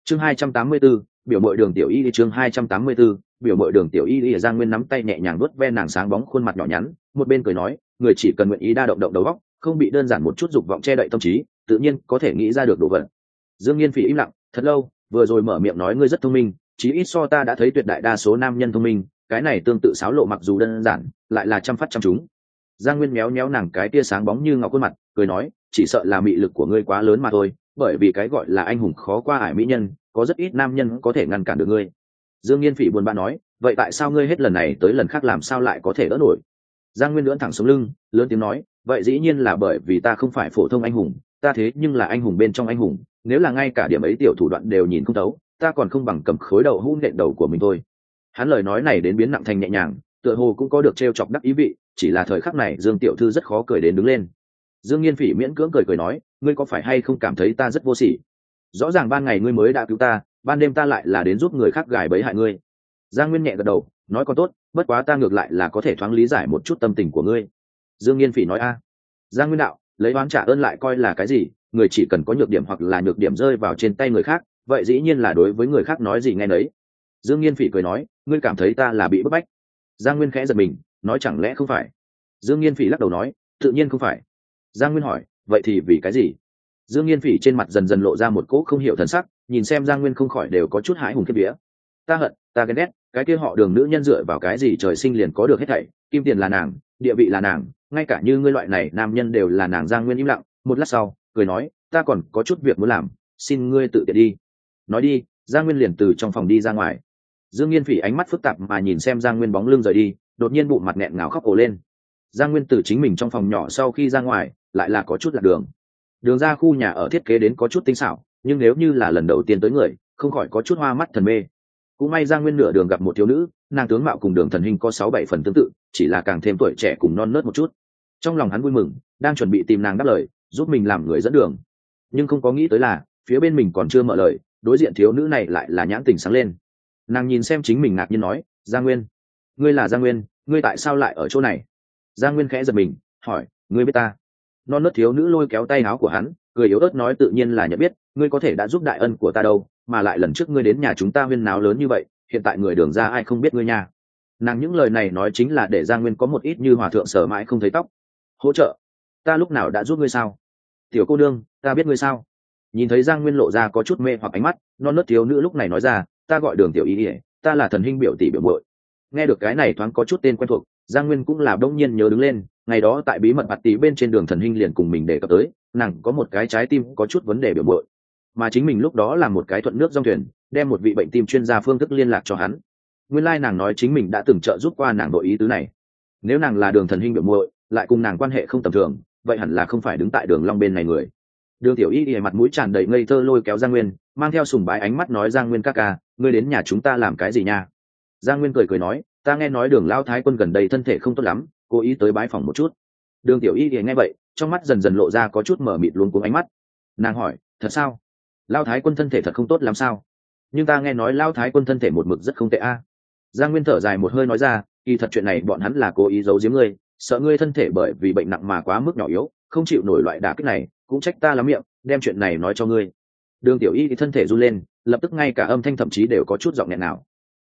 chương 284, biểu mội Đường Tiểu Y. Chương 284, biểu mội Đường Tiểu Y. Giang Nguyên nắm tay nhẹ nhàng vuốt ve nàng sáng bóng khuôn mặt nhỏ nhắn, một bên cười nói, người chỉ cần nguyện ý đa động động đầu óc, không bị đơn giản một chút dục vọng che đậy tâm trí, tự nhiên có thể nghĩ ra được đồ vật. Dương Nghiên Phỉ im lặng thật lâu, vừa rồi mở miệng nói ngươi rất thông minh, chí ít so ta đã thấy tuyệt đại đa số nam nhân thông minh, cái này tương tự xáo lộ mặc dù đơn giản, lại là trăm phát trăm trúng. Giang Nguyên méo méo nàng cái tia sáng bóng như ngọc khuôn mặt, cười nói, chỉ sợ là mị lực của ngươi quá lớn mà thôi, bởi vì cái gọi là anh hùng khó qua ải mỹ nhân, có rất ít nam nhân có thể ngăn cản được ngươi. Dương Nghiên Phỉ buồn bã nói, vậy tại sao ngươi hết lần này tới lần khác làm sao lại có thể đỡ nổi? Giang Nguyên lưỡn thẳng sống lưng, lớn tiếng nói, vậy dĩ nhiên là bởi vì ta không phải phổ thông anh hùng, ta thế nhưng là anh hùng bên trong anh hùng, nếu là ngay cả điểm ấy tiểu thủ đoạn đều nhìn không thấu, ta còn không bằng cầm khối đầu hũ nện đầu của mình thôi. Hắn lời nói này đến biến nặng thành nhẹ nhàng, tựa hồ cũng có được trêu chọc đắc ý vị, chỉ là thời khắc này Dương tiểu thư rất khó cười đến đứng lên. Dương Nghiên Phỉ miễn cưỡng cười nói, ngươi có phải hay không cảm thấy ta rất vô sỉ? Rõ ràng ban ngày ngươi mới đã cứu ta, ban đêm ta lại là đến giúp người khác gài bẫy hại ngươi. Giang Nguyên nhẹ gật đầu, nói còn tốt, bất quá ta ngược lại là có thể thoáng lý giải một chút tâm tình của ngươi. Dương Nghiên Phỉ nói a. Giang Nguyên đạo, lấy oán trả ơn lại coi là cái gì, người chỉ cần có nhược điểm hoặc là nhược điểm rơi vào trên tay người khác, vậy dĩ nhiên là đối với người khác nói gì nghe nấy. Dương Nghiên Phỉ cười nói, ngươi cảm thấy ta là bị bức bách? Giang Nguyên khẽ giật mình, nói chẳng lẽ không phải? Dương Nghiên Phỉ lắc đầu nói, tự nhiên không phải. Giang Nguyên hỏi, vậy thì vì cái gì? Dương Nghiên Phỉ trên mặt dần dần lộ ra một cỗ không hiểu thần sắc, nhìn xem Giang Nguyên không khỏi đều có chút hãi hùng khiếp vía. Ta hận, ta ghen ghét, cái kia họ Đường nữ nhân dựa vào cái gì trời sinh liền có được hết thảy, kim tiền là nàng, địa vị là nàng, ngay cả như ngươi loại này nam nhân đều là nàng. Giang Nguyên im lặng, một lát sau, cười nói, ta còn có chút việc muốn làm, xin ngươi tự tiện đi. Nói đi. Giang Nguyên liền từ trong phòng đi ra ngoài. Dương Nghiên Phỉ ánh mắt phức tạp mà nhìn xem Giang Nguyên bóng lưng rời đi, đột nhiên bụng mặt nghẹn ngào khóc ồ lên. Giang Nguyên từ chính mình trong phòng nhỏ sau khi ra ngoài, lại là có chút lạc đường. Đường ra khu nhà ở thiết kế đến có chút tinh xảo, nhưng nếu như là lần đầu tiên tới người, không khỏi có chút hoa mắt thần mê. Cũng may Giang Nguyên nửa đường gặp một thiếu nữ, nàng tướng mạo cùng Đường Thần Hình có 6-7 phần tương tự, chỉ là càng thêm tuổi trẻ cùng non nớt một chút. Trong lòng hắn vui mừng, đang chuẩn bị tìm nàng đáp lời, giúp mình làm người dẫn đường. Nhưng không có nghĩ tới là, phía bên mình còn chưa mở lời, đối diện thiếu nữ này lại là nhãn tình sáng lên. Nàng nhìn xem chính mình ngạc nhiên nói, Giang Nguyên, ngươi là Giang Nguyên, ngươi tại sao lại ở chỗ này? Giang Nguyên khẽ giật mình, hỏi, ngươi biết ta? Non nớt thiếu nữ lôi kéo tay áo của hắn, cười yếu ớt nói, tự nhiên là nhận biết, ngươi có thể đã giúp đại ân của ta đâu, mà lại lần trước ngươi đến nhà chúng ta huyên náo lớn như vậy, hiện tại người Đường ra ai không biết ngươi nha. Nàng những lời này nói chính là để Giang Nguyên có một ít như hòa thượng sở mãi không thấy tóc. Hỗ trợ? Ta lúc nào đã giúp ngươi sao? Tiểu cô nương, ta biết ngươi sao? Nhìn thấy Giang Nguyên lộ ra có chút mê hoặc ánh mắt, non nớt thiếu nữ lúc này nói ra, ta gọi Đường Tiểu Y, ta là Thần Hình biểu tỷ biểu muội. Nghe được cái này thoáng có chút tên quen thuộc, Giang Nguyên cũng là đông nhiên nhớ đứng lên, ngày đó tại bí mật bạt tí bên trên Đường Thần Hình liền cùng mình đề cập tới, nàng có một cái trái tim có chút vấn đề biểu muội, mà chính mình lúc đó là một cái thuận nước dòng thuyền, đem một vị bệnh tim chuyên gia phương thức liên lạc cho hắn. Nguyên lai nàng nói chính mình đã từng trợ giúp qua nàng, đội ý tứ này. Nếu nàng là Đường Thần Hình biểu muội, lại cùng nàng quan hệ không tầm thường, vậy hẳn là không phải đứng tại Đường Long bên này người. Đường Tiểu Y mặt mũi tràn đầy ngây thơ lôi kéo Giang Nguyên, mang theo sùng bái ánh mắt nói, Giang Nguyên ca ca, ngươi đến nhà chúng ta làm cái gì nha? Giang Nguyên cười cười nói, ta nghe nói Đường lão thái quân gần đây thân thể không tốt lắm, cố ý tới bái phòng một chút. Đường Tiểu Y nghe vậy, trong mắt dần dần lộ ra có chút mở mịt luống cuống ánh mắt. Nàng hỏi, thật sao? Lão thái quân thân thể thật không tốt lắm sao? Nhưng ta nghe nói Lão thái quân thân thể một mực rất không tệ a. Giang Nguyên thở dài một hơi nói ra, kỳ thật chuyện này bọn hắn là cố ý giấu giếm ngươi, sợ ngươi thân thể bởi vì bệnh nặng mà quá mức nhỏ yếu, không chịu nổi loại đả kích này, cũng trách ta lắm miệng, đem chuyện này nói cho ngươi. Đường Tiểu Y thì thân thể run lên, lập tức ngay cả âm thanh thậm chí đều có chút giọng nghẹn nào.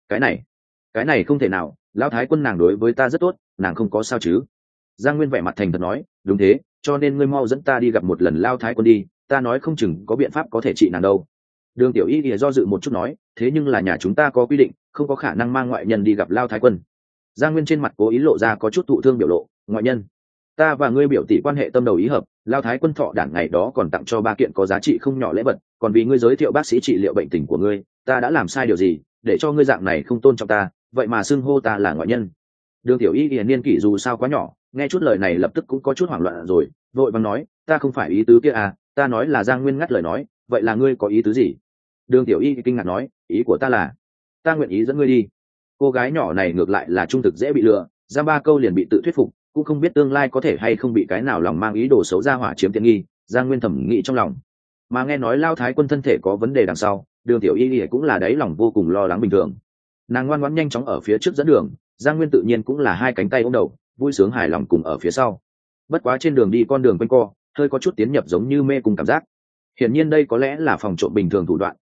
Cái này không thể nào, Lão thái quân nàng đối với ta rất tốt, nàng không có sao chứ? Giang Nguyên vẻ mặt thành thật nói, đúng thế, cho nên ngươi mau dẫn ta đi gặp một lần Lão thái quân đi, ta nói không chừng có biện pháp có thể trị nàng đâu. Đường Tiểu Y thì do dự một chút nói, thế nhưng là nhà chúng ta có quy định, không có khả năng mang ngoại nhân đi gặp Lão thái quân. Giang Nguyên trên mặt cố ý lộ ra có chút thụ thương biểu lộ, ngoại nhân? Ta và ngươi biểu tỷ quan hệ tâm đầu ý hợp, Lão thái quân thọ đản ngày đó còn tặng cho 3 kiện có giá trị không nhỏ lễ vật, còn vì ngươi giới thiệu bác sĩ trị liệu bệnh tình của ngươi, ta đã làm sai điều gì để cho ngươi dạng này không tôn trọng ta, vậy mà xưng hô ta là ngoại nhân? Đường Tiểu Y hiển niên kỷ dù sao quá nhỏ, nghe chút lời này lập tức cũng có chút hoảng loạn rồi, vội vàng nói, ta không phải ý tứ kia à, ta nói là. Giang Nguyên ngắt lời nói, vậy là ngươi có ý tứ gì? Đường Tiểu Y kinh ngạc nói, ý của ta là, ta nguyện ý dẫn ngươi đi. Cô gái nhỏ này ngược lại là trung thực dễ bị lừa, ra 3 câu liền bị tự thuyết phục, cũng không biết tương lai có thể hay không bị cái nào lòng mang ý đồ xấu ra hỏa chiếm tiện nghi. Giang Nguyên thẩm nghĩ trong lòng, mà nghe nói Lão thái quân thân thể có vấn đề đằng sau, Đường Tiểu Y cũng là đáy lòng vô cùng lo lắng bình thường. Nàng ngoan ngoãn nhanh chóng ở phía trước dẫn đường, Giang Nguyên tự nhiên cũng là 2 cánh tay ôm đầu, vui sướng hài lòng cùng ở phía sau. Bất quá trên đường đi con đường quanh co, hơi có chút tiến nhập giống như mê cùng cảm giác. Hiển nhiên đây có lẽ là phòng trộm bình thường thủ đoạn,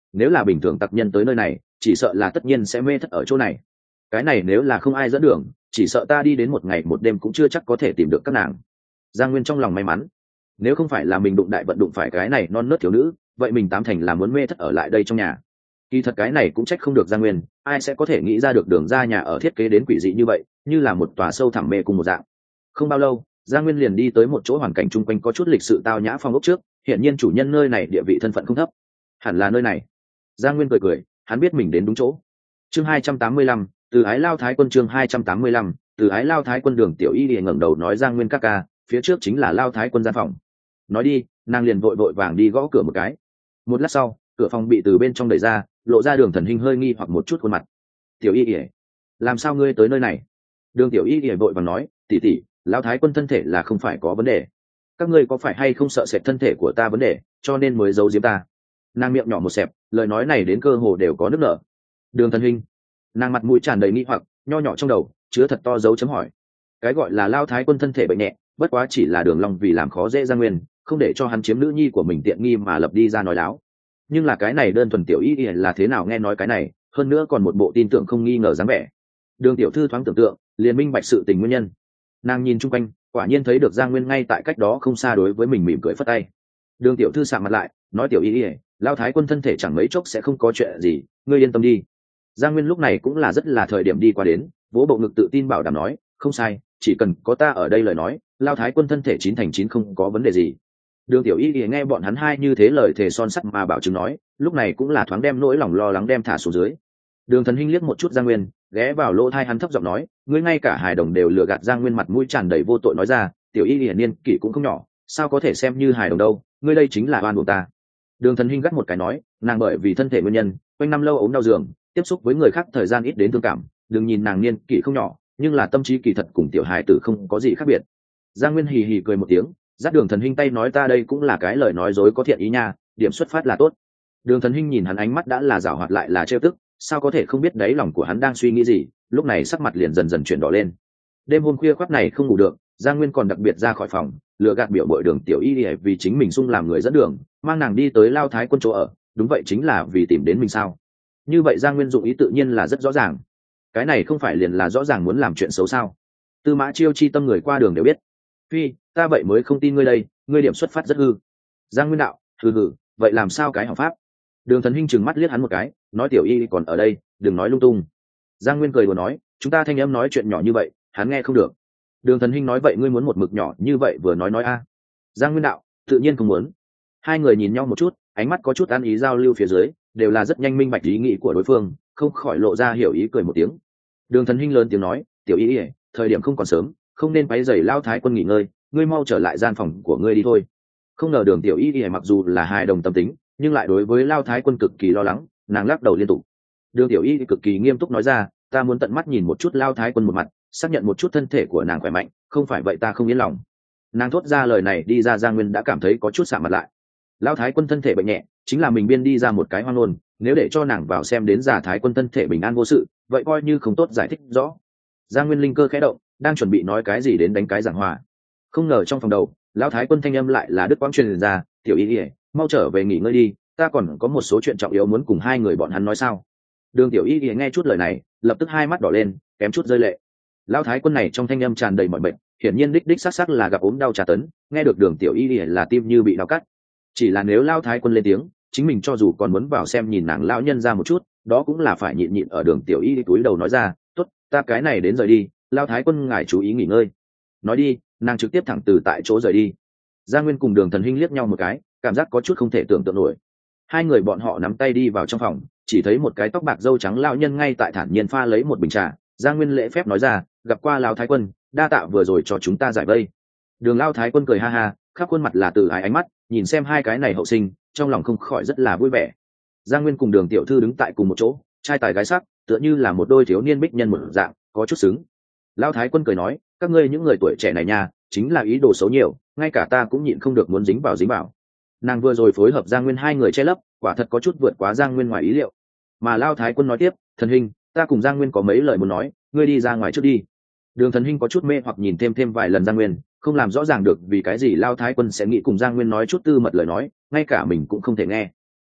nếu là bình thường tặc nhân tới nơi này chỉ sợ là tất nhiên sẽ mê thất ở chỗ này. Cái này nếu là không ai dẫn đường chỉ sợ ta đi đến một ngày một đêm cũng chưa chắc có thể tìm được các nàng. Giang Nguyên trong lòng may mắn, nếu không phải là mình đụng đại vận đụng phải cái này non nớt thiếu nữ, vậy mình tám thành là muốn mê thất ở lại đây trong nhà. Kỳ thật cái này cũng trách không được Giang Nguyên, ai sẽ có thể nghĩ ra được đường ra nhà ở thiết kế đến quỷ dị như vậy, như là một tòa sâu thẳm mê cùng một dạng. Không bao lâu, Giang Nguyên liền đi tới một chỗ hoàn cảnh chung quanh có chút lịch sự tao nhã phong ốc trước, hiện nhiên chủ nhân nơi này địa vị thân phận không thấp, hẳn là nơi này. Giang Nguyên cười cười, hắn biết mình đến đúng chỗ. Chương 285, từ Ái Lao Thái Quân. Chương 285, từ Ái Lao Thái Quân. Đường Tiểu Y liền ngẩng đầu nói Giang Nguyên ca ca, phía trước chính là Lao Thái Quân gian phòng. Nói đi, nàng liền vội vội vàng đi gõ cửa một cái. Một lát sau, cửa phòng bị từ bên trong đẩy ra, lộ ra Đường Thần Hinh hơi nghi hoặc một chút khuôn mặt. Tiểu Y, làm sao ngươi tới nơi này? Đường Tiểu Y vội vàng nói, tỷ tỷ, Lao Thái Quân thân thể là không phải có vấn đề, các ngươi có phải hay không sợ sệt thân thể của ta vấn đề cho nên mới giấu giếm ta? Nàng miệng nhỏ một xẹp, lời nói này đến cơ hồ đều có nước nở. Đường Thần Hinh, nàng mặt mũi tràn đầy nghi hoặc, nho nhỏ trong đầu chứa thật to dấu chấm hỏi. Cái gọi là Lao Thái Quân thân thể bệnh nhẹ, bất quá chỉ là Đường Long vì làm khó dễ Giang Nguyên, không để cho hắn chiếm nữ nhi của mình tiện nghi mà lập đi ra nói láo. Nhưng là cái này đơn thuần Tiểu Y là thế nào nghe nói cái này, hơn nữa còn một bộ tin tưởng không nghi ngờ dáng vẻ. Đường tiểu thư thoáng tưởng tượng, liền minh bạch sự tình nguyên nhân. Nàng nhìn chung quanh, quả nhiên thấy được Giang Nguyên ngay tại cách đó không xa đối với mình mỉm cười phất tay. Đường tiểu thư sạm mặt lại, nói Tiểu Y, Lao Thái Quân thân thể chẳng mấy chốc sẽ không có chuyện gì, ngươi yên tâm đi. Giang Nguyên lúc này cũng là rất là thời điểm đi qua đến, vỗ bộ ngực tự tin bảo đảm nói, không sai, chỉ cần có ta ở đây lời nói, Lao Thái Quân thân thể 9/9 không có vấn đề gì. Đường Tiểu Y nghe bọn hắn hai như thế lời thề son sắt mà bảo chứng nói, lúc này cũng là thoáng đem nỗi lòng lo lắng đem thả xuống dưới. Đường Thần Hinh liếc một chút Giang Nguyên, ghé vào lỗ tai hắn thấp giọng nói, ngươi ngay cả hài đồng đều lừa gạt. Giang Nguyên mặt mũi tràn đầy vô tội nói ra, Tiểu Y hiển niên kỷ cũng không nhỏ, sao có thể xem như hài đồng đâu, ngươi đây chính là oan uổng ta. Đường Thần Hinh gắt một cái nói, nàng bởi vì thân thể nguyên nhân, quanh năm lâu ốm đau giường, tiếp xúc với người khác thời gian ít đến thương cảm, đừng nhìn nàng niên kỷ không nhỏ, nhưng là tâm trí kỳ thật cùng tiểu hài tử không có gì khác biệt. Giang Nguyên hì hì cười một tiếng, dắt Đường Thần Hinh tay nói, ta đây cũng là cái lời nói dối có thiện ý nha, điểm xuất phát là tốt. Đường Thần Hinh nhìn hắn ánh mắt đã là giảo hoạt lại là trêu tức, sao có thể không biết đáy lòng của hắn đang suy nghĩ gì, lúc này sắc mặt liền dần dần chuyển đỏ lên. Đêm hôm khuya khoắt này không ngủ được, Giang Nguyên còn đặc biệt ra khỏi phòng, lừa gạt biểu bội Đường Tiểu Y vì chính mình sung làm người dẫn đường, mang nàng đi tới Lao Thái Quân chỗ ở, đúng vậy chính là vì tìm đến mình sao? Như vậy Giang Nguyên dụng ý tự nhiên là rất rõ ràng. Cái này không phải liền là rõ ràng muốn làm chuyện xấu sao? Tư Mã Chiêu chi tâm người qua đường đều biết. Phi, ta vậy mới không tin ngươi đây, ngươi điểm xuất phát rất hư. Giang Nguyên đạo, hừ, vậy làm sao cái hỏng pháp? Đường Thần Hinh trừng mắt liếc hắn một cái, nói Tiểu Y còn ở đây, đừng nói lung tung. Giang Nguyên cười đùa nói, chúng ta thanh âm nói chuyện nhỏ như vậy, hắn nghe không được. Đường Thần Hinh nói, vậy ngươi muốn một mực nhỏ như vậy vừa nói a? Giang Nguyên đạo, tự nhiên không muốn. Hai người nhìn nhau một chút, ánh mắt có chút ăn ý giao lưu phía dưới, đều là rất nhanh minh bạch ý nghĩ của đối phương, không khỏi lộ ra hiểu ý cười một tiếng. Đường Thần Hinh lớn tiếng nói, Tiểu Y, thời điểm không còn sớm, không nên quấy rầy Lao Thái Quân nghỉ ngơi, ngươi mau trở lại gian phòng của ngươi đi thôi. Không ngờ Đường Tiểu Y mặc dù là hài đồng tâm tính, nhưng lại đối với Lao Thái Quân cực kỳ lo lắng, nàng lắc đầu liên tục. Đường Tiểu Y cực kỳ nghiêm túc nói ra, ta muốn tận mắt nhìn một chút Lao Thái Quân một mặt, xác nhận một chút thân thể của nàng khỏe mạnh, không phải vậy ta không yên lòng. Nàng thốt ra lời này đi ra, Giang Nguyên đã cảm thấy có chút sạm mặt lại. Lao Thái Quân thân thể bệnh nhẹ, chính là mình biên đi ra một cái hoang ngôn, nếu để cho nàng vào xem đến giả Thái Quân thân thể bình an vô sự, vậy coi như không tốt giải thích rõ. Giang Nguyên linh cơ khẽ động, đang chuẩn bị nói cái gì đến đánh cái giảng hòa, không ngờ trong phòng đầu Lão Thái Quân thanh âm lại là Đức Quang truyền ra, Tiểu Y, mau trở về nghỉ ngơi đi, ta còn có một số chuyện trọng yếu muốn cùng hai người bọn hắn nói sao. Đường Tiểu Y nghe chút lời này, lập tức hai mắt đỏ lên, kém chút rơi lệ. Lão Thái Quân này trong thanh âm tràn đầy mọi bệnh, hiển nhiên đích xác là gặp ốm đau tra tấn, nghe được Đường Tiểu Y là tim như bị đau cắt. Chỉ là nếu Lão Thái Quân lên tiếng, chính mình cho dù còn muốn vào xem nhìn nàng lão nhân ra một chút, đó cũng là phải nhịn ở. Đường Tiểu Y cúi đầu nói ra, tốt, ta cái này đến rời đi, Lão Thái Quân ngài chú ý nghỉ ngơi. Nói đi, nàng trực tiếp thẳng từ tại chỗ rời đi. Giang Nguyên cùng Đường Thần Hinh liếc nhau một cái, cảm giác có chút không thể tưởng tượng nổi. Hai người bọn họ nắm tay đi vào trong phòng, chỉ thấy một cái tóc bạc râu trắng lão nhân ngay tại thản nhiên pha lấy một bình trà. Giang Nguyên lễ phép nói ra, gặp qua Lão Thái Quân, đa tạ vừa rồi cho chúng ta giải vây. Đường Lão Thái Quân cười ha ha, khắp khuôn mặt là từ ái ánh mắt, nhìn xem hai cái này hậu sinh, trong lòng không khỏi rất là vui vẻ. Giang Nguyên cùng Đường tiểu thư đứng tại cùng một chỗ, trai tài gái sắc, tựa như là một đôi thiếu niên bích nhân một dạng, có chút xứng. Lão Thái Quân cười nói, các ngươi những người tuổi trẻ này nha, chính là ý đồ xấu nhiều, ngay cả ta cũng nhịn không được muốn dính vào. Nàng vừa rồi phối hợp Giang Nguyên hai người che lấp, quả thật có chút vượt quá Giang Nguyên ngoài ý liệu. Mà Lão Thái Quân nói tiếp, Thần Hinh, ta cùng Giang Nguyên có mấy lời muốn nói, ngươi đi ra ngoài trước đi. Đường Thần Hinh có chút mê hoặc nhìn thêm vài lần Giang Nguyên, không làm rõ ràng được vì cái gì Lão Thái Quân sẽ nghĩ cùng Giang Nguyên nói chút tư mật lời nói, ngay cả mình cũng không thể nghe.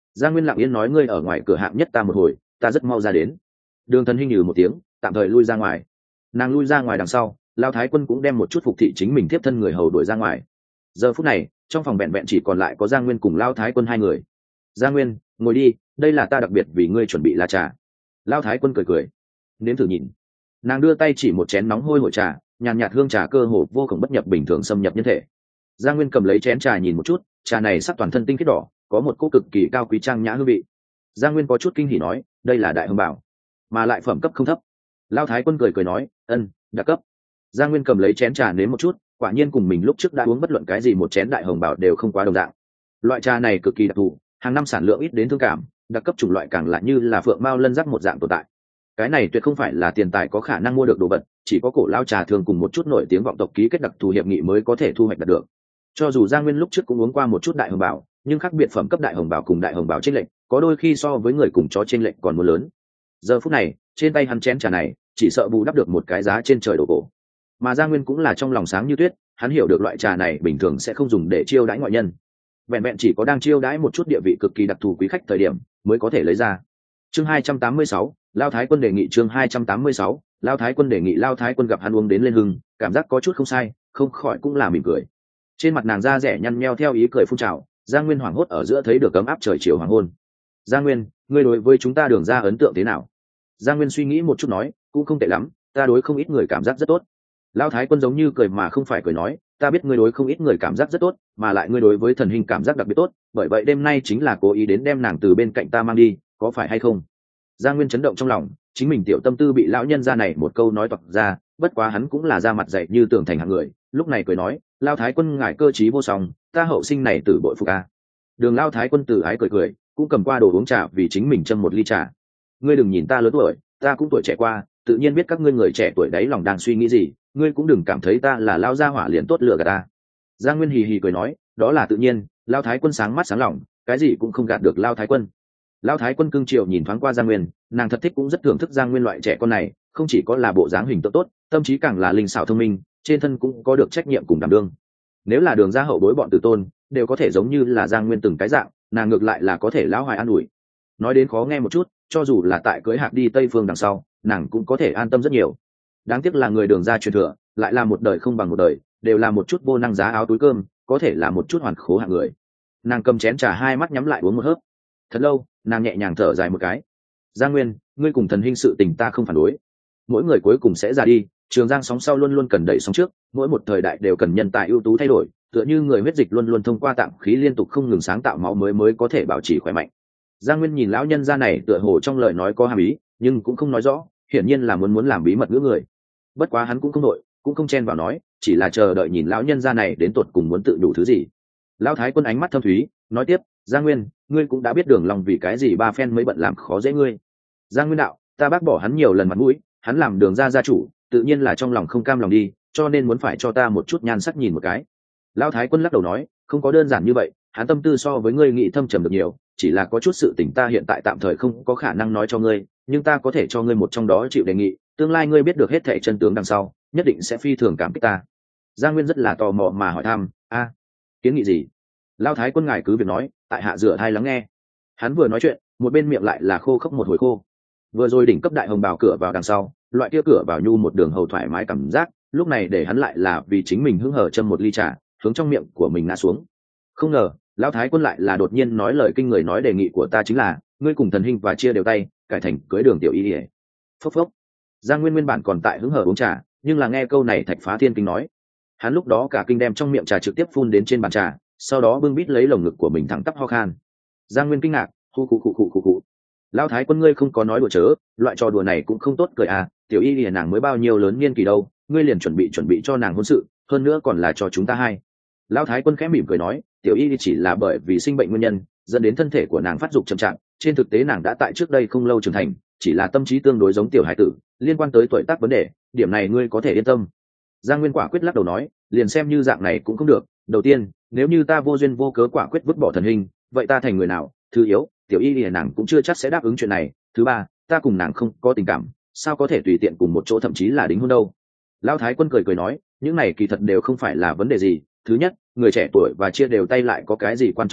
Giang Nguyên lặng yên nói, ngươi ở ngoài cửa hạng nhất ta một hồi, ta rất mau ra đến. Đường Thần Hinh nhừ một tiếng, tạm thời lui ra ngoài. Nàng lui ra ngoài đằng sau, Lão Thái Quân cũng đem một chút phục thị chính mình tiếp thân người hầu đuổi ra ngoài. Giờ phút này, trong phòng vẹn vẹn chỉ còn lại có Giang Nguyên cùng Lão Thái Quân hai người. Giang Nguyên, ngồi đi, đây là ta đặc biệt vì ngươi chuẩn bị lá trà. Lão Thái Quân cười cười, nếm thử nhìn. Nàng đưa tay chỉ một chén nóng hôi hổi trà, nhàn nhạt hương trà cơ hồ vô cùng bất nhập bình thường xâm nhập nhân thể. Giang Nguyên cầm lấy chén trà nhìn một chút, trà này sắc toàn thân tinh khiết đỏ, có một cỗ cực kỳ cao quý trang nhã hương vị. Giang Nguyên có chút kinh hỉ nói, đây là đại hồng bảo, mà lại phẩm cấp không thấp. Lão Thái Quân cười cười nói, đặc cấp. Giang Nguyên cầm lấy chén trà nếm một chút, quả nhiên cùng mình lúc trước đã uống bất luận cái gì một chén đại hồng bảo đều không quá đồng dạng. Loại trà này cực kỳ đặc thù, hàng năm sản lượng ít đến thương cảm, đặc cấp chủng loại càng lại như là phượng mao lân giác một dạng tồn tại. Cái này tuyệt không phải là tiền tài có khả năng mua được đồ vật, chỉ có cổ lao trà thường cùng một chút nổi tiếng vọng tộc ký kết đặc thù hiệp nghị mới có thể thu hoạch đạt được. Cho dù Giang Nguyên lúc trước cũng uống qua một chút đại hồng bảo, nhưng khác biệt phẩm cấp đại hồng bảo cùng đại hồng bảo chênh lệch, có đôi khi so với người cùng chó chênh lệch còn muốn lớn. Giờ phút này, trên tay hắn chén trà này, chỉ sợ bù đắp được một cái giá trên trời đổ cổ. Mà Giang Nguyên cũng là trong lòng sáng như tuyết, hắn hiểu được loại trà này bình thường sẽ không dùng để chiêu đãi ngoại nhân, vẹn vẹn chỉ có đang chiêu đãi một chút địa vị cực kỳ đặc thù quý khách thời điểm mới có thể lấy ra. Chương 286, Lao Thái Quân đề nghị. Chương 286, Lao Thái Quân đề nghị. Lao Thái Quân gặp hắn uống đến lên hưng, cảm giác có chút không sai, không khỏi cũng là mỉm cười. Trên mặt nàng da rẻ nhăn nheo theo ý cười phun trào. Giang Nguyên hoảng hốt ở giữa thấy được ấm áp trời chiều hoàng hôn. Giang Nguyên, ngươi đối với chúng ta Đường ra ấn tượng thế nào? Giang Nguyên suy nghĩ một chút nói, cũng không tệ lắm, ta đối không ít người cảm giác rất tốt. Lao Thái Quân giống như cười mà không phải cười nói, ta biết ngươi đối không ít người cảm giác rất tốt, mà lại ngươi đối với Thần Hinh cảm giác đặc biệt tốt, bởi vậy đêm nay chính là cố ý đến đem nàng từ bên cạnh ta mang đi, có phải hay không? Giang Nguyên chấn động trong lòng, chính mình tiểu tâm tư bị lão nhân gia này một câu nói toạc ra, bất quá hắn cũng là da mặt dày như tường thành hạng người, lúc này cười nói, Lao Thái Quân ngài cơ trí vô song, ta hậu sinh này tử bội phục a. Đường Lao Thái Quân từ ái cười cười, cũng cầm qua đồ uống trà vì chính mình châm một ly trà. Ngươi đừng nhìn ta lớn tuổi, ta cũng tuổi trẻ qua, tự nhiên biết các ngươi người trẻ tuổi đấy lòng đang suy nghĩ gì, ngươi cũng đừng cảm thấy ta là lao gia hỏa liền tốt lựa gạt ta. Giang Nguyên hì hì cười nói, đó là tự nhiên. Lao Thái Quân sáng mắt sáng lòng, cái gì cũng không gạt được Lao Thái Quân. Lao Thái Quân cưng chiều nhìn thoáng qua Giang Nguyên, nàng thật thích cũng rất thưởng thức Giang Nguyên loại trẻ con này, không chỉ có là bộ dáng hình tượng tốt, tâm trí càng là linh xảo thông minh, trên thân cũng có được trách nhiệm cùng đảm đương. Nếu là Đường gia hậu bối bọn tử tôn đều có thể giống như là Giang Nguyên từng cái dạng, nàng ngược lại là có thể lão hoài an ủi. Nói đến khó nghe một chút, cho dù là tại cưới hạc đi Tây Phương đằng sau, nàng cũng có thể an tâm rất nhiều. Đáng tiếc là người Đường gia truyền thừa, lại là một đời không bằng một đời, đều là một chút vô năng giá áo túi cơm, có thể là một chút hoàn khố hạng người. Nàng cầm chén trà hai mắt nhắm lại uống một hớp. Thật lâu, nàng nhẹ nhàng thở dài một cái. Giang Nguyên, ngươi cùng Thần Hinh sự tình ta không phản đối. Mỗi người cuối cùng sẽ ra đi, Trường Giang sóng sau luôn luôn cần đẩy sóng trước, mỗi một thời đại đều cần nhân tài ưu tú thay đổi, tựa như người huyết dịch luôn luôn thông qua tạng khí liên tục không ngừng sáng tạo máu mới có thể bảo trì khỏe mạnh. Giang Nguyên nhìn lão nhân gia này tựa hồ trong lời nói có hàm ý, nhưng cũng không nói rõ, hiển nhiên là muốn làm bí mật ngữ người. Bất quá hắn cũng không nội, cũng không chen vào nói, chỉ là chờ đợi nhìn lão nhân gia này đến tột cùng muốn tự đủ thứ gì. Lão Thái Quân ánh mắt thâm thúy, nói tiếp, Giang Nguyên, ngươi cũng đã biết Đường Long vì cái gì ba phen mới bận làm khó dễ ngươi. Giang Nguyên đạo, ta bác bỏ hắn nhiều lần mặt mũi, hắn làm Đường gia gia chủ, tự nhiên là trong lòng không cam lòng đi, cho nên muốn phải cho ta một chút nhan sắc nhìn một cái. Lão Thái Quân lắc đầu nói, không có đơn giản như vậy, hắn tâm tư so với ngươi nghĩ thâm trầm được nhiều, chỉ là có chút sự tình ta hiện tại tạm thời không có khả năng nói cho ngươi, nhưng ta có thể cho ngươi một trong đó chịu đề nghị, tương lai ngươi biết được hết thảy chân tướng đằng sau, nhất định sẽ phi thường cảm kích ta. Giang Nguyên rất là tò mò mà hỏi thăm, kiến nghị gì? Lão Thái Quân ngài cứ việc nói, tại hạ rửa tai lắng nghe. Hắn vừa nói chuyện, một bên miệng lại là khô khốc một hồi khô. Vừa rồi đỉnh cấp đại hồng bào cửa vào đằng sau, loại kia cửa vào nhu một đường hầu thoải mái cảm giác, lúc này để hắn lại là vì chính mình hứng hở châm một ly trà, hướng trong miệng của mình ngã xuống. Không ngờ, Lão Thái Quân lại là đột nhiên nói lời kinh người, nói đề nghị của ta chính là, ngươi cùng Thần Hinh và chia đều tay, cải thành cưới Đường tiểu y. Phốc phốc. Giang Nguyên nguyên bản còn tại hứng hở uống trà, nhưng là nghe câu này thạch phá thiên kinh nói, hắn lúc đó cả kinh đem trong miệng trà trực tiếp phun đến trên bàn trà, sau đó bưng bít lấy lồng ngực của mình thẳng tắp ho khan. Giang Nguyên kinh ngạc, hu cụ. Lão Thái Quân, ngươi không có nói đùa chớ, loại trò đùa này cũng không tốt cười à, tiểu y lìa nàng mới bao nhiêu lớn niên kỳ đâu, ngươi liền chuẩn bị cho nàng hôn sự, hơn nữa còn là cho chúng ta hai. Lão Thái Quân khẽ mỉm cười nói, tiểu y chỉ là bởi vì sinh bệnh nguyên nhân dẫn đến thân thể của nàng phát dục chậm chạp, trên thực tế nàng đã tại trước đây không lâu trưởng thành, chỉ là tâm trí tương đối giống tiểu hải tử, liên quan tới tuổi tác vấn đề, điểm này ngươi có thể yên tâm. Giang Nguyên quả quyết lắc đầu nói, liền xem như dạng này cũng không được, đầu tiên, nếu như ta vô duyên vô cớ quả quyết vứt bỏ Thần Hinh, vậy ta thành người nào? Thứ yếu, tiểu y thì nàng cũng chưa chắc sẽ đáp ứng chuyện này. Thứ ba, ta cùng nàng không có tình cảm, sao có thể tùy tiện cùng một chỗ, thậm chí là đính hôn đâu. Lão Thái Quân cười nói, những này kỳ thật đều không phải là vấn đề gì. Thứ nhất, người trẻ tuổi và chia đều tay lại có cái gì quan trọng được,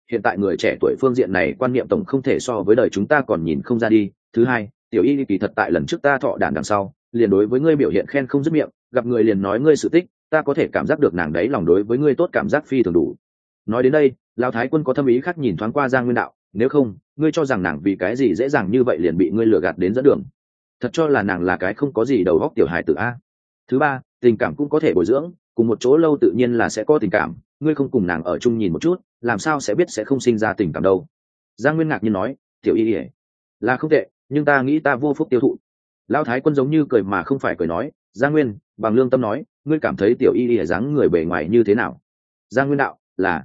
hiện tại người trẻ tuổi phương diện này quan niệm tổng không thể so với đời chúng ta còn nhìn không ra đi. Thứ hai, tiểu y kỳ thật tại lần trước ta thọ đản đằng sau liền đối với ngươi biểu hiện khen không dứt miệng, gặp người liền nói ngươi sự tích, ta có thể cảm giác được nàng đấy lòng đối với ngươi tốt cảm giác phi thường đủ. Nói đến đây, lão thái quân có thâm ý khác nhìn thoáng qua Giang Nguyên đạo, nếu không ngươi cho rằng nàng vì cái gì dễ dàng như vậy liền bị ngươi lừa gạt đến dẫn đường, thật cho là nàng là cái không có gì đầu óc tiểu hài tử a. Thứ ba, tình cảm cũng có thể bồi dưỡng, cùng một chỗ lâu tự nhiên là sẽ có tình cảm, ngươi không cùng nàng ở chung nhìn một chút làm sao sẽ biết sẽ không sinh ra tình cảm đâu. Giang Nguyên ngạc nhiên nói, tiểu y ỉa là không tệ, nhưng ta nghĩ ta vô phúc tiêu thụ. Lão thái quân giống như cười mà không phải cười nói, Giang Nguyên bằng lương tâm nói, ngươi cảm thấy tiểu y ỉa dáng người bề ngoài như thế nào? Giang Nguyên đạo,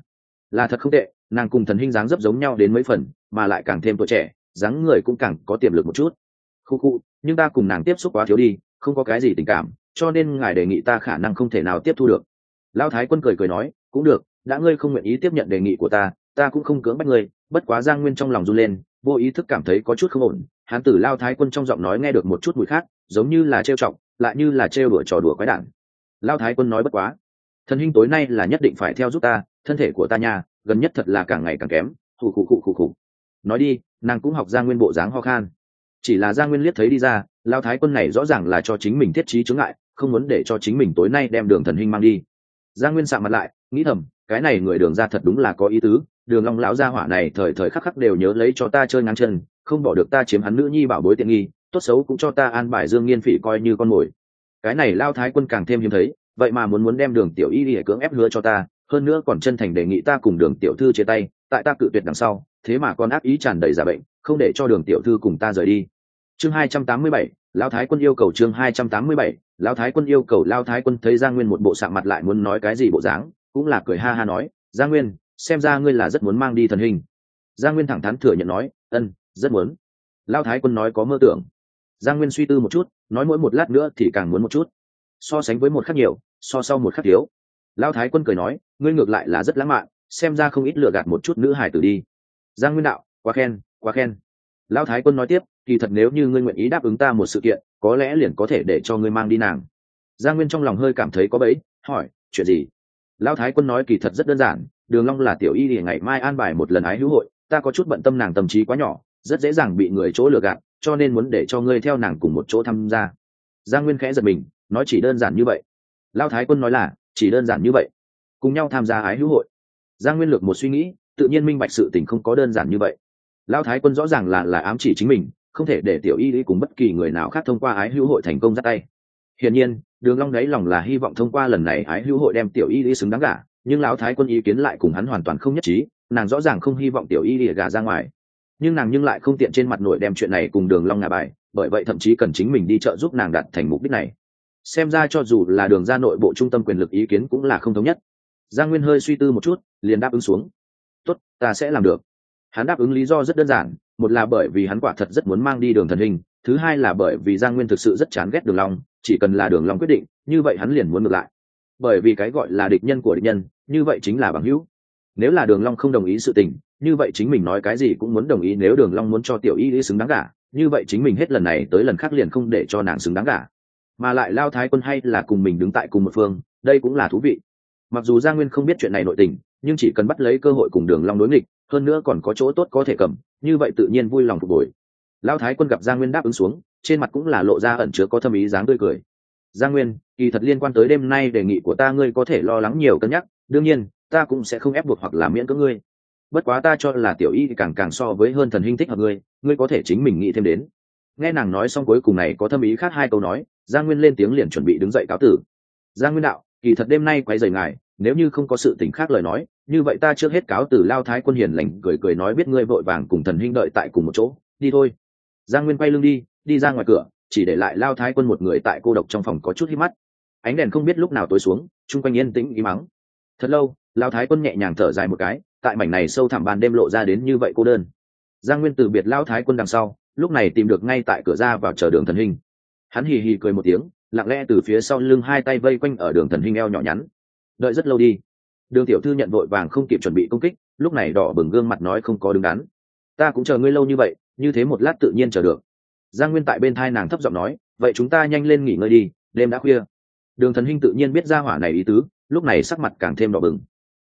là thật không tệ, nàng cùng thần hình dáng dấp giống nhau đến mấy phần, mà lại càng thêm tuổi trẻ, dáng người cũng càng có tiềm lực một chút. Khu, nhưng ta cùng nàng tiếp xúc quá thiếu đi, không có cái gì tình cảm, cho nên ngài đề nghị ta khả năng không thể nào tiếp thu được. Lão thái quân cười nói, cũng được, đã ngươi không nguyện ý tiếp nhận đề nghị của ta cũng không cưỡng bắt ngươi. Bất quá Giang Nguyên trong lòng run lên, vô ý thức cảm thấy có chút không ổn. Hắn từ Lão thái quân trong giọng nói nghe được một chút mùi khác, giống như là trêu chọc, lại như là trêu đùa trò đùa quái đản. Lão thái quân nói, bất quá thần hình tối nay là nhất định phải theo giúp ta, thân thể của ta nha gần nhất thật là càng ngày càng kém. Khủ. Nói đi, nàng cũng học Giang Nguyên bộ dáng ho khan. Chỉ là Giang Nguyên liếc thấy đi ra, Lão thái quân này rõ ràng là cho chính mình thiết trí chướng ngại, không muốn để cho chính mình tối nay đem Đường Thần Hình mang đi. Giang Nguyên sạm mặt lại, nghĩ thầm, cái này người Đường ra thật đúng là có ý tứ, Đường Long lão gia hỏa này thời thời khắc khắc đều nhớ lấy cho ta chơi ngang chân, không bỏ được ta chiếm hắn nữ nhi bảo bối tiện nghi, tốt xấu cũng cho ta an bài Dương Nghiên Phỉ coi như con mồi. Cái này Lão thái quân càng thêm hiếm thấy, vậy mà muốn đem Đường tiểu y để cưỡng ép hứa cho ta, hơn nữa còn chân thành đề nghị ta cùng Đường tiểu thư chia tay, tại ta cự tuyệt đằng sau, thế mà còn ác ý tràn đầy giả bệnh, không để cho Đường tiểu thư cùng ta rời đi. Chương 287, Lão thái quân yêu cầu. Chương 287, Lão thái quân yêu cầu. Lão thái quân thấy Giang Nguyên một bộ sạm mặt lại muốn nói cái gì bộ dáng, cũng là cười ha ha nói, Giang Nguyên, xem ra ngươi là rất muốn mang đi thần hình. Giang Nguyên thẳng thắn thừa nhận nói, rất muốn. Lão thái quân nói, có mơ tưởng. Giang Nguyên suy tư một chút, nói, mỗi một lát nữa thì càng muốn một chút, so sánh với một khắc nhiều, so sau một khắc thiếu. Lão thái quân cười nói, ngươi ngược lại là rất lãng mạn, xem ra không ít lừa gạt một chút nữ hài tử đi. Giang Nguyên đạo, quá khen. Lão thái quân nói tiếp, kỳ thật nếu như ngươi nguyện ý đáp ứng ta một sự kiện, có lẽ liền có thể để cho ngươi mang đi nàng. Giang Nguyên trong lòng hơi cảm thấy có bẫy, hỏi, chuyện gì? Lão thái quân nói, kỳ thật rất đơn giản, Đường Long là tiểu y thì ngày mai an bài một lần ái hữu hội, ta có chút bận tâm nàng tâm trí quá nhỏ, rất dễ dàng bị người chỗ lừa gạt, cho nên muốn để cho ngươi theo nàng cùng một chỗ tham gia. Giang Nguyên khẽ giật mình, nói, chỉ đơn giản như vậy? Lão thái quân nói là, chỉ đơn giản như vậy, cùng nhau tham gia ái hữu hội. Giang Nguyên lược một suy nghĩ, tự nhiên minh bạch sự tình không có đơn giản như vậy. Lão thái quân rõ ràng là ám chỉ chính mình, không thể để tiểu y cùng bất kỳ người nào khác thông qua ái hữu hội thành công dắt tay. Hiển nhiên, Đường Long đáy lòng là hy vọng thông qua lần này ái hữu hội đem tiểu y xứng đáng gả, nhưng lão thái quân ý kiến lại cùng hắn hoàn toàn không nhất trí, nàng rõ ràng không hy vọng tiểu y gả ra ngoài, nhưng nàng lại không tiện trên mặt nổi đem chuyện này cùng Đường Long ngả bài, bởi vậy thậm chí cần chính mình đi trợ giúp nàng đạt thành mục đích này. Xem ra cho dù là Đường gia nội bộ trung tâm quyền lực ý kiến cũng là không thống nhất. Giang Nguyên hơi suy tư một chút, liền đáp ứng xuống. Tốt, ta sẽ làm được. Hắn đáp ứng lý do rất đơn giản, một là bởi vì hắn quả thật rất muốn mang đi Đường Thần Hình, thứ hai là bởi vì Giang Nguyên thực sự rất chán ghét Đường Long, chỉ cần là Đường Long quyết định, như vậy hắn liền muốn ngược lại. Bởi vì cái gọi là địch nhân của địch nhân, như vậy chính là bằng hữu. Nếu là Đường Long không đồng ý sự tình, như vậy chính mình nói cái gì cũng muốn đồng ý. Nếu Đường Long muốn cho tiểu y xứng đáng gả, như vậy chính mình hết lần này tới lần khác liền không để cho nàng xứng đáng gả. Mà lại Lão thái quân hay là cùng mình đứng tại cùng một phương, đây cũng là thú vị. Mặc dù Giang Nguyên không biết chuyện này nội tình, nhưng chỉ cần bắt lấy cơ hội cùng Đường Long đối nghịch, hơn nữa còn có chỗ tốt có thể cầm, như vậy tự nhiên vui lòng phục bồi. Lão thái quân gặp Giang Nguyên đáp ứng xuống, trên mặt cũng là lộ ra ẩn chứa có thâm ý dáng tươi cười. Giang Nguyên, kỳ thật liên quan tới đêm nay đề nghị của ta, ngươi có thể lo lắng nhiều cân nhắc, đương nhiên ta cũng sẽ không ép buộc hoặc là miễn cưỡng ngươi. Bất quá ta cho là tiểu y càng so với hơn thần hình thích hợp ngươi, ngươi có thể chính mình nghĩ thêm đến. Nghe nàng nói xong cuối cùng này có thâm ý khác hai câu nói, Giang Nguyên lên tiếng liền chuẩn bị đứng dậy cáo tử. Giang Nguyên đạo, kỳ thật đêm nay quấy rầy ngài, nếu như không có sự tình khác lời nói, như vậy ta trước hết cáo từ. Lao thái quân hiền lành cười nói, biết ngươi vội vàng cùng thần hình đợi tại cùng một chỗ, đi thôi. Giang Nguyên quay lưng đi ra ngoài cửa, chỉ để lại Lao thái quân một người tại cô độc trong phòng có chút hít mắt. Ánh đèn không biết lúc nào tối xuống, chung quanh yên tĩnh im mắng. Thật lâu, Lao thái quân nhẹ nhàng thở dài một cái, tại mảnh này sâu thẳm ban đêm lộ ra đến như vậy cô đơn. Giang Nguyên từ biệt Lao thái quân đằng sau, lúc này tìm được ngay tại cửa ra vào chờ Đường Thần Hình. Hắn hì hì cười một tiếng, lặng lẽ từ phía sau lưng hai tay vây quanh ở Đường Thần Hình eo nhỏ nhắn. Đợi rất lâu đi. Đường tiểu thư nhận vội vàng không kịp chuẩn bị công kích, lúc này đỏ bừng gương mặt nói, không có đứng đắn. Ta cũng chờ ngươi lâu như vậy, như thế một lát tự nhiên chờ được. Giang Nguyên tại bên thai nàng thấp giọng nói, vậy chúng ta nhanh lên nghỉ ngơi đi, đêm đã khuya. Đường Thần Hình tự nhiên biết ra hỏa này ý tứ, lúc này sắc mặt càng thêm đỏ bừng.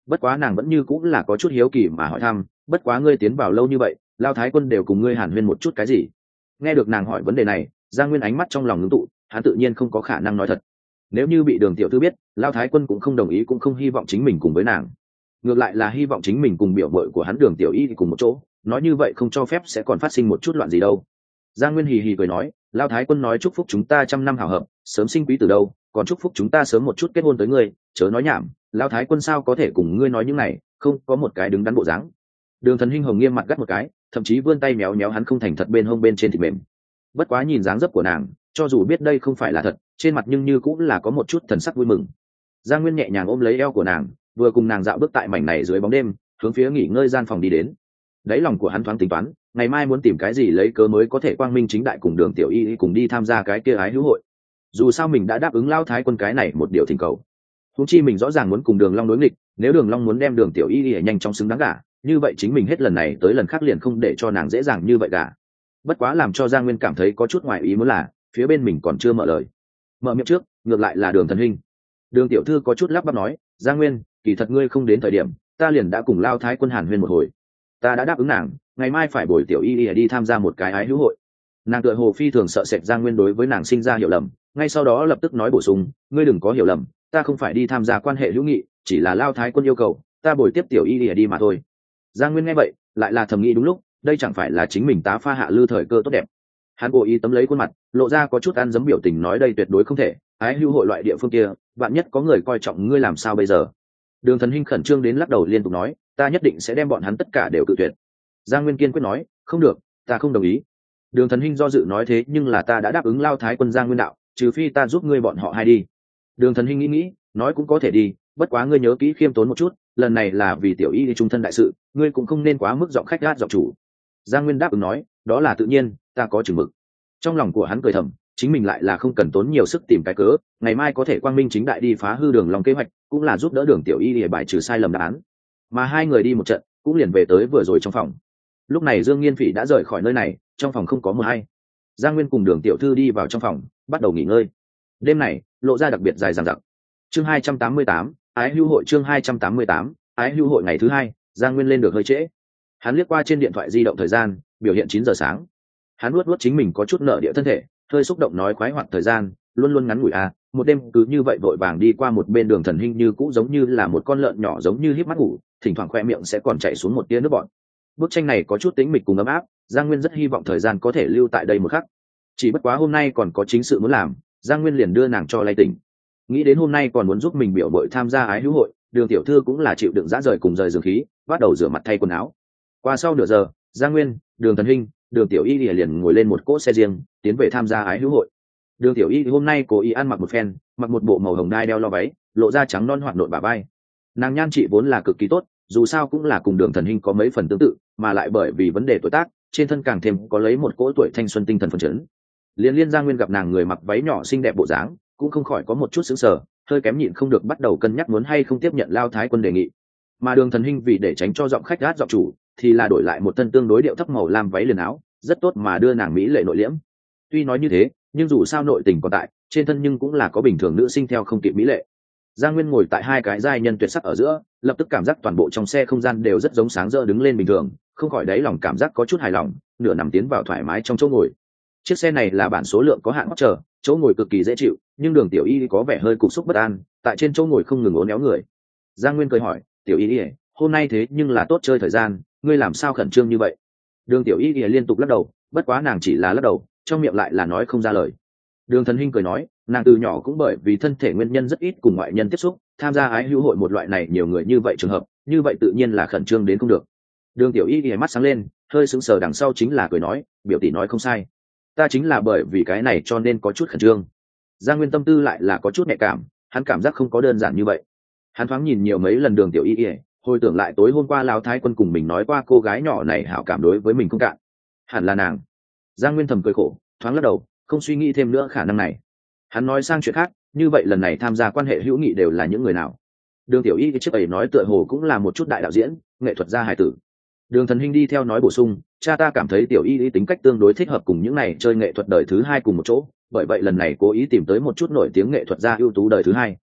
bất quá nàng vẫn như cũng là có chút hiếu kỳ mà hỏi thăm, bất quá ngươi tiến vào lâu như vậy, Lao Thái Quân đều cùng ngươi hàn huyên một chút cái gì? Nghe được nàng hỏi vấn đề này, Giang Nguyên ánh mắt trong lòng ngưng tụ, hắn tự nhiên không có khả năng nói thật. Nếu như bị Đường tiểu thư biết, Lao Thái Quân cũng không đồng ý, cũng không hy vọng chính mình cùng với nàng, ngược lại là hy vọng chính mình cùng biểu mội của hắn Đường tiểu y cùng một chỗ, nói như vậy không cho phép sẽ còn phát sinh một chút loạn gì đâu. Giang Nguyên hì hì cười nói, Lao Thái Quân nói chúc phúc chúng ta 100 năm hảo hợp, sớm sinh quý tử đâu, còn chúc phúc chúng ta sớm một chút kết hôn tới ngươi, chớ nói nhảm, Lao Thái Quân sao có thể cùng ngươi nói những này, không có một cái đứng đắn bộ dáng. Đường Thần Hinh hồng nghiêm mặt gắt một cái, thậm chí vươn tay méo méo hắn không thành thật bên hông bên trên thịt mềm. Bất quá nhìn dáng dấp của nàng, cho dù biết đây không phải là thật, trên mặt nhưng như cũng là có một chút thần sắc vui mừng. Giang Nguyên nhẹ nhàng ôm lấy eo của nàng, vừa cùng nàng dạo bước tại mảnh này dưới bóng đêm, hướng phía nghỉ ngơi gian phòng đi đến. Đáy lòng của hắn thoáng tính toán, ngày mai muốn tìm cái gì lấy cớ mới có thể quang minh chính đại cùng Đường tiểu y cùng đi tham gia cái kia ái hữu hội. Dù sao mình đã đáp ứng Lao Thái Quân cái này một điều thỉnh cầu. Huống chi mình rõ ràng muốn cùng Đường Long đối nghịch, nếu Đường Long muốn đem Đường tiểu y nhanh chóng xứng đáng gả, như vậy chính mình hết lần này tới lần khác liền không để cho nàng dễ dàng như vậy cả. Bất quá làm cho Giang Nguyên cảm thấy có chút ngoài ý muốn là phía bên mình còn chưa mở lời. Mở miệng trước ngược lại là Đường Thần Hinh. Đường tiểu thư có chút lắp bắp nói, Giang Nguyên, kỳ thật ngươi không đến thời điểm, ta liền đã cùng Lao Thái Quân hàn huyên một hồi, ta đã đáp ứng nàng ngày mai phải bồi tiểu y đi tham gia một cái ái hữu hội. Nàng tựa hồ phi thường sợ sệt Giang Nguyên đối với nàng sinh ra hiểu lầm, ngay sau đó lập tức nói bổ sung, ngươi đừng có hiểu lầm, ta không phải đi tham gia quan hệ hữu nghị, chỉ là Lao Thái Quân yêu cầu ta bồi tiếp tiểu y đi mà thôi. Giang Nguyên nghe vậy lại là thầm nghĩ đúng lúc, đây chẳng phải là chính mình tá pha hạ lư thời cơ tốt đẹp. Hắn cố ý tấm lấy khuôn mặt lộ ra có chút ăn dấm biểu tình nói đây tuyệt đối không thể, ái hữu hội loại địa phương kia vạn nhất có người coi trọng ngươi làm sao bây giờ. Đường Thần Hinh khẩn trương đến lắc đầu liên tục nói, ta nhất định sẽ đem bọn hắn tất cả đều cự tuyệt. Giang Nguyên kiên quyết nói, không được, ta không đồng ý. Đường Thần Hinh do dự nói thế nhưng là ta đã đáp ứng Lao Thái Quân Giang Nguyên đạo, trừ phi ta giúp ngươi bọn họ hai đi. Đường Thần Hinh nghĩ nói cũng có thể đi, bất quá ngươi nhớ kỹ khiêm tốn một chút, lần này là vì tiểu y đi trung thân đại sự, ngươi cũng không nên quá mức giọng khách gát giọng chủ. Giang Nguyên đáp ứng nói, đó là tự nhiên, ta có chừng mực. Trong lòng của hắn cười thầm, chính mình lại là không cần tốn nhiều sức tìm cái cớ, ngày mai có thể quang minh chính đại đi phá hư Đường Long kế hoạch, cũng là giúp đỡ Đường tiểu y để bài trừ sai lầm đáp án. Mà hai người đi một trận, cũng liền về tới vừa rồi trong phòng. Lúc này Dương Nghiên Phỉ đã rời khỏi nơi này, trong phòng không có mờ hay. Giang Nguyên cùng Đường tiểu thư đi vào trong phòng, bắt đầu nghỉ ngơi. Đêm này lộ ra đặc biệt dài dằng dặc. Chương 288, ái hữu hội. Chương 288, ái hữu hội. Ngày thứ hai, Giang Nguyên lên được hơi trễ. Hắn liếc qua trên điện thoại di động thời gian, biểu hiện 9 giờ sáng. Hắn nuốt chính mình có chút nợ địa thân thể, hơi xúc động nói khoái hoạt thời gian luôn luôn ngắn ngủi à, một đêm cứ như vậy vội vàng đi qua một bên. Đường Thần Hinh như cũ giống như là một con lợn nhỏ giống như híp mắt ngủ, thỉnh thoảng khoe miệng sẽ còn chảy xuống một tia nước bọt. Bức tranh này có chút tĩnh mịch cùng ấm áp, Giang Nguyên rất hy vọng thời gian có thể lưu tại đây một khắc. Chỉ bất quá hôm nay còn có chính sự muốn làm, Giang Nguyên liền đưa nàng cho lay tỉnh. Nghĩ đến hôm nay còn muốn giúp mình biểu bội tham gia ái hữu hội, Đường tiểu thư cũng là chịu đựng dã rời cùng rời giường khí, bắt đầu rửa mặt thay quần áo. Qua sau nửa giờ, Giang Nguyên, Đường Thần Hinh, Đường tiểu y liền ngồi lên một cỗ xe riêng tiến về tham gia ái hữu hội. Đường tiểu y hôm nay cố ý ăn mặc một phen, mặc một bộ màu hồng đai đeo lo váy, lộ ra trắng non hoạt nộn bả vai. Nàng nhan trị vốn là cực kỳ tốt, dù sao cũng là cùng Đường Thần Hinh có mấy phần tương tự, mà lại bởi vì vấn đề tuổi tác, trên thân càng thêm có lấy một cỗ tuổi thanh xuân tinh thần phấn chấn. Liên Giang Nguyên gặp nàng người mặc váy nhỏ xinh đẹp bộ dáng, cũng không khỏi có một chút sững sờ, hơi kém nhịn không được bắt đầu cân nhắc muốn hay không tiếp nhận Lao Thái Quân đề nghị. Mà Đường Thần Hinh vì để tránh cho giọng khách gát giọng chủ, thì là đổi lại một thân tương đối điệu thấp màu lam váy liền áo, rất tốt mà đưa nàng mỹ lệ nội liễm. Tuy nói như thế, nhưng dù sao nội tình còn tại, trên thân nhưng cũng là có bình thường nữ sinh theo không kịp mỹ lệ. Giang Nguyên ngồi tại hai cái giai nhân tuyệt sắc ở giữa, lập tức cảm giác toàn bộ trong xe không gian đều rất giống sáng rỡ đứng lên bình thường, không khỏi đáy lòng cảm giác có chút hài lòng, nửa nằm tiến vào thoải mái trong chỗ ngồi. Chiếc xe này là bản số lượng có hạn, chờ chỗ ngồi cực kỳ dễ chịu, nhưng Đường tiểu y có vẻ hơi cục xúc bất an, tại trên chỗ ngồi không ngừng uốn éo người. Giang Nguyên cười hỏi, tiểu y hôm nay thế nhưng là tốt chơi thời gian, ngươi làm sao khẩn trương như vậy? Đường tiểu y liên tục lắc đầu, bất quá nàng chỉ là lắc đầu, trong miệng lại là nói không ra lời. Đường Thần Hinh cười nói, nàng từ nhỏ cũng bởi vì thân thể nguyên nhân rất ít cùng ngoại nhân tiếp xúc, tham gia ái hữu hội một loại này nhiều người như vậy trường hợp, như vậy tự nhiên là khẩn trương đến không được. Đường tiểu y mắt sáng lên, hơi sững sờ đằng sau chính là cười nói, biểu tỷ nói không sai, ta chính là bởi vì cái này cho nên có chút khẩn trương. Giang Nguyên tâm tư lại là có chút nhạy cảm, hắn cảm giác không có đơn giản như vậy. Hắn thoáng nhìn nhiều mấy lần Đường tiểu y, hồi tưởng lại tối hôm qua Lão Thái Quân cùng mình nói qua cô gái nhỏ này hảo cảm đối với mình không cạn, hẳn là nàng. Giang Nguyên thầm cười khổ, thoáng lắc đầu, không suy nghĩ thêm nữa khả năng này. Hắn nói sang chuyện khác, như vậy lần này tham gia quan hệ hữu nghị đều là những người nào? Đường tiểu y trước ấy nói tựa hồ cũng là một chút đại đạo diễn, nghệ thuật gia hài tử. Đường Thần Hinh đi theo nói bổ sung, cha ta cảm thấy tiểu y tính cách tương đối thích hợp cùng những này chơi nghệ thuật đời thứ hai cùng một chỗ, bởi vậy lần này cố ý tìm tới một chút nổi tiếng nghệ thuật gia ưu tú đời thứ hai.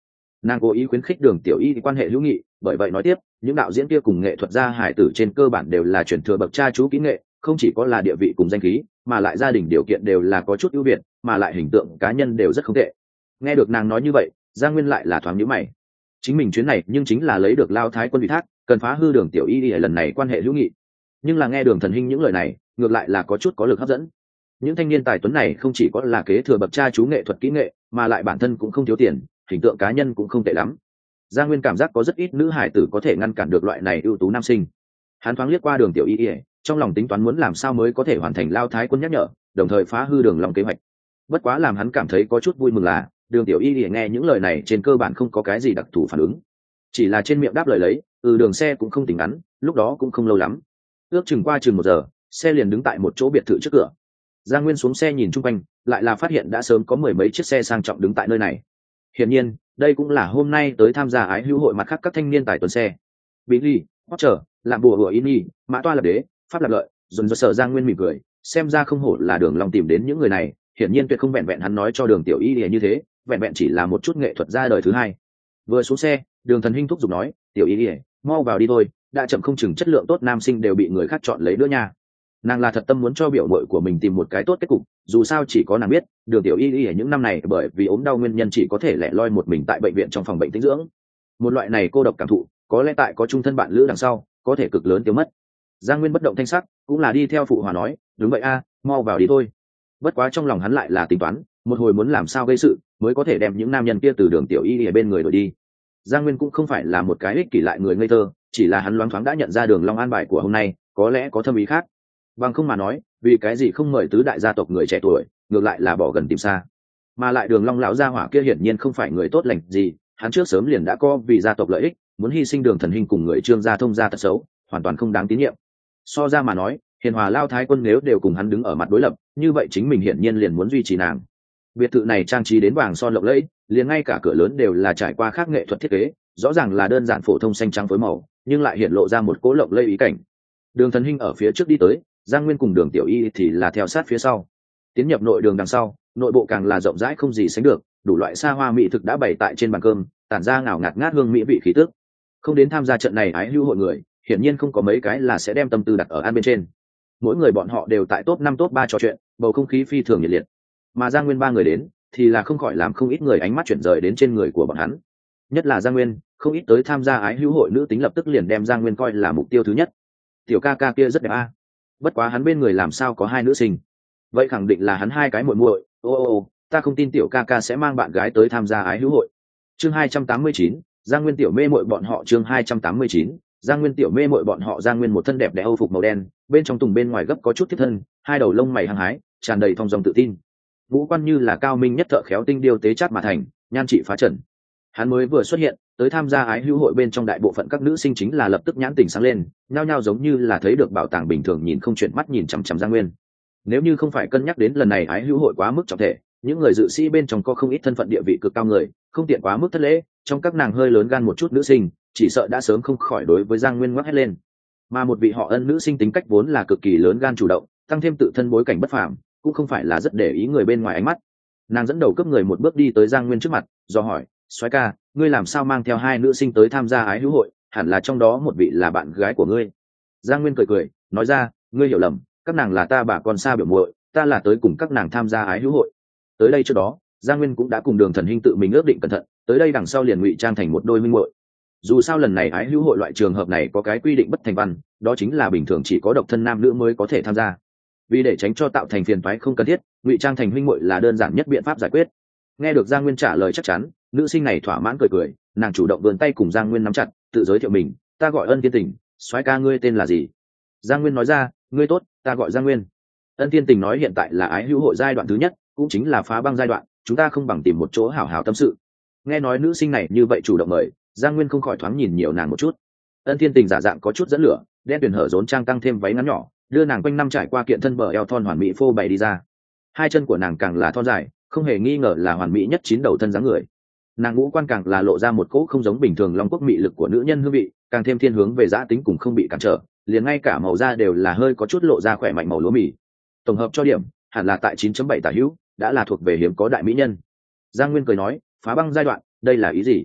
Nàng cố ý khuyến khích Đường Tiểu Y quan hệ hữu nghị, bởi vậy nói tiếp, những đạo diễn kia cùng nghệ thuật gia hải tử trên cơ bản đều là truyền thừa bậc cha chú kỹ nghệ, không chỉ có là địa vị cùng danh khí, mà lại gia đình điều kiện đều là có chút ưu việt, mà lại hình tượng cá nhân đều rất không tệ. Nghe được nàng nói như vậy, Giang Nguyên lại là thoáng nhíu mày. Chính mình chuyến này nhưng chính là lấy được Lao Thái quân ủy thác, cần phá hư Đường Tiểu Y lần này quan hệ hữu nghị. Nhưng là nghe Đường Thần Hinh những lời này, ngược lại là có chút có lực hấp dẫn. Những thanh niên tài tuấn này không chỉ có là kế thừa bậc cha chú nghệ thuật kỹ nghệ, mà lại bản thân cũng không thiếu tiền, hình tượng cá nhân cũng không tệ lắm. Giang Nguyên cảm giác có rất ít nữ hải tử có thể ngăn cản được loại này ưu tú nam sinh. Hắn thoáng liếc qua Đường Tiểu Y, trong lòng tính toán muốn làm sao mới có thể hoàn thành Lao Thái quân nhắc nhở, đồng thời phá hư Đường Long kế hoạch. Bất quá làm hắn cảm thấy có chút vui mừng là, Đường Tiểu Y nghe những lời này trên cơ bản không có cái gì đặc thù phản ứng, chỉ là trên miệng đáp lời lấy, đường xe cũng không tỉnh ngắn, lúc đó cũng không lâu lắm, ước chừng qua chừng 1 giờ, xe liền đứng tại một chỗ biệt thự trước cửa. Giang Nguyên xuống xe nhìn chung quanh, lại là phát hiện đã sớm có 10 mấy chiếc xe sang trọng đứng tại nơi này. Hiển nhiên, đây cũng là hôm nay tới tham gia ái hữu hội mặt khác các thanh niên tài tuần xe. Billy, Porsche, làm bùa hựa Ini, Mã Toa Lập Đế, Pháp Lập Lợi, dồn dơ sở. Giang Nguyên mỉm cười, xem ra không hổ là Đường Long tìm đến những người này, hiển nhiên tuyệt không vẹn vẹn hắn nói cho Đường Tiểu Y như thế, vẹn vẹn chỉ là một chút nghệ thuật ra đời thứ hai. Vừa xuống xe, Đường Thần Hinh thúc giục nói, Tiểu Y, mau vào đi thôi, đã chậm không chừng chất lượng tốt nam sinh đều bị người khác chọn lấy nữa nha. Nàng là thật tâm muốn cho biểu muội của mình tìm một cái tốt kết cục, dù sao chỉ có nàng biết, Đường Tiểu Y ở những năm này bởi vì ốm đau nguyên nhân chỉ có thể lẻ loi một mình tại bệnh viện trong phòng bệnh tĩnh dưỡng. Một loại này cô độc cảm thụ, có lẽ tại có chung thân bạn lữ đằng sau, có thể cực lớn tiêu mất. Giang Nguyên bất động thanh sắc, cũng là đi theo phụ hòa nói, đúng vậy a, mau vào đi thôi. Bất quá trong lòng hắn lại là tính toán, một hồi muốn làm sao gây sự, mới có thể đem những nam nhân kia từ Đường Tiểu Y ở bên người đổi đi. Giang Nguyên cũng không phải là một cái ích kỷ lại người ngây thơ, chỉ là hắn loáng thoáng đã nhận ra Đường Long an bài của hôm nay, có lẽ có thâm ý khác. Bằng không mà nói, vì cái gì không mời tứ đại gia tộc người trẻ tuổi, ngược lại là bỏ gần tìm xa. Mà lại Đường Long lão gia hỏa kia hiển nhiên không phải người tốt lành gì, hắn trước sớm liền đã có vì gia tộc lợi ích, muốn hy sinh Đường Thần Hinh cùng người Trương gia thông gia tật xấu, hoàn toàn không đáng tín nhiệm. So ra mà nói, hiền hòa Lao Thái quân nếu đều cùng hắn đứng ở mặt đối lập, như vậy chính mình hiển nhiên liền muốn duy trì nàng. Biệt thự này trang trí đến vàng son lộng lẫy, liền ngay cả cửa lớn đều là trải qua khác nghệ thuật thiết kế, rõ ràng là đơn giản phổ thông xanh trắng phối màu, nhưng lại hiện lộ ra một cỗ lộng lẫy ý cảnh. Đường Thần Hinh ở phía trước đi tới, Giang Nguyên cùng Đường Tiểu Y thì là theo sát phía sau. Tiến nhập nội đường đằng sau, nội bộ càng là rộng rãi không gì sánh được, đủ loại xa hoa mỹ thực đã bày tại trên bàn cơm, tản ra ngào ngạt ngát hương mỹ vị khí tức. Không đến tham gia trận này ái hữu hội người, hiển nhiên không có mấy cái là sẽ đem tâm tư đặt ở ăn bên trên. Mỗi người bọn họ đều tại top 5 top 3 trò chuyện, bầu không khí phi thường nhiệt liệt. Mà Giang Nguyên ba người đến, thì là không khỏi làm không ít người ánh mắt chuyển rời đến trên người của bọn hắn. Nhất là Giang Nguyên, không ít tới tham gia ái hữu hội nữ tính lập tức liền đem Giang Nguyên coi là mục tiêu thứ nhất. Tiểu ca ca kia rất đẹp a. Bất quá hắn bên người làm sao có 2 nữ sinh? Vậy khẳng định là hắn 2 cái muội muội. Ô, ta không tin tiểu ca ca sẽ mang bạn gái tới tham gia ái hữu hội. Chương 289, Giang Nguyên tiểu mê muội bọn họ. Chương 289, Giang Nguyên tiểu mê muội bọn họ. Giang Nguyên một thân đẹp đẽ Âu phục màu đen, bên trong tùng bên ngoài gấp có chút thiết thân, 2 đầu lông mày hăng hái, tràn đầy thong dong tự tin. Ngũ quan như là cao minh nhất thợ khéo tinh điêu tế chát mà thành, nhan trị phá trần. Hắn mới vừa xuất hiện, tới tham gia ái hữu hội bên trong đại bộ phận các nữ sinh chính là lập tức nhãn tình sáng lên, nhao nhao giống như là thấy được bảo tàng bình thường nhìn không chuyển mắt nhìn chằm chằm Giang Nguyên. Nếu như không phải cân nhắc đến lần này ái hữu hội quá mức trọng thể, những người dự sĩ bên trong có không ít thân phận địa vị cực cao người, không tiện quá mức thất lễ, trong các nàng hơi lớn gan một chút nữ sinh, chỉ sợ đã sớm không khỏi đối với Giang Nguyên ngoắc hết lên. Mà một vị họ Ân nữ sinh tính cách vốn là cực kỳ lớn gan chủ động, tăng thêm tự thân bối cảnh bất phàm, cũng không phải là rất để ý người bên ngoài ánh mắt. Nàng dẫn đầu cấp người một bước đi tới Giang Nguyên trước mặt, do hỏi, soái ca, ngươi làm sao mang theo 2 nữ sinh tới tham gia ái hữu hội, hẳn là trong đó một vị là bạn gái của ngươi. Giang Nguyên cười cười, nói ra, ngươi hiểu lầm, các nàng là ta bà con xa biểu muội, ta là tới cùng các nàng tham gia ái hữu hội. Tới đây trước đó, Giang Nguyên cũng đã cùng Đường Thần Hinh tự mình ước định cẩn thận, tới đây đằng sau liền ngụy trang thành một đôi minh muội. Dù sao lần này ái hữu hội loại trường hợp này có cái quy định bất thành văn, đó chính là bình thường chỉ có độc thân nam nữ mới có thể tham gia. Vì để tránh cho tạo thành phiền toái không cần thiết, ngụy trang thành huynh muội là đơn giản nhất biện pháp giải quyết. Nghe được Giang Nguyên trả lời chắc chắn, nữ sinh này thỏa mãn cười cười, nàng chủ động vươn tay cùng Giang Nguyên nắm chặt, tự giới thiệu mình, ta gọi Ân Thiên Tình, soái ca ngươi tên là gì? Giang Nguyên nói ra, ngươi tốt, ta gọi Giang Nguyên. Ân Thiên Tình nói hiện tại là ái hữu hội giai đoạn thứ nhất, cũng chính là phá băng giai đoạn, chúng ta không bằng tìm một chỗ hảo hảo tâm sự. Nghe nói nữ sinh này như vậy chủ động mời, Giang Nguyên không khỏi thoáng nhìn nhiều nàng một chút. Ân Thiên Tình giả dạng có chút dẫn lửa, đen tuyền hở rốn trang tăng thêm váy ngắn nhỏ, đưa nàng quanh năm trải qua kiện thân bờ eo thon hoàn mỹ phô bày đi ra. 2 chân của nàng càng là thon dài, không hề nghi ngờ là hoàn mỹ nhất 9 đầu thân dáng người. Nàng ngũ quan càng là lộ ra một cỗ không giống bình thường long quốc mị lực của nữ nhân hương vị, càng thêm thiên hướng về giã tính cùng không bị cản trở, liền ngay cả màu da đều là hơi có chút lộ ra khỏe mạnh màu lúa mì. Tổng hợp cho điểm hẳn là tại 9.7 tả hữu, đã là thuộc về hiếm có đại mỹ nhân. Giang Nguyên cười nói, phá băng giai đoạn, đây là ý gì?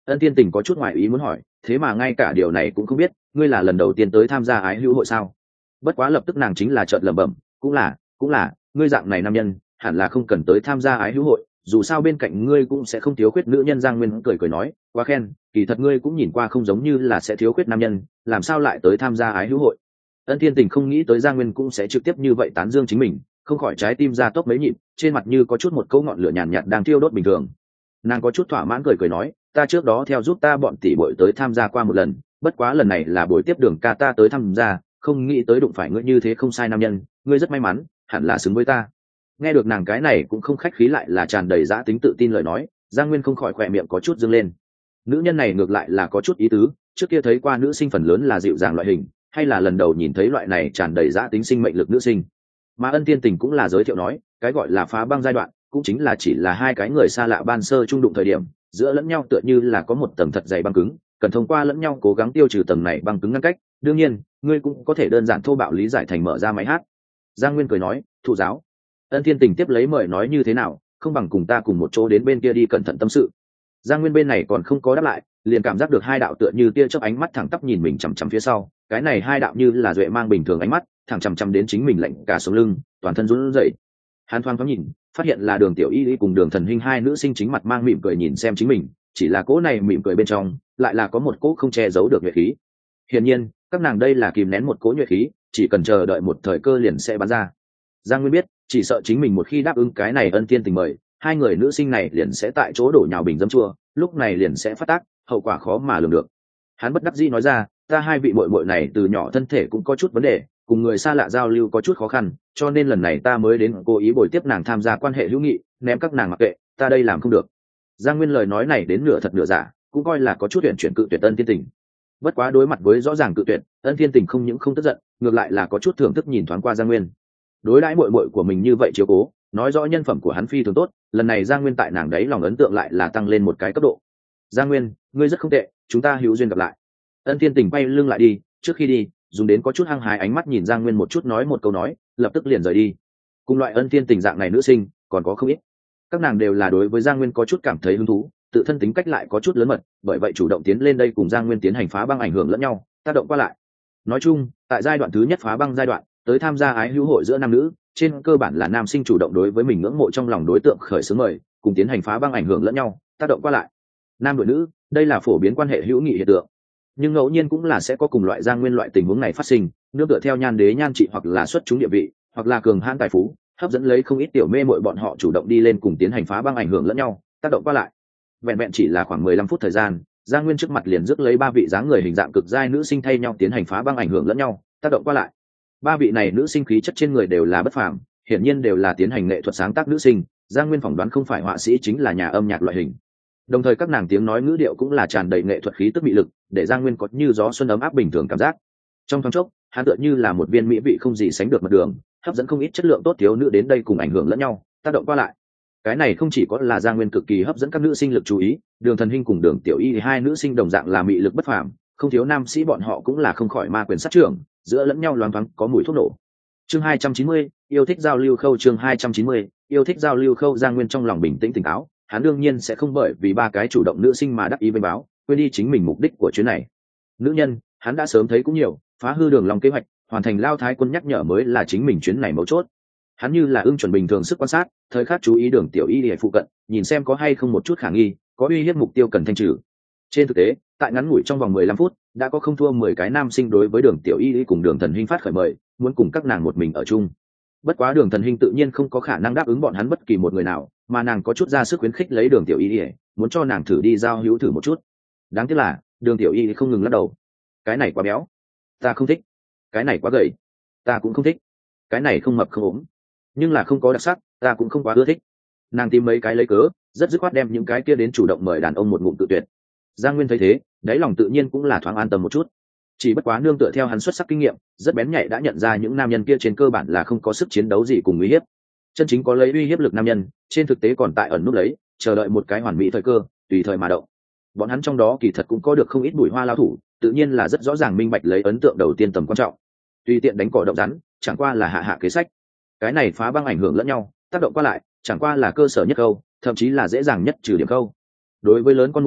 Ân Thiên Tình có chút ngoại ý muốn hỏi, thế mà ngay cả điều này cũng không biết, ngươi là lần đầu tiên tới tham gia ái hữu hội sao? Bất quá lập tức nàng chính là chợt lẩm bẩm, cũng là, ngươi dạng này nam nhân hẳn là không cần tới tham gia ái hữu hội, dù sao bên cạnh ngươi cũng sẽ không thiếu khuyết nữ nhân. Giang Nguyên cười cười nói, quá khen, kỳ thật ngươi cũng nhìn qua không giống như là sẽ thiếu khuyết nam nhân, làm sao lại tới tham gia ái hữu hội? Ân Thiên Tình không nghĩ tới Giang Nguyên cũng sẽ trực tiếp như vậy tán dương chính mình, không khỏi trái tim ra tốc mấy nhịp, trên mặt như có chút một cỗ ngọn lửa nhàn nhạt đang thiêu đốt bình thường. Nàng có chút thỏa mãn cười cười nói, ta trước đó theo giúp ta bọn tỷ bội tới tham gia qua một lần, bất quá lần này là buổi tiếp Đường ca ta tới tham gia, không nghĩ tới đụng phải ngươi như thế không sai nam nhân, ngươi rất may mắn, hẳn là xứng với ta. Nghe được nàng cái này cũng không khách khí lại là tràn đầy dã tính tự tin lời nói, Giang Nguyên không khỏi khỏe miệng có chút dâng lên. Nữ nhân này ngược lại là có chút ý tứ, trước kia thấy qua nữ sinh phần lớn là dịu dàng loại hình, hay là lần đầu nhìn thấy loại này tràn đầy dã tính sinh mệnh lực nữ sinh. Mà Ân Thiên Tình cũng là giới thiệu nói, cái gọi là phá băng giai đoạn cũng chính là chỉ là hai cái người xa lạ ban sơ trung đụng thời điểm, giữa lẫn nhau tựa như là có một tầng thật dày băng cứng, cần thông qua lẫn nhau cố gắng tiêu trừ tầng này băng cứng ngăn cách. Đương nhiên ngươi cũng có thể đơn giản thô bạo lý giải thành mở ra máy hát. Giang Nguyên cười nói, thụ giáo. Ân Thiên Tình tiếp lấy mời nói, như thế nào, không bằng cùng ta cùng một chỗ đến bên kia đi cẩn thận tâm sự. Giang Nguyên bên này còn không có đáp lại, liền cảm giác được hai đạo tựa như tia chớp ánh mắt thẳng tắp nhìn mình chằm chằm phía sau, cái này hai đạo như là duệ mang bình thường ánh mắt thẳng chằm chằm đến chính mình, lạnh cả sống lưng, toàn thân run rẩy. Hắn thoáng nhìn, phát hiện là Đường Tiểu Y cùng Đường Thần Hinh hai nữ sinh chính mặt mang mỉm cười nhìn xem chính mình, chỉ là cỗ này mỉm cười bên trong lại là có một cỗ không che giấu được nhuệ khí. Hiển nhiên các nàng đây là kìm nén một cỗ nhuệ khí, chỉ cần chờ đợi một thời cơ liền sẽ bắn ra. Giang Nguyên biết, chỉ sợ chính mình một khi đáp ứng cái này Ân Thiên Tình mời, hai người nữ sinh này liền sẽ tại chỗ đổ nhào bình dấm chua, lúc này liền sẽ phát tác, hậu quả khó mà lường được. Hắn bất đắc dĩ nói ra, ta hai vị muội muội này từ nhỏ thân thể cũng có chút vấn đề, cùng người xa lạ giao lưu có chút khó khăn, cho nên lần này ta mới đến cố ý bồi tiếp nàng tham gia quan hệ hữu nghị, ném các nàng mặc kệ, ta đây làm không được. Giang Nguyên lời nói này đến nửa thật nửa giả, cũng coi là có chút chuyện chuyển cự tuyệt Ân Thiên Tình. Bất quá đối mặt với rõ ràng cự tuyệt, Ân Thiên Tình không những không tức giận, ngược lại là có chút thưởng thức nhìn thoáng qua Giang Nguyên. Đối đãi muội muội của mình như vậy chiếu cố, nói rõ nhân phẩm của hắn phi thường tốt, lần này Giang Nguyên tại nàng đấy lòng ấn tượng lại là tăng lên một cái cấp độ. Giang Nguyên, ngươi rất không tệ, chúng ta hữu duyên gặp lại. Ân Thiên Tình quay lưng lại đi, trước khi đi dùng đến có chút hăng hái ánh mắt nhìn Giang Nguyên một chút, nói một câu nói, lập tức liền rời đi. Cùng loại Ân Thiên Tình dạng này nữ sinh còn có không ít, các nàng đều là đối với Giang Nguyên có chút cảm thấy hứng thú, tự thân tính cách lại có chút lớn mật, bởi vậy chủ động tiến lên đây cùng Giang Nguyên tiến hành phá băng, ảnh hưởng lẫn nhau, tác động qua lại. Nói chung tại giai đoạn thứ nhất phá băng giai đoạn, tới tham gia ái hữu hội giữa nam nữ, trên cơ bản là nam sinh chủ động đối với mình ngưỡng mộ trong lòng đối tượng khởi xướng mời, cùng tiến hành phá băng, ảnh hưởng lẫn nhau, tác động qua lại. Nam đổi nữ, đây là phổ biến quan hệ hữu nghị hiện tượng, nhưng ngẫu nhiên cũng là sẽ có cùng loại Giang Nguyên loại tình huống này phát sinh, nương tựa theo nhan đế nhan trị hoặc là xuất chúng địa vị, hoặc là cường hãn tài phú, hấp dẫn lấy không ít tiểu mê muội bọn họ chủ động đi lên cùng tiến hành phá băng, ảnh hưởng lẫn nhau, tác động qua lại. Vẹn vẹn chỉ là khoảng 15 phút thời gian, Giang Nguyên trước mặt liền rước lấy ba vị dáng người hình dạng cực giai nữ sinh thay nhau tiến hành phá băng, ảnh hưởng lẫn nhau, tác động qua lại. Ba vị này nữ sinh khí chất trên người đều là bất phàm, hiển nhiên đều là tiến hành nghệ thuật sáng tác nữ sinh, Giang Nguyên phỏng đoán không phải họa sĩ chính là nhà âm nhạc loại hình. Đồng thời các nàng tiếng nói ngữ điệu cũng là tràn đầy nghệ thuật khí tức mị lực, để Giang Nguyên có như gió xuân ấm áp bình thường cảm giác. Trong thoáng chốc, hắn tựa như là một viên mỹ vị không gì sánh được mật đường, hấp dẫn không ít chất lượng tốt thiếu nữ đến đây cùng ảnh hưởng lẫn nhau, tác động qua lại. Cái này không chỉ có là Giang Nguyên cực kỳ hấp dẫn các nữ sinh lực chú ý, Đường Thần Hinh cùng Đường Tiểu Y hai nữ sinh đồng dạng là mị lực bất phàm, không thiếu nam sĩ bọn họ cũng là không khỏi ma quyền sát trưởng, giữa lẫn nhau loáng thoáng có mùi thuốc nổ. Chương 290, yêu thích giao lưu khâu. Chương 290, yêu thích giao lưu khâu. Giang Nguyên trong lòng bình tĩnh tỉnh táo, hắn đương nhiên sẽ không bởi vì ba cái chủ động nữ sinh mà đắc ý vênh báo, quên đi chính mình mục đích của chuyến này. Nữ nhân hắn đã sớm thấy cũng nhiều, phá hư Đường Long kế hoạch, hoàn thành Lao Thái Quân nhắc nhở mới là chính mình chuyến này mấu chốt. Hắn như là ưng chuẩn bình thường sức quan sát, thời khắc chú ý Đường Tiểu Y để phụ cận, nhìn xem có hay không một chút khả nghi, có uy hiếp mục tiêu cần thanh trừ. Trên thực tế, tại ngắn ngủi trong vòng 15 phút, đã có không thua 10 cái nam sinh đối với Đường Tiểu Y cùng Đường Thần Hinh phát khởi mời, muốn cùng các nàng một mình ở chung. Bất quá Đường Thần Hinh tự nhiên không có khả năng đáp ứng bọn hắn bất kỳ một người nào, mà nàng có chút ra sức khuyến khích lấy Đường Tiểu Y, muốn cho nàng thử đi giao hữu thử một chút. Đáng tiếc là Đường Tiểu Y không ngừng lắc đầu. Cái này quá béo, ta không thích. Cái này quá gầy, ta cũng không thích. Cái này không mập không ốm, nhưng là không có đặc sắc, ta cũng không quá ưa thích. Nàng tìm mấy cái lấy cớ, rất dứt khoát đem những cái kia đến chủ động mời đàn ông một ngụm tự tuyệt. Giang Nguyên thấy thế, đáy lòng tự nhiên cũng là thoáng an tâm một chút. Chỉ bất quá nương tựa theo hắn xuất sắc kinh nghiệm, rất bén nhạy đã nhận ra những nam nhân kia trên cơ bản là không có sức chiến đấu gì cùng uy hiếp. Chân chính có lấy uy hiếp lực nam nhân, trên thực tế còn tại ẩn núp lấy, chờ đợi một cái hoàn mỹ thời cơ, tùy thời mà động. Bọn hắn trong đó kỳ thật cũng có được không ít bùi hoa lao thủ, tự nhiên là rất rõ ràng minh bạch lấy ấn tượng đầu tiên tầm quan trọng. Tùy tiện đánh cỏ động rắn, chẳng qua là hạ hạ kế sách. Cái này phá băng, ảnh hưởng lẫn nhau, tác động qua lại, chẳng qua là cơ sở nhất câu, thậm chí là dễ dàng nhất trừ điểm câu. Đối với lớn con mồi,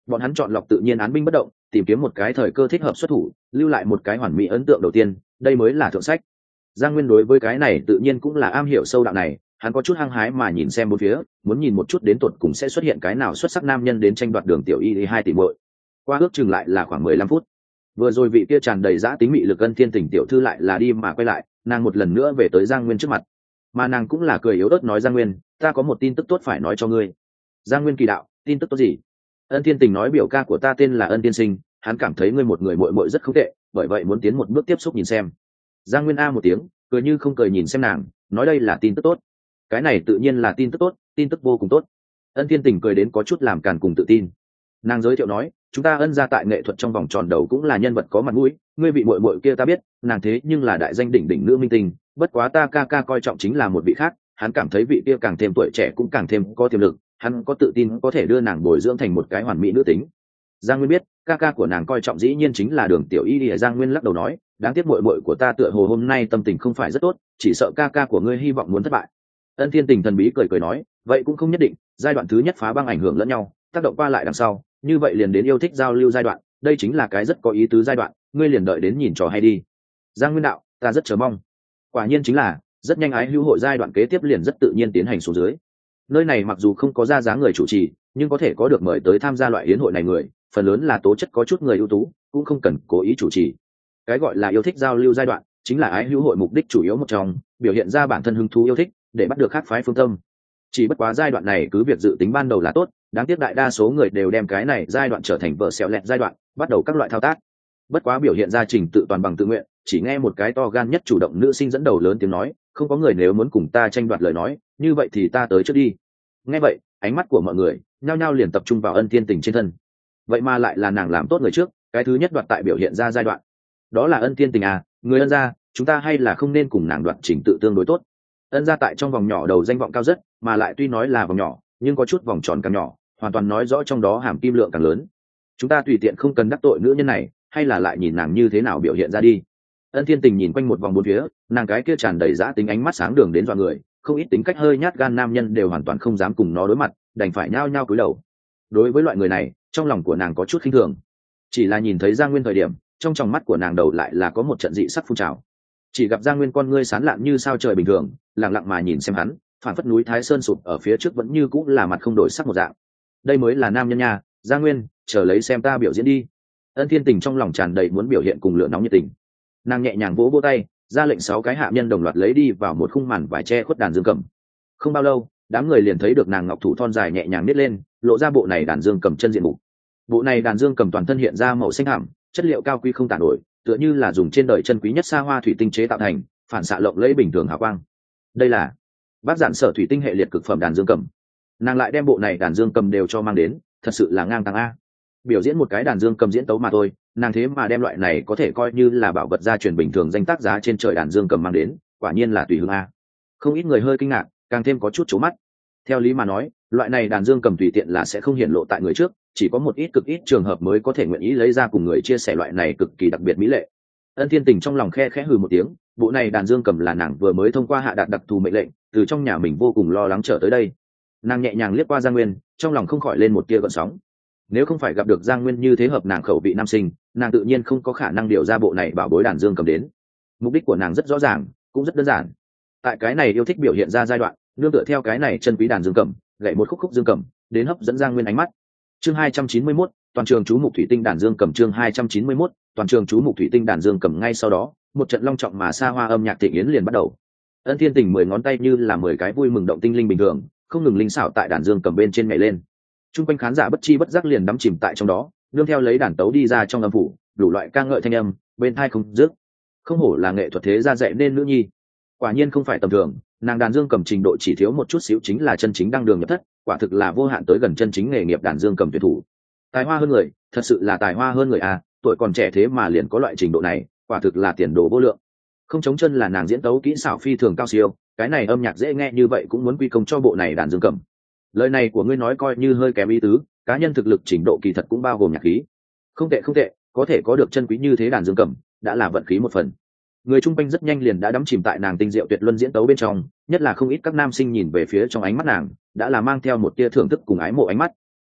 bọn hắn chọn lọc tự nhiên án binh bất động, tìm kiếm một cái thời cơ thích hợp xuất thủ, lưu lại một cái hoàn mỹ ấn tượng đầu tiên, đây mới là thượng sách. Giang Nguyên đối với cái này tự nhiên cũng là am hiểu sâu đạo này, hắn có chút hăng hái mà nhìn xem bốn phía, muốn nhìn một chút đến tột cùng sẽ xuất hiện cái nào xuất sắc nam nhân đến tranh đoạt Đường Tiểu Y 2 tỷ muội. Qua ước chừng lại là khoảng 15 phút. Vừa rồi vị kia tràn đầy dã tính mị lực Ân Thiên Tình tiểu thư lại là đi mà quay lại, nàng một lần nữa về tới Giang Nguyên trước mặt. Mà nàng cũng là cười yếu ớt nói Giang Nguyên, ta có một tin tức tốt phải nói cho ngươi. Giang Nguyên kỳ đạo, tin tức tốt gì? Ân Thiên Tình nói biểu ca của ta tên là Ân Tiên Sinh, hắn cảm thấy ngươi một người muội muội rất không tệ, bởi vậy muốn tiến một bước tiếp xúc nhìn xem. Giang Nguyên a một tiếng, cười như không cười nhìn xem nàng, nói đây là tin tức tốt. Cái này tự nhiên là tin tức tốt, tin tức vô cùng tốt. Ân Thiên Tình cười đến có chút làm càn cùng tự tin. Nàng giới thiệu nói, chúng ta Ân gia tại nghệ thuật trong vòng tròn đầu cũng là nhân vật có mặt mũi, ngươi vị muội muội kia ta biết, nàng thế nhưng là đại danh đỉnh đỉnh nữ minh tinh, bất quá ta ca ca coi trọng chính là một vị khác, hắn cảm thấy vị kia càng thêm tuổi trẻ cũng càng thêm có tiềm lực, hắn có tự tin có thể đưa nàng bồi dưỡng thành một cái hoàn mỹ nữ tính. Giang Nguyên biết, ca ca của nàng coi trọng dĩ nhiên chính là Đường Tiểu Y. Giang Nguyên lắc đầu nói, đáng tiếc muội muội của ta tựa hồ hôm nay tâm tình không phải rất tốt, chỉ sợ ca ca của ngươi hy vọng muốn thất bại. Ân Thiên Tình thần bí cười nói, vậy cũng không nhất định, giai đoạn thứ nhất phá băng ảnh hưởng lẫn nhau, tác động qua lại đằng sau, như vậy liền đến yêu thích giao lưu giai đoạn, đây chính là cái rất có ý tứ giai đoạn, ngươi liền đợi đến nhìn trò hay đi. Giang Nguyên đạo, ta rất chờ mong. Quả nhiên chính là, rất nhanh ái hữu hội giai đoạn kế tiếp liền rất tự nhiên tiến hành xuống dưới. Nơi này mặc dù không có ra dáng người chủ trì, nhưng có thể có được mời tới tham gia loại hiến hội này người, phần lớn là tố chất có chút người ưu tú, cũng không cần cố ý chủ trì. Cái gọi là yêu thích giao lưu giai đoạn, chính là ái hữu hội mục đích chủ yếu một trong, biểu hiện ra bản thân hứng thú yêu thích, để bắt được khác phái phương tâm. Chỉ bất quá giai đoạn này cứ việc dự tính ban đầu là tốt, đáng tiếc đại đa số người đều đem cái này giai đoạn trở thành vợ xẹo lẹt giai đoạn, bắt đầu các loại thao tác. Bất quá biểu hiện ra trình tự toàn bằng tự nguyện, chỉ nghe một cái to gan nhất chủ động nữ sinh dẫn đầu lớn tiếng nói, không có người nếu muốn cùng ta tranh đoạt lời nói, như vậy thì ta tới trước đi. Nghe vậy, ánh mắt của mọi người nhao nhao liền tập trung vào Ân Thiên Tình trên thân. Vậy mà lại là nàng làm tốt người trước, cái thứ nhất đoạt tại biểu hiện ra giai đoạn. Đó là Ân Thiên Tình à, người Ân gia, chúng ta hay là không nên cùng nàng đoạt trình tự tương đối tốt. Ân gia tại trong vòng nhỏ đầu danh vọng cao rất, mà lại tuy nói là vòng nhỏ, nhưng có chút vòng tròn càng nhỏ, hoàn toàn nói rõ trong đó hàm kim lượng càng lớn. Chúng ta tùy tiện không cần đắc tội nữ nhân này, hay là lại nhìn nàng như thế nào biểu hiện ra đi. Ân Thiên Tình nhìn quanh một vòng bốn phía, nàng cái kia tràn đầy dã tính ánh mắt sáng đường đến dọa người, không ít tính cách hơi nhát gan nam nhân đều hoàn toàn không dám cùng nó đối mặt, đành phải nhao nhao cúi đầu. Đối với loại người này, trong lòng của nàng có chút khinh thường. Chỉ là nhìn thấy Giang Nguyên thời điểm, trong tròng mắt của nàng đầu lại là có một trận dị sắc phun trào. Chỉ gặp Giang Nguyên con ngươi sáng lạn như sao trời bình thường, lặng lặng mà nhìn xem hắn, phản phất núi Thái Sơn sụp ở phía trước vẫn như cũng là mặt không đổi sắc một dạng. Đây mới là nam nhân nha, Giang Nguyên, chờ lấy xem ta biểu diễn đi. Ân Thiên Tình trong lòng tràn đầy muốn biểu hiện cùng lửa nóng nhiệt tình. Nàng nhẹ nhàng vỗ vỗ tay, ra lệnh 6 cái hạ nhân đồng loạt lấy đi vào một khung màn vải che khuất đàn dương cầm. Không bao lâu, đám người liền thấy được nàng ngọc thủ thon dài nhẹ nhàng nít lên, lộ ra bộ này đàn dương cầm chân diện mục. Bộ này đàn dương cầm toàn thân hiện ra màu xanh hẳm, chất liệu cao quý không tàn nổi, tựa như là dùng trên đời chân quý nhất xa hoa thủy tinh chế tạo thành, phản xạ lộng lẫy bình thường hào quang. Đây là bác giản sở thủy tinh hệ liệt cực phẩm đàn dương cầm. Nàng lại đem bộ này đàn dương cầm đều cho mang đến, thật sự là ngang tàng a. Biểu diễn một cái đàn dương cầm diễn tấu mà thôi, nàng thế mà đem loại này có thể coi như là bảo vật gia truyền bình thường danh tác giá trên trời đàn dương cầm mang đến, quả nhiên là tùy hứng a. Không ít người hơi kinh ngạc, càng thêm có chút chố mắt. Theo lý mà nói, loại này đàn dương cầm tùy tiện là sẽ không hiển lộ tại người trước, chỉ có một ít cực ít trường hợp mới có thể nguyện ý lấy ra cùng người chia sẻ loại này cực kỳ đặc biệt mỹ lệ. Ân Thiên Tình trong lòng khe khẽ hừ một tiếng, bộ này đàn dương cầm là nàng vừa mới thông qua hạ đạt đặc thù mệnh lệnh, từ trong nhà mình vô cùng lo lắng trở tới đây. Nàng nhẹ nhàng liếc qua Giang Nguyên, trong lòng không khỏi lên một tia gợn sóng. Nếu không phải gặp được Giang Nguyên như thế hợp nàng khẩu vị nam sinh, nàng tự nhiên không có khả năng điều ra bộ này bảo bối đàn dương cầm đến. Mục đích của nàng rất rõ ràng, cũng rất đơn giản. Tại cái này yêu thích biểu hiện ra giai đoạn, nương tựa theo cái này chân quý đàn dương cầm, gậy một khúc khúc dương cầm, đến hấp dẫn Giang Nguyên ánh mắt. Chương 291, toàn trường chú mục thủy tinh đàn dương cầm. Chương 291, toàn trường chú mục thủy tinh đàn dương cầm. Ngay sau đó, một trận long trọng mà xa hoa âm nhạc thịnh yến liền bắt đầu. Ân Thiên Tình 10 ngón tay như là 10 cái vui mừng động tinh linh bình thường, không ngừng linh xảo tại đàn dương cầm bên trên nhảy lên. Trung quanh khán giả bất chi bất giác liền đắm chìm tại trong đó, nương theo lấy đàn tấu đi ra trong âm phủ, đủ loại ca ngợi thanh âm, bên tai không dứt. Không hổ là nghệ thuật thế gia dạy nên nữ nhi, quả nhiên không phải tầm thường, nàng đàn dương cầm trình độ chỉ thiếu một chút xíu chính là chân chính đăng đường nhập thất, quả thực là vô hạn tới gần chân chính nghề nghiệp đàn dương cầm tuyệt thủ. Tài hoa hơn người, thật sự là tài hoa hơn người à, tuổi còn trẻ thế mà liền có loại trình độ này, quả thực là tiền đồ vô lượng. Không chống chân là nàng diễn tấu kỹ xảo phi thường cao siêu, cái này âm nhạc dễ nghe như vậy cũng muốn quy công cho bộ này đàn dương cầm. Lời này của ngươi nói coi như hơi kém ý tứ, cá nhân thực lực trình độ kỳ thật cũng bao gồm nhạc khí. Không tệ không tệ, có thể có được chân quý như thế đàn dương cầm, đã là vận khí một phần. Người chung quanh rất nhanh liền đã đắm chìm tại nàng tinh diệu tuyệt luân diễn tấu bên trong, nhất là không ít các nam sinh nhìn về phía trong ánh mắt nàng, đã là mang theo một tia thưởng thức cùng ái mộ ánh mắt.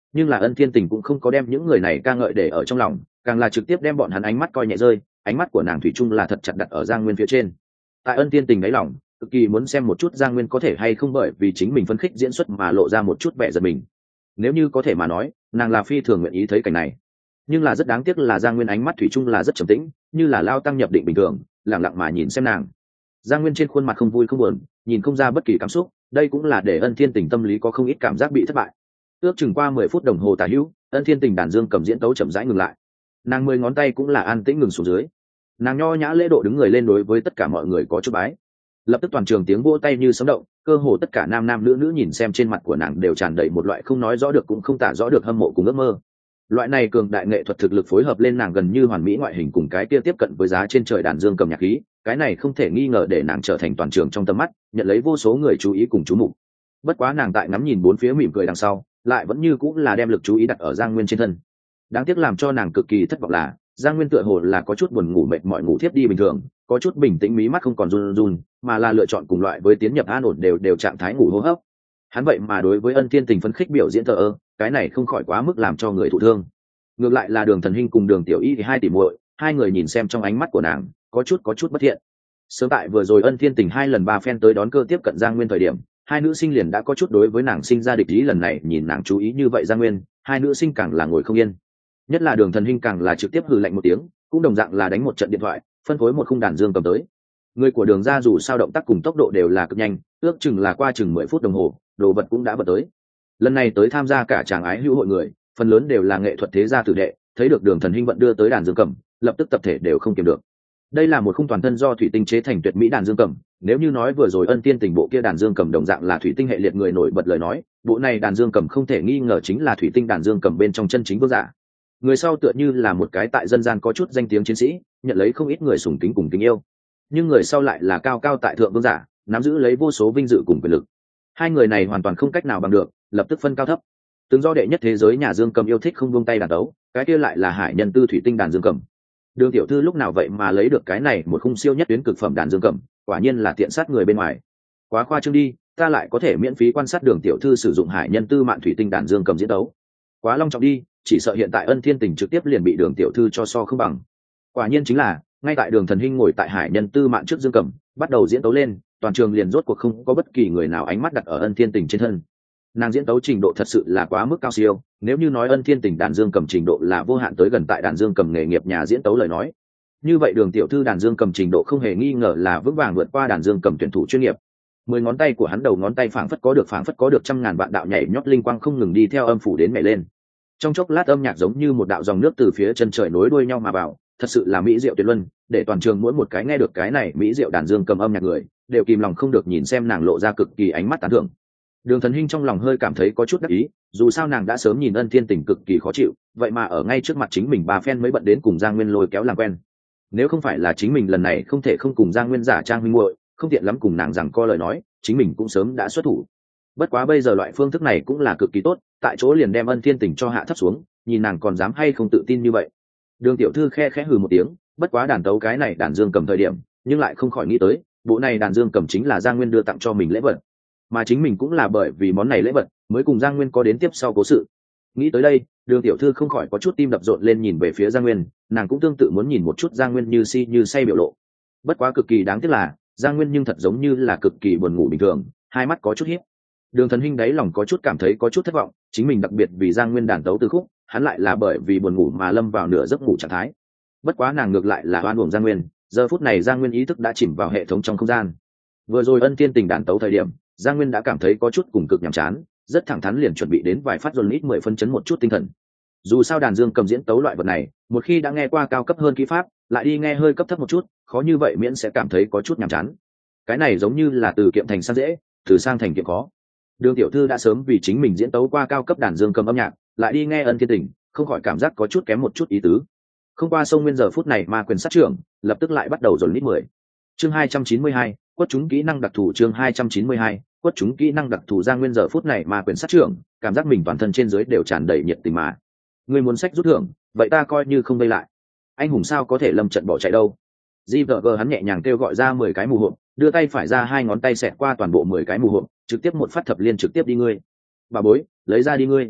nhưng là Ân Thiên Tình cũng không có đem những người này ca ngợi để ở trong lòng, càng là trực tiếp đem bọn hắn ánh mắt coi nhẹ rơi, ánh mắt của nàng thủy chung là thật chặt đặt ở Giang Nguyên phía trên. Tại Ân Thiên Tình đáy lòng cực kỳ muốn xem một chút Giang Nguyên có thể hay không bởi vì chính mình phấn khích diễn xuất mà lộ ra một chút vẻ giật mình. Nếu như có thể mà nói, nàng là phi thường nguyện ý thấy cảnh này. Nhưng là rất đáng tiếc là Giang Nguyên ánh mắt thủy chung là rất trầm tĩnh, như là lao tăng nhập định bình thường, lặng lặng mà nhìn xem nàng. Giang Nguyên trên khuôn mặt không vui không buồn, nhìn không ra bất kỳ cảm xúc, đây cũng là để Ân Thiên Tình tâm lý có không ít cảm giác bị thất bại. Ước chừng qua 10 phút đồng hồ tả hữu, Ân Thiên Tình đàn dương cầm diễn tấu chậm rãi ngừng lại. Nàng 10 ngón tay cũng là an tĩnh ngừng xuống dưới. Nàng nho nhã lễ độ đứng người lên đối với tất cả mọi người có chút bái. Lập tức toàn trường tiếng vỗ tay như sấm động, cơ hồ tất cả nam nam nữ nữ nhìn xem trên mặt của nàng đều tràn đầy một loại không nói rõ được cũng không tả rõ được hâm mộ cùng ước mơ. Loại này cường đại nghệ thuật thực lực phối hợp lên nàng gần như hoàn mỹ ngoại hình cùng cái kia tiếp cận với giá trên trời đàn dương cầm nhạc khí, cái này không thể nghi ngờ để nàng trở thành toàn trường trong tầm mắt, nhận lấy vô số người chú ý cùng chú mục. Bất quá nàng tại ngắm nhìn bốn phía mỉm cười đằng sau, lại vẫn như cũng là đem lực chú ý đặt ở Giang Nguyên trên thân. Đáng tiếc làm cho nàng cực kỳ thất vọng là, Giang Nguyên tựa hồ là có chút buồn ngủ mệt mỏi ngủ thiếp đi bình thường, có chút bình tĩnh mí mắt không còn run run, mà là lựa chọn cùng loại với tiến nhập an ổn đều trạng thái ngủ hô hấp. Hắn vậy mà đối với Ân Thiên Tình phấn khích biểu diễn thờ ơ, cái này không khỏi quá mức làm cho người thụ thương. Ngược lại là Đường Thần Hinh cùng Đường Tiểu Y thì hai tỷ muội, hai người nhìn xem trong ánh mắt của nàng có chút bất thiện. Sớm tại vừa rồi Ân Thiên Tình 2 lần 3 phen tới đón cơ tiếp cận Giang Nguyên thời điểm, hai nữ sinh liền đã có chút đối với nàng sinh ra địch ý, lần này nhìn nàng chú ý như vậy Giang Nguyên, hai nữ sinh càng là ngồi không yên. Nhất là Đường Thần Hinh càng là trực tiếp hừ lạnh một tiếng, cũng đồng dạng là đánh một trận điện thoại, phân phối một khung đàn dương cầm tới. Người của Đường gia dù sao động tác cùng tốc độ đều là cực nhanh, ước chừng là qua chừng 10 phút đồng hồ, đồ vật cũng đã vật tới. Lần này tới tham gia cả chàng ái hữu hội người, phần lớn đều là nghệ thuật thế gia tử đệ, thấy được Đường Thần Hinh vận đưa tới đàn dương cầm, lập tức tập thể đều không kiềm được. Đây là một khung toàn thân do thủy tinh chế thành tuyệt mỹ đàn dương cầm, nếu như nói vừa rồi Ân Tiên Tình bộ kia đàn dương cầm đồng dạng là thủy tinh hệ liệt người nổi bật lời nói, bộ này đàn dương cầm không thể nghi ngờ chính là thủy tinh đàn dương cầm bên trong chân chính vương giả. Người sau tựa như là một cái tại dân gian có chút danh tiếng chiến sĩ, nhận lấy không ít người sùng kính cùng kính yêu, nhưng người sau lại là cao cao tại thượng vương giả, nắm giữ lấy vô số vinh dự cùng quyền lực. Hai người này hoàn toàn không cách nào bằng được, lập tức phân cao thấp. Từng do đệ nhất thế giới nhà dương cầm yêu thích không buông tay đàn đấu, cái kia lại là hải nhân tư thủy tinh đàn dương cầm. Đường tiểu thư lúc nào vậy mà lấy được cái này một khung siêu nhất tuyến cực phẩm đàn dương cầm, quả nhiên là tiện sát người bên ngoài. Quá khoa trương đi, ta lại có thể miễn phí quan sát Đường tiểu thư sử dụng hải nhân tư mạn thủy tinh đàn dương cầm diễn đấu. Quá long trọng đi, chỉ sợ hiện tại Ân Thiên Tình trực tiếp liền bị Đường tiểu thư cho so không bằng. Quả nhiên chính là, ngay tại Đường Thần Hinh ngồi tại hải nhân tư mạn trước dương cầm, bắt đầu diễn tấu lên, toàn trường liền rốt cuộc không có bất kỳ người nào ánh mắt đặt ở Ân Thiên Tình trên thân. Nàng diễn tấu trình độ thật sự là quá mức cao siêu, nếu như nói Ân Thiên Tình đàn dương cầm trình độ là vô hạn tới gần tại đàn dương cầm nghề nghiệp nhà diễn tấu lời nói, như vậy Đường tiểu thư đàn dương cầm trình độ không hề nghi ngờ là vững vàng vượt qua đàn dương cầm tuyển thủ chuyên nghiệp. 10 ngón tay của hắn đầu ngón tay phảng phất có được trăm ngàn vạn đạo nhảy nhót linh quang không ngừng đi theo âm phủ đến mẹ lên. Trong chốc lát âm nhạc giống như một đạo dòng nước từ phía chân trời nối đuôi nhau mà vào, thật sự là mỹ diệu tuyệt luân, để toàn trường mỗi một cái nghe được cái này mỹ diệu đàn dương cầm âm nhạc người đều kìm lòng không được nhìn xem nàng lộ ra cực kỳ ánh mắt tán thưởng. Đường Thần Hinh trong lòng hơi cảm thấy có chút đắc ý, dù sao nàng đã sớm nhìn Ân Thiên Tình cực kỳ khó chịu, vậy mà ở ngay trước mặt chính mình bà phen mới bận đến cùng Giang Nguyên lôi kéo làm quen. Nếu không phải là chính mình lần này không thể không cùng Giang Nguyên giả trang huynh muội, không tiện lắm cùng nàng rằng co lời nói, chính mình cũng sớm đã xuất thủ. Bất quá bây giờ loại phương thức này cũng là cực kỳ tốt, tại chỗ liền đem Ân Thiên Tình cho hạ thấp xuống, nhìn nàng còn dám hay không tự tin như vậy. Đường tiểu thư khẽ hừ một tiếng, bất quá đàn tấu cái này đàn dương cầm thời điểm, nhưng lại không khỏi nghĩ tới, bộ này đàn dương cầm chính là Giang Nguyên đưa tặng cho mình lễ vật, mà chính mình cũng là bởi vì món này lễ vật mới cùng Giang Nguyên có đến tiếp sau cố sự. Nghĩ tới đây, Đường tiểu thư không khỏi có chút tim đập rộn lên nhìn về phía Giang Nguyên, nàng cũng tương tự muốn nhìn một chút Giang Nguyên như si như say biểu lộ. Bất quá cực kỳ đáng tiếc là, Giang Nguyên nhưng thật giống như là cực kỳ buồn ngủ bình thường, hai mắt có chút hiếp. Đường Thần Hinh đáy lòng có chút cảm thấy có chút thất vọng, chính mình đặc biệt vì Giang Nguyên đàn tấu từ khúc, hắn lại là bởi vì buồn ngủ mà lâm vào nửa giấc ngủ trạng thái. Bất quá nàng ngược lại là oan uổng Giang Nguyên, giờ phút này Giang Nguyên ý thức đã chìm vào hệ thống trong không gian. Vừa rồi Ân Thiên Tình đàn tấu thời điểm, Giang Nguyên đã cảm thấy có chút cùng cực nhàm chán, rất thẳng thắn liền chuẩn bị đến vài phát dồn ít 10 phân chấn một chút tinh thần. Dù sao đàn dương cầm diễn tấu loại vật này, một khi đã nghe qua cao cấp hơn kỹ pháp, lại đi nghe hơi cấp thấp một chút, khó như vậy miễn sẽ cảm thấy có chút nhàm chán. Cái này giống như là từ kiệm thành sang dễ, từ sang thành kiệm khó. Đường tiểu thư đã sớm vì chính mình diễn tấu qua cao cấp đàn dương cầm âm nhạc, lại đi nghe Ân Thiên Tình, không khỏi cảm giác có chút kém một chút ý tứ. Không qua sông Nguyên giờ phút này ma quyền sát trưởng, lập tức lại bắt đầu dồn lít 10. Chương 292, quất chúng kỹ năng đặc thù. Chương 292, quất chúng kỹ năng đặc thù. Giang Nguyên giờ phút này ma quyền sát trưởng, cảm giác mình toàn thân trên dưới đều tràn đầy nhiệt tình mà. Ngươi muốn sách rút thưởng, vậy ta coi như không vây lại. Anh hùng sao có thể lâm trận bỏ chạy đâu. GVG hắn nhẹ nhàng kêu gọi ra 10 cái mù hộp, đưa tay phải ra 2 ngón tay xẹt qua toàn bộ 10 cái mù hộp, trực tiếp một phát thập liên trực tiếp đi ngươi. Bà bối, lấy ra đi ngươi.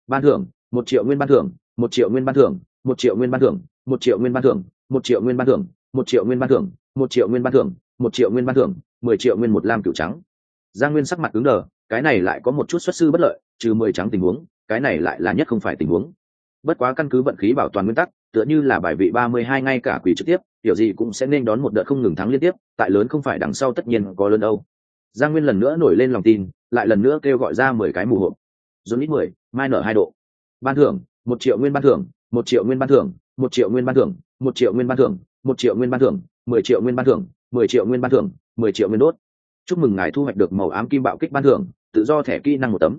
Ban thưởng: 1 triệu nguyên ban thưởng, 1 triệu nguyên ban thưởng, 1 triệu nguyên ban thưởng, 1 triệu nguyên ban thưởng, 1 triệu nguyên ban thưởng, 1 triệu nguyên ban thưởng, 1 triệu nguyên ban thưởng, 1 triệu nguyên ban thưởng, 10 triệu nguyên một lam cửu trắng. Giang Nguyên sắc mặt cứng đờ, cái này lại có một chút xuất sư bất lợi, trừ 10 trắng tình huống, cái này lại là nhất không phải tình huống. Bất quá căn cứ vận khí bảo toàn nguyên tắc, tựa như là bài vị 32 ngay cả quỷ trực tiếp, kiểu gì cũng sẽ nên đón một đợt không ngừng thắng liên tiếp, tại lớn không phải đằng sau tất nhiên có lớn đâu. Giang Nguyên lần nữa nổi lên lòng tin, lại lần nữa kêu gọi ra 10 cái mù hộp. Dồn ít 10, mai nở 2 độ. Ban thưởng: 1 triệu nguyên ban thưởng, 1 triệu nguyên ban thưởng, 1 triệu nguyên ban thưởng, 1 triệu nguyên ban thưởng, 1 triệu nguyên ban thưởng, 10 triệu nguyên ban thưởng, 10 triệu nguyên ban thưởng, 10 triệu nguyên đốt. Chúc mừng ngài thu hoạch được màu ám kim bạo kích ban thưởng, tự do thẻ kỹ năng 1 tấm.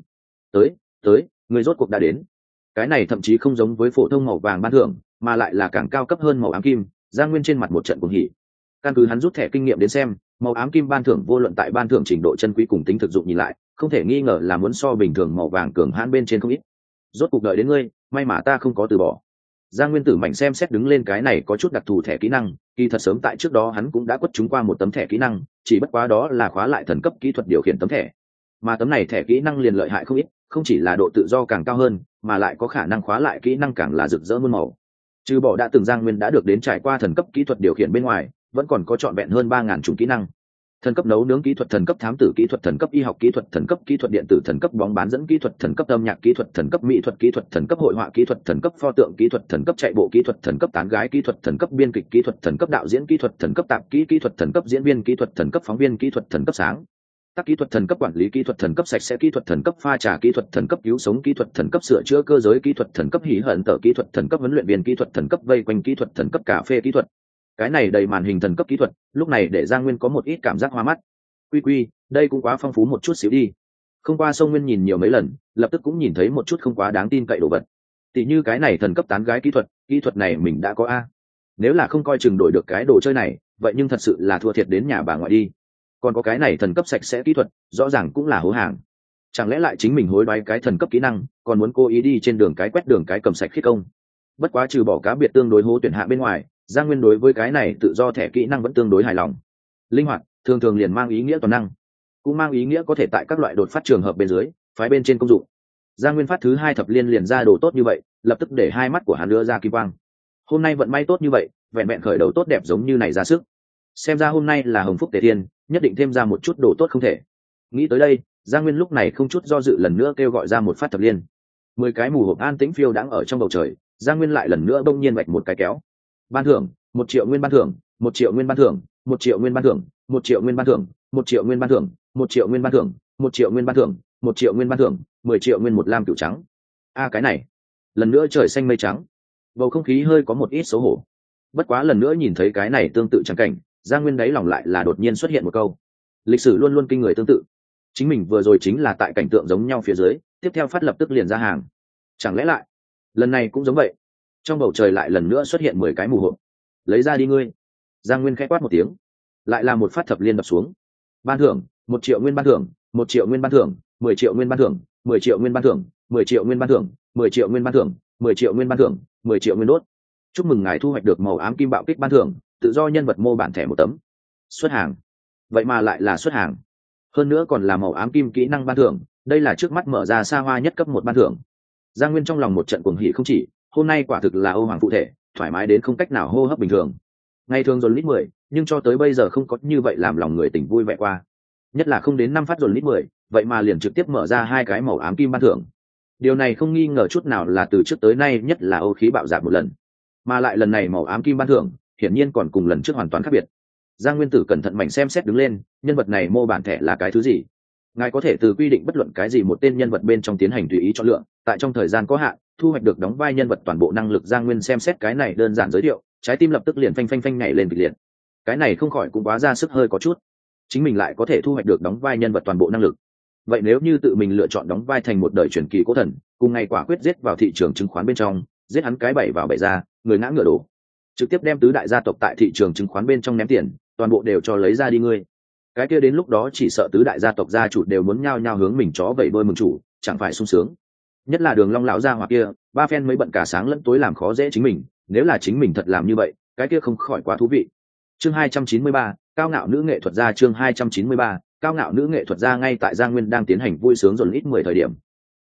Tới, người rốt cuộc đã đến. Cái này thậm chí không giống với phổ thông màu vàng ban thưởng, mà lại là càng cao cấp hơn màu ám kim. Giang Nguyên trên mặt một trận cuồng hỉ. Căn cứ hắn rút thẻ kinh nghiệm đến xem, màu ám kim ban thưởng vô luận tại ban thưởng trình độ chân quý cùng tính thực dụng nhìn lại, không thể nghi ngờ là muốn so bình thường màu vàng cường hãn bên trên không ít. Rốt cuộc đợi đến ngươi, may mà ta không có từ bỏ. Giang Nguyên Tử mạnh xem xét đứng lên cái này có chút đặc thù thẻ kỹ năng, kỳ thật sớm tại trước đó hắn cũng đã quất chúng qua một tấm thẻ kỹ năng, chỉ bất quá đó là khóa lại thần cấp kỹ thuật điều khiển tấm thẻ. Mà tấm này thẻ kỹ năng liền lợi hại không ít, không chỉ là độ tự do càng cao hơn, mà lại có khả năng khóa lại kỹ năng càng là rực rỡ muôn màu. Trừ bỏ đã từng Giang Nguyên đã được đến trải qua thần cấp kỹ thuật điều khiển bên ngoài, vẫn còn có trọn vẹn hơn 3000 chủng kỹ năng. Thần cấp nấu nướng kỹ thuật, thần cấp thám tử kỹ thuật, thần cấp y học kỹ thuật, thần cấp kỹ thuật điện tử, thần cấp bóng bán dẫn kỹ thuật, thần cấp âm nhạc kỹ thuật, thần cấp mỹ thuật kỹ thuật, thần cấp hội họa kỹ thuật, thần cấp pho tượng kỹ thuật, thần cấp chạy bộ kỹ thuật, thần cấp tán gái kỹ thuật, thần cấp biên kịch kỹ thuật, thần cấp đạo diễn kỹ thuật, thần cấp tạp kỹ kỹ thuật, thần cấp diễn viên kỹ thuật, thần cấp phóng viên kỹ thuật, thần cấp sáng tác kỹ thuật, thần cấp quản lý kỹ thuật, thần cấp sạch sẽ kỹ thuật, thần cấp pha trà kỹ thuật, thần cấp cứu sống kỹ thuật, thần cấp sửa chữa cơ giới kỹ thuật, thần cấp hỉ hận tở kỹ thuật, thần cấp huấn luyện viên kỹ thuật, thần cấp vây quanh kỹ thuật, thần cấp cà phê kỹ thuật. Cái này đầy màn hình thần cấp kỹ thuật, lúc này để Giang Nguyên có một ít cảm giác hoa mắt. Quy, đây cũng quá phong phú một chút xíu đi. Không qua sông Nguyên nhìn nhiều mấy lần, lập tức cũng nhìn thấy một chút không quá đáng tin cậy đồ vật. Tỷ như cái này thần cấp tán gái kỹ thuật này mình đã có a. Nếu là không coi chừng đổi được cái đồ chơi này, vậy nhưng thật sự là thua thiệt đến nhà bà ngoại đi. Còn có cái này thần cấp sạch sẽ kỹ thuật, rõ ràng cũng là hố hàng. Chẳng lẽ lại chính mình hối đoái cái thần cấp kỹ năng, còn muốn cố ý đi trên đường cái quét đường cái cầm sạch khiết công. Bất quá trừ bỏ cá biệt tương đối hố tuyển hạ bên ngoài, Giang Nguyên đối với cái này tự do thẻ kỹ năng vẫn tương đối hài lòng. Linh hoạt, thường thường liền mang ý nghĩa toàn năng, cũng mang ý nghĩa có thể tại các loại đột phát trường hợp bên dưới phái bên trên công dụng. Giang Nguyên phát thứ 2 thập liên liền ra đồ tốt như vậy, lập tức để hai mắt của hắn đưa ra kim quang. Hôm nay vận may tốt như vậy, vẹn vẹn khởi đầu tốt đẹp giống như này ra sức, xem ra hôm nay là hồng phúc tề thiên, nhất định thêm ra một chút đồ tốt không thể. Nghĩ tới đây, Giang Nguyên lúc này không chút do dự lần nữa kêu gọi ra một phát thập liên. 10 cái mù hộp an tĩnh phiêu đãng ở trong bầu trời, Giang Nguyên lại lần nữa bỗng nhiên vạch một cái kéo. Ban thưởng: 1 triệu nguyên ban thưởng, 1 triệu nguyên ban thưởng, 1 triệu nguyên ban thưởng, 1 triệu nguyên ban thưởng, 1 triệu nguyên ban thưởng, 1 triệu nguyên ban thưởng, 1 triệu nguyên ban thưởng, 1 triệu nguyên ban thưởng, 10 triệu nguyên một lam cửu trắng. A cái này, lần nữa trời xanh mây trắng, bầu không khí hơi có một ít xấu hổ. Bất quá lần nữa nhìn thấy cái này tương tự trắng cảnh, Giang Nguyên đáy lòng lại là đột nhiên xuất hiện một câu: lịch sử luôn luôn kinh người tương tự. Chính mình vừa rồi chính là tại cảnh tượng giống nhau phía dưới, tiếp theo phát lập tức liền ra hàng. Chẳng lẽ lại lần này cũng giống vậy? Trong bầu trời lại lần nữa xuất hiện 10 cái mù hộp. Lấy ra đi ngươi. Giang Nguyên khẽ quát một tiếng, lại là một phát thập liên đập xuống. Ban thưởng: 1 triệu nguyên ban thưởng, 1 triệu nguyên ban thưởng, 10 triệu nguyên ban thưởng, 10 triệu nguyên ban thưởng, 10 triệu nguyên ban thưởng, 10 triệu nguyên ban thưởng, 10 triệu nguyên ban thưởng, 10 triệu nguyên đốt. Chúc mừng ngài thu hoạch được màu ám kim bạo kích ban thưởng, tự do nhân vật mô bản thẻ 1 tấm. Xuất hàng. Vậy mà lại là xuất hàng. Hơn nữa còn là màu ám kim kỹ năng ban thưởng, đây là trước mắt mở ra xa hoa nhất cấp 1 ban thưởng. Giang Nguyên trong lòng một trận cuồng hỉ không chỉ, hôm nay quả thực là Âu Hoàng phụ thể, thoải mái đến không cách nào hô hấp bình thường. Ngày thường dồn lít 10, nhưng cho tới bây giờ không có như vậy làm lòng người tỉnh vui vẻ qua. Nhất là không đến 5 phát dồn lít 10, vậy mà liền trực tiếp mở ra 2 cái màu ám kim ban thưởng. Điều này không nghi ngờ chút nào là từ trước tới nay nhất là Âu khí bạo dạn một lần. Mà lại lần này màu ám kim ban thưởng, hiển nhiên còn cùng lần trước hoàn toàn khác biệt. Giang Nguyên Tử cẩn thận mảnh xem xét đứng lên, nhân vật này mô bản thẻ là cái thứ gì? Ngài có thể từ quy định bất luận cái gì một tên nhân vật bên trong tiến hành tùy ý chọn lựa, tại trong thời gian có hạn, thu hoạch được đóng vai nhân vật toàn bộ năng lực. Giang Nguyên xem xét cái này đơn giản giới thiệu, trái tim lập tức liền phanh phanh phanh nhảy lên kịch liệt. Cái này không khỏi cũng quá ra sức hơi có chút. Chính mình lại có thể thu hoạch được đóng vai nhân vật toàn bộ năng lực. Vậy nếu như tự mình lựa chọn đóng vai thành một đời truyền kỳ cố thần, cùng ngày quả quyết giết vào thị trường chứng khoán bên trong, giết hắn cái bảy vào bảy ra, người ngã ngựa đổ, trực tiếp đem tứ đại gia tộc tại thị trường chứng khoán bên trong ném tiền, toàn bộ đều cho lấy ra đi ngươi. Cái kia đến lúc đó chỉ sợ tứ đại gia tộc gia chủ đều muốn nhao nhao hướng mình chó vẩy đôi mừng chủ, chẳng phải sung sướng. Nhất là Đường Long lão gia hoặc kia, ba phen mới bận cả sáng lẫn tối làm khó dễ chính mình, nếu là chính mình thật làm như vậy, cái kia không khỏi quá thú vị. Chương 293, cao ngạo nữ nghệ thuật gia. Chương 293, cao ngạo nữ nghệ thuật gia. Ngay tại Giang Nguyên đang tiến hành vui sướng dồn ít 10 thời điểm,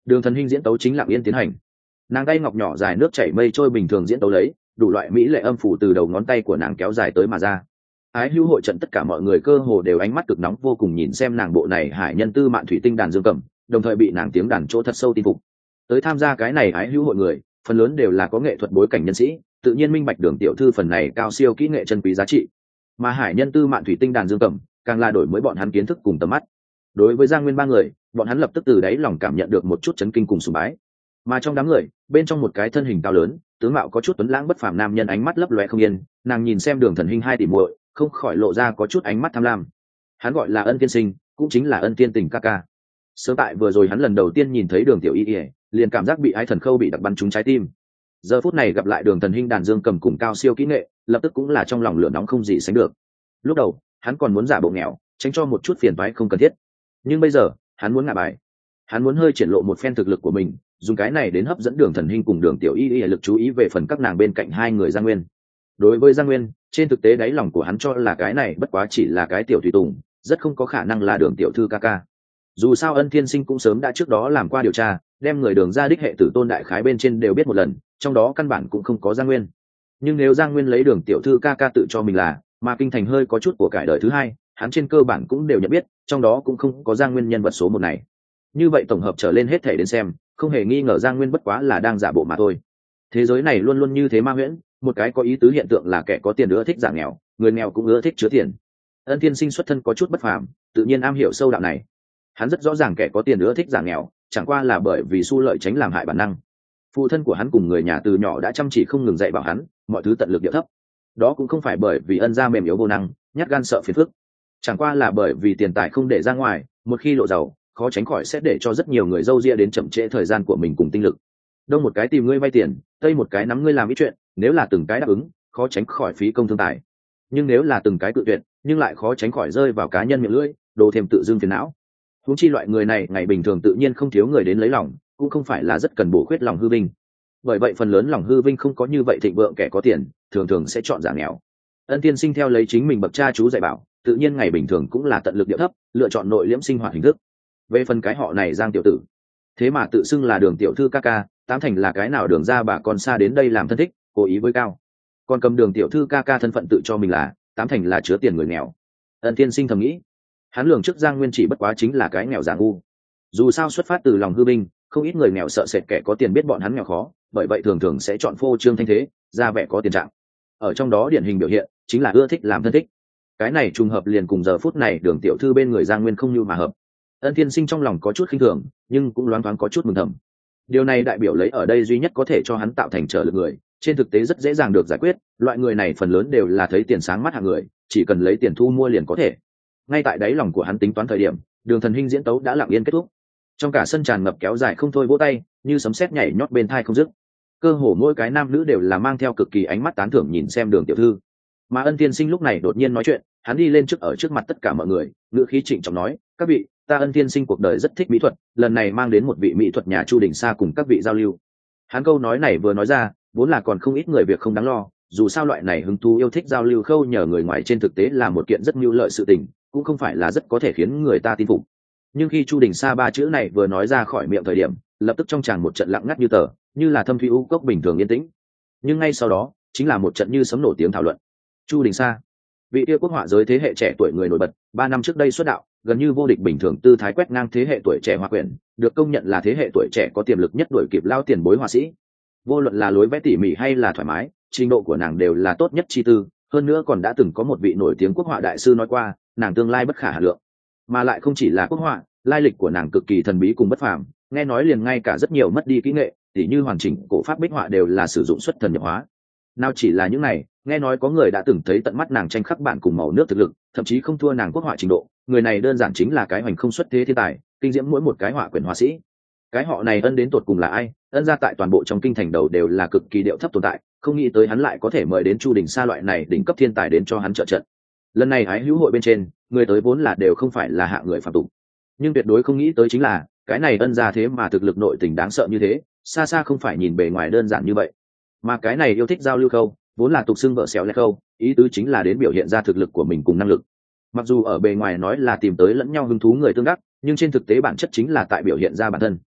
Đường Thần Hinh diễn tấu chính lặng yên tiến hành. Nàng tay ngọc nhỏ dài nước chảy mây trôi bình thường diễn tấu lấy, đủ loại mỹ lệ âm phủ từ đầu ngón tay của nàng kéo dài tới mà ra. Ái hữu hội trận tất cả mọi người cơ hồ đều ánh mắt cực nóng vô cùng nhìn xem nàng bộ này hải nhân tư mạn thủy tinh đàn dương cầm, đồng thời bị nàng tiếng đàn chỗ thật sâu tin phục. Tới tham gia cái này ái hữu hội người, phần lớn đều là có nghệ thuật bối cảnh nhân sĩ, tự nhiên minh bạch Đường tiểu thư phần này cao siêu kỹ nghệ chân quý giá trị. Mà hải nhân tư mạn thủy tinh đàn dương cầm, càng là đổi mới bọn hắn kiến thức cùng tầm mắt. Đối với Giang Nguyên ba người, bọn hắn lập tức từ đáy lòng cảm nhận được một chút chấn kinh cùng sùng bái. Mà trong đám người, bên trong một cái thân hình cao lớn, tướng mạo có chút tuấn lãng bất phàm nam nhân ánh mắt lấp lóe không yên, nàng nhìn xem Đường Thần Hinh hai tỷ muội, không khỏi lộ ra có chút ánh mắt tham lam. Hắn gọi là Ân Tiên Sinh, cũng chính là Ân Tiên Tình ca ca. Sớm tại vừa rồi hắn lần đầu tiên nhìn thấy Đường Tiểu Y, liền cảm giác bị ái thần khâu bị đặc bắn trúng trái tim. Giờ phút này gặp lại Đường Thần Hinh đàn dương cầm cùng cao siêu kỹ nghệ, lập tức cũng là trong lòng lửa nóng không gì sánh được. Lúc đầu, hắn còn muốn giả bộ nghèo, tránh cho một chút phiền toái không cần thiết. Nhưng bây giờ, hắn muốn ngả bài. Hắn muốn hơi triển lộ một phen thực lực của mình, dùng cái này đến hấp dẫn Đường Thần Hinh cùng Đường Tiểu Y lực chú ý về phần các nàng bên cạnh hai người Giang Nguyên. Đối với Giang Nguyên, trên thực tế đáy lòng của hắn cho là cái này bất quá chỉ là cái tiểu tùy tùng, rất không có khả năng là Đường tiểu thư ca ca. Dù sao Ân Thiên Sinh cũng sớm đã trước đó làm qua điều tra, đem người Đường ra đích hệ tử tôn đại khái bên trên đều biết một lần, trong đó căn bản cũng không có Giang Nguyên. Nhưng nếu Giang Nguyên lấy Đường tiểu thư ca ca tự cho mình là, mà kinh thành hơi có chút của cải đời thứ hai, hắn trên cơ bản cũng đều nhận biết, trong đó cũng không có Giang Nguyên nhân vật số một này. Như vậy tổng hợp trở lên hết thể đến xem, không hề nghi ngờ Giang Nguyên bất quá là đang giả bộ mà thôi. Thế giới này luôn luôn như thế ma huyễn, một cái có ý tứ hiện tượng là kẻ có tiền ưa thích giả nghèo, người nghèo cũng ưa thích chứa tiền. Ân Thiên Sinh xuất thân có chút bất phàm, tự nhiên am hiểu sâu đạo này. Hắn rất rõ ràng kẻ có tiền ưa thích giả nghèo, chẳng qua là bởi vì xu lợi tránh làm hại bản năng. Phụ thân của hắn cùng người nhà từ nhỏ đã chăm chỉ không ngừng dạy bảo hắn, mọi thứ tận lực điệu thấp. Đó cũng không phải bởi vì Ân gia mềm yếu vô năng, nhát gan sợ phiền phức, chẳng qua là bởi vì tiền tài không để ra ngoài, một khi lộ giàu, khó tránh khỏi sẽ để cho rất nhiều người râu ria đến chậm trễ thời gian của mình cùng tinh lực. Đông một cái tìm ngươi vay tiền, tây một cái nắm ngươi làm ít chuyện, nếu là từng cái đáp ứng, khó tránh khỏi phí công thương tài. Nhưng nếu là từng cái cự tuyệt, nhưng lại khó tránh khỏi rơi vào cá nhân miệng lưỡi, đồ thêm tự dưng phiền não. Huống chi loại người này ngày bình thường tự nhiên không thiếu người đến lấy lòng, cũng không phải là rất cần bổ khuyết lòng hư vinh. Bởi vậy phần lớn lòng hư vinh không có như vậy thịnh vượng kẻ có tiền, thường thường sẽ chọn giả nghèo. Ân Tiên Sinh theo lấy chính mình bậc cha chú dạy bảo, tự nhiên ngày bình thường cũng là tận lực điệu thấp, lựa chọn nội liễm sinh hoạt hình thức. Về phần cái họ này Giang tiểu tử, thế mà tự xưng là Đường tiểu thư ca ca, tám thành là cái nào Đường ra bà con xa đến đây làm thân thích, cố ý với cao. Còn cầm Đường tiểu thư ca ca thân phận tự cho mình là, tám thành là chứa tiền người nghèo. Ân Tiên Sinh thầm nghĩ, hắn lường trước Giang Nguyên chỉ bất quá chính là cái nghèo giả ngu. Dù sao xuất phát từ lòng hư vinh, không ít người nghèo sợ sệt kẻ có tiền biết bọn hắn nghèo khó, bởi vậy thường thường sẽ chọn phô trương thanh thế, ra vẻ có tiền trạng. Ở trong đó điển hình biểu hiện chính là ưa thích làm thân thích. Cái này trùng hợp liền cùng giờ phút này Đường tiểu thư bên người Giang Nguyên không như mà hợp. Ân Thiên Sinh trong lòng có chút khinh thường, nhưng cũng loáng thoáng có chút mừng thầm. Điều này đại biểu lấy ở đây duy nhất có thể cho hắn tạo thành trở lực người, trên thực tế rất dễ dàng được giải quyết. Loại người này phần lớn đều là thấy tiền sáng mắt hạng người, chỉ cần lấy tiền thu mua liền có thể. Ngay tại đáy lòng của hắn tính toán thời điểm, Đường Thần Hinh diễn tấu đã lặng yên kết thúc. Trong cả sân tràn ngập kéo dài không thôi vỗ tay, như sấm sét nhảy nhót bên tai không dứt. Cơ hồ mỗi cái nam nữ đều là mang theo cực kỳ ánh mắt tán thưởng nhìn xem Đường tiểu thư. Mà Ân Thiên Sinh lúc này đột nhiên nói chuyện, hắn đi lên trước ở trước mặt tất cả mọi người, ngữ khí trịnh trọng nói: "Các vị, ta Ân Thiên Sinh cuộc đời rất thích mỹ thuật, lần này mang đến một vị mỹ thuật nhà Chu Đình Sa cùng các vị giao lưu." Hắn câu nói này vừa nói ra, vốn là còn không ít người việc không đáng lo, dù sao loại này hứng thú yêu thích giao lưu khâu nhờ người ngoài trên thực tế là một kiện rất mưu lợi sự tình, cũng không phải là rất có thể khiến người ta tin phục. Nhưng khi Chu Đình Sa ba chữ này vừa nói ra khỏi miệng thời điểm, lập tức trong tràn một trận lặng ngắt như tờ, như là thâm thủy u cốc bình thường yên tĩnh. Nhưng ngay sau đó, chính là một trận như sấm nổ tiếng thảo luận. Chu Đình Sa, vị yêu quốc họa giới thế hệ trẻ tuổi người nổi bật, 3 năm trước đây xuất đạo, gần như vô địch bình thường tư thái quét ngang thế hệ tuổi trẻ họa quyển, được công nhận là thế hệ tuổi trẻ có tiềm lực nhất đuổi kịp lao tiền bối họa sĩ. Vô luận là lối vẽ tỉ mỉ hay là thoải mái, trình độ của nàng đều là tốt nhất chi tư, hơn nữa còn đã từng có một vị nổi tiếng quốc họa đại sư nói qua, nàng tương lai bất khả hà lượng. Mà lại không chỉ là quốc họa, lai lịch của nàng cực kỳ thần bí cùng bất phàm, nghe nói liền ngay cả rất nhiều mất đi kỹ nghệ, tỉ như hoàn chỉnh cổ pháp bích họa đều là sử dụng xuất thần nhập hóa. Nào chỉ là những này, nghe nói có người đã từng thấy tận mắt nàng tranh khắc bản cùng màu nước thực lực, thậm chí không thua nàng quốc họa trình độ. Người này đơn giản chính là cái hoành không xuất thế thiên tài, kinh diễm mỗi một cái họa quyển họa sĩ. Cái họ này Ân đến tột cùng là ai? Ân ra tại toàn bộ trong kinh thành đầu đều là cực kỳ điệu thấp tồn tại, không nghĩ tới hắn lại có thể mời đến Chu Đình Sa loại này đỉnh cấp thiên tài đến cho hắn trợ trận. Lần này hái hữu hội bên trên, người tới vốn là đều không phải là hạng người phàm tục, nhưng tuyệt đối không nghĩ tới chính là cái này Ân ra thế mà thực lực nội tình đáng sợ như thế, xa xa không phải nhìn bề ngoài đơn giản như vậy. Mà cái này yêu thích giao lưu khâu, vốn là tục xưng vợ xéo lẽ khâu, ý tứ chính là đến biểu hiện ra thực lực của mình cùng năng lực. Mặc dù ở bề ngoài nói là tìm tới lẫn nhau hứng thú người tương đắc, nhưng trên thực tế bản chất chính là tại biểu hiện ra bản thân.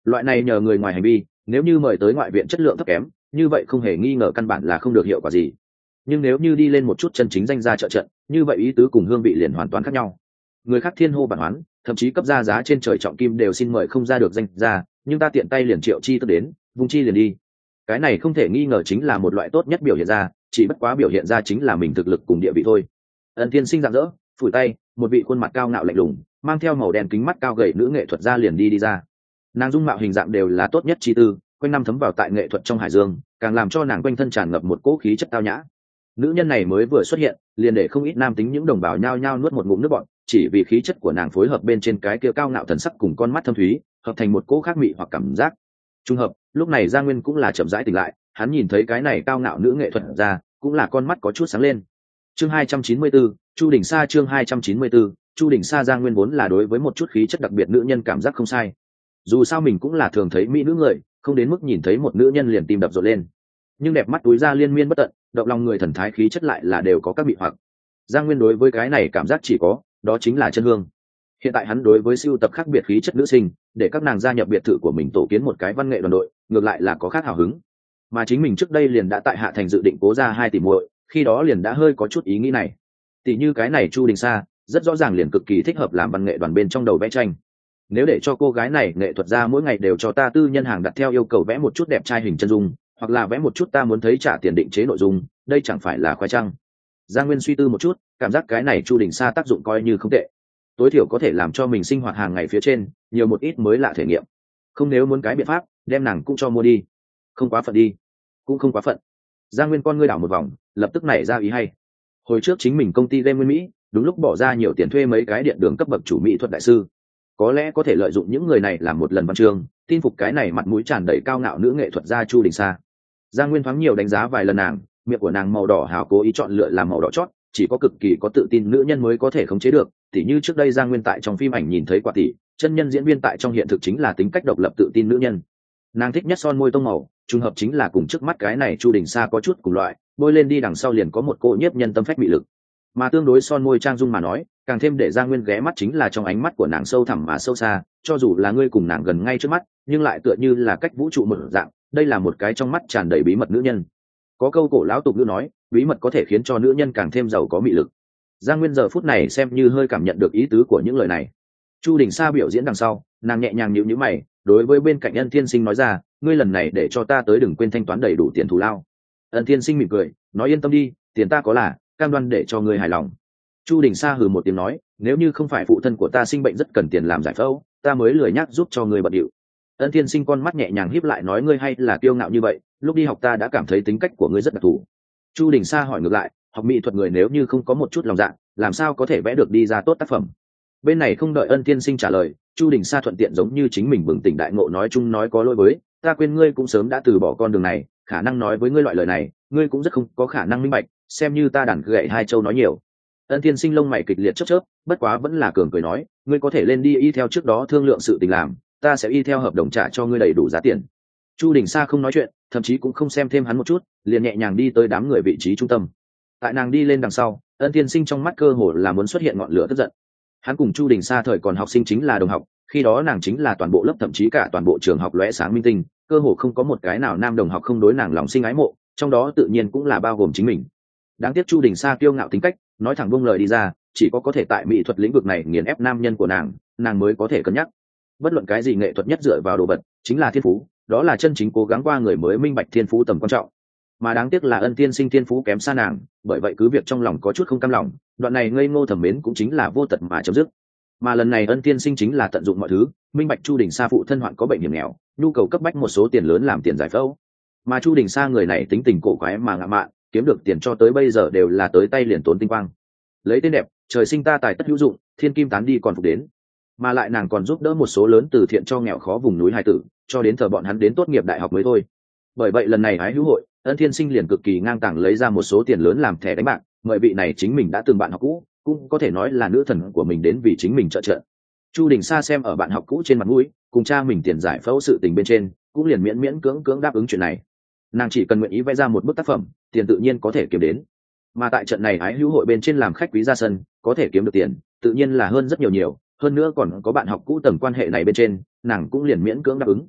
Loại này nhờ người ngoài hành vi nếu như mời tới ngoại viện chất lượng thấp kém, như vậy không hề nghi ngờ căn bản là không được hiệu quả gì. Nhưng nếu như đi lên một chút chân chính danh gia trợ trận, như vậy ý tứ cùng hương vị liền hoàn toàn khác nhau. Người khác thiên hô bản hoán, thậm chí cấp ra giá trên trời trọng kim đều xin mời không ra được danh gia, nhưng ta tiện tay liền triệu chi tức đến, vung chi liền đi. Cái này không thể nghi ngờ chính là một loại tốt nhất biểu hiện ra, chỉ bất quá biểu hiện ra chính là mình thực lực cùng địa vị thôi. Ân Tiên Sinh rạng rỡ, phủi tay, một vị khuôn mặt cao ngạo lạnh lùng, mang theo màu đen kính mắt cao gầy nữ nghệ thuật gia liền đi ra. Nàng dung mạo hình dạng đều là tốt nhất chi tư, quanh năm thấm vào tại nghệ thuật trong hải dương, càng làm cho nàng quanh thân tràn ngập một cỗ khí chất tao nhã. Nữ nhân này mới vừa xuất hiện, liền để không ít nam tính những đồng bào nhao nhao nuốt một ngụm nước bọt, chỉ vì khí chất của nàng phối hợp bên trên cái kia cao ngạo thần sắc cùng con mắt thâm thúy, hợp thành một cỗ khác mị hoặc cảm giác. Trùng hợp, lúc này Gia Nguyên cũng là chậm rãi tỉnh lại, hắn nhìn thấy cái này cao ngạo nữ nghệ thuật ra, cũng là con mắt có chút sáng lên. Chương 294, Chu Đình Sa chương 294, Chu Đình Sa. Gia Nguyên vốn là đối với một chút khí chất đặc biệt nữ nhân cảm giác không sai. Dù sao mình cũng là thường thấy mỹ nữ người, không đến mức nhìn thấy một nữ nhân liền tim đập rộn lên. Nhưng đẹp mắt túi ra liên miên bất tận, động lòng người thần thái khí chất lại là đều có các bị hoặc. Gia Nguyên đối với cái này cảm giác chỉ có, đó chính là chân hương. Hiện tại hắn đối với sưu tập khác biệt khí chất nữ sinh, để các nàng gia nhập biệt thự của mình tổ kiến một cái văn nghệ đoàn đội, ngược lại là có khác hào hứng. Mà chính mình trước đây liền đã tại Hạ Thành dự định cố ra 2 tỷ muội, khi đó liền đã hơi có chút ý nghĩ này. Tỷ như cái này Chu Đình Sa, rất rõ ràng liền cực kỳ thích hợp làm văn nghệ đoàn bên trong đầu vẽ tranh. Nếu để cho cô gái này nghệ thuật ra mỗi ngày đều cho ta tư nhân hàng đặt theo yêu cầu vẽ một chút đẹp trai hình chân dung, hoặc là vẽ một chút ta muốn thấy trả tiền định chế nội dung, đây chẳng phải là khoái trăng. Gia Nguyên suy tư một chút, cảm giác cái này Chu Đình Sa tác dụng coi như không tệ, tối thiểu có thể làm cho mình sinh hoạt hàng ngày phía trên nhiều một ít mới lạ thể nghiệm. Không, nếu muốn cái biện pháp đem nàng cũng cho mua đi, không quá phận đi. Cũng không quá phận. Gia Nguyên con ngươi đảo một vòng, lập tức nảy ra ý hay. Hồi trước chính mình công ty game nguyên Mỹ đúng lúc bỏ ra nhiều tiền thuê mấy cái điện đường cấp bậc chủ mỹ thuật đại sư, có lẽ có thể lợi dụng những người này làm một lần văn chương, tin phục cái này mặt mũi tràn đầy cao ngạo nữ nghệ thuật gia Chu Đình Sa. Gia Nguyên thoáng nhiều đánh giá vài lần nàng, miệng của nàng màu đỏ hào cố ý chọn lựa làm màu đỏ chót, chỉ có cực kỳ có tự tin nữ nhân mới có thể khống chế được. Tỉ như trước đây Gia Nguyên tại trong phim ảnh nhìn thấy quả tỷ, chân nhân diễn viên tại trong hiện thực chính là tính cách độc lập tự tin nữ nhân. Nàng thích nhất son môi tông màu, trùng hợp chính là cùng trước mắt cái này Chu Đình Sa có chút cùng loại, bôi lên đi đằng sau liền có một cô nhiếp nhân tâm phách bị lực. Mà tương đối son môi trang dung mà nói, càng thêm để Gia Nguyên ghé mắt chính là trong ánh mắt của nàng sâu thẳm mà sâu xa, cho dù là ngươi cùng nàng gần ngay trước mắt, nhưng lại tựa như là cách vũ trụ mở dạng, đây là một cái trong mắt tràn đầy bí mật nữ nhân. Có câu cổ lão tục ngữ nói, bí mật có thể khiến cho nữ nhân càng thêm giàu có mị lực. Gia Nguyên giờ phút này xem như hơi cảm nhận được ý tứ của những lời này. Chu Đình Sa biểu diễn đằng sau, nàng nhẹ nhàng nhíu nhíu mày, đối với bên cạnh Ân Thiên Sinh nói ra, ngươi lần này để cho ta tới đừng quên thanh toán đầy đủ tiền thù lao. Ân Thiên Sinh mỉm cười, nói yên tâm đi, tiền ta có là, cam đoan để cho ngươi hài lòng. Chu Đình Sa hừ một tiếng nói, nếu như không phải phụ thân của ta sinh bệnh rất cần tiền làm giải phẫu, ta mới lười nhắc giúp cho ngươi bận điệu. Ân Thiên Sinh con mắt nhẹ nhàng híp lại nói, ngươi hay là kiêu ngạo như vậy, lúc đi học ta đã cảm thấy tính cách của ngươi rất đặc thù. Chu Đình Sa hỏi ngược lại, học mỹ thuật người nếu như không có một chút lòng dạ, làm sao có thể vẽ được đi ra tốt tác phẩm? Bên này không đợi Ân Thiên Sinh trả lời, Chu Đình Sa thuận tiện giống như chính mình bừng tỉnh đại ngộ nói chung nói có lỗi với, ta quên ngươi cũng sớm đã từ bỏ con đường này, khả năng nói với ngươi loại lời này, ngươi cũng rất không có khả năng minh bạch, xem như ta đàn gậy hai châu nói nhiều. Ân Thiên Sinh lông mày kịch liệt chớp chớp, bất quá vẫn là cường cười nói, ngươi có thể lên đi y theo trước đó thương lượng sự tình làm, ta sẽ y theo hợp đồng trả cho ngươi đầy đủ giá tiền. Chu Đình Sa không nói chuyện, thậm chí cũng không xem thêm hắn một chút, liền nhẹ nhàng đi tới đám người vị trí trung tâm. Tại nàng đi lên đằng sau, Ân Thiên Sinh trong mắt cơ hồ là muốn xuất hiện ngọn lửa tức giận. Hắn cùng Chu Đình Sa thời còn học sinh chính là đồng học, khi đó nàng chính là toàn bộ lớp thậm chí cả toàn bộ trường học lóe sáng minh tinh, cơ hồ không có một cái nào nam đồng học không đối nàng lòng sinh ái mộ, trong đó tự nhiên cũng là bao gồm chính mình. Đáng tiếc Chu Đình Sa kiêu ngạo tính cách, nói thẳng buông lời đi ra, chỉ có thể tại mỹ thuật lĩnh vực này nghiền ép nam nhân của nàng mới có thể cân nhắc. Bất luận cái gì nghệ thuật nhất dựa vào đồ vật, chính là thiên phú, đó là chân chính cố gắng qua người mới minh bạch thiên phú tầm quan trọng. Mà đáng tiếc là Ân Tiên Sinh thiên phú kém xa nàng, bởi vậy cứ việc trong lòng có chút không cam lòng, đoạn này ngây ngô thầm mến cũng chính là vô tật mà chấm dứt. Mà lần này Ân Tiên Sinh chính là tận dụng mọi thứ, minh bạch Chu Đình Sa phụ thân hoạn có bệnh hiểm nghèo, nhu cầu cấp bách một số tiền lớn làm tiền giải phẫu. Mà Chu Đình Sa người này tính tình cổ quái mà ngạo mạn, kiếm được tiền cho tới bây giờ đều là tới tay liền tốn tinh quang. Lấy tên đẹp, trời sinh ta tài tất hữu dụng, thiên kim tán đi còn phục đến. Mà lại nàng còn giúp đỡ một số lớn từ thiện cho nghèo khó vùng núi hải tử, cho đến thờ bọn hắn đến tốt nghiệp đại học mới thôi. Bởi vậy lần này ái hữu hội, Ân Thiên Sinh liền cực kỳ ngang tàng lấy ra một số tiền lớn làm thẻ đánh bạc, mời vị này chính mình đã từng bạn học cũ, cũng có thể nói là nữ thần của mình đến vì chính mình trợ trợ. Chu Đình Sa xem ở bạn học cũ trên mặt mũi, cùng cha mình tiền giải phẫu sự tình bên trên, cũng liền miễn miễn cưỡng cưỡng đáp ứng chuyện này. Nàng chỉ cần nguyện ý vẽ ra một bức tác phẩm, tiền tự nhiên có thể kiếm đến. Mà tại trận này ái hữu hội bên trên làm khách quý ra sân, có thể kiếm được tiền, tự nhiên là hơn rất nhiều nhiều, hơn nữa còn có bạn học cũ tầng quan hệ này bên trên, nàng cũng liền miễn cưỡng đáp ứng.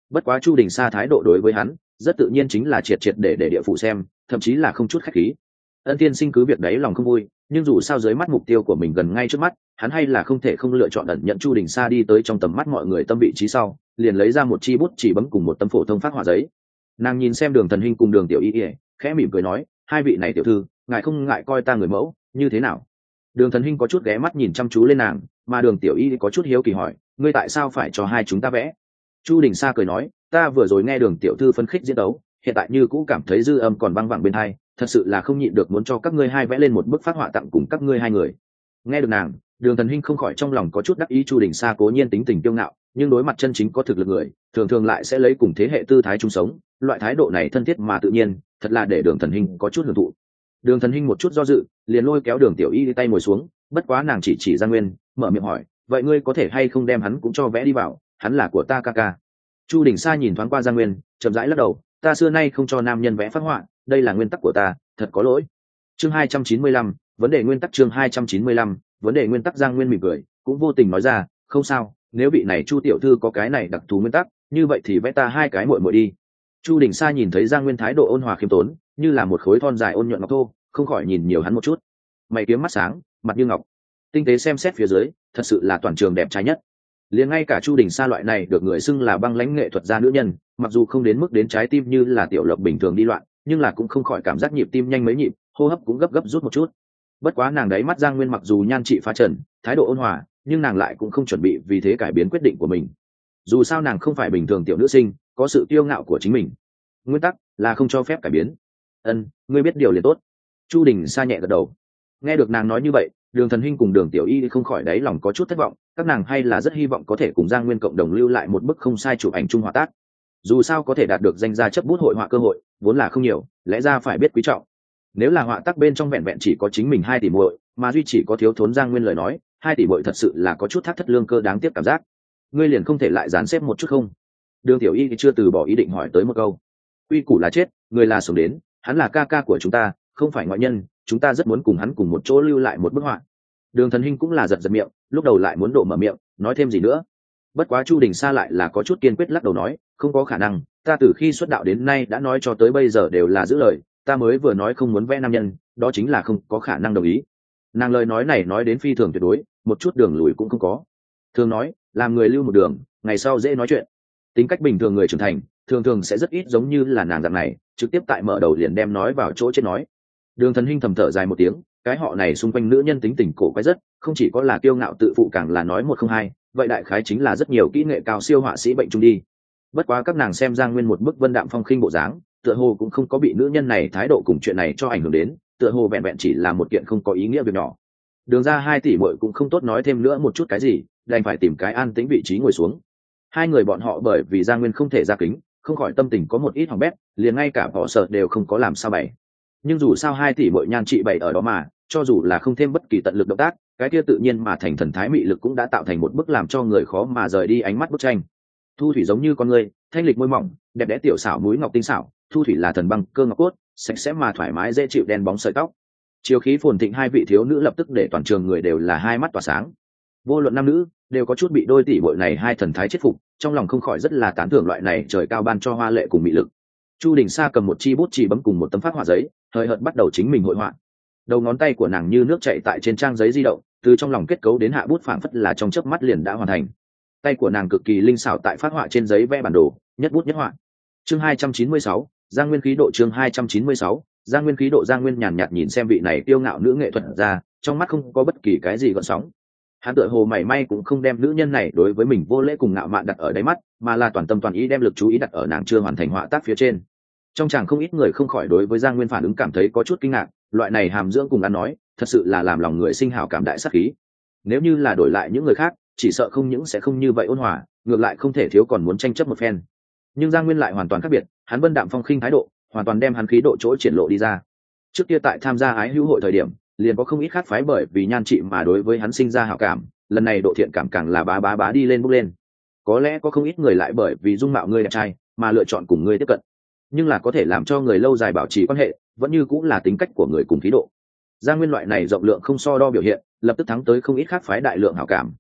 bất quá Chu Đình Sa thái độ đối với hắn rất tự nhiên, chính là triệt triệt để địa phụ xem, thậm chí là không chút khách khí. Ân tiên sinh cứ việc đấy lòng không vui, nhưng dù sao dưới mắt mục tiêu của mình gần ngay trước mắt, hắn hay là không thể không lựa chọn ẩn nhận Chu Đình Sa đi tới trong tầm mắt mọi người tâm vị trí sau, liền lấy ra một chi bút chỉ bấm cùng một tấm phổ thông phác họa giấy. Nàng nhìn xem Đường Thần Hinh cùng Đường Tiểu Y, khẽ mỉm cười nói, hai vị này tiểu thư, ngài không ngại coi ta người mẫu như thế nào? Đường Thần Hinh có chút ghé mắt nhìn chăm chú lên nàng, mà Đường Tiểu Y có chút hiếu kỳ hỏi, ngươi tại sao phải cho hai chúng ta vẽ? Chu Đình Sa cười nói, ta vừa rồi nghe Đường tiểu thư phân khích diễn đấu, hiện tại như cũ cảm thấy dư âm còn vang vẳng bên tai, thật sự là không nhịn được muốn cho các ngươi hai vẽ lên một bức phác họa tặng cùng các ngươi hai người. Nghe được nàng, Đường Thần Hinh không khỏi trong lòng có chút đắc ý. Chu Đình Sa cố nhiên tính tình kiêu ngạo, nhưng đối mặt chân chính có thực lực người, thường thường lại sẽ lấy cùng thế hệ tư thái chung sống, loại thái độ này thân thiết mà tự nhiên, thật là để Đường Thần Hinh có chút hưởng thụ. Đường Thần Hinh một chút do dự, liền lôi kéo Đường Tiểu Y đi tay ngồi xuống, bất quá nàng chỉ Giang Nguyên, mở miệng hỏi, vậy ngươi có thể hay không đem hắn cũng cho vẽ đi vào, hắn là của ta ca ca. Chu Đình Sa nhìn thoáng qua Giang Nguyên, chậm rãi lắc đầu, ta xưa nay không cho nam nhân vẽ phác họa, đây là nguyên tắc của ta, thật có lỗi. Chương 295, vấn đề nguyên tắc. Chương 295, vấn đề nguyên tắc. Giang Nguyên mỉm cười, cũng vô tình nói ra, không sao, nếu vị này Chu tiểu thư có cái này đặc thù nguyên tắc, như vậy thì vẽ ta hai cái muội muội đi. Chu Đình Sa nhìn thấy Giang Nguyên thái độ ôn hòa khiêm tốn, như là một khối thon dài ôn nhuận ngọc thô, không khỏi nhìn nhiều hắn một chút. Mày kiếm mắt sáng, mặt như ngọc, tinh tế xem xét phía dưới, thật sự là toàn trường đẹp trai nhất. Liền ngay cả Chu Đình Sa loại này được người xưng là băng lãnh nghệ thuật gia nữ nhân, mặc dù không đến mức đến trái tim như là tiểu lộc bình thường đi loạn, nhưng là cũng không khỏi cảm giác nhịp tim nhanh mấy nhịp, hô hấp cũng gấp rút một chút. Bất quá nàng đấy mắt Giang Nguyên mặc dù nhan trị phá trần, thái độ ôn hòa, nhưng nàng lại cũng không chuẩn bị vì thế cải biến quyết định của mình. Dù sao nàng không phải bình thường tiểu nữ sinh, có sự kiêu ngạo của chính mình. Nguyên tắc là không cho phép cải biến. Ngươi biết điều liền tốt. Chu Đình Sa nhẹ gật đầu. Nghe được nàng nói như vậy, Đường Thần Hinh cùng Đường Tiểu Y không khỏi đáy lòng có chút thất vọng, các nàng hay là rất hy vọng có thể cùng Giang Nguyên cộng đồng lưu lại một bức không sai chụp ảnh chung họa tác. Dù sao có thể đạt được danh gia chấp bút hội họa cơ hội vốn là không nhiều, lẽ ra phải biết quý trọng. Nếu là họa tác bên trong vẹn vẹn chỉ có chính mình 2 tỷ muội, mà duy chỉ có thiếu thốn Giang Nguyên lời nói, 2 tỷ muội thật sự là có chút thắt thất lương cơ đáng tiếc cảm giác. Ngươi liền không thể lại dán xếp một chút không? Đường Tiểu Y chưa từ bỏ ý định hỏi tới một câu. Quy củ là chết, người là sống đến, hắn là ca ca của chúng ta, không phải ngoại nhân, chúng ta rất muốn cùng hắn cùng một chỗ lưu lại một bức họa. Đường Thần Hinh cũng là giật miệng, lúc đầu lại muốn đổ mở miệng nói thêm gì nữa, bất quá Chu Đình Sa lại là có chút kiên quyết lắc đầu nói, không có khả năng, ta từ khi xuất đạo đến nay đã nói cho tới bây giờ đều là giữ lời, ta mới vừa nói không muốn vẽ nam nhân, đó chính là không có khả năng đồng ý. Nàng lời nói này nói đến phi thường tuyệt đối, một chút đường lùi cũng không có. Thường nói, làm người lưu một đường, ngày sau dễ nói chuyện. Tính cách bình thường người trưởng thành, thường thường sẽ rất ít giống như là nàng dạng này, trực tiếp tại mở đầu liền đem nói vào chỗ chết nói. Đường Thần Hinh thầm thở dài một tiếng, cái họ này xung quanh nữ nhân tính tình cổ quái rất, không chỉ có là kiêu ngạo tự phụ, càng là nói một không hai, vậy đại khái chính là rất nhiều kỹ nghệ cao siêu họa sĩ bệnh chung đi. Bất quá các nàng xem Giang Nguyên một bức vân đạm phong khinh bộ dáng, tựa hồ cũng không có bị nữ nhân này thái độ cùng chuyện này cho ảnh hưởng đến, tựa hồ vẹn vẹn chỉ là một kiện không có ý nghĩa việc nhỏ. Đường ra 2 tỷ muội cũng không tốt nói thêm nữa một chút cái gì, đành phải tìm cái an tĩnh vị trí ngồi xuống. Hai người bọn họ bởi vì Giang Nguyên không thể ra kính, không khỏi tâm tình có một ít hỏng bét, liền ngay cả bỏ sợ đều không có làm sao bày. Nhưng dù sao 2 tỷ muội nhan trị bày ở đó mà, cho dù là không thêm bất kỳ tận lực động tác, cái kia tự nhiên mà thành thần thái mị lực cũng đã tạo thành một bức làm cho người khó mà rời đi ánh mắt bức tranh. Thu Thủy giống như con người, thanh lịch môi mỏng, đẹp đẽ tiểu xảo mũi ngọc tinh xảo, Thu Thủy là thần băng cơ ngọc cốt, sạch sẽ mà thoải mái dễ chịu đen bóng sợi tóc. Chiều khí phồn thịnh hai vị thiếu nữ lập tức để toàn trường người đều là hai mắt tỏa sáng. Vô luận nam nữ, đều có chút bị đôi tỷ muội này hai thần thái chết phục, trong lòng không khỏi rất là tán thưởng loại này trời cao ban cho hoa lệ cùng mị lực. Chu Đình Sa cầm một chi bút chì bấm cùng một tấm phác họa giấy, hời hợt bắt đầu chính mình hội họa. Đầu ngón tay của nàng như nước chảy tại trên trang giấy di động, từ trong lòng kết cấu đến hạ bút phảng phất là trong chớp mắt liền đã hoàn thành. Tay của nàng cực kỳ linh xảo tại phác họa trên giấy vẽ bản đồ, nhất bút nhất họa. Chương 296, Giang Nguyên khí độ. Chương 296, Giang Nguyên khí độ. Giang Nguyên nhàn nhạt nhìn xem vị này tiêu ngạo nữ nghệ thuật ra, trong mắt không có bất kỳ cái gì gợn sóng. Hắn tựa hồ mảy may cũng không đem nữ nhân này đối với mình vô lễ cùng ngạo mạn đặt ở đáy mắt, mà là toàn tâm toàn ý đem lực chú ý đặt ở nàng chưa hoàn thành họa tác phía trên. Trong chàng không ít người không khỏi đối với Giang Nguyên phản ứng cảm thấy có chút kinh ngạc, loại này hàm dưỡng cùng ăn nói, thật sự là làm lòng người sinh hảo cảm đại sát khí. Nếu như là đổi lại những người khác, chỉ sợ không những sẽ không như vậy ôn hòa, ngược lại không thể thiếu còn muốn tranh chấp một phen. Nhưng Giang Nguyên lại hoàn toàn khác biệt, hắn vân đạm phong khinh thái độ, hoàn toàn đem hắn khí độ chỗ triển lộ đi ra. Trước kia tại tham gia ái hữu hội thời điểm, liền có không ít khác phái bởi vì nhan trị mà đối với hắn sinh ra hảo cảm, lần này độ thiện cảm càng là bá đi lên bốc lên. Có lẽ có không ít người lại bởi vì dung mạo ngươi đẹp trai mà lựa chọn cùng ngươi tiếp cận, nhưng là có thể làm cho người lâu dài bảo trì quan hệ, vẫn như cũng là tính cách của người cùng khí độ. Giang Nguyên loại này rộng lượng không so đo biểu hiện, lập tức thắng tới không ít khác phái đại lượng hảo cảm.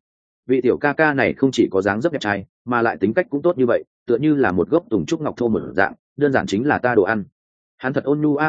vị tiểu ca ca này không chỉ có dáng dấp đẹp trai mà lại tính cách cũng tốt như vậy, tựa như là một gốc tùng trúc ngọc thô một dạng, đơn giản chính là ta đồ ăn. Hắn thật ôn nhu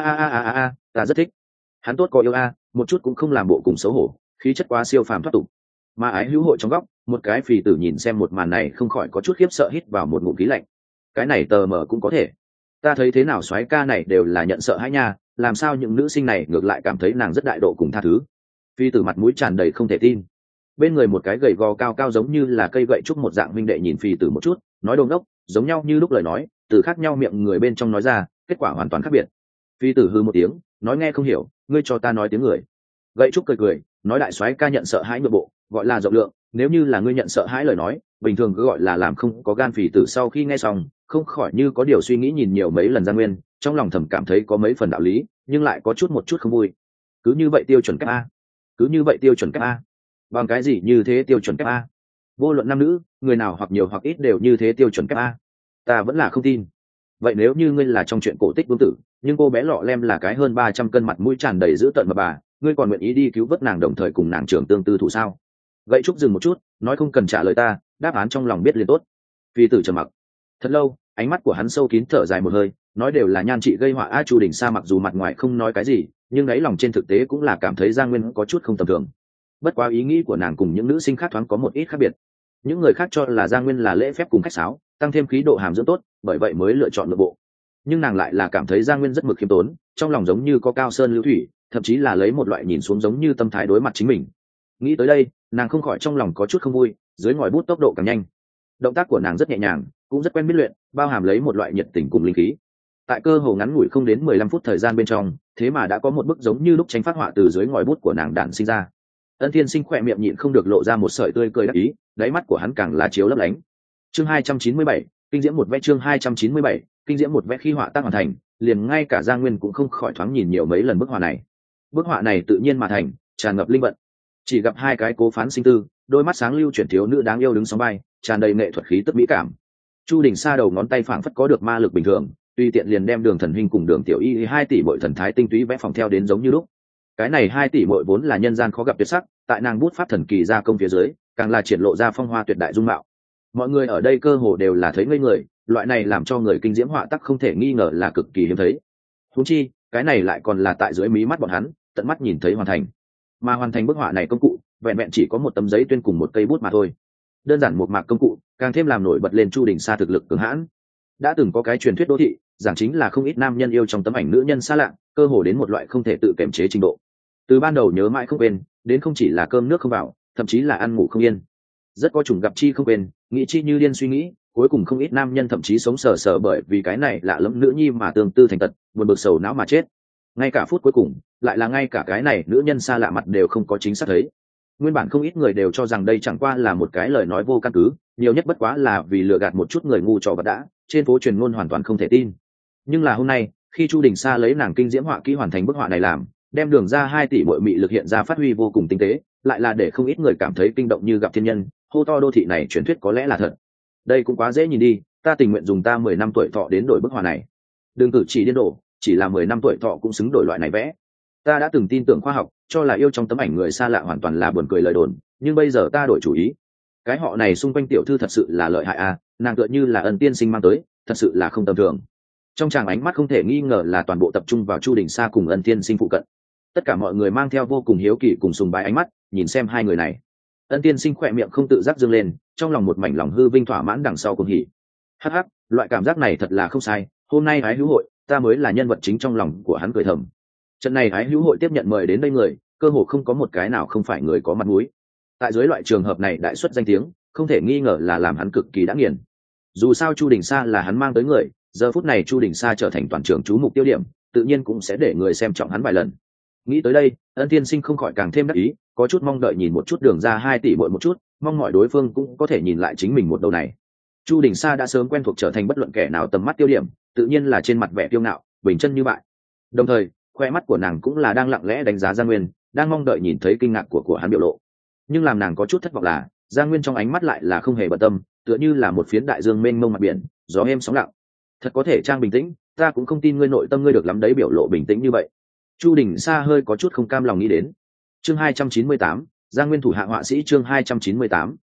ta rất thích. Hắn tốt có yêu một chút cũng không làm bộ cùng xấu hổ, khí chất quá siêu phàm thoát tục. Mà ái hữu hội trong góc, một cái phì tử nhìn xem một màn này không khỏi có chút khiếp sợ, hít vào một ngụm khí lạnh. Cái này tờ mờ cũng có thể. Ta thấy thế nào soái ca này đều là nhận sợ hãi nha, làm sao những nữ sinh này ngược lại cảm thấy nàng rất đại độ cùng tha thứ. Phi tử mặt mũi tràn đầy không thể tin. Bên người một cái gầy gò cao cao giống như là cây gậy trúc một dạng minh đệ nhìn phi tử một chút, nói đồn đốc, giống nhau như lúc lời nói, từ khác nhau miệng người bên trong nói ra, kết quả hoàn toàn khác biệt. Phi tử hư một tiếng, nói nghe không hiểu, ngươi cho ta nói tiếng người. Gậy trúc cười cười, nói đại soái ca nhận sợ hãi nội bộ, gọi là rộng lượng, nếu như là ngươi nhận sợ hãi lời nói, bình thường cứ gọi là làm không có gan. Phi tử sau khi nghe xong, không khỏi như có điều suy nghĩ nhìn nhiều mấy lần Giang Nguyên, trong lòng thầm cảm thấy có mấy phần đạo lý, nhưng lại có chút một chút không vui. Cứ như vậy tiêu chuẩn cấp a, cứ như vậy tiêu chuẩn cấp a. Bằng cái gì như thế tiêu chuẩn cấp a? Vô luận nam nữ, người nào hoặc nhiều hoặc ít đều như thế tiêu chuẩn cấp a. Ta vẫn là không tin. Vậy nếu như ngươi là trong chuyện cổ tích vương tử, nhưng cô bé lọ lem là cái hơn 300 cân mặt mũi tràn đầy dữ tợn mà bà, ngươi còn nguyện ý đi cứu vớt nàng đồng thời cùng nàng trưởng tương tư thủ sao? Gậy trúc dừng một chút, nói không cần trả lời ta, đáp án trong lòng biết liền tốt. Phi tử trầm mặc thật lâu, ánh mắt của hắn sâu kín thở dài một hơi, nói đều là nhan chị gây họa a. Chu Đình Sa mặc dù mặt ngoài không nói cái gì, nhưng đáy lòng trên thực tế cũng là cảm thấy Giang Nguyên có chút không tầm thường. Bất quá ý nghĩ của nàng cùng những nữ sinh khác thoáng có một ít khác biệt. Những người khác cho là Giang Nguyên là lễ phép cùng khách sáo, tăng thêm khí độ hàm dưỡng tốt, bởi vậy mới lựa chọn nội bộ. Nhưng nàng lại là cảm thấy Giang Nguyên rất mực khiêm tốn, trong lòng giống như có cao sơn lưu thủy, thậm chí là lấy một loại nhìn xuống giống như tâm thái đối mặt chính mình. Nghĩ tới đây, nàng không khỏi trong lòng có chút không vui, dưới ngòi bút tốc độ càng nhanh. Động tác của nàng rất nhẹ nhàng, cũng rất quen biết luyện, bao hàm lấy một loại nhiệt tình cùng linh khí. Tại cơ hồ ngắn ngủi không đến 15 phút thời gian bên trong, thế mà đã có một bức giống như lúc tranh phát họa từ dưới ngòi bút của nàng đản sinh ra. Ân Thiên Sinh khỏe miệng nhịn không được lộ ra một sợi tươi cười đắc ý, đáy mắt của hắn càng là chiếu lấp lánh. Chương 297, kinh diễm một vẽ. Chương 297, kinh diễm một vẽ. Khi họa tác hoàn thành, liền ngay cả Giang Nguyên cũng không khỏi thoáng nhìn nhiều mấy lần bức họa này. Bức họa này tự nhiên mà thành, tràn ngập linh vận. Chỉ gặp hai cái cố phán sinh tư, đôi mắt sáng lưu chuyển thiếu nữ đáng yêu đứng sóng bay, tràn đầy nghệ thuật khí tức mỹ cảm. Chu Đình Sa đầu ngón tay phảng phất có được ma lực bình thường, tùy tiện liền đem Đường Thần Huynh cùng Đường Tiểu Y 2 tỷ muội thần thái tinh túy vẽ phòng theo đến giống như lúc. Cái này 2 tỷ muội vốn là nhân gian khó gặp tuyệt sắc, tại nàng bút pháp thần kỳ gia công phía dưới, càng là triển lộ ra phong hoa tuyệt đại dung mạo. Mọi người ở đây cơ hồ đều là thấy ngây người, loại này làm cho người kinh diễm họa tác không thể nghi ngờ là cực kỳ hiếm thấy. Huống chi, cái này lại còn là tại dưới mí mắt bọn hắn, tận mắt nhìn thấy hoàn thành. Mà hoàn thành bức họa này công cụ, vẹn vẹn chỉ có một tấm giấy tuyên cùng một cây bút mà thôi. Đơn giản một mạc công cụ, càng thêm làm nổi bật lên Chu Đình Sa thực lực cường hãn. Đã từng có cái truyền thuyết đô thị, giảng chính là không ít nam nhân yêu trong tấm ảnh nữ nhân xa lạ, cơ hồ đến một loại không thể tự kiểm chế trình độ. Từ ban đầu nhớ mãi không quên, đến không chỉ là cơm nước không vào, thậm chí là ăn ngủ không yên. Rất có chủng gặp chi không quên, nghĩ chi như điên suy nghĩ, cuối cùng không ít nam nhân thậm chí sống sờ sờ bởi vì cái này lạ lẫm nữ nhi mà tương tư thành tật, buồn bực sầu não mà chết. Ngay cả phút cuối cùng, lại là ngay cả cái này nữ nhân xa lạ mặt đều không có chính xác thấy. Nguyên bản không ít người đều cho rằng đây chẳng qua là một cái lời nói vô căn cứ, nhiều nhất bất quá là vì lừa gạt một chút người ngu trò vật đã, trên phố truyền ngôn hoàn toàn không thể tin. Nhưng là hôm nay, khi Chu Đình Sa lấy nàng kinh diễm họa kỹ hoàn thành bức họa này làm, đem Đường ra 2 tỷ muội mị lực hiện ra phát huy vô cùng tinh tế, lại là để không ít người cảm thấy kinh động như gặp thiên nhân, hô to đô thị này truyền thuyết có lẽ là thật. Đây cũng quá dễ nhìn đi, ta tình nguyện dùng ta 10 năm tuổi thọ đến đổi bức họa này. Đừng cử chỉ điên đổ, chỉ là 10 năm tuổi thọ cũng xứng đổi loại này vẽ. Ta đã từng tin tưởng khoa học, cho là yêu trong tấm ảnh người xa lạ hoàn toàn là buồn cười lời đồn, nhưng bây giờ ta đổi chủ ý. Cái họ này xung quanh tiểu thư thật sự là lợi hại à, nàng tựa như là Ân tiên sinh mang tới, thật sự là không tầm thường. Trong tràng ánh mắt không thể nghi ngờ là toàn bộ tập trung vào Chu Đình Sa cùng Ân tiên sinh phụ cận. Tất cả mọi người mang theo vô cùng hiếu kỳ cùng sùng bái ánh mắt, nhìn xem hai người này. Ân tiên sinh khỏe miệng không tự giác dâng lên, trong lòng một mảnh lòng hư vinh thỏa mãn đằng sau cùng hỉ. Hắc hắc, loại cảm giác này thật là không sai, hôm nay ái hữu hội, ta mới là nhân vật chính trong lòng của hắn cười thầm. Trận này ái hữu hội tiếp nhận mời đến đây người, cơ hồ không có một cái nào không phải người có mặt mũi. Tại dưới loại trường hợp này đại xuất danh tiếng, không thể nghi ngờ là làm hắn cực kỳ đã nghiền. Dù sao Chu Đình Sa là hắn mang tới người, giờ phút này Chu Đình Sa trở thành toàn trường chú mục tiêu điểm, tự nhiên cũng sẽ để người xem trọng hắn vài lần. Nghĩ tới đây, Ân tiên sinh không khỏi càng thêm đắc ý, có chút mong đợi nhìn một chút Đường ra 2 tỷ muội một chút, mong mọi đối phương cũng có thể nhìn lại chính mình một đầu này. Chu Đình Sa đã sớm quen thuộc trở thành bất luận kẻ nào tầm mắt tiêu điểm, tự nhiên là trên mặt vẻ kiêu ngạo, bình chân như vậy. Đồng thời, khoe mắt của nàng cũng là đang lặng lẽ đánh giá Giang Nguyên, đang mong đợi nhìn thấy kinh ngạc của hắn biểu lộ. Nhưng làm nàng có chút thất vọng là, Giang Nguyên trong ánh mắt lại là không hề bận tâm, tựa như là một phiến đại dương mênh mông mặt biển, gió êm sóng lặng. Thật có thể trang bình tĩnh, ta cũng không tin ngươi nội tâm ngươi được lắm đấy, biểu lộ bình tĩnh như vậy. Chu Đình Sa hơi có chút không cam lòng nghĩ đến. Chương 298, Giang Nguyên thủ hạ họa sĩ. Chương 298,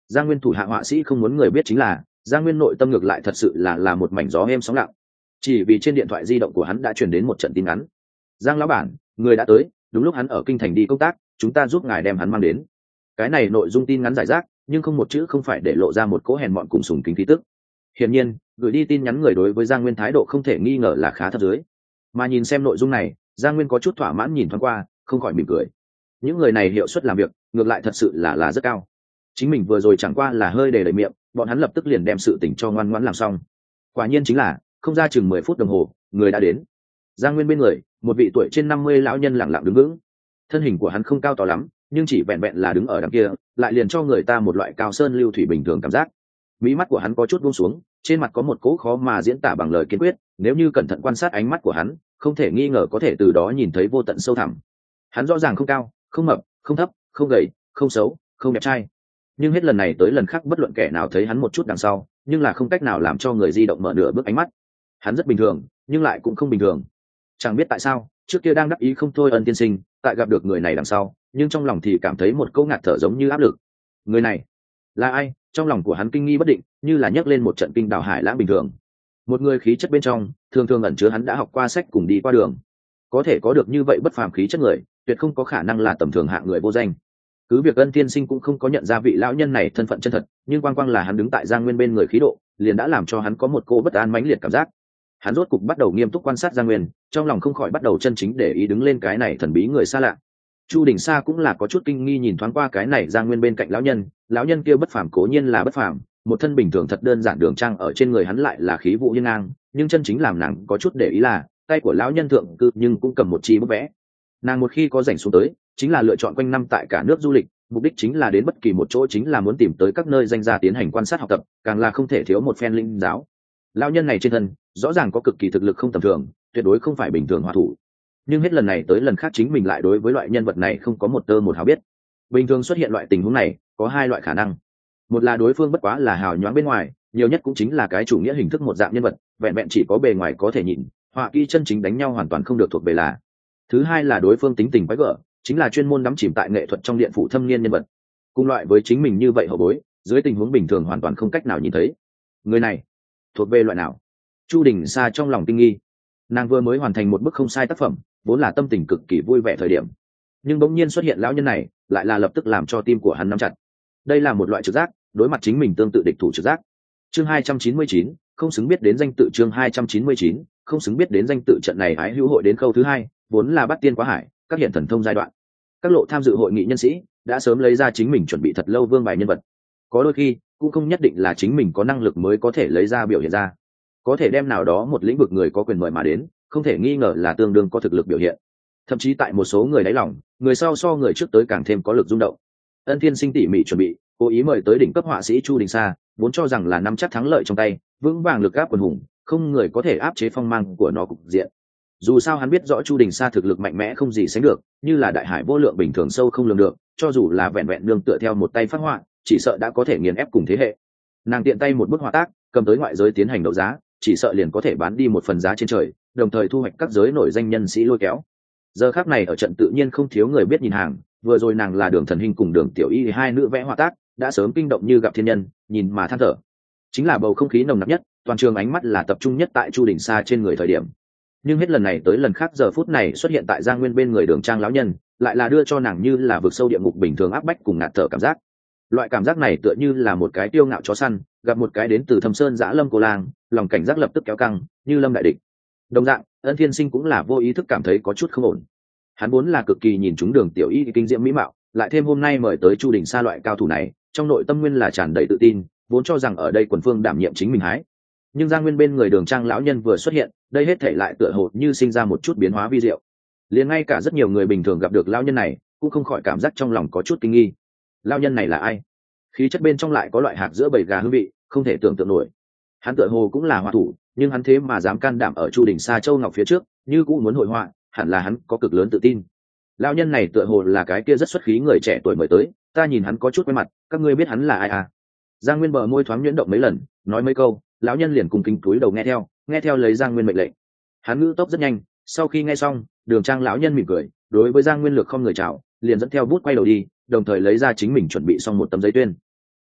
Giang Nguyên thủ hạ họa sĩ không muốn người biết chính là Giang Nguyên nội tâm ngược lại thật sự là một mảnh gió êm sóng lặng, chỉ vì trên điện thoại di động của hắn đã truyền đến một trận tin ngắn. Giang lão bản, người đã tới, đúng lúc hắn ở kinh thành đi công tác, chúng ta giúp ngài đem hắn mang đến. Cái này nội dung tin ngắn giải rác, nhưng không một chữ không phải để lộ ra một cỗ hèn mọn cùng sùng kính khí tức. Hiển nhiên, gửi đi tin nhắn người đối với Giang Nguyên thái độ không thể nghi ngờ là khá thấp dưới. Mà nhìn xem nội dung này, Giang Nguyên có chút thỏa mãn nhìn thoáng qua, không khỏi mỉm cười. Những người này hiệu suất làm việc, ngược lại thật sự là rất cao. Chính mình vừa rồi chẳng qua là hơi đề đầy miệng, bọn hắn lập tức liền đem sự tình cho ngoan ngoãn làm xong. Quả nhiên chính là, không ra chừng 10 phút đồng hồ, người đã đến. Giang Nguyên bên người, một vị tuổi trên 50 lão nhân lặng lặng đứng vững. Thân hình của hắn không cao to lắm, nhưng chỉ vẹn vẹn là đứng ở đằng kia, lại liền cho người ta một loại cao sơn lưu thủy bình thường cảm giác. Mí mắt của hắn có chút buông xuống, trên mặt có một cỗ khó mà diễn tả bằng lời kiên quyết, nếu như cẩn thận quan sát ánh mắt của hắn, không thể nghi ngờ có thể từ đó nhìn thấy vô tận sâu thẳm. Hắn rõ ràng không cao, không mập, không thấp, không gầy, không xấu, không đẹp trai. Nhưng hết lần này tới lần khác bất luận kẻ nào thấy hắn một chút đằng sau, nhưng là không cách nào làm cho người di động mở nửa bước ánh mắt. Hắn rất bình thường, nhưng lại cũng không bình thường. Chẳng biết tại sao, trước kia đang đắc ý không thôi Ân tiên sinh, tại gặp được người này đằng sau, nhưng trong lòng thì cảm thấy một câu ngạt thở giống như áp lực. Người này là ai? Trong lòng của hắn kinh nghi bất định, như là nhấc lên một trận kinh đảo hải lãng bình thường. Một người khí chất bên trong, thường thường ẩn chứa hắn đã học qua sách cùng đi qua đường. Có thể có được như vậy bất phàm khí chất người, tuyệt không có khả năng là tầm thường hạng người vô danh. Cứ việc Ân tiên sinh cũng không có nhận ra vị lão nhân này thân phận chân thật, nhưng quang quang là hắn đứng tại Giang Nguyên bên người khí độ, liền đã làm cho hắn có một cô bất an mãnh liệt cảm giác. Hắn rốt cục bắt đầu nghiêm túc quan sát Giang Nguyên, trong lòng không khỏi bắt đầu chân chính để ý đứng lên cái này thần bí người xa lạ. Chu Đình Sa cũng là có chút kinh nghi nhìn thoáng qua cái này Giang Nguyên bên cạnh lão nhân kia bất phàm cố nhiên là bất phàm, một thân bình thường thật đơn giản đường trang ở trên người hắn lại là khí vũ hiên ngang, nhưng chân chính làm nàng có chút để ý là tay của lão nhân thượng cư nhưng cũng cầm một chi bút vẽ. Nàng một khi có rảnh xuống tới, chính là lựa chọn quanh năm tại cả nước du lịch, mục đích chính là đến bất kỳ một chỗ chính là muốn tìm tới các nơi danh gia tiến hành quan sát học tập, càng là không thể thiếu một phen linh giáo. Lão nhân này trên thân rõ ràng có cực kỳ thực lực không tầm thường, tuyệt đối không phải bình thường hòa thủ. Nhưng hết lần này tới lần khác chính mình lại đối với loại nhân vật này không có một tơ một hào biết. Bình thường xuất hiện loại tình huống này có hai loại khả năng. Một là đối phương bất quá là hào nhoáng bên ngoài, nhiều nhất cũng chính là cái chủ nghĩa hình thức một dạng nhân vật, vẹn vẹn chỉ có bề ngoài có thể nhìn, họa kỹ chân chính đánh nhau hoàn toàn không được thuộc về là. Thứ hai là đối phương tính tình quái gở, chính là chuyên môn đắm chìm tại nghệ thuật trong điện phủ thâm niên nhân vật. Cùng loại với chính mình như vậy hậu bối, dưới tình huống bình thường hoàn toàn không cách nào nhìn thấy. Người này thuộc về loại nào? Chu Đình Sa trong lòng kinh nghi. Nàng vừa mới hoàn thành một bức không sai tác phẩm, vốn là tâm tình cực kỳ vui vẻ thời điểm, nhưng bỗng nhiên xuất hiện lão nhân này, lại là lập tức làm cho tim của hắn nắm chặt. Đây là một loại trực giác, đối mặt chính mình tương tự địch thủ trực giác. Chương 299, không xứng biết đến danh tự. Chương 299, không xứng biết đến danh tự. Trận này hái hữu hội đến khâu thứ hai, vốn là bắt tiên quá hải, các hiện thần thông giai đoạn. Các lộ tham dự hội nghị nhân sĩ đã sớm lấy ra chính mình chuẩn bị thật lâu vương bài nhân vật. Có đôi khi cũng không nhất định là chính mình có năng lực mới có thể lấy ra biểu hiện ra, có thể đem nào đó một lĩnh vực người có quyền mời mà đến, không thể nghi ngờ là tương đương có thực lực biểu hiện. Thậm chí tại một số người đáy lòng, người sau so người trước tới càng thêm có lực rung động. Ân Thiên Sinh tỉ mỉ chuẩn bị, cố ý mời tới đỉnh cấp họa sĩ Chu Đình Sa, vốn cho rằng là nắm chắc thắng lợi trong tay, vững vàng lực áp quần hùng, không người có thể áp chế phong mang của nó cục diện. Dù sao hắn biết rõ Chu Đình Sa thực lực mạnh mẽ không gì sánh được, như là đại hải vô lượng bình thường sâu không lường được, cho dù là vẹn vẹn nương tựa theo một tay phát họa, chỉ sợ đã có thể nghiền ép cùng thế hệ. Nàng tiện tay một bức họa tác, cầm tới ngoại giới tiến hành đấu giá, chỉ sợ liền có thể bán đi một phần giá trên trời, đồng thời thu hoạch các giới nổi danh nhân sĩ lôi kéo. Giờ khắc này ở trận tự nhiên không thiếu người biết nhìn hàng, vừa rồi nàng là Đường Thần Hinh cùng Đường Tiểu Y hai nữ vẽ họa tác, đã sớm kinh động như gặp thiên nhân, nhìn mà than thở. Chính là bầu không khí nồng nặc nhất, toàn trường ánh mắt là tập trung nhất tại Chu Đình Sa trên người thời điểm. Nhưng hết lần này tới lần khác giờ phút này xuất hiện tại Giang Nguyên bên người Đường Trang lão nhân, lại là đưa cho nàng như là vực sâu địa ngục bình thường áp bách cùng ngạt thở cảm giác. Loại cảm giác này tựa như là một cái tiêu ngạo chó săn gặp một cái đến từ Thâm Sơn dã lâm cô lang, lòng cảnh giác lập tức kéo căng, như lâm đại địch. Đồng dạng, Ân Thiên Sinh cũng là vô ý thức cảm thấy có chút không ổn. Hắn vốn là cực kỳ nhìn trúng Đường Tiểu Y kinh diễm mỹ mạo, lại thêm hôm nay mời tới Chu Đình Sa loại cao thủ này, trong nội tâm nguyên là tràn đầy tự tin, vốn cho rằng ở đây quần phương đảm nhiệm chính mình hái. Nhưng Giang Nguyên bên người Đường Trang lão nhân vừa xuất hiện, đây hết thảy lại tựa hồ như sinh ra một chút biến hóa vi diệu. Liền ngay cả rất nhiều người bình thường gặp được lão nhân này, cũng không khỏi cảm giác trong lòng có chút kinh nghi. Lão nhân này là ai? Khí chất bên trong lại có loại hạc giữa bầy gà hương vị, không thể tưởng tượng nổi. Hắn tựa hồ cũng là họa thủ, nhưng hắn thế mà dám can đảm ở Chu Đình Sa Châu Ngọc phía trước, như cũng muốn hội họa, hẳn là hắn có cực lớn tự tin. Lão nhân này tựa hồ là cái kia rất xuất khí người trẻ tuổi mới tới, ta nhìn hắn có chút quen mặt, các ngươi biết hắn là ai à? Giang Nguyên bờ môi thoáng nhuyễn động mấy lần, nói mấy câu, lão nhân liền cùng kính cúi đầu nghe theo lấy Giang Nguyên mệnh lệnh. Hắn ngữ tốc rất nhanh, sau khi nghe xong, Đường Trang lão nhân mỉm cười, đối với Giang Nguyên lược không người chào, liền dẫn theo bút quay đầu đi, đồng thời lấy ra chính mình chuẩn bị xong một tấm giấy tuyên.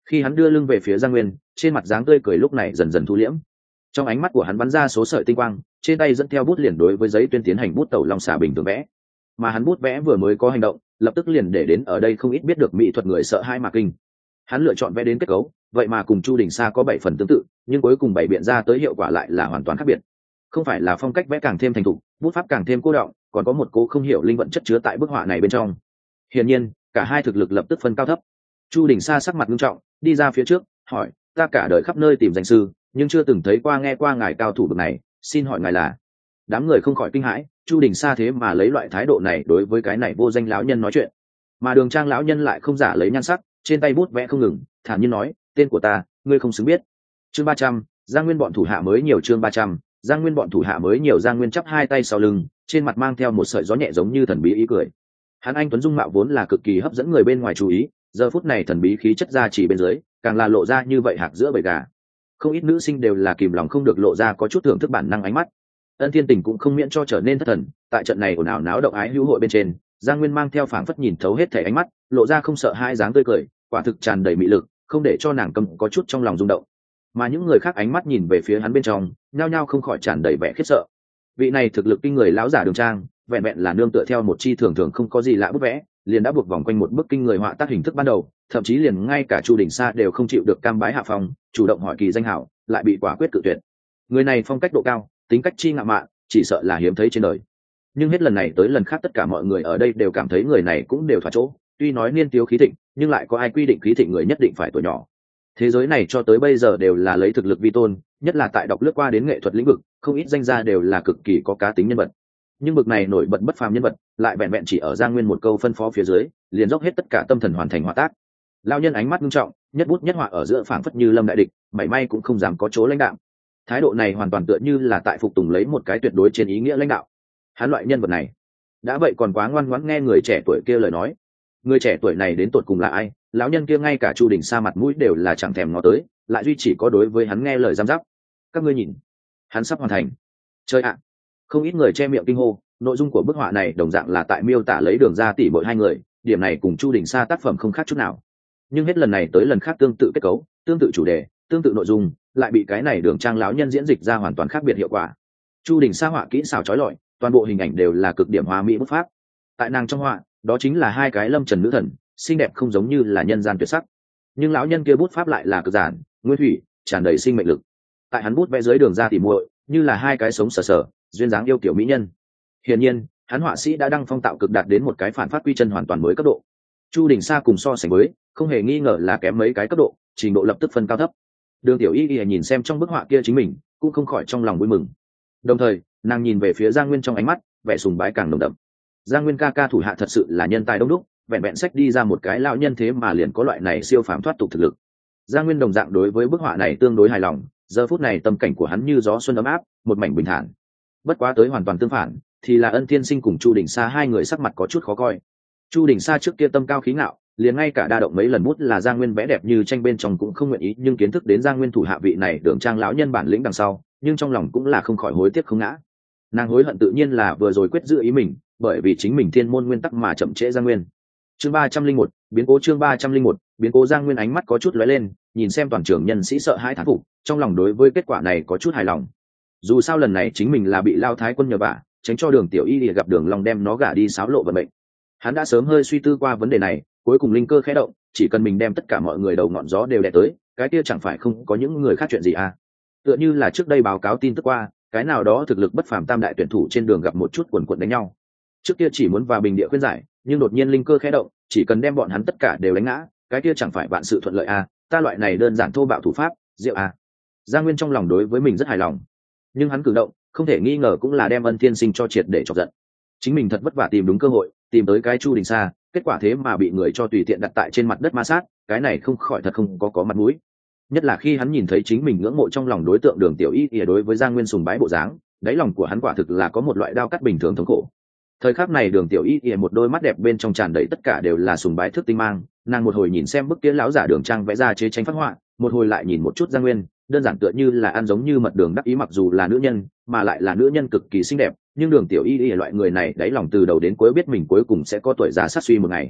Khi hắn đưa lưng về phía Giang Nguyên, trên mặt dáng tươi cười lúc này dần dần thu liễm. Trong ánh mắt của hắn bắn ra số sợi tinh quang, trên tay dẫn theo bút liền đối với giấy tuyên tiến hành bút tẩu long xà bình thường vẽ. Mà hắn bút vẽ vừa mới có hành động, lập tức liền để đến ở đây không ít biết được mỹ thuật người sợ hai mà kinh. Hắn lựa chọn vẽ đến kết cấu, vậy mà cùng Chu Đình Sa có 7 phần tương tự, nhưng cuối cùng bày biện ra tới hiệu quả lại là hoàn toàn khác biệt. Không phải là phong cách vẽ càng thêm thành thục, bút pháp càng thêm cô đọng, còn có một cố không hiểu linh vận chất chứa tại bức họa này bên trong. Hiển nhiên, cả hai thực lực lập tức phân cao thấp. Chu Đình Sa sắc mặt nghiêm trọng, đi ra phía trước, hỏi: "Ta cả đời khắp nơi tìm danh sư, nhưng chưa từng thấy qua nghe qua ngài cao thủ bậc này, xin hỏi ngài là?" Đám người không khỏi kinh hãi, Chu Đình Sa thế mà lấy loại thái độ này đối với cái này vô danh lão nhân nói chuyện. Mà Đường Trang lão nhân lại không giả lấy nhan sắc, trên tay bút vẽ không ngừng, thản nhiên nói: "Tên của ta, ngươi không xứng biết." Chương 300, Giang Nguyên bọn thủ hạ mới nhiều. Chương 300, Giang Nguyên bọn thủ hạ mới nhiều. Giang Nguyên chắp hai tay sau lưng, trên mặt mang theo một sợi gió nhẹ giống như thần bí ý cười. Hắn anh tuấn dung mạo vốn là cực kỳ hấp dẫn người bên ngoài chú ý, giờ phút này thần bí khí chất ra chỉ bên dưới, càng là lộ ra như vậy hạc giữa bầy gà. Không ít nữ sinh đều là kìm lòng không được lộ ra có chút thưởng thức bản năng ánh mắt. Ân Thiên Tình cũng không miễn cho trở nên thất thần, tại trận này ồn ào náo động ái hữu hội bên trên, Giang Nguyên mang theo phảng phất nhìn thấu hết thảy ánh mắt, lộ ra không sợ hai dáng tươi cười, quả thực tràn đầy mị lực, không để cho nàng cầm có chút trong lòng rung động. Mà những người khác ánh mắt nhìn về phía hắn bên trong, nhao nhao không khỏi tràn đầy vẻ khiếp sợ. Vị này thực lực kinh người lão giả Đường Trang, vẹn vẹn là nương tựa theo một chi thường thường không có gì lạ bút vẽ, liền đã buộc vòng quanh một bức kinh người họa tác hình thức ban đầu, thậm chí liền ngay cả Chu Đình Sa đều không chịu được cam bái hạ phong, chủ động hỏi kỳ danh hảo, lại bị quả quyết cự tuyệt. Người này phong cách độ cao, tính cách chi ngạo mạn, chỉ sợ là hiếm thấy trên đời. Nhưng hết lần này tới lần khác tất cả mọi người ở đây đều cảm thấy người này cũng đều thỏa chỗ, tuy nói niên thiếu khí thịnh, nhưng lại có ai quy định khí thịnh người nhất định phải tuổi nhỏ. Thế giới này cho tới bây giờ đều là lấy thực lực vi tôn, nhất là tại đọc lướt qua đến nghệ thuật lĩnh vực, không ít danh gia đều là cực kỳ có cá tính nhân vật. Nhưng bực này nổi bật bất phàm nhân vật, lại vẹn vẹn chỉ ở Giang Nguyên một câu phân phó phía dưới, liền dốc hết tất cả tâm thần hoàn thành họa tác. Lão nhân ánh mắt nghiêm trọng, nhất bút nhất họa ở giữa phảng phất như lâm đại địch, mảy may cũng không dám có chỗ lãnh đạo. Thái độ này hoàn toàn tựa như là tại phục tùng lấy một cái tuyệt đối trên ý nghĩa lãnh đạo. Hắn loại nhân vật này, đã vậy còn quá ngoan ngoãn nghe người trẻ tuổi kia lời nói. Người trẻ tuổi này đến tột cùng là ai? Lão nhân kia ngay cả Chu Đình Sa mặt mũi đều là chẳng thèm ngó tới, lại duy chỉ có đối với hắn nghe lời giam giáp. Các ngươi nhìn, hắn sắp hoàn thành. Chơi ạ! Không ít người che miệng kinh hô, nội dung của bức họa này đồng dạng là tại miêu tả lấy Đường ra tỷ muội hai người, điểm này cùng Chu Đình Sa tác phẩm không khác chút nào. Nhưng hết lần này tới lần khác tương tự kết cấu, tương tự chủ đề, tương tự nội dung, lại bị cái này Đường Trang lão nhân diễn dịch ra hoàn toàn khác biệt hiệu quả. Chu Đình Sa họa kỹ xảo chói lọi, toàn bộ hình ảnh đều là cực điểm hoa mỹ bút pháp. Tại nàng trong họa, đó chính là hai cái lâm trần nữ thần, xinh đẹp không giống như là nhân gian tuyệt sắc. Nhưng lão nhân kia bút pháp lại là cực giản, nguyên thủy, tràn đầy sinh mệnh lực. Tại hắn bút vẽ dưới Đường ra tỉ muội, như là hai cái sống sờ sờ, duyên dáng yêu kiểu mỹ nhân. Hiển nhiên, hắn họa sĩ đã đăng phong tạo cực đạt đến một cái phản phát quy chân hoàn toàn mới cấp độ. Chu Đình Sa cùng so sánh với, không hề nghi ngờ là kém mấy cái cấp độ, trình độ lập tức phân cao thấp. Đường Tiểu Y nhìn xem trong bức họa kia chính mình, cũng không khỏi trong lòng vui mừng. Đồng thời, nàng nhìn về phía Giang Nguyên trong ánh mắt, vẻ sùng bái càng nồng đậm. Giang Nguyên ca ca thủ hạ thật sự là nhân tài đông đúc, vẹn vẹn sách đi ra một cái lão nhân thế mà liền có loại này siêu phàm thoát tục thực lực. Giang Nguyên đồng dạng đối với bức họa này tương đối hài lòng, giờ phút này tâm cảnh của hắn như gió xuân ấm áp, một mảnh bình thản. Bất quá tới hoàn toàn tương phản, thì là Ân Thiên Sinh cùng Chu Đình Sa hai người sắc mặt có chút khó coi. Chu Đình Sa trước kia tâm cao khí ngạo, liền ngay cả đa động mấy lần bút là Giang Nguyên vẽ đẹp như tranh bên trong cũng không nguyện ý, nhưng kiến thức đến Giang Nguyên thủ hạ vị này Đường Trang lão nhân bản lĩnh đằng sau, nhưng trong lòng cũng là không khỏi hối tiếc không ngã. Nàng hối hận tự nhiên là vừa rồi quyết giữ ý mình, bởi vì chính mình thiên môn nguyên tắc mà chậm trễ Giang Nguyên. Chương 301, biến cố. Chương 301, biến cố. Giang Nguyên ánh mắt có chút lóe lên, nhìn xem toàn trường nhân sĩ sợ hãi thán phục, trong lòng đối với kết quả này có chút hài lòng. Dù sao lần này chính mình là bị Lao Thái Quân nhờ vả, tránh cho Đường Tiểu Y gặp Đường Long đem nó gả đi xáo lộ vận mệnh. Hắn đã sớm hơi suy tư qua vấn đề này, cuối cùng linh cơ khẽ động, chỉ cần mình đem tất cả mọi người đầu ngọn gió đều đè tới, cái kia chẳng phải không có những người khác chuyện gì à? Tựa như là trước đây báo cáo tin tức qua, cái nào đó thực lực bất phàm tam đại tuyển thủ trên đường gặp một chút quần quật đánh nhau. Trước kia chỉ muốn vào bình địa khuyên giải, nhưng đột nhiên linh cơ khẽ động, chỉ cần đem bọn hắn tất cả đều đánh ngã, cái kia chẳng phải vạn sự thuận lợi à? Ta loại này đơn giản thô bạo thủ pháp, diệu à? Giang Nguyên trong lòng đối với mình rất hài lòng, nhưng hắn cử động không thể nghi ngờ cũng là đem Ân Thiên Sinh cho triệt để chọc giận. Chính mình thật vất vả tìm đúng cơ hội, tìm tới cái Chu Đình Sa, kết quả thế mà bị người cho tùy tiện đặt tại trên mặt đất ma sát, cái này không khỏi thật không có mặt mũi. Nhất là khi hắn nhìn thấy chính mình ngưỡng mộ trong lòng đối tượng Đường Tiểu Y ỉa đối với Giang Nguyên sùng bái bộ dáng, đáy lòng của hắn quả thực là có một loại đao cắt bình thường thống khổ. Thời khắc này Đường Tiểu Y ỉa một đôi mắt đẹp bên trong tràn đầy tất cả đều là sùng bái thức tinh mang, nàng một hồi nhìn xem bức kia lão giả Đường Trang vẽ ra chế tranh phát họa, một hồi lại nhìn một chút Giang Nguyên, đơn giản tựa như là ăn giống như mật đường đắc ý, mặc dù là nữ nhân mà lại là nữ nhân cực kỳ xinh đẹp, nhưng Đường Tiểu Y loại người này đáy lòng từ đầu đến cuối biết mình cuối cùng sẽ có tuổi già sát suy một ngày.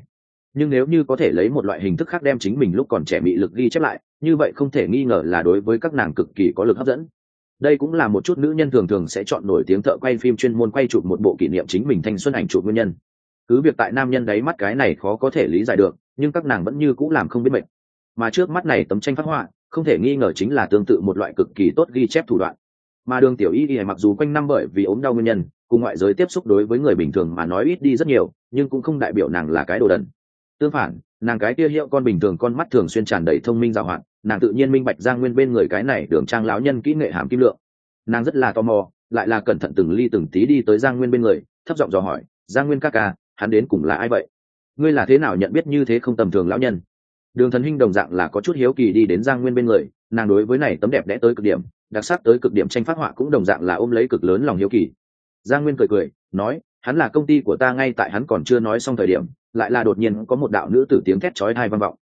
nhưng nếu như có thể lấy một loại hình thức khác đem chính mình lúc còn trẻ mị lực ghi chép lại, như vậy không thể nghi ngờ là đối với các nàng cực kỳ có lực hấp dẫn. Đây cũng là một chút nữ nhân thường thường sẽ chọn nổi tiếng thợ quay phim chuyên môn quay chụp một bộ kỷ niệm chính mình thanh xuân ảnh chụp nguyên nhân. Cứ việc tại nam nhân đáy mắt cái này khó có thể lý giải được, nhưng các nàng vẫn như cũ làm không biết mệt. Mà trước mắt này tấm tranh phác họa không thể nghi ngờ chính là tương tự một loại cực kỳ tốt ghi chép thủ đoạn. Mà Đường Tiểu Y mặc dù quanh năm bởi vì ốm đau nguyên nhân cùng ngoại giới tiếp xúc đối với người bình thường mà nói ít đi rất nhiều, nhưng cũng không đại biểu nàng là cái đồ đần. Tương phản, nàng cái kia hiệu con bình thường, con mắt thường xuyên tràn đầy thông minh giàu hoạt, nàng tự nhiên minh bạch Giang Nguyên bên người cái này Đường Trang lão nhân kỹ nghệ hàm kim lượng. Nàng rất là tò mò, lại là cẩn thận từng ly từng tí đi tới Giang Nguyên bên người, thấp giọng dò hỏi: Giang Nguyên ca ca, hắn đến cùng là ai vậy? Ngươi là thế nào nhận biết như thế không tầm thường lão nhân? Đường Thần Hinh đồng dạng là có chút hiếu kỳ đi đến Giang Nguyên bên người, nàng đối với này tấm đẹp đẽ tới cực điểm, đặc sắc tới cực điểm tranh phác họa cũng đồng dạng là ôm lấy cực lớn lòng hiếu kỳ. Giang Nguyên cười cười nói: hắn là công ty của ta. Ngay tại hắn còn chưa nói xong thời điểm, lại là đột nhiên có một đạo nữ tử tiếng thét chói tai vang vọng: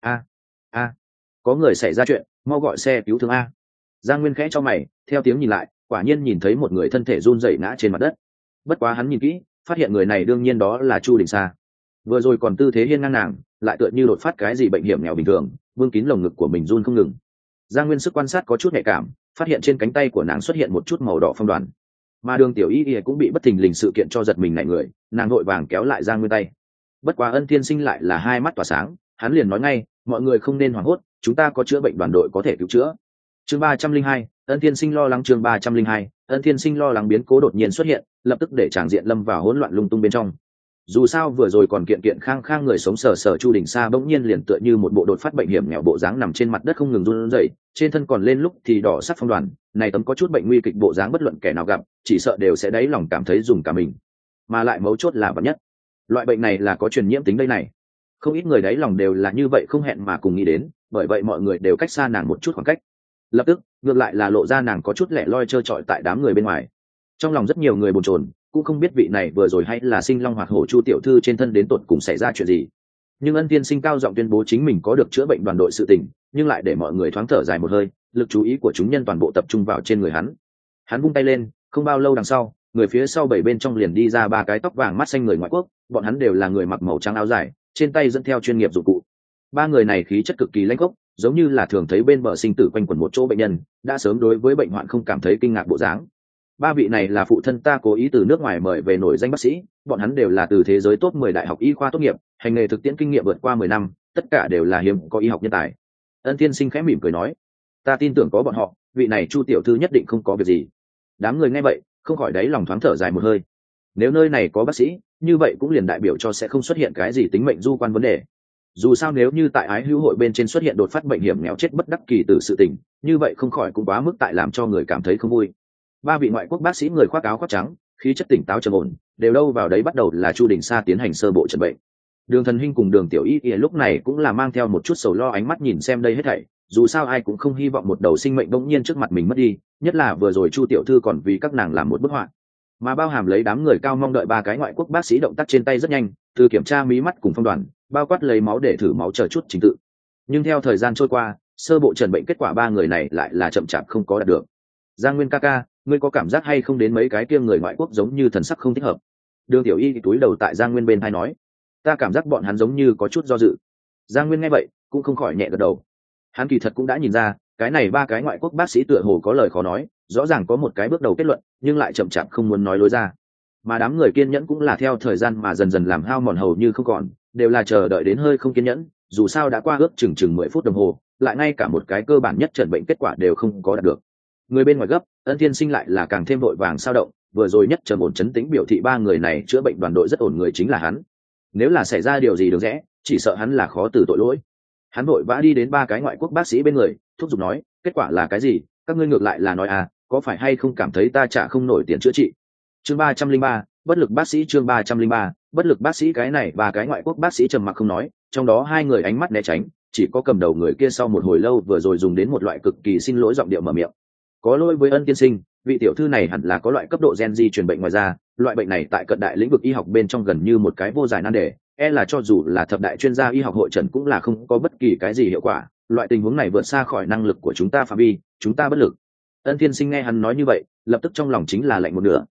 a, có người xảy ra chuyện, mau gọi xe cứu thương a. Giang Nguyên khẽ cho mày, theo tiếng nhìn lại, quả nhiên nhìn thấy một người thân thể run rẩy ngã trên mặt đất. Bất quá hắn nhìn kỹ, phát hiện người này đương nhiên đó là Chu Đình Sa. Vừa rồi còn tư thế hiên ngang nàng, lại tựa như đột phát cái gì bệnh hiểm nghèo bình thường, vương kín lồng ngực của mình run không ngừng. Giang Nguyên sức quan sát có chút nhạy cảm, phát hiện trên cánh tay của nàng xuất hiện một chút màu đỏ phong đoàn. Mà Đường Tiểu Y cũng bị bất thình lình sự kiện cho giật mình nảy người, nàng vội vàng kéo lại Giang Nguyên tay. Bất quá Ân Thiên Sinh lại là hai mắt tỏa sáng, hắn liền nói ngay: mọi người không nên hoảng hốt, chúng ta có chữa bệnh đoàn đội có thể cứu chữa. Chương 302, Ân Thiên Sinh lo lắng. Chương 302, Ân Thiên Sinh lo lắng biến cố đột nhiên xuất hiện, lập tức để tràng diện lâm vào hỗn loạn lung tung bên trong. Dù sao vừa rồi còn kiện kiện khang khang người sống sờ sờ Chu Đình Sa bỗng nhiên liền tựa như một bộ đột phát bệnh hiểm nghèo bộ dáng nằm trên mặt đất không ngừng run rẩy, trên thân còn lên lúc thì đỏ sắc phong đoàn, này tấm có chút bệnh nguy kịch bộ dáng bất luận kẻ nào gặp, chỉ sợ đều sẽ đáy lòng cảm thấy dùng cả mình. Mà lại mấu chốt là vật nhất, loại bệnh này là có truyền nhiễm tính đây này. Không ít người đáy lòng đều là như vậy không hẹn mà cùng nghĩ đến, bởi vậy mọi người đều cách xa nàng một chút khoảng cách. Lập tức, ngược lại là lộ ra nàng có chút lẻ loi trơ trọi tại đám người bên ngoài. Trong lòng rất nhiều người bồn chồn, cũng không biết vị này vừa rồi hay là sinh long hoạt hổ Chu tiểu thư trên thân đến tột cùng xảy ra chuyện gì. Nhưng Ân Tiên Sinh cao giọng tuyên bố chính mình có được chữa bệnh đoàn đội sự tình, nhưng lại để mọi người thoáng thở dài một hơi, lực chú ý của chúng nhân toàn bộ tập trung vào trên người hắn. Hắn vung tay lên, không bao lâu đằng sau, người phía sau bảy bên trong liền đi ra ba cái tóc vàng mắt xanh người ngoại quốc, bọn hắn đều là người mặc màu trắng áo dài, trên tay dẫn theo chuyên nghiệp dụng cụ. Ba người này khí chất cực kỳ lãnh khốc, giống như là thường thấy bên bờ sinh tử quanh quẩn một chỗ bệnh nhân, đã sớm đối với bệnh hoạn không cảm thấy kinh ngạc bộ dáng. Ba vị này là phụ thân ta cố ý từ nước ngoài mời về nổi danh bác sĩ, bọn hắn đều là từ thế giới top 10 đại học y khoa tốt nghiệp, hành nghề thực tiễn kinh nghiệm vượt qua 10 năm, tất cả đều là hiếm có y học nhân tài. Ân Tiên Sinh khẽ mỉm cười nói: ta tin tưởng có bọn họ, vị này Chu tiểu thư nhất định không có việc gì. Đám người nghe vậy, không khỏi đáy lòng thoáng thở dài một hơi. Nếu nơi này có bác sĩ, như vậy cũng liền đại biểu cho sẽ không xuất hiện cái gì tính mệnh du quan vấn đề. Dù sao nếu như tại ái hữu hội bên trên xuất hiện đột phát bệnh hiểm nghèo chết bất đắc kỳ từ sự tình, như vậy không khỏi cũng quá mức tại làm cho người cảm thấy không vui. Ba vị ngoại quốc bác sĩ người khoác áo khoác trắng, khí chất tỉnh táo trầm ổn, đều đâu vào đấy bắt đầu là Chu Đình Sa tiến hành sơ bộ chẩn bệnh. Đường Thần Hinh cùng Đường Tiểu Y lúc này cũng là mang theo một chút sầu lo ánh mắt nhìn xem đây hết thảy, dù sao ai cũng không hy vọng một đầu sinh mệnh bỗng nhiên trước mặt mình mất đi, nhất là vừa rồi Chu tiểu thư còn vì các nàng làm một bức họa. Mà bao hàm lấy đám người cao mong đợi ba cái ngoại quốc bác sĩ động tác trên tay rất nhanh, từ kiểm tra mí mắt cùng phong đoàn, bao quát lấy máu để thử máu chờ chút trình tự. Nhưng theo thời gian trôi qua, sơ bộ chẩn bệnh kết quả ba người này lại là chậm chạp không có đạt được. Giang Nguyên ca ca, ngươi có cảm giác hay không đến mấy cái kia người ngoại quốc giống như thần sắc không thích hợp? Đường Tiểu Y túi đầu tại Giang Nguyên bên tai nói: ta cảm giác bọn hắn giống như có chút do dự. Giang Nguyên nghe vậy cũng không khỏi nhẹ gật đầu. Hắn kỳ thật cũng đã nhìn ra, cái này ba cái ngoại quốc bác sĩ tựa hồ có lời khó nói, rõ ràng có một cái bước đầu kết luận, nhưng lại chậm chạp không muốn nói lối ra. Mà đám người kiên nhẫn cũng là theo thời gian mà dần dần làm hao mòn hầu như không còn, đều là chờ đợi đến hơi không kiên nhẫn, dù sao đã qua ước chừng 10 phút đồng hồ, lại ngay cả một cái cơ bản nhất chẩn bệnh kết quả đều không có đạt được. Người bên ngoài gấp, Ân Thiên Sinh lại là càng thêm vội vàng sao động, vừa rồi nhất trầm ổn chấn tĩnh biểu thị ba người này chữa bệnh đoàn đội rất ổn người chính là hắn. Nếu là xảy ra điều gì được rẽ, chỉ sợ hắn là khó từ tội lỗi. Hắn vội vã đi đến ba cái ngoại quốc bác sĩ bên người, thúc giục nói: kết quả là cái gì? Các ngươi ngược lại là nói à, có phải hay không cảm thấy ta trả không nổi tiền chữa trị? Chương 303, bất lực bác sĩ. Chương 303, bất lực bác sĩ. Cái này ba cái ngoại quốc bác sĩ trầm mặc không nói, trong đó hai người ánh mắt né tránh, chỉ có cầm đầu người kia sau một hồi lâu vừa rồi dùng đến một loại cực kỳ xin lỗi giọng điệu mở miệng: có lỗi với Ân tiên sinh, vị tiểu thư này hẳn là có loại cấp độ gen di truyền bệnh ngoài ra, loại bệnh này tại cận đại lĩnh vực y học bên trong gần như một cái vô giải nan đề, là cho dù là thập đại chuyên gia y học hội trần cũng là không có bất kỳ cái gì hiệu quả, loại tình huống này vượt xa khỏi năng lực của chúng ta phạm vi, chúng ta bất lực. Ân tiên sinh nghe hắn nói như vậy, lập tức trong lòng chính là lạnh một nửa,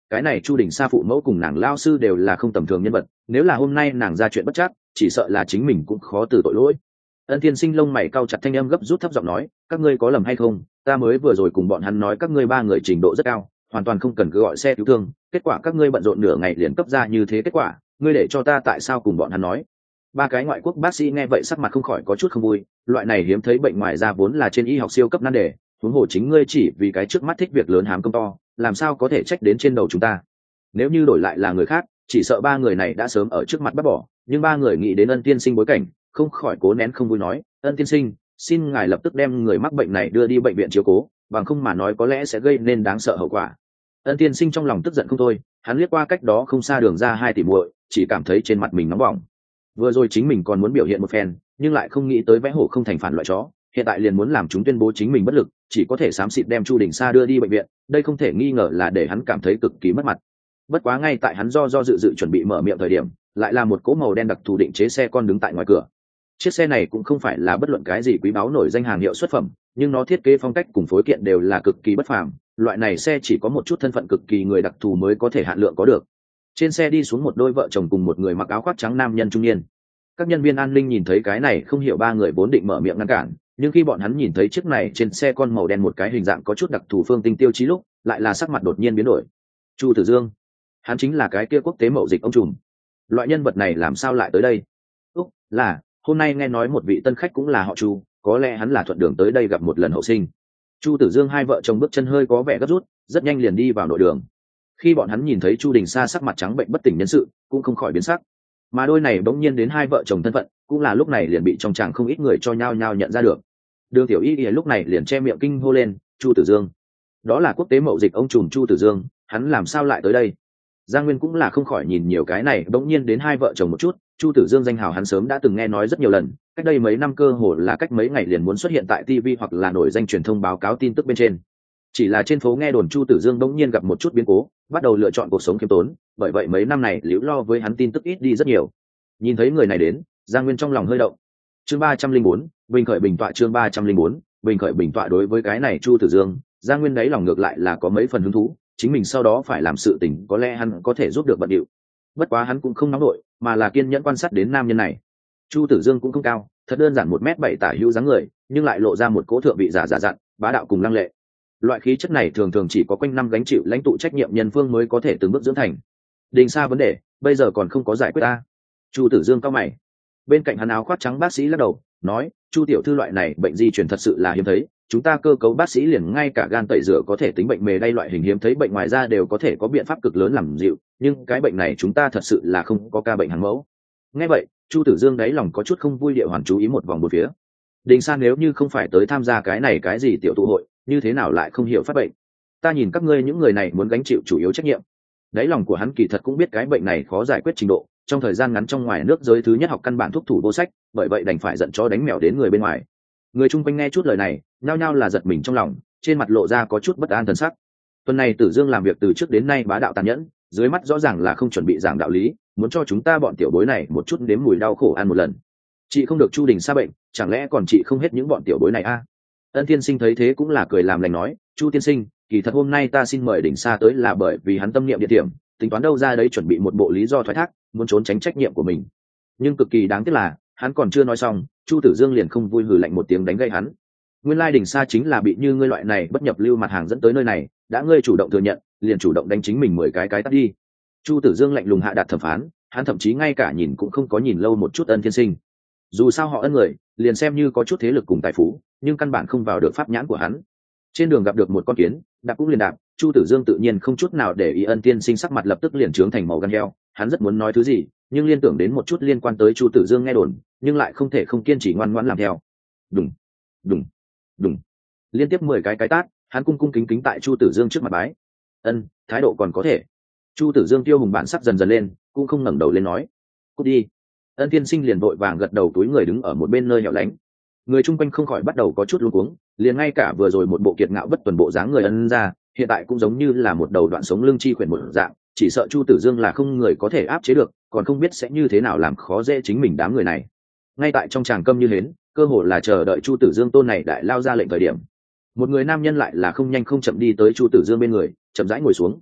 cái này Chu Đình Sa phụ mẫu cùng nàng lao sư đều là không tầm thường nhân vật, nếu là hôm nay nàng ra chuyện bất trắc, chỉ sợ là chính mình cũng khó từ tội lỗi. Ân Tiên Sinh lông mày cau chặt, thanh âm gấp rút thấp giọng nói, các ngươi có lầm hay không, ta mới vừa rồi cùng bọn hắn nói các ngươi ba người trình độ rất cao, hoàn toàn không cần cứ gọi xe cứu thương, kết quả các ngươi bận rộn nửa ngày liền cấp ra như thế kết quả, ngươi để cho ta tại sao cùng bọn hắn nói. Ba cái ngoại quốc bác sĩ nghe vậy sắc mặt không khỏi có chút không vui, loại này hiếm thấy bệnh ngoài da vốn là trên y học siêu cấp nan đề, huống hồ chính ngươi chỉ vì cái trước mắt thích việc lớn hám công to, làm sao có thể trách đến trên đầu chúng ta. Nếu như đổi lại là người khác, chỉ sợ ba người này đã sớm ở trước mặt bắt bỏ, nhưng ba người nghĩ đến Ân Tiên Sinh bối cảnh, không khỏi cố nén không vui nói, Ân Tiên Sinh, xin ngài lập tức đem người mắc bệnh này đưa đi bệnh viện chiếu cố, bằng không mà nói có lẽ sẽ gây nên đáng sợ hậu quả. Ân Tiên Sinh trong lòng tức giận không thôi, hắn liếc qua cách đó không xa đường ra 2 tỷ muội, chỉ cảm thấy trên mặt mình nóng bỏng. Vừa rồi chính mình còn muốn biểu hiện một phen, nhưng lại không nghĩ tới vẽ hổ không thành phản loại chó, hiện tại liền muốn làm chúng tuyên bố chính mình bất lực, chỉ có thể xám xịt đem Chu Đình Sa đưa đi bệnh viện, đây không thể nghi ngờ là để hắn cảm thấy cực kỳ mất mặt. Bất quá ngay tại hắn do dự chuẩn bị mở miệng thời điểm, lại là một cỗ màu đen đặc thù định chế xe con đứng tại ngoài cửa. Chiếc xe này cũng không phải là bất luận cái gì quý báu nổi danh hàng hiệu xuất phẩm, nhưng nó thiết kế phong cách cùng phối kiện đều là cực kỳ bất phàm, loại này xe chỉ có một chút thân phận cực kỳ người đặc thù mới có thể hạn lượng có được. Trên xe đi xuống một đôi vợ chồng cùng một người mặc áo khoác trắng nam nhân trung niên. Các nhân viên an ninh nhìn thấy cái này không hiểu ba người vốn định mở miệng ngăn cản, nhưng khi bọn hắn nhìn thấy chiếc này trên xe con màu đen một cái hình dạng có chút đặc thù phương tinh tiêu chí lúc, lại là sắc mặt đột nhiên biến đổi. Chu Tử Dương, hắn chính là cái kia quốc tế mậu dịch ông trùm. Loại nhân vật này làm sao lại tới đây? Úc, là hôm nay nghe nói một vị tân khách cũng là họ Chu, có lẽ hắn là thuận đường tới đây gặp một lần hậu sinh. Chu Tử Dương hai vợ chồng bước chân hơi có vẻ gấp rút, rất nhanh liền đi vào nội đường. Khi bọn hắn nhìn thấy Chu Đình Sa sắc mặt trắng bệnh bất tỉnh nhân sự, cũng không khỏi biến sắc. Mà đôi này bỗng nhiên đến hai vợ chồng thân phận, cũng là lúc này liền bị trong tràng không ít người cho nhau nhận ra được. Đường Tiểu Y lúc này liền che miệng kinh hô lên, Chu Tử Dương, đó là quốc tế mậu dịch ông trùm Chu Tử Dương, hắn làm sao lại tới đây? Giang Nguyên cũng là không khỏi nhìn nhiều cái này bỗng nhiên đến hai vợ chồng một chút. Chu Tử Dương danh hào hắn sớm đã từng nghe nói rất nhiều lần, cách đây mấy năm cơ hồ là cách mấy ngày liền muốn xuất hiện tại TV hoặc là nổi danh truyền thông báo cáo tin tức bên trên. Chỉ là trên phố nghe đồn Chu Tử Dương bỗng nhiên gặp một chút biến cố, bắt đầu lựa chọn cuộc sống khiêm tốn, bởi vậy mấy năm này liễu lo với hắn tin tức ít đi rất nhiều. Nhìn thấy người này đến, Giang Nguyên trong lòng hơi động. Chương 304, Bình khởi bình tọa. Chương 304, Bình khởi bình tọa. Đối với cái này Chu Tử Dương, Giang Nguyên đáy lòng ngược lại là có mấy phần hứng thú, chính mình sau đó phải làm sự tình có lẽ hắn có thể giúp được bận điệu. Bất quá hắn cũng không nóng nổi, mà là kiên nhẫn quan sát đến nam nhân này. Chu Tử Dương cũng không cao, thật đơn giản 1m7 tả hữu dáng người, nhưng lại lộ ra một cỗ thượng vị giả dặn, bá đạo cùng lăng lệ. Loại khí chất này thường thường chỉ có quanh năm gánh chịu lãnh tụ trách nhiệm nhân phương mới có thể từng bước dưỡng thành. Đình Sa vấn đề bây giờ còn không có giải quyết ta. Chu Tử Dương cao mày. Bên cạnh hắn áo khoác trắng bác sĩ lắc đầu nói, Chu tiểu thư loại này bệnh di truyền thật sự là hiếm thấy, chúng ta cơ cấu bác sĩ liền ngay cả gan tẩy rửa có thể tính bệnh mề đay loại hình hiếm thấy bệnh ngoài ra đều có thể có biện pháp cực lớn làm dịu, nhưng cái bệnh này chúng ta thật sự là không có ca bệnh hàng mẫu. Nghe vậy, Chu Tử Dương đáy lòng có chút không vui, địa hoàn chú ý một vòng bốn phía. Đình Sa nếu như không phải tới tham gia cái này cái gì tiểu tụ hội, như thế nào lại không hiểu phát bệnh? Ta nhìn các ngươi những người này muốn gánh chịu chủ yếu trách nhiệm. Đáy lòng của hắn kỳ thật cũng biết cái bệnh này khó giải quyết trình độ, trong thời gian ngắn trong ngoài nước giới thứ nhất học căn bản thuốc thủ vô sách, bởi vậy đành phải giận chó đánh mèo đến người bên ngoài. Người chung quanh nghe chút lời này, nhao nhao là giật mình trong lòng, trên mặt lộ ra có chút bất an thần sắc. Tuần này Tử Dương làm việc từ trước đến nay bá đạo tàn nhẫn, dưới mắt rõ ràng là không chuẩn bị giảng đạo lý, muốn cho chúng ta bọn tiểu bối này một chút nếm mùi đau khổ ăn một lần. Chị không được Chu Đình Sa bệnh, chẳng lẽ còn chị không hết những bọn tiểu bối này a? Ân Tiên Sinh thấy thế cũng là cười làm lành nói, Chu tiên sinh, kỳ thật hôm nay ta xin mời Đình Sa tới là bởi vì hắn tâm niệm địa điểm, tính toán đâu ra đấy chuẩn bị một bộ lý do thoái thác, muốn trốn tránh trách nhiệm của mình. Nhưng cực kỳ đáng tiếc là, hắn còn chưa nói xong, Chu Tử Dương liền không vui hừ lạnh một tiếng đánh gây hắn. Nguyên lai Đình Sa chính là bị như ngươi loại này bất nhập lưu mặt hàng dẫn tới nơi này, đã ngươi chủ động thừa nhận, liền chủ động đánh chính mình 10 cái tát đi. Chu Tử Dương lạnh lùng hạ đạt thẩm phán, hắn thậm chí ngay cả nhìn cũng không có nhìn lâu một chút Ân Tiên Sinh. Dù sao họ Ân người, liền xem như có chút thế lực cùng tài phú, nhưng căn bản không vào được pháp nhãn của hắn. Trên đường gặp được một con kiến, đạp cũng liền đạp, Chu Tử Dương tự nhiên không chút nào để ý. Ân Tiên Sinh sắc mặt lập tức liền trướng thành màu gan heo, hắn rất muốn nói thứ gì, nhưng liên tưởng đến một chút liên quan tới Chu Tử Dương nghe đồn, nhưng lại không thể không kiên trì ngoan ngoãn làm theo. Đùng, đùng, đùng, liên tiếp 10 cái tát, hắn cung cung kính kính tại Chu Tử Dương trước mặt bái. Ân, thái độ còn có thể. Chu Tử Dương tiêu hùng bản sắc dần dần lên, cũng không ngẩng đầu lên nói, cút đi. Ân Tiên Sinh liền vội vàng gật đầu, túi người đứng ở một bên nơi hẻo lánh. Người chung quanh không khỏi bắt đầu có chút luống cuống, liền ngay cả vừa rồi một bộ kiệt ngạo bất tuần bộ dáng người Ân ra, hiện tại cũng giống như là một đầu đoạn sống lưng chi khuyển một dạng, chỉ sợ Chu Tử Dương là không người có thể áp chế được, còn không biết sẽ như thế nào làm khó dễ chính mình đám người này. Ngay tại trong tràng câm như hến, cơ hồ là chờ đợi Chu Tử Dương tôn này đại lao ra lệnh thời điểm, một người nam nhân lại là không nhanh không chậm đi tới Chu Tử Dương bên người, chậm rãi ngồi xuống.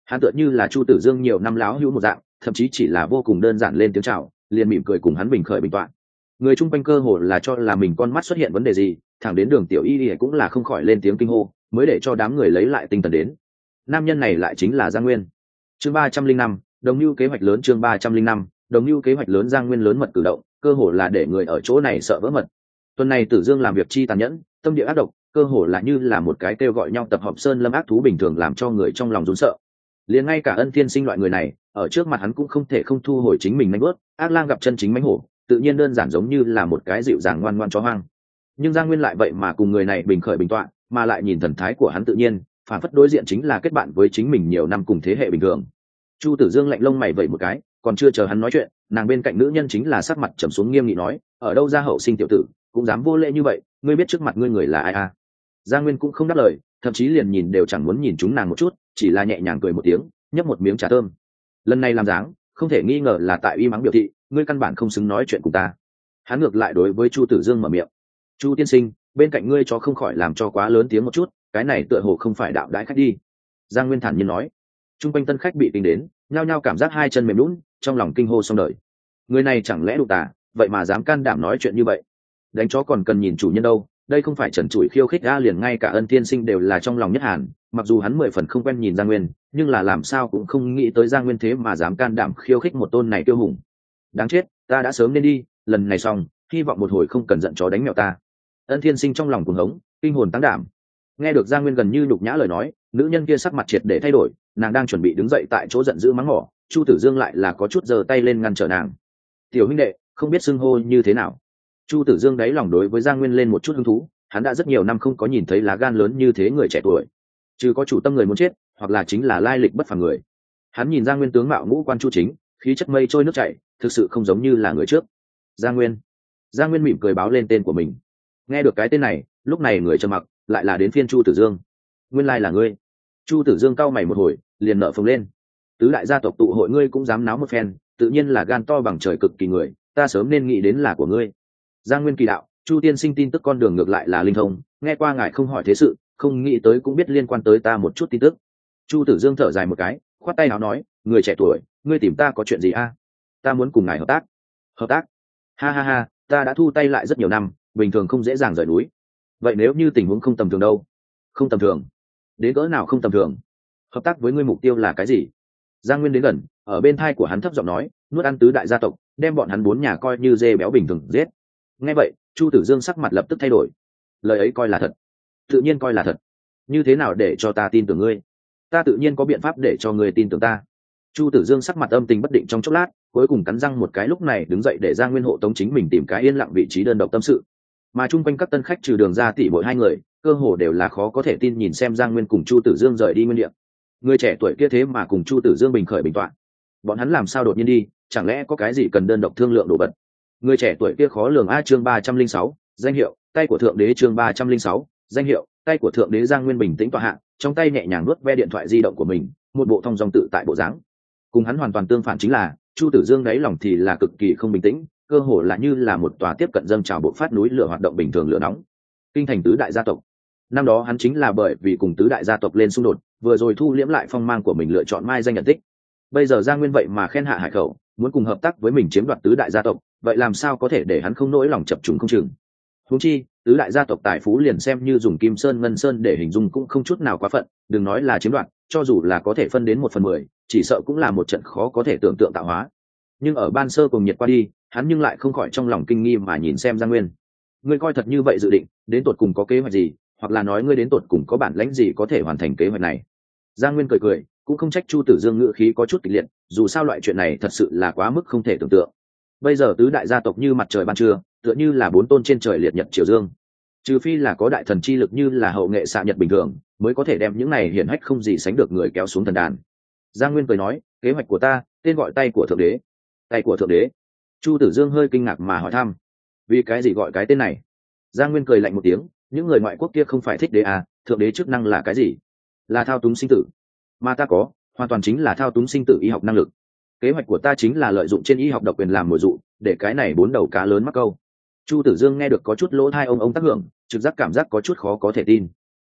Hắn tựa như là Chu Tử Dương nhiều năm láo hữu một dạng, thậm chí chỉ là vô cùng đơn giản lên tiếng chào liền mỉm cười cùng hắn bình khởi bình toạn. Người chung quanh cơ hồ là cho là mình con mắt xuất hiện vấn đề gì, thẳng đến Đường Tiểu Y cũng là không khỏi lên tiếng kinh hô, mới để cho đám người lấy lại tinh thần đến. Nam nhân này lại chính là Giang Nguyên. Chương 305, đồng lưu kế hoạch lớn. Chương 305, đồng lưu kế hoạch lớn. Giang Nguyên lớn mật cử động, cơ hồ là để người ở chỗ này sợ vỡ mật. Tuần này Tử Dương làm việc chi tàn nhẫn, tâm địa ác độc, cơ hồ là như là một cái kêu gọi nhau tập hợp sơn lâm ác thú bình thường, làm cho người trong lòng run sợ. Liền ngay cả Ân Thiên Sinh loại người này, ở trước mặt hắn cũng không thể không thu hồi chính mình nhanh bước. Ác lang gặp chân chính mãnh hổ, tự nhiên đơn giản giống như là một cái dịu dàng ngoan ngoãn chó hoang. Nhưng Giang Nguyên lại vậy mà cùng người này bình khởi bình tọa, mà lại nhìn thần thái của hắn tự nhiên, phản phất đối diện chính là kết bạn với chính mình nhiều năm cùng thế hệ bình thường. Chu Tử Dương lạnh lông mày vậy một cái, còn chưa chờ hắn nói chuyện, nàng bên cạnh nữ nhân chính là sắc mặt trầm xuống nghiêm nghị nói, ở đâu ra hậu sinh tiểu tử, cũng dám vô lễ như vậy, ngươi biết trước mặt ngươi người là ai à? Giang Nguyên cũng không đáp lời, thậm chí liền nhìn đều chẳng muốn nhìn chúng nàng một chút, chỉ là nhẹ nhàng cười một tiếng, nhấp một miếng trà thơm. Lần này làm dáng, không thể nghi ngờ là tại uy mắng biểu thị, ngươi căn bản không xứng nói chuyện cùng ta. Hắn ngược lại đối với Chu Tử Dương mở miệng, Chu tiên sinh, bên cạnh ngươi cho không khỏi làm cho quá lớn tiếng một chút, cái này tựa hồ không phải đạo đãi khách đi. Giang Nguyên thản nhiên nói. Trung quanh tân khách bị kinh đến, nhao nhao cảm giác hai chân mềm lún, trong lòng kinh hô xong đời. Người này chẳng lẽ đụng tà, vậy mà dám can đảm nói chuyện như vậy? Đánh chó còn cần nhìn chủ nhân đâu, đây không phải trần trụi khiêu khích a, liền ngay cả Ân Tiên Sinh đều là trong lòng nhất hàn, mặc dù hắn 10 phần không quen nhìn Giang Nguyên, nhưng là làm sao cũng không nghĩ tới Giang Nguyên thế mà dám can đảm khiêu khích một tôn này kiêu hùng. Đáng chết, ta đã sớm nên đi, lần này xong, hy vọng một hồi không cần giận chó đánh mèo ta. Ân Thiên Sinh trong lòng cuồng hống, kinh hồn tăng đảm. Nghe được Giang Nguyên gần như nhục nhã lời nói, nữ nhân kia sắc mặt triệt để thay đổi, nàng đang chuẩn bị đứng dậy tại chỗ giận dữ mắng mỏ, Chu Tử Dương lại là có chút giơ tay lên ngăn trở nàng. Tiểu huynh đệ, không biết xưng hô như thế nào? Chu Tử Dương đáy lòng đối với Giang Nguyên lên một chút hứng thú, hắn đã rất nhiều năm không có nhìn thấy lá gan lớn như thế người trẻ tuổi, chứ có chủ tâm người muốn chết, hoặc là chính là lai lịch bất phàm người. Hắn nhìn Giang Nguyên tướng mạo ngũ quan chu chính, khí chất mây trôi nước chảy, thực sự không giống như là người trước. Giang Nguyên mỉm cười báo lên tên của mình. Nghe được cái tên này, lúc này người trầm mặc, lại là đến phiên Chu Tử Dương. Nguyên lai là ngươi. Chu Tử Dương cau mày một hồi, liền nở phồng lên. Tứ đại gia tộc tụ hội ngươi cũng dám náo một phen, tự nhiên là gan to bằng trời cực kỳ người, ta sớm nên nghĩ đến là của ngươi. Giang Nguyên kỳ đạo, Chu tiên sinh tin tức con đường ngược lại là linh thông, nghe qua ngài không hỏi thế sự, không nghĩ tới cũng biết liên quan tới ta một chút tin tức. Chu Tử Dương thở dài một cái, khoát tay áo nói, người trẻ tuổi, ngươi tìm ta có chuyện gì a? Ta muốn cùng ngài hợp tác. Hợp tác? Ha ha ha, ta đã thu tay lại rất nhiều năm, bình thường không dễ dàng rời núi. Vậy nếu như tình huống không tầm thường đâu? Không tầm thường? Đến cỡ nào không tầm thường? Hợp tác với ngươi mục tiêu là cái gì? Giang Nguyên đến gần, ở bên thai của hắn thấp giọng nói, nuốt ăn tứ đại gia tộc, đem bọn hắn 4 nhà coi như dê béo bình thường giết. Nghe vậy, Chu Tử Dương sắc mặt lập tức thay đổi. Lời ấy coi là thật? Tự nhiên coi là thật. Như thế nào để cho ta tin tưởng ngươi? Ta tự nhiên có biện pháp để cho ngươi tin tưởng ta. Chu Tử Dương sắc mặt âm tình bất định trong chốc lát, cuối cùng cắn răng một cái, lúc này đứng dậy để Giang Nguyên hộ tống chính mình tìm cái yên lặng vị trí đơn độc tâm sự. Mà chung quanh các tân khách trừ Đường ra tỷ muội hai người, cơ hồ đều là khó có thể tin nhìn xem Giang Nguyên cùng Chu Tử Dương rời đi nguyên địa. Người trẻ tuổi kia thế mà cùng Chu Tử Dương bình khởi bình toạn. Bọn hắn làm sao đột nhiên đi, chẳng lẽ có cái gì cần đơn độc thương lượng đồ vật? Người trẻ tuổi kia khó lường a. Chương 306, danh hiệu tay của thượng đế. Chương 306, danh hiệu tay của thượng đế. Giang Nguyên bình tĩnh tọa hạ, trong tay nhẹ nhàng nuốt ve điện thoại di động của mình, một bộ thong dong tự tại bộ dáng. Cùng hắn hoàn toàn tương phản chính là Chu Tử Dương đáy lòng thì là cực kỳ không bình tĩnh, cơ hồ là như là một tòa tiếp cận dâng trào bộ phát núi lửa hoạt động bình thường lửa nóng. Kinh thành tứ đại gia tộc, năm đó hắn chính là bởi vì cùng tứ đại gia tộc lên xung đột, vừa rồi thu liễm lại phong mang của mình, lựa chọn mai danh nhận tích. Bây giờ Giang Nguyên vậy mà khen hạ hải khẩu, muốn cùng hợp tác với mình chiếm đoạt tứ đại gia tộc, vậy làm sao có thể để hắn không nỗi lòng chập trùng không chừng? Huống chi tứ đại gia tộc tài phú liền xem như dùng kim sơn ngân sơn để hình dung cũng không chút nào quá phận, đừng nói là chiếm đoạt, cho dù là có thể phân đến 1/10, chỉ sợ cũng là một trận khó có thể tưởng tượng tạo hóa. Nhưng ở ban sơ cùng nhiệt qua đi, hắn nhưng lại không khỏi trong lòng kinh nghi mà nhìn xem Giang Nguyên. Ngươi coi thật như vậy dự định, đến tột cùng có kế hoạch gì, hoặc là nói ngươi đến tột cùng có bản lãnh gì có thể hoàn thành kế hoạch này? Giang Nguyên cười cười, cũng không trách Chu Tử Dương ngữ khí có chút kịch liệt, dù sao loại chuyện này thật sự là quá mức không thể tưởng tượng. Bây giờ tứ đại gia tộc như mặt trời ban trưa, tựa như là 4 tôn trên trời liệt nhật chiều dương. Trừ phi là có đại thần chi lực như là hậu nghệ xạ nhật bình thường, mới có thể đem những này hiển hách không gì sánh được người kéo xuống thần đàn. Giang Nguyên cười nói, kế hoạch của ta tên gọi tay của thượng đế. Tay của thượng đế? Chu Tử Dương hơi kinh ngạc mà hỏi thăm, vì cái gì gọi cái tên này? Giang Nguyên cười lạnh một tiếng, những người ngoại quốc kia không phải thích đế à, thượng đế chức năng là cái gì? Là thao túng sinh tử, mà ta có, hoàn toàn chính là thao túng sinh tử y học năng lực. Kế hoạch của ta chính là lợi dụng trên y học độc quyền làm mồi dụ, để cái này 4 đầu cá lớn mắc câu. Chu Tử Dương nghe được có chút lỗ tai ông tác hưởng, trực giác cảm giác có chút khó có thể tin.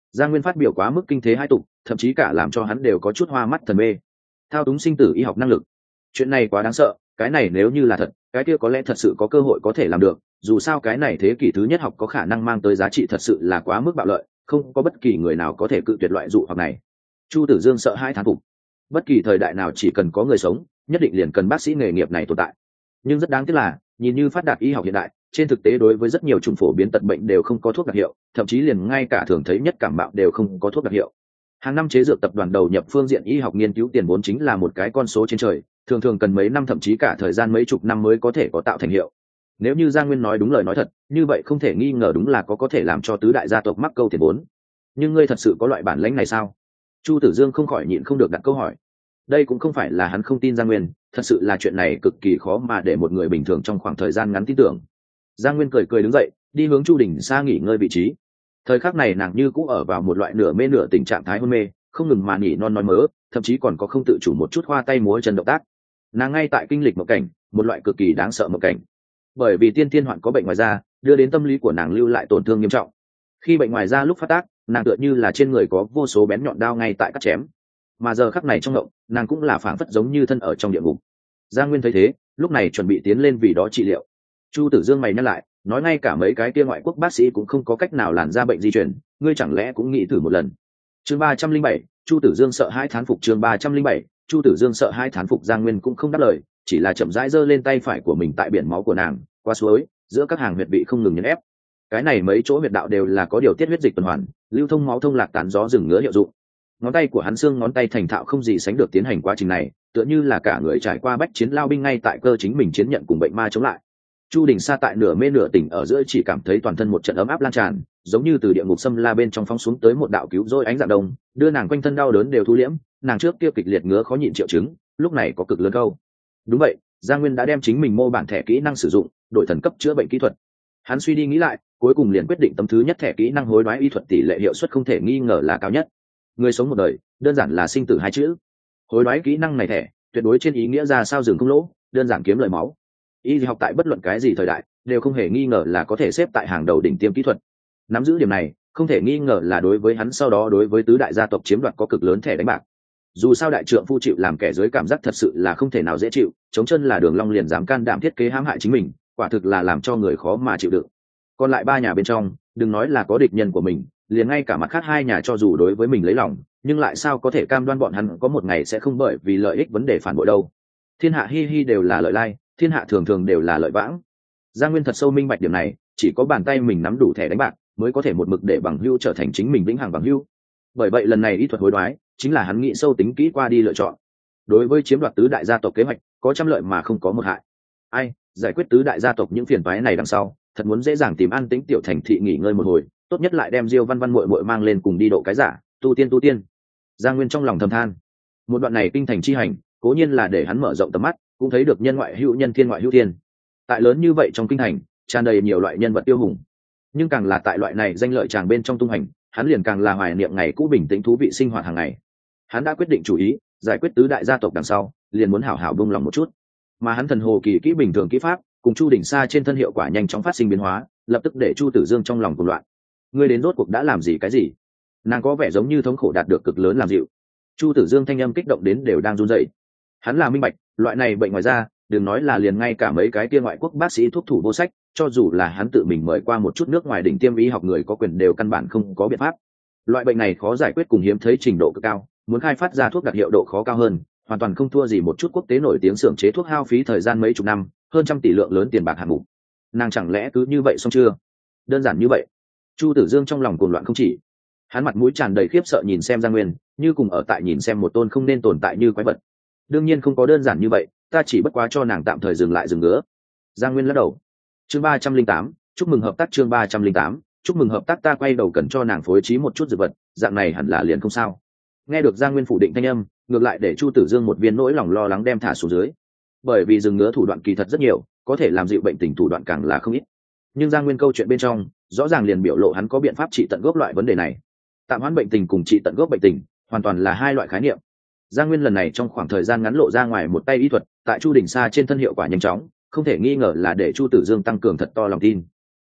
Giang Nguyên phát biểu quá mức kinh thế hai tục, thậm chí cả làm cho hắn đều có chút hoa mắt thần mê. Thao túng sinh tử y học năng lực, chuyện này quá đáng sợ, cái này nếu như là thật, cái kia có lẽ thật sự có cơ hội có thể làm được, dù sao cái này thế kỷ thứ nhất học có khả năng mang tới giá trị thật sự là quá mức bạo lợi, không có bất kỳ người nào có thể cự tuyệt loại dụ hoặc này. Chu Tử Dương sợ hai thán phục. Bất kỳ thời đại nào chỉ cần có người sống, nhất định liền cần bác sĩ nghề nghiệp này tồn tại. Nhưng rất đáng tiếc là, nhìn như phát đạt y học hiện đại, trên thực tế đối với rất nhiều chủng phổ biến tật bệnh đều không có thuốc đặc hiệu, thậm chí liền ngay cả thường thấy nhất cảm mạo đều không có thuốc đặc hiệu. Hàng năm chế dược tập đoàn đầu nhập phương diện y học nghiên cứu tiền vốn chính là một cái con số trên trời, thường thường cần mấy năm thậm chí cả thời gian mấy chục năm mới có thể có tạo thành hiệu. Nếu như Giang Nguyên nói đúng lời nói thật, như vậy không thể nghi ngờ đúng là có thể làm cho tứ đại gia tộc mắc câu tiền vốn. Nhưng ngươi thật sự có loại bản lĩnh này sao? Chu Tử Dương không khỏi nhịn không được đặt câu hỏi. Đây cũng không phải là hắn không tin Giang Nguyên, thật sự là chuyện này cực kỳ khó mà để một người bình thường trong khoảng thời gian ngắn tin tưởng. Giang Nguyên cười cười đứng dậy, đi hướng Chu Đình Sa nghỉ ngơi vị trí. Thời khắc này nàng như cũng ở vào một loại nửa mê nửa tình trạng thái hôn mê, không ngừng mà nhỉ non nói mớ, thậm chí còn có không tự chủ một chút khoa tay múa chân động tác. Nàng ngay tại kinh lịch một cảnh, một loại cực kỳ đáng sợ một cảnh. Bởi vì tiên tiên hoạn có bệnh ngoài da, đưa đến tâm lý của nàng lưu lại tổn thương nghiêm trọng. Khi bệnh ngoài da lúc phát tác, nàng tựa như là trên người có vô số bén nhọn đao ngay tại cắt chém. Mà giờ khắc này trong động, nàng cũng là phảng phất giống như thân ở trong địa ngục. Giang Nguyên thấy thế, lúc này chuẩn bị tiến lên vì đó trị liệu. Chu Tử Dương mày nhắc lại, nói ngay cả mấy cái kia ngoại quốc bác sĩ cũng không có cách nào làn ra bệnh di chuyển, ngươi chẳng lẽ cũng nghĩ thử một lần? Chương 307, Chu Tử Dương sợ hãi thán phục. Chương 307, Chu Tử Dương sợ hãi thán phục. Giang Nguyên cũng không đáp lời, chỉ là chậm rãi giơ lên tay phải của mình tại biển máu của nàng, qua suối, giữa các hàng huyệt vị không ngừng nhấn ép. Cái này mấy chỗ huyệt đạo đều là có điều tiết huyết dịch tuần hoàn, lưu thông máu thông lạc tán gió rừng ngứa hiệu dụng. Ngón tay của hắn xương ngón tay thành thạo không gì sánh được tiến hành quá trình này, tựa như là cả người trải qua bách chiến lao binh ngay tại cơ chính mình chiến nhận cùng bệnh ma chống lại. Chu Đình Sa tại nửa mê nửa tỉnh ở giữa chỉ cảm thấy toàn thân một trận ấm áp lan tràn, giống như từ địa ngục xâm la bên trong phóng xuống tới một đạo cứu rỗi ánh dạng đông, đưa nàng quanh thân đau đớn đều thu liễm, nàng trước kia kịch liệt ngứa khó nhịn triệu chứng, lúc này có cực lớn câu. Đúng vậy, Giang Nguyên đã đem chính mình mô bản thẻ kỹ năng sử dụng, đổi thần cấp chữa bệnh kỹ thuật. Hắn suy đi nghĩ lại, cuối cùng liền quyết định tấm thứ nhất thẻ kỹ năng hối đoái y thuật tỷ lệ hiệu suất không thể nghi ngờ là cao nhất. Người sống một đời, đơn giản là sinh tử hai chữ. Hối đoái kỹ năng này thẻ, tuyệt đối trên ý nghĩa ra sao rừng không lỗ, đơn giản kiếm lời máu. Y học tại bất luận cái gì thời đại, đều không hề nghi ngờ là có thể xếp tại hàng đầu đỉnh tiêm kỹ thuật. Nắm giữ điểm này, không thể nghi ngờ là đối với hắn sau đó đối với tứ đại gia tộc chiếm đoạt có cực lớn thẻ đánh bạc. Dù sao đại trượng phu chịu làm kẻ dưới cảm giác thật sự là không thể nào dễ chịu, chống chân là Đường Long liền dám can đảm thiết kế hãm hại chính mình, quả thực là làm cho người khó mà chịu đựng. Còn lại ba nhà bên trong, đừng nói là có địch nhân của mình, liền ngay cả mặt khác hai nhà cho dù đối với mình lấy lòng, nhưng lại sao có thể cam đoan bọn hắn có một ngày sẽ không bởi vì lợi ích vấn đề phản bội đâu. Thiên hạ hi hi đều là lợi lai, thiên hạ thường thường đều là lợi vãng. Giang Nguyên thật sâu minh bạch điểm này, chỉ có bàn tay mình nắm đủ thẻ đánh bạc mới có thể một mực để bằng hữu trở thành chính mình vĩnh hằng bằng hữu. Bởi vậy lần này y thuật hối đoái chính là hắn nghĩ sâu tính kỹ qua đi lựa chọn. Đối với chiếm đoạt tứ đại gia tộc kế hoạch, có trăm lợi mà không có một hại. Ai, giải quyết tứ đại gia tộc những phiền toái này đằng sau, thật muốn dễ dàng tìm an tĩnh tiểu thành thị nghỉ ngơi một hồi, tốt nhất lại đem Diêu Văn Văn muội muội mang lên cùng đi độ cái giả, tu tiên. Giang Nguyên trong lòng thầm than. Một đoạn này kinh thành chi hành, cố nhiên là để hắn mở rộng tầm mắt, cũng thấy được nhân ngoại hữu nhân, thiên ngoại hữu thiên. Tại lớn như vậy trong kinh thành, tràn đầy nhiều loại nhân vật tiêu hùng. Nhưng càng là tại loại này danh lợi tràng bên trong tung hành, hắn liền càng là hoài niệm ngày cũ bình tĩnh thú vị sinh hoạt hàng ngày. Hắn đã quyết định chủ ý, giải quyết tứ đại gia tộc đằng sau, liền muốn hảo hảo buông lòng một chút. Mà hắn thần hồ kỳ kỹ bình thường kỹ pháp, cùng Chu Đình Sa trên thân hiệu quả nhanh chóng phát sinh biến hóa, lập tức để Chu Tử Dương trong lòng cuồng loạn. Ngươi đến rốt cuộc đã làm gì cái gì? Nàng có vẻ giống như thống khổ đạt được cực lớn làm dịu. Chu Tử Dương thanh âm kích động đến đều đang run rẩy. Hắn là minh bạch, loại này bệnh ngoài da, đừng nói là liền ngay cả mấy cái kia ngoại quốc bác sĩ thuốc thủ vô sách, cho dù là hắn tự mình mời qua một chút nước ngoài đỉnh tiêm y học người có quyền đều căn bản không có biện pháp. Loại bệnh này khó giải quyết cùng hiếm thấy trình độ cực cao, muốn khai phát ra thuốc đặc hiệu độ khó cao hơn, hoàn toàn không thua gì một chút quốc tế nổi tiếng xưởng chế thuốc hao phí thời gian mấy chục năm, hơn trăm tỷ lượng lớn tiền bạc hạng mục. Nàng chẳng lẽ cứ như vậy xong chưa? Đơn giản như vậy? Chu Tử Dương trong lòng cuồng loạn không chỉ. Hắn mặt mũi tràn đầy khiếp sợ nhìn xem Giang Nguyên, như cùng ở tại nhìn xem một tôn không nên tồn tại như quái vật. Đương nhiên không có đơn giản như vậy, ta chỉ bất quá cho nàng tạm thời dừng lại dừng ngứa. Giang Nguyên lắc đầu. Chương 308, chúc mừng hợp tác. Chương 308, chúc mừng hợp tác. Ta quay đầu cần cho nàng phối trí một chút dược vật, dạng này hẳn là liền không sao. Nghe được Giang Nguyên phủ định thanh âm, ngược lại để Chu Tử Dương một viên nỗi lòng lo lắng đem thả xuống dưới. Bởi vì dừng ngứa thủ đoạn kỳ thật rất nhiều, có thể làm dịu bệnh tình thủ đoạn càng là không ít. Nhưng Giang Nguyên câu chuyện bên trong, rõ ràng liền biểu lộ hắn có biện pháp trị tận gốc loại vấn đề này. Tạm hoãn bệnh tình cùng trị tận gốc bệnh tình, hoàn toàn là hai loại khái niệm. Giang Nguyên lần này trong khoảng thời gian ngắn lộ ra ngoài một tay y thuật, tại Chu Đình Sa trên thân hiệu quả nhanh chóng, không thể nghi ngờ là để Chu Tử Dương tăng cường thật to lòng tin.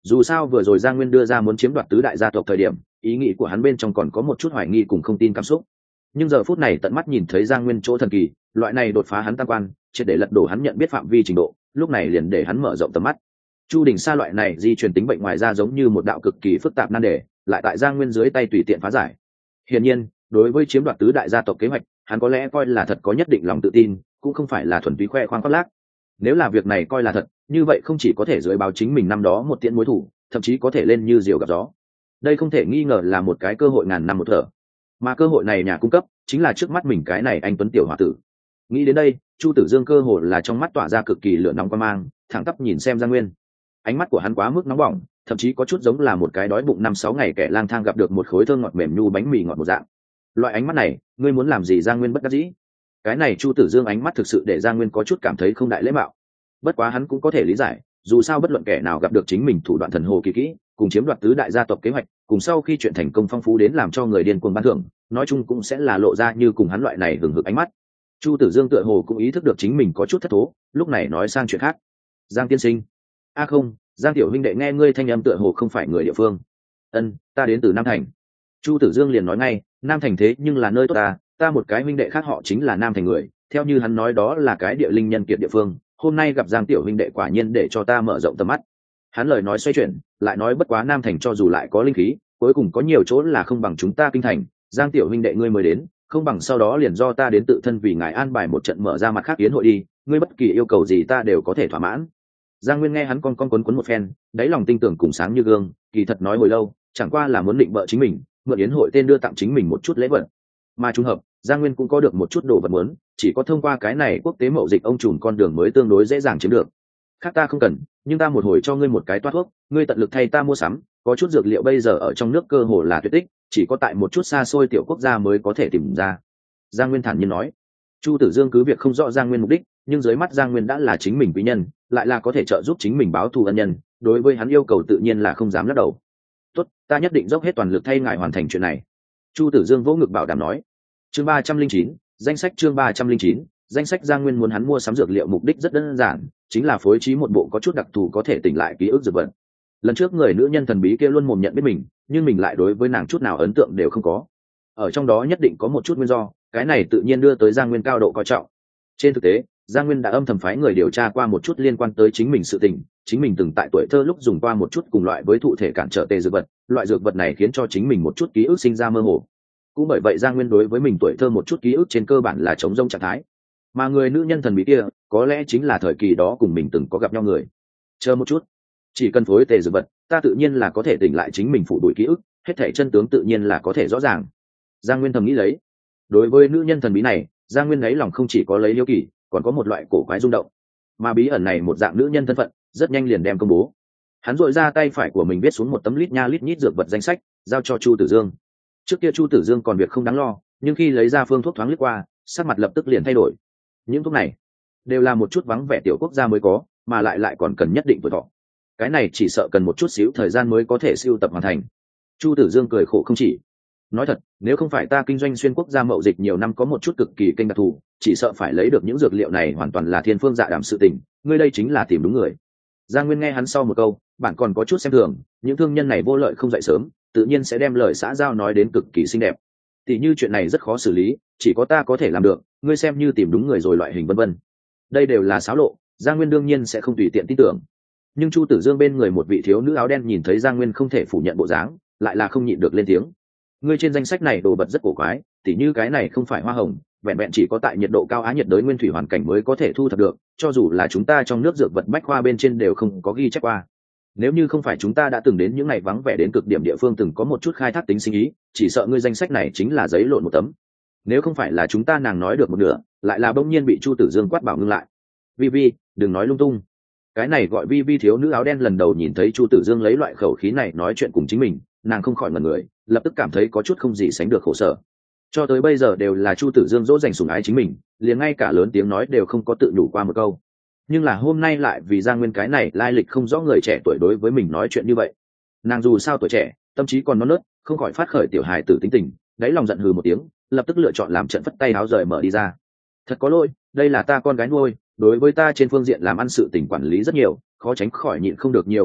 Dù sao vừa rồi Giang Nguyên đưa ra muốn chiếm đoạt tứ đại gia tộc thời điểm, ý nghĩ của hắn bên trong còn có một chút hoài nghi cùng không tin cảm xúc. Nhưng giờ phút này tận mắt nhìn thấy Giang Nguyên chỗ thần kỳ, loại này đột phá hắn tam quan, triệt để lật đổ hắn nhận biết phạm vi trình độ, lúc này liền để hắn mở rộng tầm mắt. Chu Đình Sa loại này di truyền tính bệnh ngoài ra giống như một đạo cực kỳ phức tạp nan đề, lại tại Giang Nguyên dưới tay tùy tiện phá giải. Hiển nhiên, đối với chiếm đoạt tứ đại gia tộc kế hoạch, hắn có lẽ coi là thật có nhất định lòng tự tin, cũng không phải là thuần túy khoe khoang khoác lác. Nếu là việc này coi là thật, như vậy không chỉ có thể dưới báo chính mình năm đó một tiễn mối thủ, thậm chí có thể lên như diều gặp gió. Đây không thể nghi ngờ là một cái cơ hội ngàn năm một thở, mà cơ hội này nhà cung cấp chính là trước mắt mình cái này anh tuấn tiểu hòa tử. Nghĩ đến đây, Chu Tử Dương cơ hồ là trong mắt tỏa ra cực kỳ lửa nóng quan mang, thẳng tắp nhìn xem Giang Nguyên. Ánh mắt của hắn quá mức nóng bỏng, thậm chí có chút giống là một cái đói bụng 5-6 ngày kẻ lang thang gặp được một khối thơm ngọt mềm nhu bánh mì ngọt một dạng. Loại ánh mắt này, ngươi muốn làm gì? Giang Nguyên bất đắc dĩ. Cái này Chu Tử Dương ánh mắt thực sự để Giang Nguyên có chút cảm thấy không đại lễ mạo. Bất quá hắn cũng có thể lý giải, dù sao bất luận kẻ nào gặp được chính mình thủ đoạn thần hồ kỳ kỹ, cùng chiếm đoạt tứ đại gia tộc kế hoạch, cùng sau khi chuyện thành công phong phú đến làm cho người điên cuồng ban thưởng, nói chung cũng sẽ là lộ ra như cùng hắn loại này hừng hực ánh mắt. Chu Tử Dương tựa hồ cũng ý thức được chính mình có chút thất thố, lúc này nói sang chuyện khác. Giang tiên sinh. A không, Giang tiểu huynh đệ, nghe ngươi thanh âm tựa hồ không phải người địa phương. Ân, ta đến từ Nam Thành. Chu Tử Dương liền nói ngay, Nam Thành thế nhưng là nơi tốt ta một cái huynh đệ khác họ chính là Nam Thành người, theo như hắn nói đó là cái địa linh nhân kiệt địa phương, hôm nay gặp Giang tiểu huynh đệ quả nhiên để cho ta mở rộng tầm mắt. Hắn lời nói xoay chuyển, lại nói bất quá Nam Thành cho dù lại có linh khí, cuối cùng có nhiều chỗ là không bằng chúng ta Kinh Thành, Giang tiểu huynh đệ ngươi mới đến, không bằng sau đó liền do ta đến tự thân vì ngài an bài một trận mở ra mặt khác yến hội đi, ngươi bất kỳ yêu cầu gì ta đều có thể thỏa mãn. Giang Nguyên nghe hắn con quấn một phen, đáy lòng tinh tưởng cùng sáng như gương, kỳ thật nói hồi lâu, chẳng qua là muốn định bợ chính mình, mượn yến hội tên đưa tặng chính mình một chút lễ vật. Mà trùng hợp, Giang Nguyên cũng có được một chút đồ vật muốn, chỉ có thông qua cái này quốc tế mậu dịch ông trùm con đường mới tương đối dễ dàng chiếm được. Khác ta không cần, nhưng ta một hồi cho ngươi một cái toát thuốc, ngươi tận lực thay ta mua sắm, có chút dược liệu bây giờ ở trong nước cơ hồ là tuyệt tích, chỉ có tại một chút xa xôi tiểu quốc gia mới có thể tìm ra. Giang Nguyên thản nhiên nói. Chu Tử Dương cứ việc không rõ Giang Nguyên mục đích, nhưng dưới mắt Giang Nguyên đã là chính mình quý nhân, lại là có thể trợ giúp chính mình báo thù ân nhân, đối với hắn yêu cầu tự nhiên là không dám lắc đầu. Tốt, ta nhất định dốc hết toàn lực thay ngài hoàn thành chuyện này. Chu Tử Dương vỗ ngực bảo đảm nói. Chương 309, danh sách chương 309, danh sách. Giang Nguyên muốn hắn mua sắm dược liệu mục đích rất đơn giản, chính là phối trí một bộ có chút đặc thù có thể tỉnh lại ký ức dược vật. Lần trước người nữ nhân thần bí kia luôn mồm nhận biết mình, nhưng mình lại đối với nàng chút nào ấn tượng đều không có. Ở trong đó nhất định có một chút nguyên do, cái này tự nhiên đưa tới Giang Nguyên cao độ coi trọng. Trên thực tế, Giang Nguyên đã âm thầm phái người điều tra qua một chút liên quan tới chính mình sự tình, chính mình từng tại tuổi thơ lúc dùng qua một chút cùng loại với thụ thể cản trở tê dược vật, loại dược vật này khiến cho chính mình một chút ký ức sinh ra mơ hồ. Cũng bởi vậy Giang Nguyên đối với mình tuổi thơ một chút ký ức trên cơ bản là trống rỗng trạng thái. Mà người nữ nhân thần bí kia, có lẽ chính là thời kỳ đó cùng mình từng có gặp nhau người. Chờ một chút, chỉ cần phối tê dược vật, ta tự nhiên là có thể tỉnh lại chính mình phủ đuổi ký ức, hết thảy chân tướng tự nhiên là có thể rõ ràng. Giang Nguyên thầm nghĩ lấy. Đối với nữ nhân thần bí này, Giang Nguyên lấy lòng không chỉ có lấy hiếu kỳ, còn có một loại cổ quái rung động. Mà bí ẩn này một dạng nữ nhân thân phận, rất nhanh liền đem công bố. Hắn dội ra tay phải của mình viết xuống một tấm lít nha lít nhít dược vật danh sách, giao cho Chu Tử Dương. Trước kia Chu Tử Dương còn việc không đáng lo, nhưng khi lấy ra phương thuốc thoáng lướt qua, sắc mặt lập tức liền thay đổi. Những thuốc này đều là một chút vắng vẻ tiểu quốc gia mới có, mà lại còn cần nhất định tuổi thọ. Cái này chỉ sợ cần một chút xíu thời gian mới có thể sưu tập hoàn thành. Chu Tử Dương cười khổ không chỉ. Nói thật, nếu không phải ta kinh doanh xuyên quốc gia mậu dịch nhiều năm có một chút cực kỳ kênh đặc thù, chỉ sợ phải lấy được những dược liệu này hoàn toàn là thiên phương dạ đảm sự tình, ngươi đây chính là tìm đúng người. Giang Nguyên nghe hắn sau một câu, bạn còn có chút xem thường, những thương nhân này vô lợi không dậy sớm, tự nhiên sẽ đem lời xã giao nói đến cực kỳ xinh đẹp. Tỷ như chuyện này rất khó xử lý, chỉ có ta có thể làm được, ngươi xem như tìm đúng người rồi loại hình vân vân. Đây đều là xáo lộ, Giang Nguyên đương nhiên sẽ không tùy tiện tin tưởng. Nhưng Chu Tử Dương bên người một vị thiếu nữ áo đen nhìn thấy Giang Nguyên không thể phủ nhận bộ dáng, lại là không nhịn được lên tiếng. Ngươi trên danh sách này đồ vật rất cổ quái, tỉ như cái này không phải hoa hồng, vẹn vẹn chỉ có tại nhiệt độ cao á nhiệt đới nguyên thủy hoàn cảnh mới có thể thu thập được, cho dù là chúng ta trong nước dược vật bách khoa bên trên đều không có ghi chép qua. Nếu như không phải chúng ta đã từng đến những ngày vắng vẻ đến cực điểm địa phương từng có một chút khai thác tính sinh ý, chỉ sợ ngươi danh sách này chính là giấy lộn một tấm. Nếu không phải là chúng ta nàng nói được một nửa, lại là bỗng nhiên bị Chu Tử Dương quát bảo ngưng lại. Vi Vi, đừng nói lung tung. Cái này gọi Vi Vi thiếu nữ áo đen lần đầu nhìn thấy Chu Tử Dương lấy loại khẩu khí này nói chuyện cùng chính mình, nàng không khỏi ngẩn người, lập tức cảm thấy có chút không gì sánh được khổ sở. Cho tới bây giờ đều là Chu Tử Dương dỗ dành sủng ái chính mình, liền ngay cả lớn tiếng nói đều không có tự nhủ qua một câu. Nhưng là hôm nay lại vì Giang Nguyên cái này lai lịch không rõ người trẻ tuổi đối với mình nói chuyện như vậy. Nàng dù sao tuổi trẻ, tâm trí còn non nớt, không khỏi phát khởi tiểu hài tử tính tình, đáy lòng giận hừ một tiếng, lập tức lựa chọn làm trận phất tay áo rời mở đi ra. Thật có lỗi, đây là ta con gái nuôi, đối với ta trên phương diện làm ăn sự tình quản lý rất nhiều, khó tránh khỏi nhịn không được nhiều vài miệng,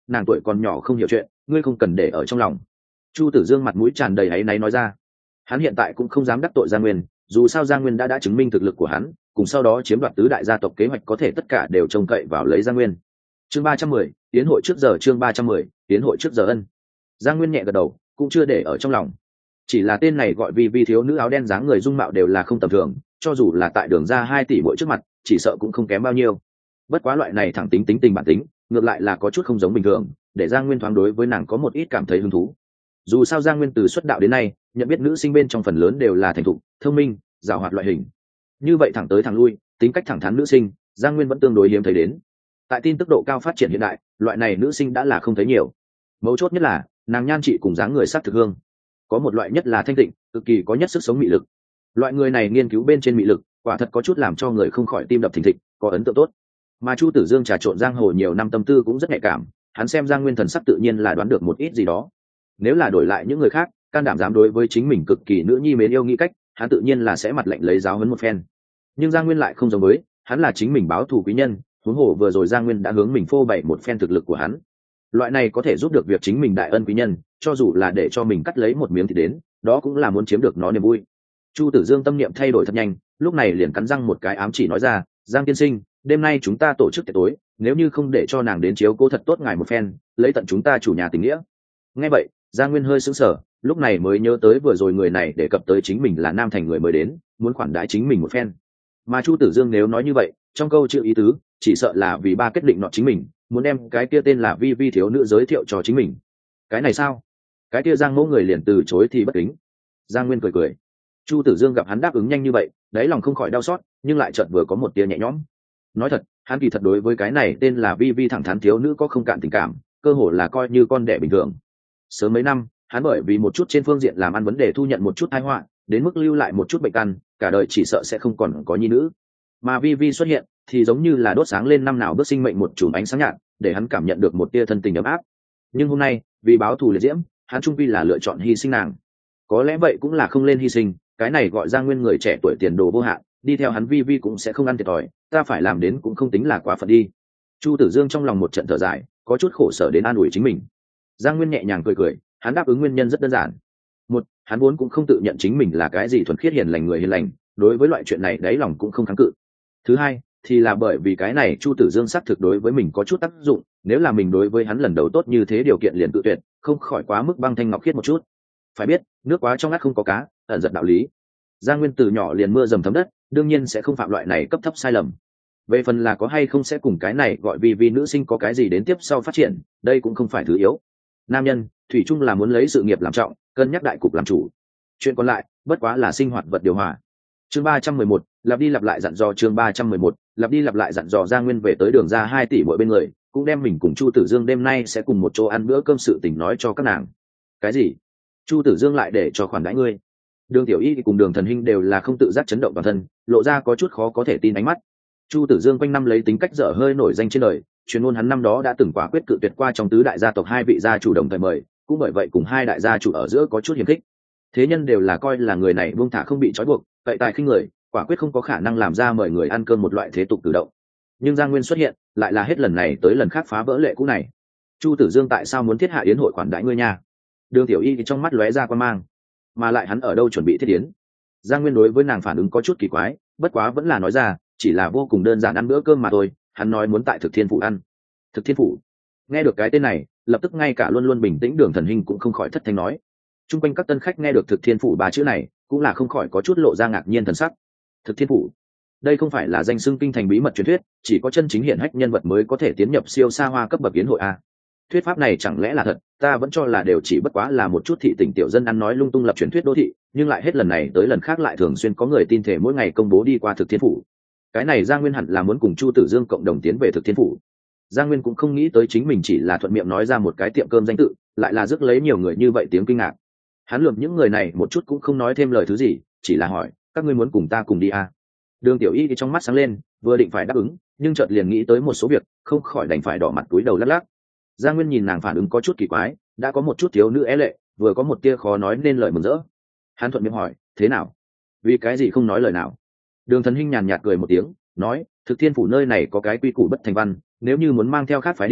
nàng tuổi còn nhỏ không hiểu chuyện, ngươi không cần để ở trong lòng. Chu Tử Dương mặt mũi tràn đầy áy náy nói ra. Hắn hiện tại cũng không dám đắc tội Giang Nguyên, dù sao Giang Nguyên đã chứng minh thực lực của hắn, cùng sau đó chiếm đoạt tứ đại gia tộc kế hoạch có thể tất cả đều trông cậy vào lấy Giang Nguyên. Chương 310, tiến hội trước giờ. Chương 310, tiến hội trước giờ ân. Giang Nguyên nhẹ gật đầu, cũng chưa để ở trong lòng. Chỉ là tên này gọi Vi thiếu nữ áo đen dáng người dung mạo đều là không tầm thường, cho dù là tại đường ra 2 tỷ mỗi trước mặt, chỉ sợ cũng không kém bao nhiêu. Bất quá loại này thẳng tính tình bản tính, ngược lại là có chút không giống bình thường, để Giang Nguyên thoáng đối với nàng có một ít cảm thấy hứng thú. Dù sao Giang Nguyên từ xuất đạo đến nay, nhận biết nữ sinh bên trong phần lớn đều là thành thục, thông minh, giàu hoạt loại hình. Như vậy thẳng tới thẳng lui, tính cách thẳng thắn nữ sinh, Giang Nguyên vẫn tương đối hiếm thấy đến. Tại tin tức độ cao phát triển hiện đại, loại này nữ sinh đã là không thấy nhiều. Mấu chốt nhất là, nàng nhan trị cùng dáng người sắc thực hương. Có một loại nhất là thanh tịnh, cực kỳ có nhất sức sống mị lực. Loại người này nghiên cứu bên trên mị lực, quả thật có chút làm cho người không khỏi tim đập thình thịch, có ấn tượng tốt. Mà Chu Tử Dương trà trộn giang hồ nhiều năm tâm tư cũng rất nhạy cảm, hắn xem Giang Nguyên thần sắc tự nhiên là đoán được một ít gì đó. Nếu là đổi lại những người khác, can đảm dám đối với chính mình cực kỳ nữ nhi mến yêu nghĩ cách, hắn tự nhiên là sẽ mặt lạnh lấy giáo huấn một phen. Nhưng Giang Nguyên lại không giống với, hắn là chính mình báo thù quý nhân, huống hồ vừa rồi Giang Nguyên đã hướng mình phô bày một phen thực lực của hắn. Loại này có thể giúp được việc chính mình đại ân quý nhân, cho dù là để cho mình cắt lấy một miếng thì đến, đó cũng là muốn chiếm được nó niềm vui. Chu Tử Dương tâm niệm thay đổi thật nhanh, lúc này liền cắn răng một cái ám chỉ nói ra, Giang tiên sinh, đêm nay chúng ta tổ chức tiệc tối, nếu như không để cho nàng đến chiếu cố thật tốt ngài một phen, lấy tận chúng ta chủ nhà tình nghĩa. Nghe vậy, Giang Nguyên hơi sững sờ, lúc này mới nhớ tới vừa rồi người này đề cập tới chính mình là Nam Thành người mới đến, muốn khoản đãi chính mình một phen. Mà Chu Tử Dương nếu nói như vậy, trong câu chữ ý tứ, chỉ sợ là vì ba kết định nọ chính mình, muốn đem cái kia tên là Vi thiếu nữ giới thiệu cho chính mình. Cái này sao? Cái kia Giang Mẫu người liền từ chối thì bất kính. Giang Nguyên cười cười. Chu Tử Dương gặp hắn đáp ứng nhanh như vậy, đáy lòng không khỏi đau xót, nhưng lại chợt vừa có một tia nhẹ nhõm. Nói thật, hắn kỳ thật đối với cái này tên là Vi thẳng thắn thiếu nữ có không cạn tình cảm, cơ hồ là coi như con đẻ bình thường. Sớm mấy năm, hắn bởi vì một chút trên phương diện làm ăn vấn đề thu nhận một chút tai họa, đến mức lưu lại một chút bệnh căn, cả đời chỉ sợ sẽ không còn có nhi nữ. Mà Vi xuất hiện, thì giống như là đốt sáng lên năm nào bước sinh mệnh một chùm ánh sáng nhạt, để hắn cảm nhận được một tia thân tình ấm áp. Nhưng hôm nay, vì báo thù liệt diễm, hắn trung vi là lựa chọn hy sinh nàng. Có lẽ vậy cũng là không lên hy sinh, cái này gọi Giang Nguyên người trẻ tuổi tiền đồ vô hạn, đi theo hắn Vi cũng sẽ không ăn thiệt thòi, ta phải làm đến cũng không tính là quá phận đi. Chu Tử Dương trong lòng một trận thở dài, có chút khổ sở đến an ủi chính mình. Giang Nguyên nhẹ nhàng cười cười, hắn đáp ứng nguyên nhân rất đơn giản. Một, hắn vốn cũng không tự nhận chính mình là cái gì thuần khiết hiền lành người hiền lành, đối với loại chuyện này đáy lòng cũng không kháng cự. Thứ hai, thì là bởi vì cái này Chu Tử Dương xác thực đối với mình có chút tác dụng, nếu là mình đối với hắn lần đầu tốt như thế điều kiện liền tự tuyệt, không khỏi quá mức băng thanh ngọc khiết một chút. Phải biết, nước quá trong ngắt không có cá, ẩn giật đạo lý. Giang Nguyên từ nhỏ liền mưa dầm thấm đất, đương nhiên sẽ không phạm loại này cấp thấp sai lầm. Về phần là có hay không sẽ cùng cái này gọi vì nữ sinh có cái gì đến tiếp sau phát triển, đây cũng không phải thứ yếu. Nam nhân, thủy chung là muốn lấy sự nghiệp làm trọng, cân nhắc đại cục làm chủ. Chuyện còn lại, bất quá là sinh hoạt vật điều hòa. Chương 311, lặp đi lặp lại dặn dò. Chương 311, lặp đi lặp lại dặn dò. Giang Nguyên về tới đường ra 2 tỷ mỗi bên người, cũng đem mình cùng Chu Tử Dương đêm nay sẽ cùng một chỗ ăn bữa cơm sự tình nói cho các nàng. Cái gì? Chu Tử Dương lại để cho khoản đãi ngươi? Đường Tiểu Y cùng Đường Thần Hinh đều là không tự giác chấn động toàn thân, lộ ra có chút khó có thể tin ánh mắt. Chu Tử Dương quanh năm lấy tính cách dở hơi nổi danh trên đời, truyền ngôn hắn năm đó đã từng quả quyết cự tuyệt qua trong tứ đại gia tộc 2 vị gia chủ đồng thời mời, cũng bởi vậy cùng 2 đại gia chủ ở giữa có chút hiềm khích. Thế nhân đều là coi là người này buông thả không bị trói buộc, cậy tài khinh người, quả quyết không có khả năng làm ra mời người ăn cơm một loại thế tục cử động. Nhưng Giang Nguyên xuất hiện, lại là hết lần này tới lần khác phá vỡ lệ cũ này. Chu Tử Dương tại sao muốn thiết hạ yến hội khoản đãi ngươi nha? Đường Tiểu Y trong mắt lóe ra quan mang, mà lại hắn ở đâu chuẩn bị thiết yến? Giang Nguyên đối với nàng phản ứng có chút kỳ quái, bất quá vẫn là nói ra, chỉ là vô cùng đơn giản ăn bữa cơm mà thôi. Hắn nói muốn tại Thực Thiên Phủ ăn. Thực Thiên Phủ? Nghe được cái tên này, lập tức ngay cả luôn luôn bình tĩnh Đường Thần Hinh cũng không khỏi thất thanh nói. Trung quanh các tân khách nghe được Thực Thiên Phủ 3 chữ này, cũng là không khỏi có chút lộ ra ngạc nhiên thần sắc. Thực Thiên Phủ? Đây không phải là danh xưng kinh thành bí mật truyền thuyết, chỉ có chân chính hiển hách nhân vật mới có thể tiến nhập siêu xa hoa cấp bậc yến hội a. Thuyết pháp này chẳng lẽ là thật? Ta vẫn cho là đều chỉ bất quá là một chút thị tỉnh tiểu dân ăn nói lung tung lập truyền thuyết đô thị, nhưng lại hết lần này tới lần khác lại thường xuyên có người tin thể mỗi ngày công bố đi qua Thực Thiên Phủ. Cái này Giang Nguyên hẳn là muốn cùng Chu Tử Dương cộng đồng tiến về Thực Thiên Phủ. Giang Nguyên cũng không nghĩ tới chính mình chỉ là thuận miệng nói ra một cái tiệm cơm danh tự, lại là rước lấy nhiều người như vậy tiếng kinh ngạc. Hắn lườm những người này một chút cũng không nói thêm lời thứ gì, chỉ là hỏi, các ngươi muốn cùng ta cùng đi à? Đường Tiểu Y thì trong mắt sáng lên, vừa định phải đáp ứng, nhưng chợt liền nghĩ tới một số việc, không khỏi đành phải đỏ mặt túi đầu lắc lắc. Giang Nguyên nhìn nàng phản ứng có chút kỳ quái, đã có một chút thiếu nữ é lệ, vừa có một tia khó nói nên lời mừng rỡ. Hắn thuận miệng hỏi, thế nào? Vì cái gì không nói lời nào? Đường Thần Hinh nhàn nhạt cười một tiếng, nói, Thực Thiên Phủ nơi này có cái quy củ bất thành văn, nếu như muốn mang theo khác phái đi,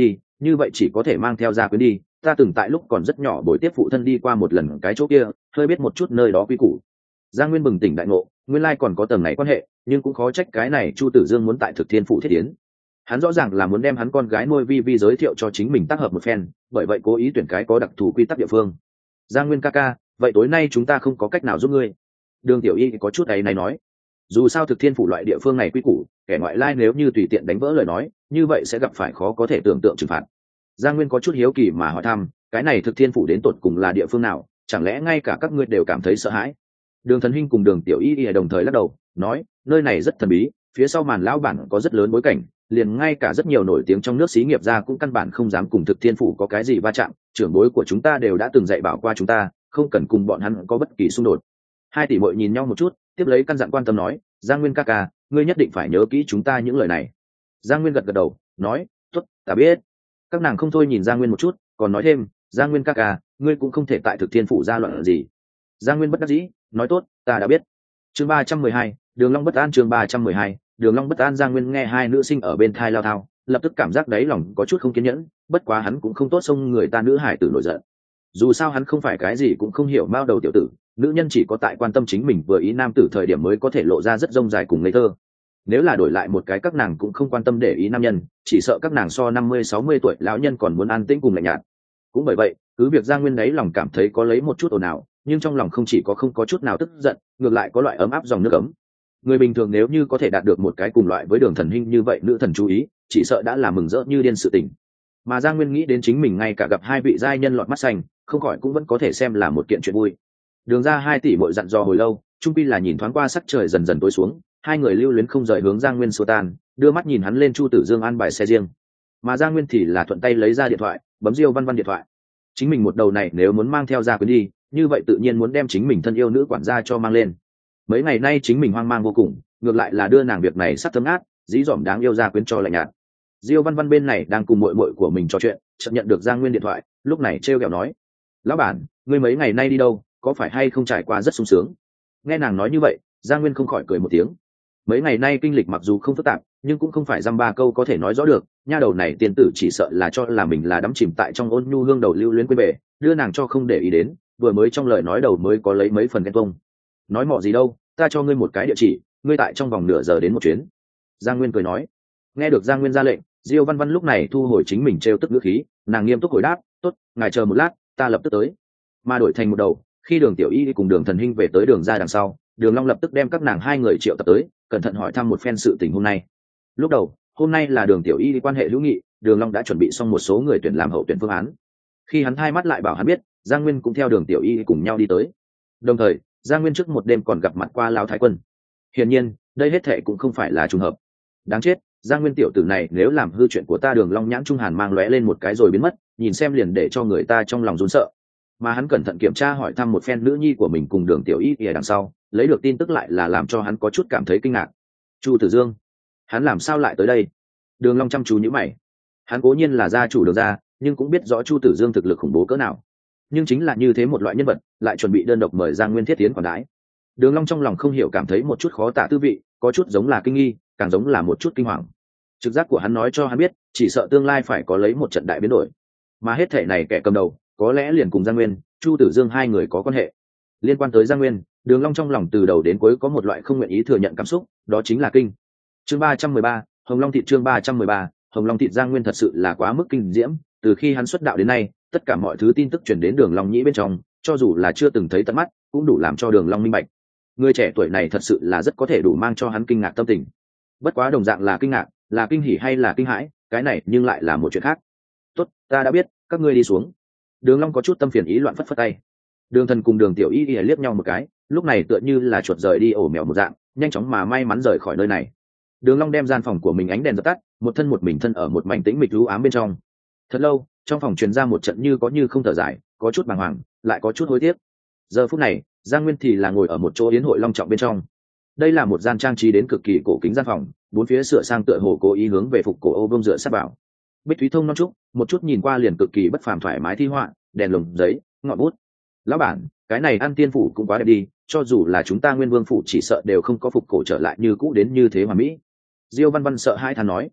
như vậy chỉ có thể mang theo gia quyến đi. Ta từng tại lúc còn rất nhỏ buổi tiếp phụ thân đi qua một lần cái chỗ kia, hơi biết một chút nơi đó quy củ. Giang Nguyên bừng tỉnh đại ngộ, nguyên lai còn có tầng này quan hệ, nhưng cũng khó trách cái này Chu Tử Dương muốn tại Thực Thiên phủ thiết tiến. Hắn rõ ràng là muốn đem hắn con gái nuôi Vi Vi giới thiệu cho chính mình tác hợp một phen, bởi vậy cố ý tuyển cái có đặc thù quy tắc địa phương. Giang Nguyên ca ca, vậy tối nay chúng ta không có cách nào giúp ngươi. Đường Tiểu Y có chút ấy này nói, dù sao Thực Thiên phủ loại địa phương này quy củ, kẻ ngoại lai nếu như tùy tiện đánh vỡ lời nói, như vậy sẽ gặp phải khó có thể tưởng tượng trừng phạt. Giang Nguyên có chút hiếu kỳ mà hỏi thăm, cái này Thực Thiên phủ đến tột cùng là địa phương nào, chẳng lẽ ngay cả các ngươi đều cảm thấy sợ hãi? Đường Thần Hinh cùng Đường Tiểu Y đồng thời lắc đầu, nói, nơi này rất thần bí, phía sau màn lão bản có rất lớn bối cảnh, liền ngay cả rất nhiều nổi tiếng trong nước xí nghiệp gia cũng căn bản không dám cùng Thực Thiên phủ có cái gì va chạm, trưởng bối của chúng ta đều đã từng dạy bảo qua chúng ta, không cần cùng bọn hắn có bất kỳ xung đột. Hai tỷ muội nhìn nhau một chút, tiếp lấy căn dặn quan tâm nói, Giang Nguyên ca ca, ngươi nhất định phải nhớ kỹ chúng ta những lời này. Giang Nguyên gật gật đầu, nói, tốt, ta biết. Các nàng không thôi nhìn Giang Nguyên một chút, còn nói thêm, Giang Nguyên ca ca, ngươi cũng không thể tại Thực Thiên phủ ra loạn gì. Giang Nguyên bất đắc dĩ, nói tốt, ta đã biết. Chương 312, Đường Long bất an. Chương 312, Đường Long bất an. Giang Nguyên nghe hai nữ sinh ở bên thai lao thao, lập tức cảm giác đáy lòng có chút không kiên nhẫn, bất quá hắn cũng không tốt xông người ta nữ hải tử nổi giận. Dù sao hắn không phải cái gì cũng không hiểu mao đầu tiểu tử, nữ nhân chỉ có tại quan tâm chính mình vừa ý nam tử thời điểm mới có thể lộ ra rất rông dài cùng ngây thơ. Nếu là đổi lại một cái các nàng cũng không quan tâm để ý nam nhân, chỉ sợ các nàng so 50-60 tuổi lão nhân còn muốn an tĩnh cùng lạnh nhạt. Cũng bởi vậy, cứ việc Giang Nguyên đấy lòng cảm thấy có lấy một chút ồn ào, nhưng trong lòng không chỉ có không có chút nào tức giận, ngược lại có loại ấm áp dòng nước ấm. Người bình thường nếu như có thể đạt được một cái cùng loại với Đường Thần Hinh như vậy nữ thần chú ý, chỉ sợ đã là mừng rỡ như điên sự tình. Mà Giang Nguyên nghĩ đến chính mình ngay cả gặp hai vị giai nhân lọt mắt xanh, không khỏi cũng vẫn có thể xem là một kiện chuyện vui. Đường ra hai tỷ muội dặn dò hồi lâu, trung pi là nhìn thoáng qua sắc trời dần dần tối xuống, hai người lưu luyến không rời hướng Giang Nguyên xua tan, đưa mắt nhìn hắn lên Chu Tử Dương an bài xe riêng. Mà Giang Nguyên thì là thuận tay lấy ra điện thoại, bấm Diêu Văn Văn điện thoại. Chính mình một đầu này nếu muốn mang theo gia quyến đi, như vậy tự nhiên muốn đem chính mình thân yêu nữ quản gia cho mang lên. Mấy ngày nay chính mình hoang mang vô cùng, ngược lại là đưa nàng việc này sắp thấm át, dí dỏm đáng yêu gia quyến cho lạnh nhạt. Diêu Văn Văn bên này đang cùng muội muội của mình trò chuyện, chợt nhận được Giang Nguyên điện thoại, lúc này trêu ghẹo nói: "Lão bản, ngươi mấy ngày nay đi đâu, có phải hay không trải qua rất sung sướng?" Nghe nàng nói như vậy, Giang Nguyên không khỏi cười một tiếng. Mấy ngày nay kinh lịch mặc dù không phức tạp, nhưng cũng không phải dăm ba câu có thể nói rõ được. Nha đầu này tiền tử chỉ sợ là cho là mình là đắm chìm tại trong ôn nhu hương đầu lưu luyến quên bề, đưa nàng cho không để ý đến, vừa mới trong lời nói đầu mới có lấy mấy phần ghen tuông. Nói mọ gì đâu, ta cho ngươi một cái địa chỉ, ngươi tại trong vòng nửa giờ đến một chuyến. Giang Nguyên cười nói. Nghe được Giang Nguyên ra lệnh, Diêu Văn Văn lúc này thu hồi chính mình trêu tức ngữ khí, nàng nghiêm túc hồi đáp, tốt, ngài chờ một lát, ta lập tức tới. Mà đổi thành một đầu, khi Đường Tiểu Y cùng Đường Thần Hinh về tới đường ra đằng sau, Đường Long lập tức đem các nàng hai người triệu tập tới, cẩn thận hỏi thăm một phen sự tình hôm nay. Lúc đầu, hôm nay là Đường Tiểu Y quan hệ hữu nghị, Đường Long đã chuẩn bị xong một số người tuyển làm hậu tuyển phương án. Khi hắn thay mắt lại bảo hắn biết, Giang Nguyên cũng theo Đường Tiểu Y cùng nhau đi tới. Đồng thời, Giang Nguyên trước một đêm còn gặp mặt qua Lão Thái Quân. Hiển nhiên, đây hết thệ cũng không phải là trùng hợp. Đáng chết, Giang Nguyên tiểu tử này nếu làm hư chuyện của ta. Đường Long nhãn trung hàn mang lóe lên một cái rồi biến mất, nhìn xem liền để cho người ta trong lòng run sợ. Mà hắn cẩn thận kiểm tra hỏi thăm một phen nữ nhi của mình cùng Đường Tiểu Y ở đằng sau, lấy được tin tức lại là làm cho hắn có chút cảm thấy kinh ngạc. Chu Tử Dương, hắn làm sao lại tới đây? Đường Long chăm chú nhíu mày. Hắn cố nhiên là gia chủ Đường gia, nhưng cũng biết rõ Chu Tử Dương thực lực khủng bố cỡ nào. Nhưng chính là như thế một loại nhân vật, lại chuẩn bị đơn độc mời Giang Nguyên thiết tiến quản đái. Đường Long trong lòng không hiểu cảm thấy một chút khó tả tư vị, có chút giống là kinh nghi, càng giống là một chút kinh hoàng. Trực giác của hắn nói cho hắn biết, chỉ sợ tương lai phải có lấy một trận đại biến đổi. Mà hết thể này kẻ cầm đầu, có lẽ liền cùng Giang Nguyên, Chu Tử Dương hai người có quan hệ. Liên quan tới Giang Nguyên, Đường Long trong lòng từ đầu đến cuối có một loại không nguyện ý thừa nhận cảm xúc, đó chính là kinh. Chương 313, Hồng Long thịt. Chương 313, Hồng Long thịt. Giang Nguyên thật sự là quá mức kinh diễm, từ khi hắn xuất đạo đến nay, tất cả mọi thứ tin tức truyền đến Đường Long nhĩ bên trong, cho dù là chưa từng thấy tận mắt, cũng đủ làm cho Đường Long minh bạch. Người trẻ tuổi này thật sự là rất có thể đủ mang cho hắn kinh ngạc tâm tình. Bất quá đồng dạng là kinh ngạc, là kinh hỉ hay là kinh hãi, cái này nhưng lại là một chuyện khác. Tốt, ta đã biết, các ngươi đi xuống. Đường Long có chút tâm phiền ý loạn phất phất tay. Đường Thần cùng Đường Tiểu Y liếc nhau một cái, lúc này tựa như là chuột rời đi ổ mèo một dạng, nhanh chóng mà may mắn rời khỏi nơi này. Đường Long đem gian phòng của mình ánh đèn dập tắt, một mình thân ở một mảnh tĩnh mịch u ám bên trong. Thật lâu, trong phòng truyền ra một trận như có như không thở dài, có chút bàng hoàng, lại có chút hối tiếc. Giờ phút này, Giang Nguyên thì là ngồi ở một chỗ yến hội long trọng bên trong. Đây là một gian trang trí đến cực kỳ cổ kính gian phòng, bốn phía sửa sang tựa hồ cố ý hướng về phục cổ ô vương dựa sát bảo. Bích thúy thông non trúc, một chút nhìn qua liền cực kỳ bất phàm thoải mái thi họa, đèn lồng giấy, ngọn bút. Lão bản, cái này An Tiên phủ cũng quá đẹp đi, cho dù là chúng ta Nguyên Vương phủ chỉ sợ đều không có phục cổ trở lại như cũ đến như thế mà mỹ. Diêu Văn Văn sợ hai thán nói.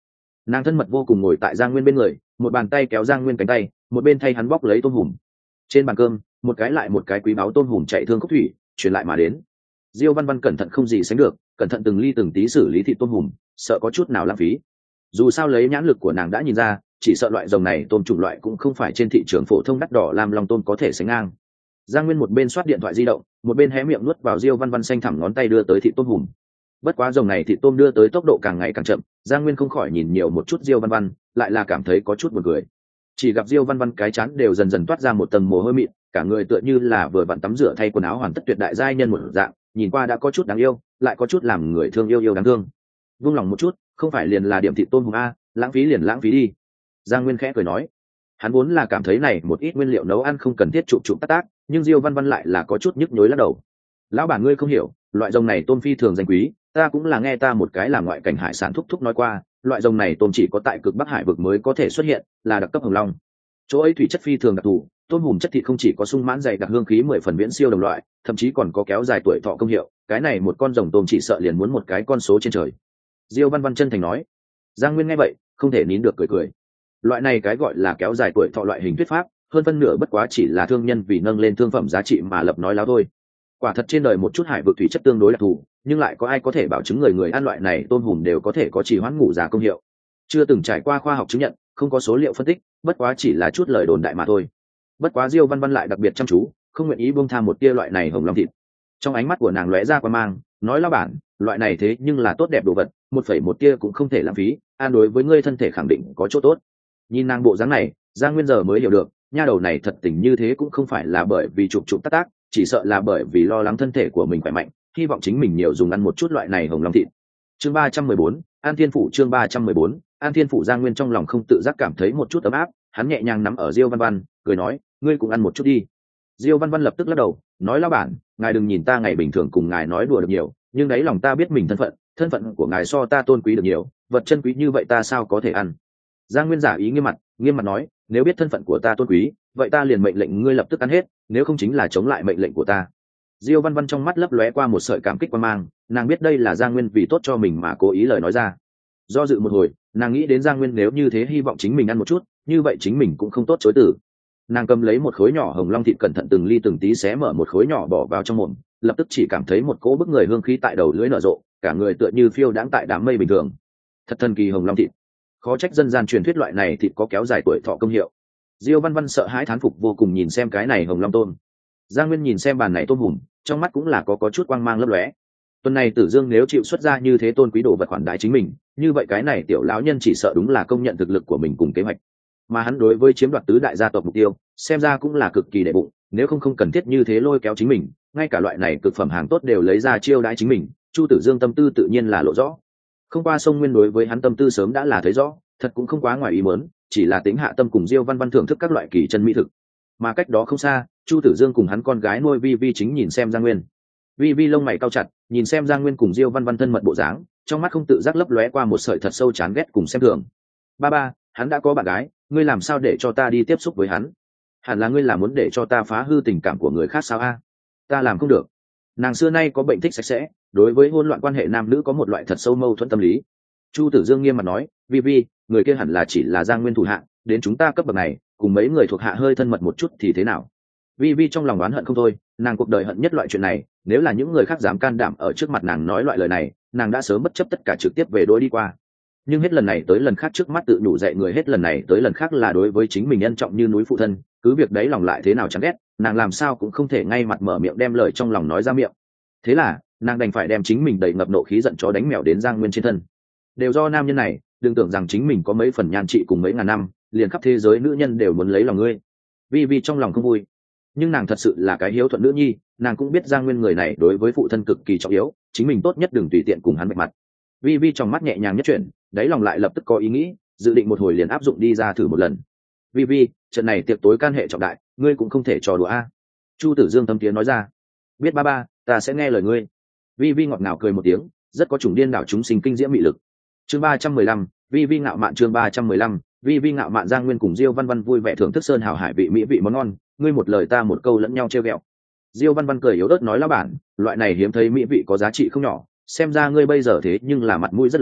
Nàng thân mật vô cùng ngồi tại Giang Nguyên bên người, một bàn tay kéo Giang Nguyên cánh tay, một bên thay hắn bóc lấy tôm hùm. Trên bàn cơm, một cái lại một cái quý báu tôm hùm chạy thương khúc thủy truyền lại mà đến. Diêu Văn Văn cẩn thận không gì sánh được, cẩn thận từng ly từng tí xử lý thịt tôm hùm, sợ có chút nào lãng phí. Dù sao lấy nhãn lực của nàng đã nhìn ra, chỉ sợ loại rồng này tôm chủng loại cũng không phải trên thị trường phổ thông đắt đỏ làm lòng tôm có thể sánh ngang. Giang Nguyên một bên soát điện thoại di động, một bên hé miệng nuốt vào Diêu Văn Văn xanh thẳm ngón tay đưa tới thịt tôm hùm. Bất quá rồng này thịt tôm đưa tới tốc độ càng ngày càng chậm, Giang Nguyên không khỏi nhìn nhiều một chút Diêu Văn Văn, lại là cảm thấy có chút buồn cười. Chỉ gặp Diêu Văn Văn cái chán đều dần dần toát ra một tầng mồ hôi mịn, cả người tựa như là vừa vặn tắm rửa thay quần áo hoàn tất tuyệt đại giai nhân một dạng, nhìn qua đã có chút đáng yêu, lại có chút làm người thương yêu đáng thương. Vung lòng một chút, không phải liền là điểm thịt tôm hùm a, lãng phí liền lãng phí đi. Giang Nguyên khẽ cười nói, hắn vốn là cảm thấy này một ít nguyên liệu nấu ăn không cần thiết chụp chụp tác, nhưng Diêu Văn Văn lại là có chút nhức nhối lắc đầu. Lão bản ngươi không hiểu, loại rồng này tôm phi thường danh quý, ta cũng là nghe ta một cái làm ngoại cảnh hải sản thúc thúc nói qua, loại rồng này tôm chỉ có tại cực Bắc Hải vực mới có thể xuất hiện, là đặc cấp hồng long. Chỗ ấy thủy chất phi thường đặc thù, tôm hùm chất thịt không chỉ có sung mãn dày đặc hương khí 10 phần viễn siêu đồng loại, thậm chí còn có kéo dài tuổi thọ công hiệu, cái này một con rồng tôm chỉ sợ liền muốn một cái con số trên trời. Diêu Văn Văn chân thành nói. Giang Nguyên nghe vậy, không thể nín được cười cười. Loại này cái gọi là kéo dài tuổi thọ loại hình thuyết pháp, hơn phân nửa bất quá chỉ là thương nhân vì nâng lên thương phẩm giá trị mà lập nói láo thôi. Quả thật trên đời một chút hải vực thủy chất tương đối đặc thù, nhưng lại có ai có thể bảo chứng người người ăn loại này tôm hùm đều có thể có trì hoãn ngủ già công hiệu. Chưa từng trải qua khoa học chứng nhận, không có số liệu phân tích, bất quá chỉ là chút lời đồn đại mà thôi. Bất quá Diêu Văn Văn lại đặc biệt chăm chú, không nguyện ý buông tha một tia loại này hồng long thịt. Trong ánh mắt của nàng lóe ra quan mang, nói lão bản, loại này thế nhưng là tốt đẹp đồ vật, một tia cũng không thể lãng phí, an đối với ngươi thân thể khẳng định có chỗ tốt. Nhìn nàng bộ dáng này, Giang Nguyên giờ mới hiểu được, nha đầu này thật tình như thế cũng không phải là bởi vì chụp tác, chỉ sợ là bởi vì lo lắng thân thể của mình khỏe mạnh, hy vọng chính mình nhiều dùng ăn một chút loại này hồng long thịt. Chương 314, An Thiên Phủ. Chương 314, An Thiên Phủ. Giang Nguyên trong lòng không tự giác cảm thấy một chút ấm áp, hắn nhẹ nhàng nắm ở Diêu Văn Văn, cười nói, ngươi cũng ăn một chút đi. Diêu Văn Văn lập tức lắc đầu, nói lão bản, ngài đừng nhìn ta ngày bình thường cùng ngài nói đùa được nhiều, nhưng đấy lòng ta biết mình thân phận của ngài so ta tôn quý được nhiều, vật chân quý như vậy ta sao có thể ăn. Giang Nguyên giả ý nghiêm mặt nói, nếu biết thân phận của ta tôn quý, vậy ta liền mệnh lệnh ngươi lập tức ăn hết, nếu không chính là chống lại mệnh lệnh của ta. Diêu Văn Văn trong mắt lấp lóe qua một sợi cảm kích quan mang, nàng biết đây là Giang Nguyên vì tốt cho mình mà cố ý lời nói ra. Do dự một hồi, nàng nghĩ đến Giang Nguyên nếu như thế hy vọng chính mình ăn một chút, như vậy chính mình cũng không tốt chối từ. Nàng cầm lấy một khối nhỏ hồng long thịt cẩn thận từng ly từng tí xé mở một khối nhỏ bỏ vào trong mồm, lập tức chỉ cảm thấy một cỗ bức người hương khí tại đầu lưỡi nở rộ, cả người tựa như phiêu đãng tại đám mây bình thường. Thật thần kỳ hồng long thịt, khó trách dân gian truyền thuyết loại này thịt có kéo dài tuổi thọ công hiệu. Diêu Văn Văn sợ hãi thán phục vô cùng nhìn xem cái này hồng long tôm. Giang Nguyên nhìn xem bàn này tôm hùm, trong mắt cũng là có chút quang mang lấp lóe. Tuần này Tử Dương nếu chịu xuất ra như thế tôn quý đồ vật khoản đãi chính mình, như vậy cái này tiểu lão nhân chỉ sợ đúng là công nhận thực lực của mình cùng kế hoạch. Mà hắn đối với chiếm đoạt tứ đại gia tộc mục tiêu, xem ra cũng là cực kỳ đệ bụng, nếu không cần thiết như thế lôi kéo chính mình, ngay cả loại này cực phẩm hàng tốt đều lấy ra chiêu đãi chính mình, Chu Tử Dương tâm tư tự nhiên là lộ rõ. Không qua sông Nguyên đối với hắn tâm tư sớm đã là thấy rõ, thật cũng không quá ngoài ý muốn, chỉ là tính hạ tâm cùng Diêu Văn Văn thưởng thức các loại kỳ chân mỹ thực. Mà cách đó không xa, Chu Tử Dương cùng hắn con gái nuôi Vi Vi chính nhìn xem Giang Nguyên. Vi Vi lông mày cau chặt, nhìn xem Giang Nguyên cùng Diêu Văn Văn thân mật bộ dáng, trong mắt không tự giác lấp lóe qua một sợi thật sâu chán ghét cùng xem thường. Ba, hắn đã có bạn gái, ngươi làm sao để cho ta đi tiếp xúc với hắn? Hẳn là ngươi là muốn để cho ta phá hư tình cảm của người khác sao a? Ta làm không được. Nàng xưa nay có bệnh thích sạch sẽ, đối với hỗn loạn quan hệ nam nữ có một loại thật sâu mâu thuẫn tâm lý. Chu Tử Dương nghiêm mặt nói, Vi Vi, người kia hẳn là chỉ là Giang Nguyên thủ hạ, đến chúng ta cấp bậc này, cùng mấy người thuộc hạ hơi thân mật một chút thì thế nào? Vi Vi trong lòng oán hận không thôi, nàng cuộc đời hận nhất loại chuyện này, nếu là những người khác dám can đảm ở trước mặt nàng nói loại lời này, nàng đã sớm bất chấp tất cả trực tiếp về đối đi qua. Nhưng hết lần này tới lần khác trước mắt tự nhủ dạy người, hết lần này tới lần khác là đối với chính mình ân trọng như núi phụ thân, cứ việc đấy lòng lại thế nào chẳng ghét, nàng làm sao cũng không thể ngay mặt mở miệng đem lời trong lòng nói ra miệng. Thế là nàng đành phải đem chính mình đầy ngập nộ khí giận chó đánh mèo đến Giang Nguyên trên thân. Đều do nam nhân này, đừng tưởng rằng chính mình có mấy phần nhan trị cùng mấy ngàn năm, liền khắp thế giới nữ nhân đều muốn lấy lòng ngươi. Vi Vi trong lòng không vui, nhưng nàng thật sự là cái hiếu thuận nữ nhi, nàng cũng biết Giang Nguyên người này đối với phụ thân cực kỳ trọng yếu, chính mình tốt nhất đừng tùy tiện cùng hắn vạch mặt. Vi Vi trong mắt nhẹ nhàng nhất chuyển, đáy lòng lại lập tức có ý nghĩ, dự định một hồi liền áp dụng đi ra thử một lần. Vi Vi, trận này tiệc tối can hệ trọng đại, ngươi cũng không thể trò đùa a. Chu Tử Dương tâm tiếng nói ra. Biết ba, ta sẽ nghe lời ngươi. Vi Vi ngọt ngào cười một tiếng, rất có chủng điên đảo chúng sinh kinh diễm mị lực. Chương 315, Vi Vi ngạo mạn. Chương 315, Vi Vi ngạo mạn. Giang Nguyên cùng Diêu Văn Văn vui vẻ thưởng thức sơn hào hải vị mỹ vị món ngon, ngươi một lời ta một câu lẫn nhau trêu ghẹo. Diêu Văn Văn cười yếu ớt nói lão bản, loại này hiếm thấy mỹ vị có giá trị không nhỏ, xem ra ngươi bây giờ thế nhưng là mặt mũi rất lớn,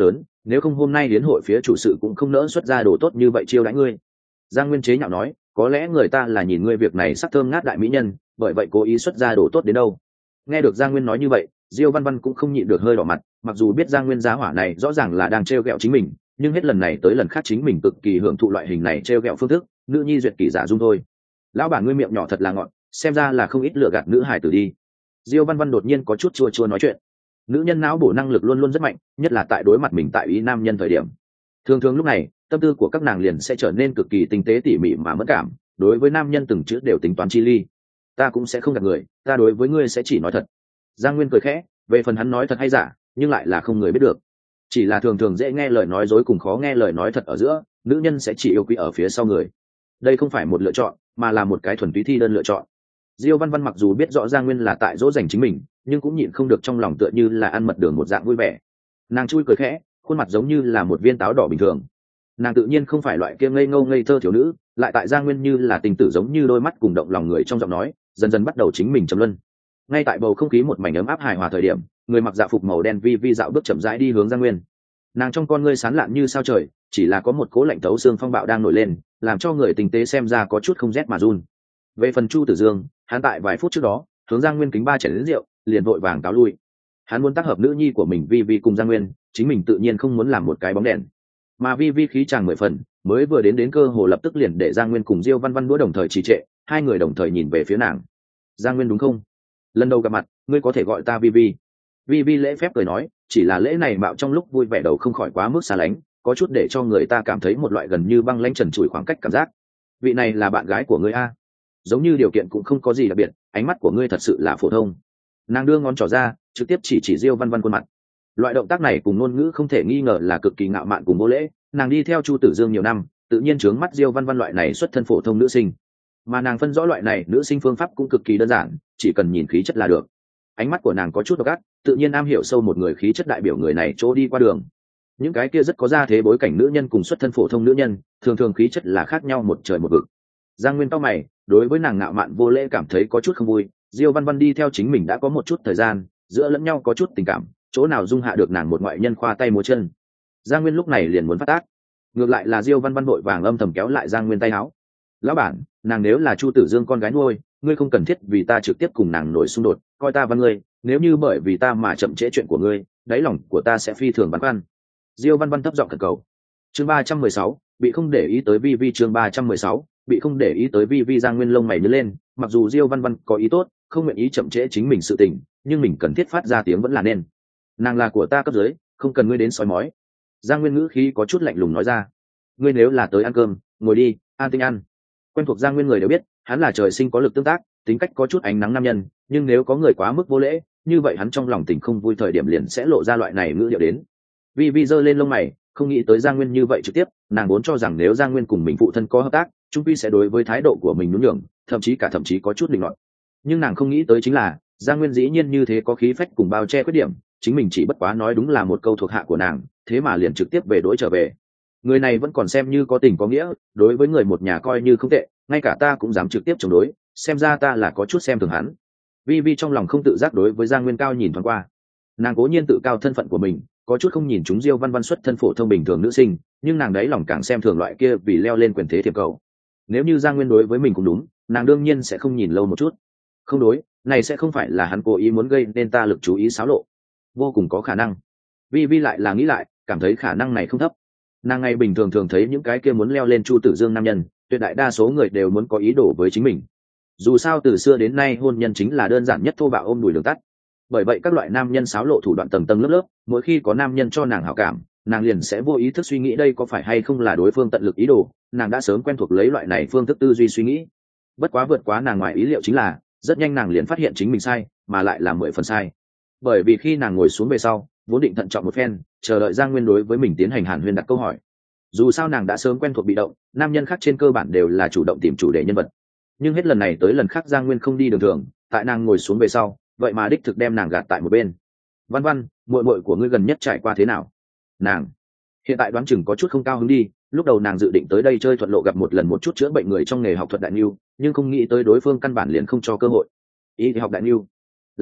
nếu không hôm nay đến hội phía chủ sự cũng không nỡ xuất ra đồ tốt như vậy chiêu đãi ngươi. Giang Nguyên chế nhạo nói, có lẽ người ta là nhìn ngươi việc này sắc thơm ngát đại mỹ nhân, bởi vậy cố ý xuất ra đồ tốt đến đâu. Nghe được Giang Nguyên nói như vậy, Diêu Văn Văn cũng không nhịn được hơi đỏ mặt, mặc dù biết Giang Nguyên giá hỏa này rõ ràng là đang trêu ghẹo chính mình, nhưng hết lần này tới lần khác chính mình cực kỳ hưởng thụ loại hình này trêu ghẹo phương thức, nữ nhi duyệt kỳ giả dung thôi. Lão bản ngươi miệng nhỏ thật là ngọt, xem ra là không ít lựa gạt nữ hài tử đi. Diêu Văn Văn đột nhiên có chút chua chua nói chuyện. Nữ nhân não bổ năng lực luôn luôn rất mạnh, nhất là tại đối mặt mình tại ý nam nhân thời điểm. Thường thường lúc này, tâm tư của các nàng liền sẽ trở nên cực kỳ tinh tế tỉ mỉ mà mất cảm, đối với nam nhân từng chữ đều tính toán chi ly. Ta cũng sẽ không gạt người, ta đối với ngươi sẽ chỉ nói thật. Giang Nguyên cười khẽ, về phần hắn nói thật hay giả, nhưng lại là không người biết được. Chỉ là thường thường dễ nghe lời nói dối cùng khó nghe lời nói thật ở giữa, nữ nhân sẽ chỉ yêu quý ở phía sau người. Đây không phải một lựa chọn, mà là một cái thuần túy thi đơn lựa chọn. Diêu Văn Văn mặc dù biết rõ Giang Nguyên là tại dỗ dành chính mình, nhưng cũng nhịn không được trong lòng tựa như là ăn mật đường một dạng vui vẻ. Nàng chui cười khẽ, khuôn mặt giống như là một viên táo đỏ bình thường. Nàng tự nhiên không phải loại kia ngây ngô ngây thơ thiếu nữ, lại tại Giang Nguyên như là tình tử giống như đôi mắt cùng động lòng người trong giọng nói, dần dần bắt đầu chính mình trầm luân. Ngay tại bầu không khí một mảnh ấm áp hài hòa thời điểm, người mặc dạ phục màu đen vi vi dạo bước chậm rãi đi hướng Giang Nguyên. Nàng trong con ngươi sáng lạn như sao trời, chỉ là có một cố lạnh thấu xương phong bạo đang nổi lên, làm cho người tinh tế xem ra có chút không rét mà run. Về phần Chu Tử Dương, hắn tại vài phút trước đó hướng Giang Nguyên kính 3 chén rượu, liền vội vàng cáo lui. Hắn muốn tác hợp nữ nhi của mình Vi Vi cùng Giang Nguyên, chính mình tự nhiên không muốn làm một cái bóng đèn. Mà Vi Vi khí chàng 10 phần, mới vừa đến cơ hồ lập tức liền để Giang Nguyên cùng Diêu Văn Văn đũa đồng thời trì trệ, hai người đồng thời nhìn về phía nàng. Giang Nguyên đúng không? Lần đầu gặp mặt, ngươi có thể gọi ta Vi Vi. Vi Vi lễ phép cười nói, chỉ là lễ này mạo trong lúc vui vẻ đầu không khỏi quá mức xa lánh, có chút để cho người ta cảm thấy một loại gần như băng lãnh trần trụi khoảng cách cảm giác. Vị này là bạn gái của ngươi a? Giống như điều kiện cũng không có gì đặc biệt, ánh mắt của ngươi thật sự là phổ thông. Nàng đưa ngón trỏ ra, trực tiếp chỉ Diêu Văn Văn khuôn mặt. Loại động tác này cùng ngôn ngữ không thể nghi ngờ là cực kỳ ngạo mạn cùng vô lễ. Nàng đi theo Chu Tử Dương nhiều năm, tự nhiên trướng mắt Diêu Văn Văn loại này xuất thân phổ thông nữ sinh. Mà nàng phân rõ loại này nữ sinh phương pháp cũng cực kỳ đơn giản, chỉ cần nhìn khí chất là được. Ánh mắt của nàng có chút độc ác, tự nhiên am hiểu sâu một người khí chất đại biểu người này chỗ đi qua đường. Những cái kia rất có gia thế bối cảnh nữ nhân cùng xuất thân phổ thông nữ nhân, thường thường khí chất là khác nhau một trời một vực. Giang Nguyên cau mày, đối với nàng ngạo mạn vô lễ cảm thấy có chút không vui. Diêu Văn Văn đi theo chính mình đã có một chút thời gian, giữa lẫn nhau có chút tình cảm, chỗ nào dung hạ được nàng một ngoại nhân khoa tay múa chân. Giang Nguyên lúc này liền muốn phát tác, ngược lại là Diêu Văn Văn vội vàng âm thầm kéo lại Giang Nguyên tay áo. Lão bản, nàng nếu là Chu Tử Dương con gái nuôi, ngươi không cần thiết vì ta trực tiếp cùng nàng nổi xung đột, coi ta văn ngươi, nếu như bởi vì ta mà chậm trễ chuyện của ngươi, đáy lòng của ta sẽ phi thường băn khoăn. Diêu Văn Văn thấp giọng khẩn cầu. Chương 316, bị không để ý tới Vi Vi. Chương 316, bị không để ý tới Vi Vi. Giang Nguyên lông mày nhướng lên, mặc dù Diêu Văn Văn có ý tốt, không nguyện ý chậm trễ chính mình sự tình, nhưng mình cần thiết phát ra tiếng vẫn là nên. Nàng là của ta cấp dưới, không cần ngươi đến soi mói. Giang Nguyên ngữ khí có chút lạnh lùng nói ra. Ngươi nếu là tới ăn cơm, ngồi đi, an tinh ăn. Quen thuộc Giang Nguyên người đều biết, hắn là trời sinh có lực tương tác, tính cách có chút ánh nắng nam nhân, nhưng nếu có người quá mức vô lễ, như vậy hắn trong lòng tình không vui thời điểm liền sẽ lộ ra loại này ngữ điệu đến. Vi Vi giơ lên lông mày, không nghĩ tới Giang Nguyên như vậy trực tiếp, nàng vốn cho rằng nếu Giang Nguyên cùng mình phụ thân có hợp tác, trung quy sẽ đối với thái độ của mình nhún nhường, thậm chí có chút định luận. Nhưng nàng không nghĩ tới chính là, Giang Nguyên dĩ nhiên như thế có khí phách cùng bao che khuyết điểm, chính mình chỉ bất quá nói đúng là một câu thuộc hạ của nàng, thế mà liền trực tiếp về đối trở về. Người này vẫn còn xem như có tình có nghĩa, đối với người một nhà coi như không tệ, ngay cả ta cũng dám trực tiếp chống đối, xem ra ta là có chút xem thường hắn. Vi Vi trong lòng không tự giác đối với Giang Nguyên cao nhìn thoáng qua. Nàng cố nhiên tự cao thân phận của mình, có chút không nhìn chúng Diêu Văn Văn xuất thân phổ thông bình thường nữ sinh, nhưng nàng đấy lòng càng xem thường loại kia vì leo lên quyền thế thiệp cầu. Nếu như Giang Nguyên đối với mình cũng đúng, nàng đương nhiên sẽ không nhìn lâu một chút. Không đối, này sẽ không phải là hắn cố ý muốn gây nên ta lực chú ý xáo lộ. Vô cùng có khả năng. Vi Vi lại là nghĩ lại, cảm thấy khả năng này không thấp. Nàng ngày bình thường thường thấy những cái kia muốn leo lên Chu Tử Dương nam nhân, tuyệt đại đa số người đều muốn có ý đồ với chính mình. Dù sao từ xưa đến nay hôn nhân chính là đơn giản nhất thô bạo ôm đùi đường tắt. Bởi vậy các loại nam nhân xáo lộ thủ đoạn tầng tầng lớp lớp, mỗi khi có nam nhân cho nàng hảo cảm, nàng liền sẽ vô ý thức suy nghĩ đây có phải hay không là đối phương tận lực ý đồ. Nàng đã sớm quen thuộc lấy loại này phương thức tư duy suy nghĩ. Bất quá vượt quá nàng ngoài ý liệu chính là, rất nhanh nàng liền phát hiện chính mình sai, mà lại là 10 phần sai. Bởi vì khi nàng ngồi xuống về sau, vốn định thận trọng một phen, chờ đợi Giang Nguyên đối với mình tiến hành hàn huyên đặt câu hỏi. Dù sao nàng đã sớm quen thuộc bị động, nam nhân khác trên cơ bản đều là chủ động tìm chủ đề nhân vật. Nhưng hết lần này tới lần khác Giang Nguyên không đi đường thường, tại nàng ngồi xuống về sau, vậy mà đích thực đem nàng gạt tại một bên. Văn Văn, muội muội của ngươi gần nhất trải qua thế nào? Nàng hiện tại đoán chừng có chút không cao hứng đi. Lúc đầu nàng dự định tới đây chơi thuận lộ gặp một lần một chút chữa bệnh người trong nghề học thuật đại niu, nhưng không nghĩ tới đối phương căn bản liền không cho cơ hội. Y thì học đại niu là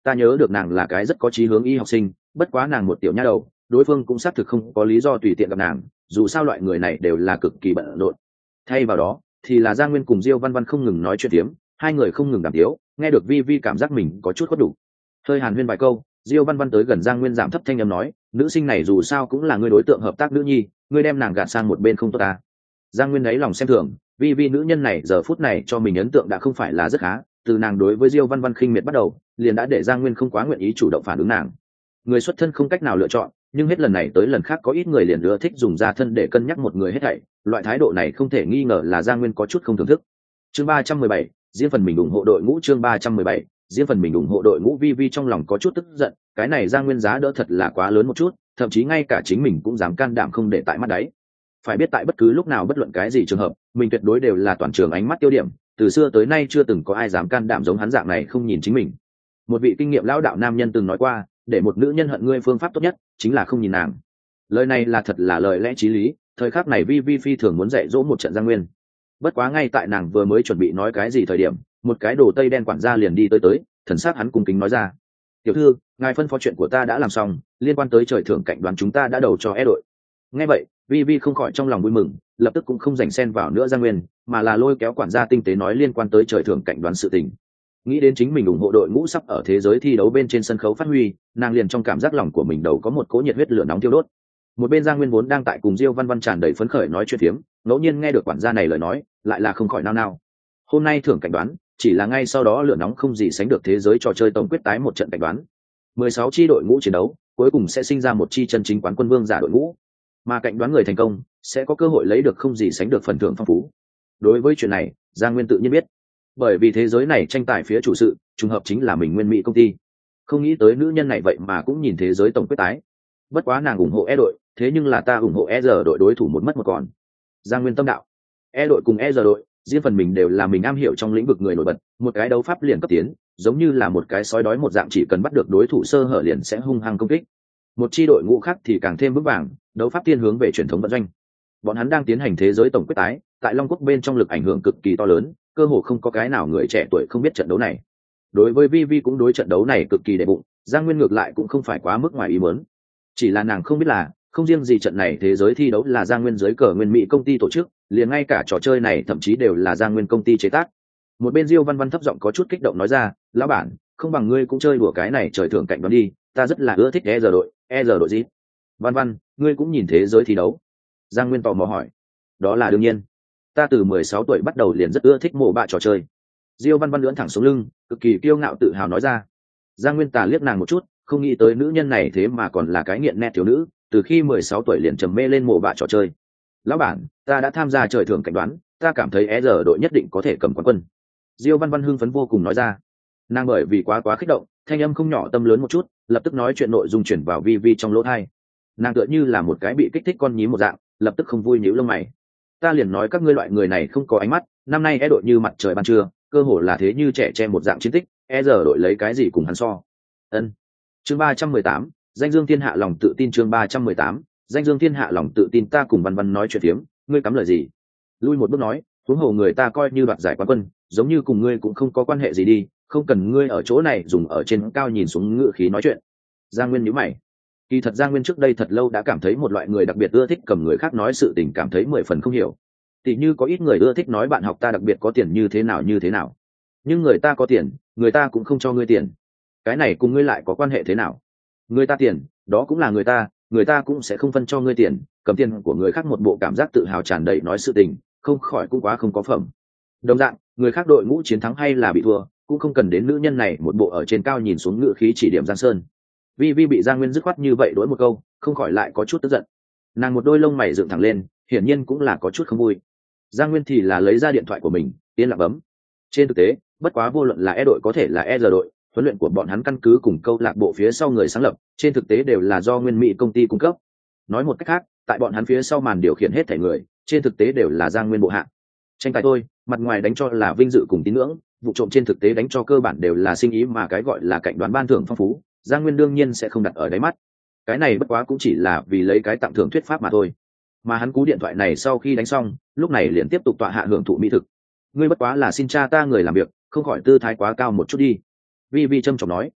ta nhớ được nàng là cái rất có chí hướng y học sinh, bất quá nàng một tiểu nha đầu, đối phương cũng xác thực không có lý do tùy tiện gặp nàng, dù sao loại người này đều là cực kỳ bận rộn. Thay vào đó thì là Giang Nguyên cùng Diêu Văn Văn không ngừng nói chuyện tiếm, hai người không ngừng đàm tiếu, nghe được Vi Vi cảm giác mình có chút khuất đủ. Hơi hàn huyên vài câu, Diêu Văn Văn tới gần Giang Nguyên giảm thấp thanh âm nói, nữ sinh này dù sao cũng là người đối tượng hợp tác nữ nhi, ngươi đem nàng gạt sang một bên không tốt ta. Giang Nguyên ấy lòng xem thường, Vi Vi nữ nhân này giờ phút này cho mình ấn tượng đã không phải là rất khá, từ nàng đối với Diêu Văn Văn khinh miệt bắt đầu, liền đã để Giang Nguyên không quá nguyện ý chủ động phản ứng nàng. Người xuất thân không cách nào lựa chọn, nhưng hết lần này tới lần khác có ít người liền ưa thích dùng ra thân để cân nhắc một người hết thảy, loại thái độ này không thể nghi ngờ là Giang Nguyên có chút không thưởng thức. Chương 317, riêng phần mình ủng hộ đội ngũ. Chương 317, riêng phần mình ủng hộ đội ngũ. Vi Vi trong lòng có chút tức giận, cái này Giang Nguyên giá đỡ thật là quá lớn một chút, thậm chí ngay cả chính mình cũng dám can đảm không để tại mắt đấy. Phải biết tại bất cứ lúc nào bất luận cái gì trường hợp, mình tuyệt đối đều là toàn trường ánh mắt tiêu điểm, từ xưa tới nay chưa từng có ai dám can đảm giống hắn dạng này không nhìn chính mình. Một vị kinh nghiệm lão đạo nam nhân từng nói qua, để một nữ nhân hận ngươi phương pháp tốt nhất chính là không nhìn nàng. Lời này là thật là lời lẽ chí lý, thời khắc này Vi Vi phi thường muốn dạy dỗ một trận Giang Nguyên. Bất quá ngay tại nàng vừa mới chuẩn bị nói cái gì thời điểm, một cái đồ tây đen quản gia liền đi tới, thần sắc hắn cung kính nói ra: "Tiểu thư, ngài phân phó chuyện của ta đã làm xong, liên quan tới trời thưởng cạnh đoán chúng ta đã đầu cho E đội." Nghe vậy, Vi Vi không khỏi trong lòng vui mừng, lập tức cũng không dành xen vào nữa Giang Nguyên, mà là lôi kéo quản gia tinh tế nói liên quan tới trời thưởng cạnh đoán sự tình. Nghĩ đến chính mình ủng hộ đội ngũ sắp ở thế giới thi đấu bên trên sân khấu phát huy, nàng liền trong cảm giác lòng của mình đầu có một cỗ nhiệt huyết lửa nóng thiêu đốt. Một bên Giang Nguyên vốn đang tại cùng Diêu Văn Văn tràn đầy phấn khởi nói chuyện phiếm, ngẫu nhiên nghe được quản gia này lời nói, lại là không khỏi nao nao. Hôm nay thưởng cảnh đoán, chỉ là ngay sau đó lửa nóng không gì sánh được thế giới trò chơi tổng quyết tái một trận cảnh đoán. 16 chi đội ngũ chiến đấu, cuối cùng sẽ sinh ra một chi chân chính quán quân vương giả đội ngũ. Mà cảnh đoán người thành công sẽ có cơ hội lấy được không gì sánh được phần thưởng phong phú. Đối với chuyện này, Giang Nguyên tự nhiên biết, bởi vì thế giới này tranh tài phía chủ sự trùng hợp chính là mình Nguyên Mỹ công ty. Không nghĩ tới nữ nhân này vậy mà cũng nhìn thế giới tổng quyết tái. Bất quá nàng ủng hộ E đội, thế nhưng là ta ủng hộ E giờ đội, đối thủ một mất một còn. Giang Nguyên tâm đạo, E đội cùng E giờ đội riêng phần mình đều là mình am hiểu trong lĩnh vực người nổi bật, một cái đấu pháp liền cấp tiến, giống như là một cái sói đói một dạng, chỉ cần bắt được đối thủ sơ hở liền sẽ hung hăng công kích. Một chi đội ngũ khác thì càng thêm vững vàng, đấu pháp tiên hướng về truyền thống vận doanh. Bọn hắn đang tiến hành thế giới tổng quyết tái, tại Long Quốc bên trong lực ảnh hưởng cực kỳ to lớn, cơ hồ không có cái nào người trẻ tuổi không biết trận đấu này. Đối với Vi Vi cũng đối trận đấu này cực kỳ đệ bụng, Giang Nguyên ngược lại cũng không phải quá mức ngoài ý muốn. Chỉ là nàng không biết là, không riêng gì trận này thế giới thi đấu là Giang Nguyên dưới cờ Nguyên Mỹ công ty tổ chức, liền ngay cả trò chơi này thậm chí đều là Giang Nguyên công ty chế tác. Một bên Diêu Văn Văn thấp giọng có chút kích động nói ra: "Lão bản, không bằng ngươi cũng chơi đùa cái này trời thưởng cạnh đoán đi, ta rất là ưa thích E giờ đội, E giờ đội gì?" "Văn Văn, ngươi cũng nhìn thế giới thi đấu?" Giang Nguyên tò mò hỏi. "Đó là đương nhiên, ta từ 16 tuổi bắt đầu liền rất ưa thích mổ bạ trò chơi." Diêu Văn Văn lưỡn thẳng xuống lưng, cực kỳ kiêu ngạo tự hào nói ra. Giang Nguyên tà liếc nàng một chút, không nghĩ tới nữ nhân này thế mà còn là cái nghiện nét thiếu nữ, từ khi 16 tuổi liền trầm mê lên mổ bạ trò chơi. "Lão bản, ta đã tham gia trời thưởng cảnh đoán, ta cảm thấy E giờ đội nhất định có thể cầm quán quân." Diêu Văn Văn hưng phấn vô cùng nói ra. Nàng bởi vì quá kích động, thanh âm không nhỏ tâm lớn một chút, lập tức nói chuyện nội dung chuyển vào Vi Vi trong lỗ tai. Nàng tựa như là một cái bị kích thích con nhím một dạng, lập tức không vui nhíu lông mày. "Ta liền nói các ngươi loại người này không có ánh mắt, năm nay E đội như mặt trời ban trưa, cơ hồ là thế như trẻ tre một dạng chiến tích, E giờ đội lấy cái gì cùng hắn so?" Ân. Chương 318, danh dương thiên hạ lòng tự tin. Chương 318, danh dương thiên hạ lòng tự tin. Ta cùng Văn Văn nói chuyện phiếm, ngươi cắm lời gì? Lui một bước nói, huống hồ người ta coi như đoạt giải quán quân, giống như cùng ngươi cũng không có quan hệ gì đi, không cần ngươi ở chỗ này dùng ở trên cao nhìn xuống ngựa khí nói chuyện. Giang Nguyên nhíu mày. Kỳ thật Giang Nguyên trước đây thật lâu đã cảm thấy một loại người đặc biệt ưa thích cầm người khác nói sự tình, cảm thấy 10 phần không hiểu. Tỷ như có ít người ưa thích nói bạn học ta đặc biệt có tiền như thế nào, nhưng người ta có tiền, người ta cũng không cho ngươi tiền. Cái này cùng ngươi lại có quan hệ thế nào? Người ta tiền, đó cũng là người ta cũng sẽ không phân cho ngươi tiền, cầm tiền của người khác một bộ cảm giác tự hào tràn đầy nói sự tình, không khỏi cũng quá không có phẩm. Đồng dạng, người khác đội ngũ chiến thắng hay là bị thua, cũng không cần đến nữ nhân này một bộ ở trên cao nhìn xuống ngựa khí chỉ điểm Giang Sơn. Vi Vi bị Giang Nguyên dứt khoát như vậy đối một câu, không khỏi lại có chút tức giận. Nàng một đôi lông mày dựng thẳng lên, hiển nhiên cũng là có chút không vui. Giang Nguyên thì là lấy ra điện thoại của mình, yên lặng bấm. Trên thực tế, bất quá vô luận là E đội có thể là E giờ đội, huấn luyện của bọn hắn căn cứ cùng câu lạc bộ phía sau người sáng lập, trên thực tế đều là do Nguyên Mỹ công ty cung cấp. Nói một cách khác, tại bọn hắn phía sau màn điều khiển hết thảy người, trên thực tế đều là Giang Nguyên bộ hạ. Tranh tài thôi, mặt ngoài đánh cho là vinh dự cùng tín ngưỡng, vụ trộm trên thực tế đánh cho cơ bản đều là sinh ý, mà cái gọi là cạnh đoán ban thưởng phong phú, Giang Nguyên đương nhiên sẽ không đặt ở đáy mắt. Cái này bất quá cũng chỉ là vì lấy cái tặng thưởng thuyết pháp mà thôi. Mà hắn cú điện thoại này sau khi đánh xong, lúc này liền tiếp tục tọa hạ hưởng thụ mỹ thực. "Ngươi bất quá là xin cha ta người làm việc, không khỏi tư thái quá cao một chút đi." Vi Vi trâm trọng nói.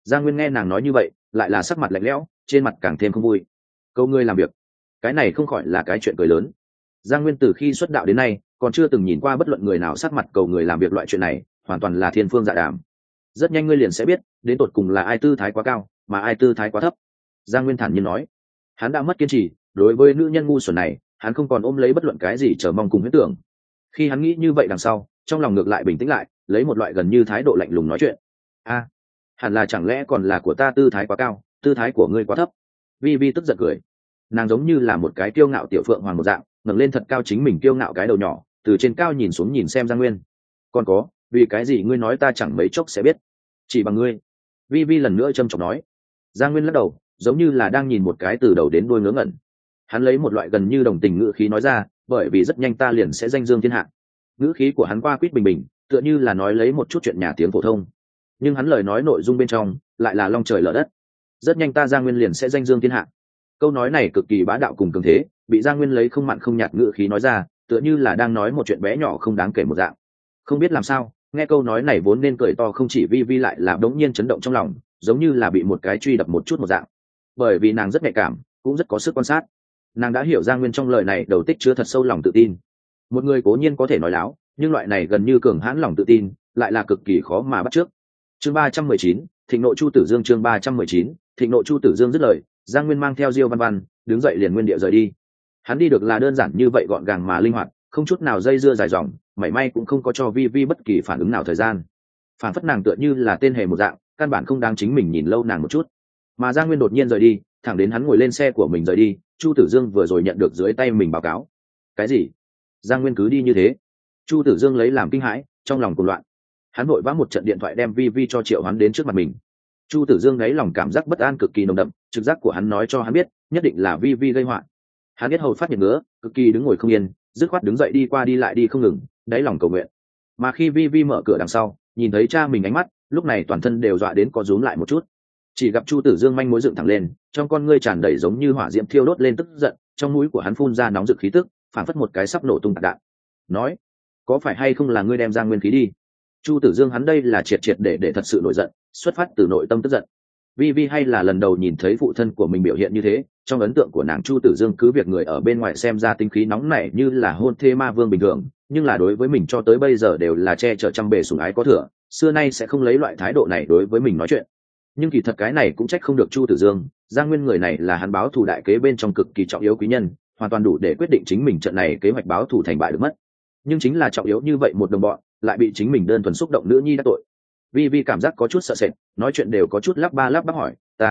Giang Nguyên nghe nàng nói như vậy lại là sắc mặt lạnh lẽo, trên mặt càng thêm không vui. Câu ngươi làm việc, cái này không khỏi là cái chuyện cười lớn. Giang Nguyên từ khi xuất đạo đến nay còn chưa từng nhìn qua bất luận người nào sắc mặt cầu người làm việc loại chuyện này, hoàn toàn là thiên phương dạ đàm. Rất nhanh ngươi liền sẽ biết đến tột cùng là ai tư thái quá cao mà ai tư thái quá thấp. Giang Nguyên thản nhiên nói. Hắn đã mất kiên trì, đối với nữ nhân ngu xuẩn này hắn không còn ôm lấy bất luận cái gì chờ mong cùng huyết tưởng. Khi hắn nghĩ như vậy đằng sau, trong lòng ngược lại bình tĩnh lại, lấy một loại gần như thái độ lạnh lùng nói chuyện. Hẳn là chẳng lẽ còn là của ta tư thái quá cao, tư thái của ngươi quá thấp. Vi Vi tức giận cười. Nàng giống như là một cái kiêu ngạo tiểu phượng hoàng một dạng, ngẩng lên thật cao chính mình kiêu ngạo cái đầu nhỏ, từ trên cao nhìn xuống nhìn xem Giang Nguyên. Còn có, vì cái gì ngươi nói ta chẳng mấy chốc sẽ biết? Chỉ bằng ngươi. Vi Vi lần nữa trầm trọng nói. Giang Nguyên lắc đầu, giống như là đang nhìn một cái từ đầu đến đuôi ngớ ngẩn. Hắn lấy một loại gần như đồng tình ngữ khí nói ra, bởi vì rất nhanh ta liền sẽ danh dương thiên hạ. Ngữ khí của hắn qua quýt bình bình, tựa như là nói lấy một chút chuyện nhà tiếng phổ thông, nhưng hắn lời nói nội dung bên trong lại là long trời lở đất. Rất nhanh ta Giang Nguyên liền sẽ danh dương thiên hạ. Câu nói này cực kỳ bá đạo cùng cường thế, bị Giang Nguyên lấy không mặn không nhạt ngữ khí nói ra, tựa như là đang nói một chuyện bé nhỏ không đáng kể một dạng. Không biết làm sao, nghe câu nói này vốn nên cười to không chỉ Vi Vi lại là đống nhiên chấn động trong lòng, giống như là bị một cái truy đập một chút một dạng. Bởi vì nàng rất nhạy cảm, cũng rất có sức quan sát. Nàng đã hiểu Giang Nguyên trong lời này đầu tích chứa thật sâu lòng tự tin. Một người cố nhiên có thể nói láo, nhưng loại này gần như cường hãn lòng tự tin lại là cực kỳ khó mà bắt chước. Chương 319, thịnh nộ Chu Tử Dương. Chương 319, thịnh nộ Chu Tử Dương dứt lời, Giang Nguyên mang theo Diêu Văn Văn đứng dậy liền nguyên địa rời đi. Hắn đi được là đơn giản như vậy, gọn gàng mà linh hoạt, không chút nào dây dưa dài dòng, mảy may cũng không có cho Vi Vi bất kỳ phản ứng nào thời gian. Phản phất nàng tựa như là tên hề một dạng, căn bản không đáng chính mình nhìn lâu nàng một chút. Mà Giang Nguyên đột nhiên rời đi, thẳng đến hắn ngồi lên xe của mình rời đi, Chu Tử Dương vừa rồi nhận được dưới tay mình báo cáo. Cái gì? Giang Nguyên cứ đi như thế? Chu Tử Dương lấy làm kinh hãi, trong lòng cuồng loạn. Hắn vội vã một trận điện thoại đem Vi Vi cho triệu hắn đến trước mặt mình. Chu Tử Dương đáy lòng cảm giác bất an cực kỳ nồng đậm, trực giác của hắn nói cho hắn biết, nhất định là Vi Vi gây họa. Hắn biết hầu phát nhiệt ngứa, cực kỳ đứng ngồi không yên, dứt khoát đứng dậy đi qua đi lại đi không ngừng, đáy lòng cầu nguyện. Mà khi Vi Vi mở cửa đằng sau, nhìn thấy cha mình ánh mắt, lúc này toàn thân đều dọa đến có rúm lại một chút. Chỉ gặp Chu Tử Dương manh mối dựng thẳng lên, trong con ngươi tràn đầy giống như hỏa diễm thiêu đốt lên tức giận, trong mũi của hắn phun ra nóng rực khí tức, phản phất một cái sắp nổ tung tạc đạn. Nói, có phải hay không là ngươi đem Giang Nguyên khí đi? Chu Tử Dương hắn đây là triệt triệt để thật sự nổi giận, xuất phát từ nội tâm tức giận. Vi Vi hay là lần đầu nhìn thấy phụ thân của mình biểu hiện như thế, trong ấn tượng của nàng Chu Tử Dương cứ việc người ở bên ngoài xem ra tính khí nóng nảy như là hôn thê ma vương bình thường, nhưng là đối với mình cho tới bây giờ đều là che chở trăm bề sủng ái có thừa, xưa nay sẽ không lấy loại thái độ này đối với mình nói chuyện. Nhưng kỳ thật cái này cũng trách không được Chu Tử Dương, Giang Nguyên người này là hắn báo thù đại kế bên trong cực kỳ trọng yếu quý nhân, hoàn toàn đủ để quyết định chính mình trận này kế hoạch báo thù thành bại được mất. Nhưng chính là trọng yếu như vậy một đồng bọn lại bị chính mình đơn thuần xúc động nữ nhi đắc tội. Vi Vi cảm giác có chút sợ sệt, nói chuyện đều có chút lắp ba lắp bắp hỏi,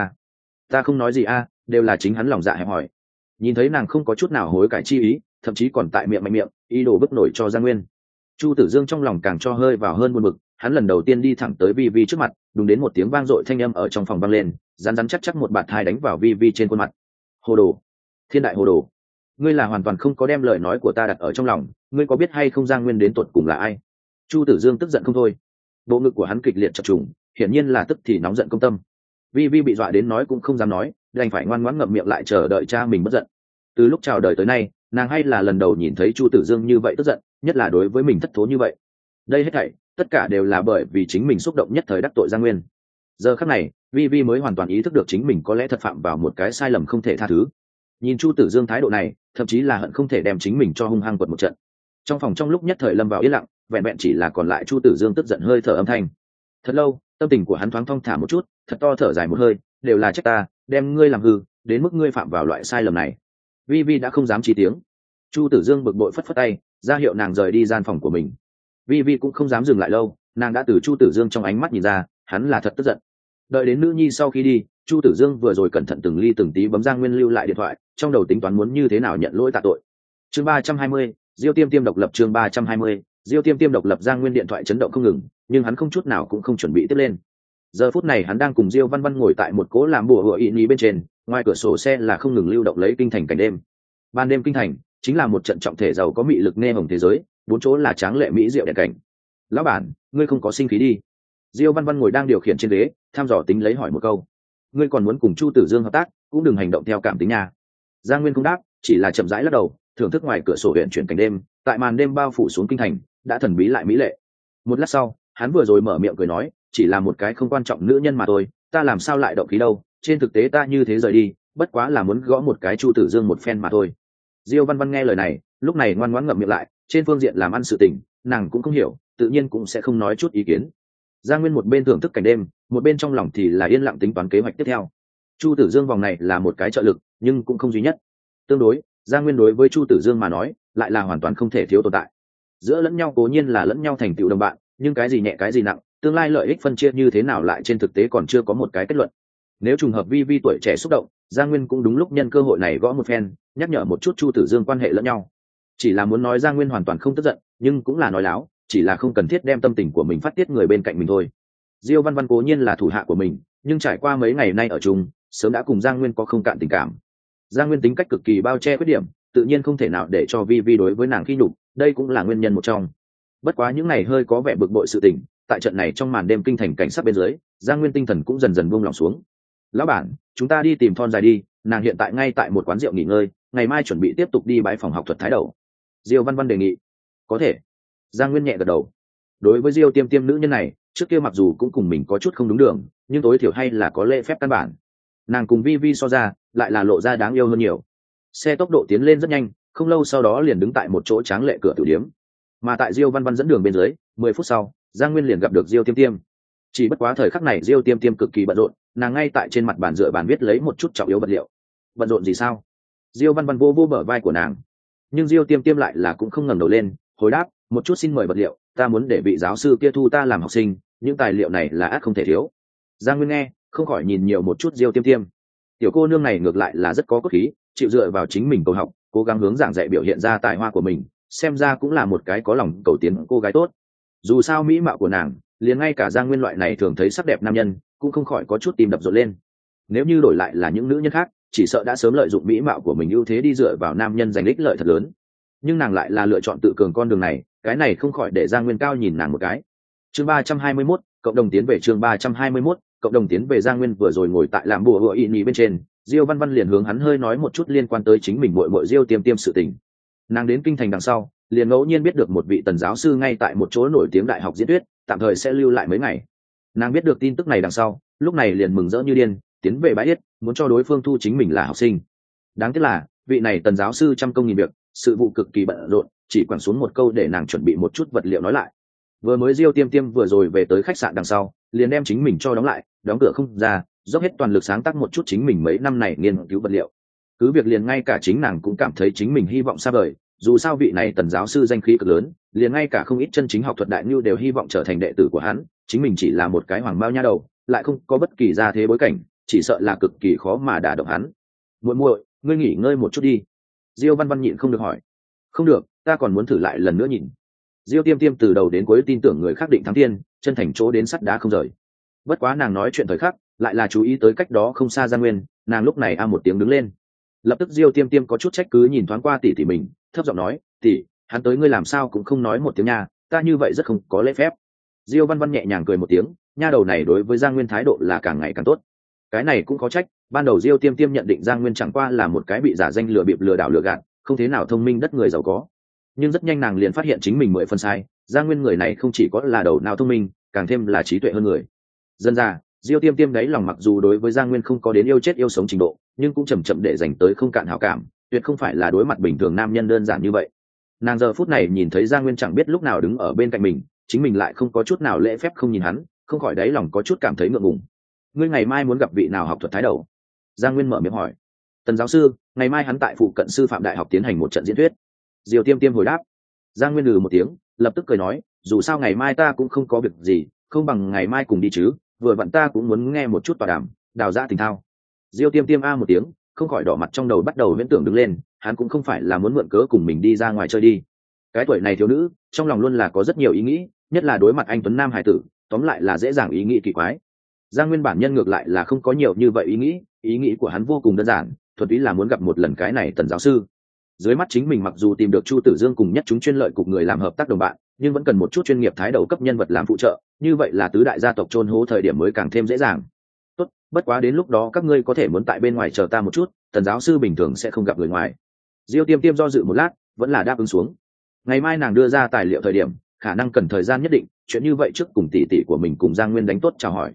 ta không nói gì a, đều là chính hắn lòng dạ hẹp hỏi. Nhìn thấy nàng không có chút nào hối cải chi ý, thậm chí còn tại miệng mạnh miệng ý đồ bức nổi cho Giang Nguyên. Chu Tử Dương trong lòng càng cho hơi vào hơn buồn bực, hắn lần đầu tiên đi thẳng tới Vi Vi trước mặt, đúng đến một tiếng vang dội thanh âm ở trong phòng vang lên, rắn rắn chắc chắc một bạt thai đánh vào Vi Vi trên khuôn mặt. Hồ đồ, thiên đại hồ đồ, ngươi là hoàn toàn không có đem lời nói của ta đặt ở trong lòng, ngươi có biết hay không Giang Nguyên đến tuột cùng là ai? Chu Tử Dương tức giận không thôi, bộ ngực của hắn kịch liệt chập trùng, hiển nhiên là tức thì nóng giận công tâm. Vi Vi bị dọa đến nói cũng không dám nói, đành phải ngoan ngoãn ngậm miệng lại chờ đợi cha mình bất giận. Từ lúc chào đời tới nay, nàng hay là lần đầu nhìn thấy Chu Tử Dương như vậy tức giận, nhất là đối với mình thất thố như vậy. Đây hết thảy tất cả đều là bởi vì chính mình xúc động nhất thời đắc tội Giang Nguyên. Giờ khắc này, Vi Vi mới hoàn toàn ý thức được chính mình có lẽ thật phạm vào một cái sai lầm không thể tha thứ. Nhìn Chu Tử Dương thái độ này, thậm chí là hận không thể đem chính mình cho hung hăng quật một trận. Trong phòng trong lúc nhất thời lâm vào yên lặng, vẹn vẹn chỉ là còn lại Chu Tử Dương tức giận hơi thở âm thanh. Thật lâu, tâm tình của hắn thoáng thong thả một chút, thật to thở dài một hơi, đều là trách ta, đem ngươi làm hư, đến mức ngươi phạm vào loại sai lầm này. Vi Vi đã không dám chí tiếng. Chu Tử Dương bực bội phất phất tay, ra hiệu nàng rời đi gian phòng của mình. Vi Vi cũng không dám dừng lại lâu, nàng đã từ Chu Tử Dương trong ánh mắt nhìn ra, hắn là thật tức giận. Đợi đến nữ nhi sau khi đi, Chu Tử Dương vừa rồi cẩn thận từng ly từng tí bấm Giang Nguyên lưu lại điện thoại, trong đầu tính toán muốn như thế nào nhận lỗi tạ tội. Chương 320, Diêu Tiêm Tiêm độc lập. Chương 320, Diêu Tiêm Tiêm độc lập. Giang Nguyên điện thoại chấn động không ngừng, nhưng hắn không chút nào cũng không chuẩn bị tiếp lên. Giờ phút này hắn đang cùng Diêu Văn Văn ngồi tại một cỗ làm bùa hựa ị ní bên trên, ngoài cửa sổ xe là không ngừng lưu động lấy kinh thành cảnh đêm. Ban đêm kinh thành chính là một trận trọng thể giàu có mị lực nghe hồng thế giới, bốn chỗ là tráng lệ mỹ diệu đẹp cảnh. Lão bản, ngươi không có sinh khí đi? Diêu Văn Văn ngồi đang điều khiển trên ghế, tham dò tính lấy hỏi một câu. Ngươi còn muốn cùng Chu Tử Dương hợp tác, cũng đừng hành động theo cảm tính nha. Giang Nguyên không đáp, chỉ là chậm rãi lắc đầu, thưởng thức ngoài cửa sổ huyện chuyển cảnh đêm, tại màn đêm bao phủ xuống kinh thành, đã thần bí lại mỹ lệ. Một lát sau, hắn vừa rồi mở miệng cười nói, chỉ là một cái không quan trọng nữ nhân mà thôi, ta làm sao lại động khí đâu, trên thực tế ta như thế rời đi bất quá là muốn gõ một cái Chu Tử Dương một phen mà thôi. Diêu Văn Văn nghe lời này lúc này ngoan ngoãn ngậm miệng lại, trên phương diện làm ăn sự tình nàng cũng không hiểu, tự nhiên cũng sẽ không nói chút ý kiến. Giang Nguyên một bên thưởng thức cảnh đêm, một bên trong lòng thì là yên lặng tính toán kế hoạch tiếp theo. Chu Tử Dương vòng này là một cái trợ lực nhưng cũng không duy nhất. Tương đối, Giang Nguyên đối với Chu Tử Dương mà nói lại là hoàn toàn không thể thiếu tồn tại. Giữa lẫn nhau cố nhiên là lẫn nhau thành tựu đồng bạn, nhưng cái gì nhẹ cái gì nặng, tương lai lợi ích phân chia như thế nào lại trên thực tế còn chưa có một cái kết luận. Nếu trùng hợp Vi Vi tuổi trẻ xúc động, Giang Nguyên cũng đúng lúc nhân cơ hội này gõ một phen, nhắc nhở một chút Chu Tử Dương quan hệ lẫn nhau. Chỉ là muốn nói Giang Nguyên hoàn toàn không tức giận, nhưng cũng là nói láo, chỉ là không cần thiết đem tâm tình của mình phát tiết người bên cạnh mình thôi. Diêu Văn Văn cố nhiên là thủ hạ của mình, nhưng trải qua mấy ngày nay ở chung, sớm đã cùng Giang Nguyên có không cạn tình cảm. Giang Nguyên tính cách cực kỳ bao che khuyết điểm, tự nhiên không thể nào để cho Vi Vi đối với nàng khi nhục, đây cũng là nguyên nhân một trong. Bất quá những ngày hơi có vẻ bực bội sự tình, tại trận này trong màn đêm kinh thành cảnh sát bên dưới, Giang Nguyên tinh thần cũng dần dần buông lỏng xuống. Lão bản, chúng ta đi tìm Thon dài đi, nàng hiện tại ngay tại một quán rượu nghỉ ngơi, ngày mai chuẩn bị tiếp tục đi bái phòng học thuật thái đầu. Diêu Văn Văn đề nghị. Có thể. Giang Nguyên nhẹ gật đầu. Đối với Diêu Tiêm Tiêm nữ nhân này, trước kia mặc dù cũng cùng mình có chút không đúng đường, nhưng tối thiểu hay là có lễ phép căn bản. Nàng cùng Vi Vi so ra, lại là lộ ra đáng yêu hơn nhiều. Xe tốc độ tiến lên rất nhanh, không lâu sau đó liền đứng tại một chỗ tráng lệ cửa tử điếm. Mà tại Diêu Văn Văn dẫn đường bên dưới, 10 phút sau, Giang Nguyên liền gặp được Diêu Tiêm Tiêm. Chỉ bất quá thời khắc này Diêu Tiêm Tiêm cực kỳ bận rộn, nàng ngay tại trên mặt bàn dựa bàn viết lấy một chút trọng yếu vật liệu. Bận rộn gì sao? Diêu Văn Văn vô vô bờ vai của nàng, nhưng Diêu Tiêm Tiêm lại là cũng không ngẩng đầu lên, hồi đáp, một chút xin mời vật liệu, ta muốn để vị giáo sư kia thu ta làm học sinh, những tài liệu này là ắt không thể thiếu. Giang Nguyên nghe, không khỏi nhìn nhiều một chút Diêu Tiêm Tiêm. Tiểu cô nương này ngược lại là rất có cốt khí, chịu dựa vào chính mình cầu học, cố gắng hướng giảng dạy biểu hiện ra tài hoa của mình, xem ra cũng là một cái có lòng cầu tiến cô gái tốt. Dù sao mỹ mạo của nàng, liền ngay cả Giang Nguyên loại này thường thấy sắc đẹp nam nhân cũng không khỏi có chút tim đập rộn lên. Nếu như đổi lại là những nữ nhân khác, chỉ sợ đã sớm lợi dụng mỹ mạo của mình ưu thế đi dựa vào nam nhân giành ích lợi thật lớn. Nhưng nàng lại là lựa chọn tự cường con đường này, cái này không khỏi để Giang Nguyên cao nhìn nàng một cái. Chương 321, cộng đồng tiến về chương 321, cộng đồng tiến về. Giang Nguyên vừa rồi ngồi tại làm bùa hựa y nhì bên trên, Diêu Văn Văn liền hướng hắn hơi nói một chút liên quan tới chính mình muội muội Diêu Tiêm Tiêm sự tình. Nàng đến kinh thành đằng sau, liền ngẫu nhiên biết được một vị tần giáo sư ngay tại một chỗ nổi tiếng đại học diễn thuyết, tạm thời sẽ lưu lại mấy ngày. Nàng biết được tin tức này đằng sau, lúc này liền mừng rỡ như điên, tiến về bái yết, muốn cho đối phương thu chính mình là học sinh. Đáng tiếc là vị này tần giáo sư trăm công nghìn việc, sự vụ cực kỳ bận rộn, chỉ quẳng xuống một câu để nàng chuẩn bị một chút vật liệu nói lại. Vừa mới Diêu Tiêm Tiêm vừa rồi về tới khách sạn đằng sau, liền đem chính mình cho đóng lại, đóng cửa không ra, dốc hết toàn lực sáng tác một chút chính mình mấy năm này nghiên cứu vật liệu. Cứ việc liền ngay cả chính nàng cũng cảm thấy chính mình hy vọng xa vời, dù sao vị này tần giáo sư danh khí cực lớn, liền ngay cả không ít chân chính học thuật đại nhu đều hy vọng trở thành đệ tử của hắn, chính mình chỉ là một cái hoàng bao nha đầu, lại không có bất kỳ gia thế bối cảnh, chỉ sợ là cực kỳ khó mà đả động hắn. Muội muội, ngươi nghỉ ngơi một chút đi. Diêu Văn Văn nhịn không được hỏi. Không được, ta còn muốn thử lại lần nữa nhìn. Diêu Tiêm Tiêm từ đầu đến cuối tin tưởng người khác định thắng thiên, chân thành chỗ đến sắt đá không rời. Bất quá nàng nói chuyện thời khắc, lại là chú ý tới cách đó không xa Giang Nguyên, nàng lúc này a một tiếng đứng lên. Lập tức Diêu Tiêm Tiêm có chút trách cứ nhìn thoáng qua tỷ tỷ mình, thấp giọng nói, tỷ, hắn tới ngươi làm sao cũng không nói một tiếng nha, ta như vậy rất không có lễ phép. Diêu Văn Văn nhẹ nhàng cười một tiếng, nha đầu này đối với Giang Nguyên thái độ là càng ngày càng tốt. Cái này cũng có trách, ban đầu Diêu Tiêm Tiêm nhận định Giang Nguyên chẳng qua là một cái bị giả danh lừa bịp lừa đảo lừa gạt, không thế nào thông minh đất người giàu có. Nhưng rất nhanh nàng liền phát hiện chính mình 10 phần sai, Giang Nguyên người này không chỉ có là đầu não thông minh, càng thêm là trí tuệ hơn người. Dân ra, Diêu Tiêm Tiêm đấy lòng mặc dù đối với Giang Nguyên không có đến yêu chết yêu sống trình độ, nhưng cũng chậm chậm để dành tới không cạn hảo cảm, tuyệt không phải là đối mặt bình thường nam nhân đơn giản như vậy. Nàng giờ phút này nhìn thấy Giang Nguyên chẳng biết lúc nào đứng ở bên cạnh mình, chính mình lại không có chút nào lễ phép không nhìn hắn, không khỏi đáy lòng có chút cảm thấy ngượng ngùng. Ngươi ngày mai muốn gặp vị nào học thuật thái đầu? Giang Nguyên mở miệng hỏi. Tần giáo sư, ngày mai hắn tại phụ cận sư phạm đại học tiến hành một trận diễn thuyết. Diêu Tiêm Tiêm hồi đáp. Giang Nguyên một tiếng, lập tức cười nói, dù sao ngày mai ta cũng không có việc gì, không bằng ngày mai cùng đi chứ, vừa vặn ta cũng muốn nghe một chút tọa đàm, đào ra tình thao. Diêu Tiêm Tiêm a một tiếng, không khỏi đỏ mặt trong đầu bắt đầu viễn tưởng đứng lên, hắn cũng không phải là muốn mượn cớ cùng mình đi ra ngoài chơi đi. Cái tuổi này thiếu nữ, trong lòng luôn là có rất nhiều ý nghĩ, nhất là đối mặt anh tuấn nam hải tử, tóm lại là dễ dàng ý nghĩ kỳ quái. Giang Nguyên bản nhân ngược lại là không có nhiều như vậy ý nghĩ của hắn vô cùng đơn giản, thuần túy là muốn gặp một lần cái này tần giáo sư. Dưới mắt chính mình mặc dù tìm được Chu Tử Dương cùng nhất chúng chuyên lợi cục người làm hợp tác đồng bạn, nhưng vẫn cần một chút chuyên nghiệp thái đầu cấp nhân vật làm phụ trợ, như vậy là tứ đại gia tộc chôn hố thời điểm mới càng thêm dễ dàng. Tốt, bất quá đến lúc đó các ngươi có thể muốn tại bên ngoài chờ ta một chút, tần giáo sư bình thường sẽ không gặp người ngoài. Diêu Tiêm Tiêm do dự một lát, vẫn là đáp ứng xuống. Ngày mai nàng đưa ra tài liệu thời điểm, khả năng cần thời gian nhất định, chuyện như vậy trước cùng tỷ tỷ của mình cùng Giang Nguyên đánh tốt chào hỏi.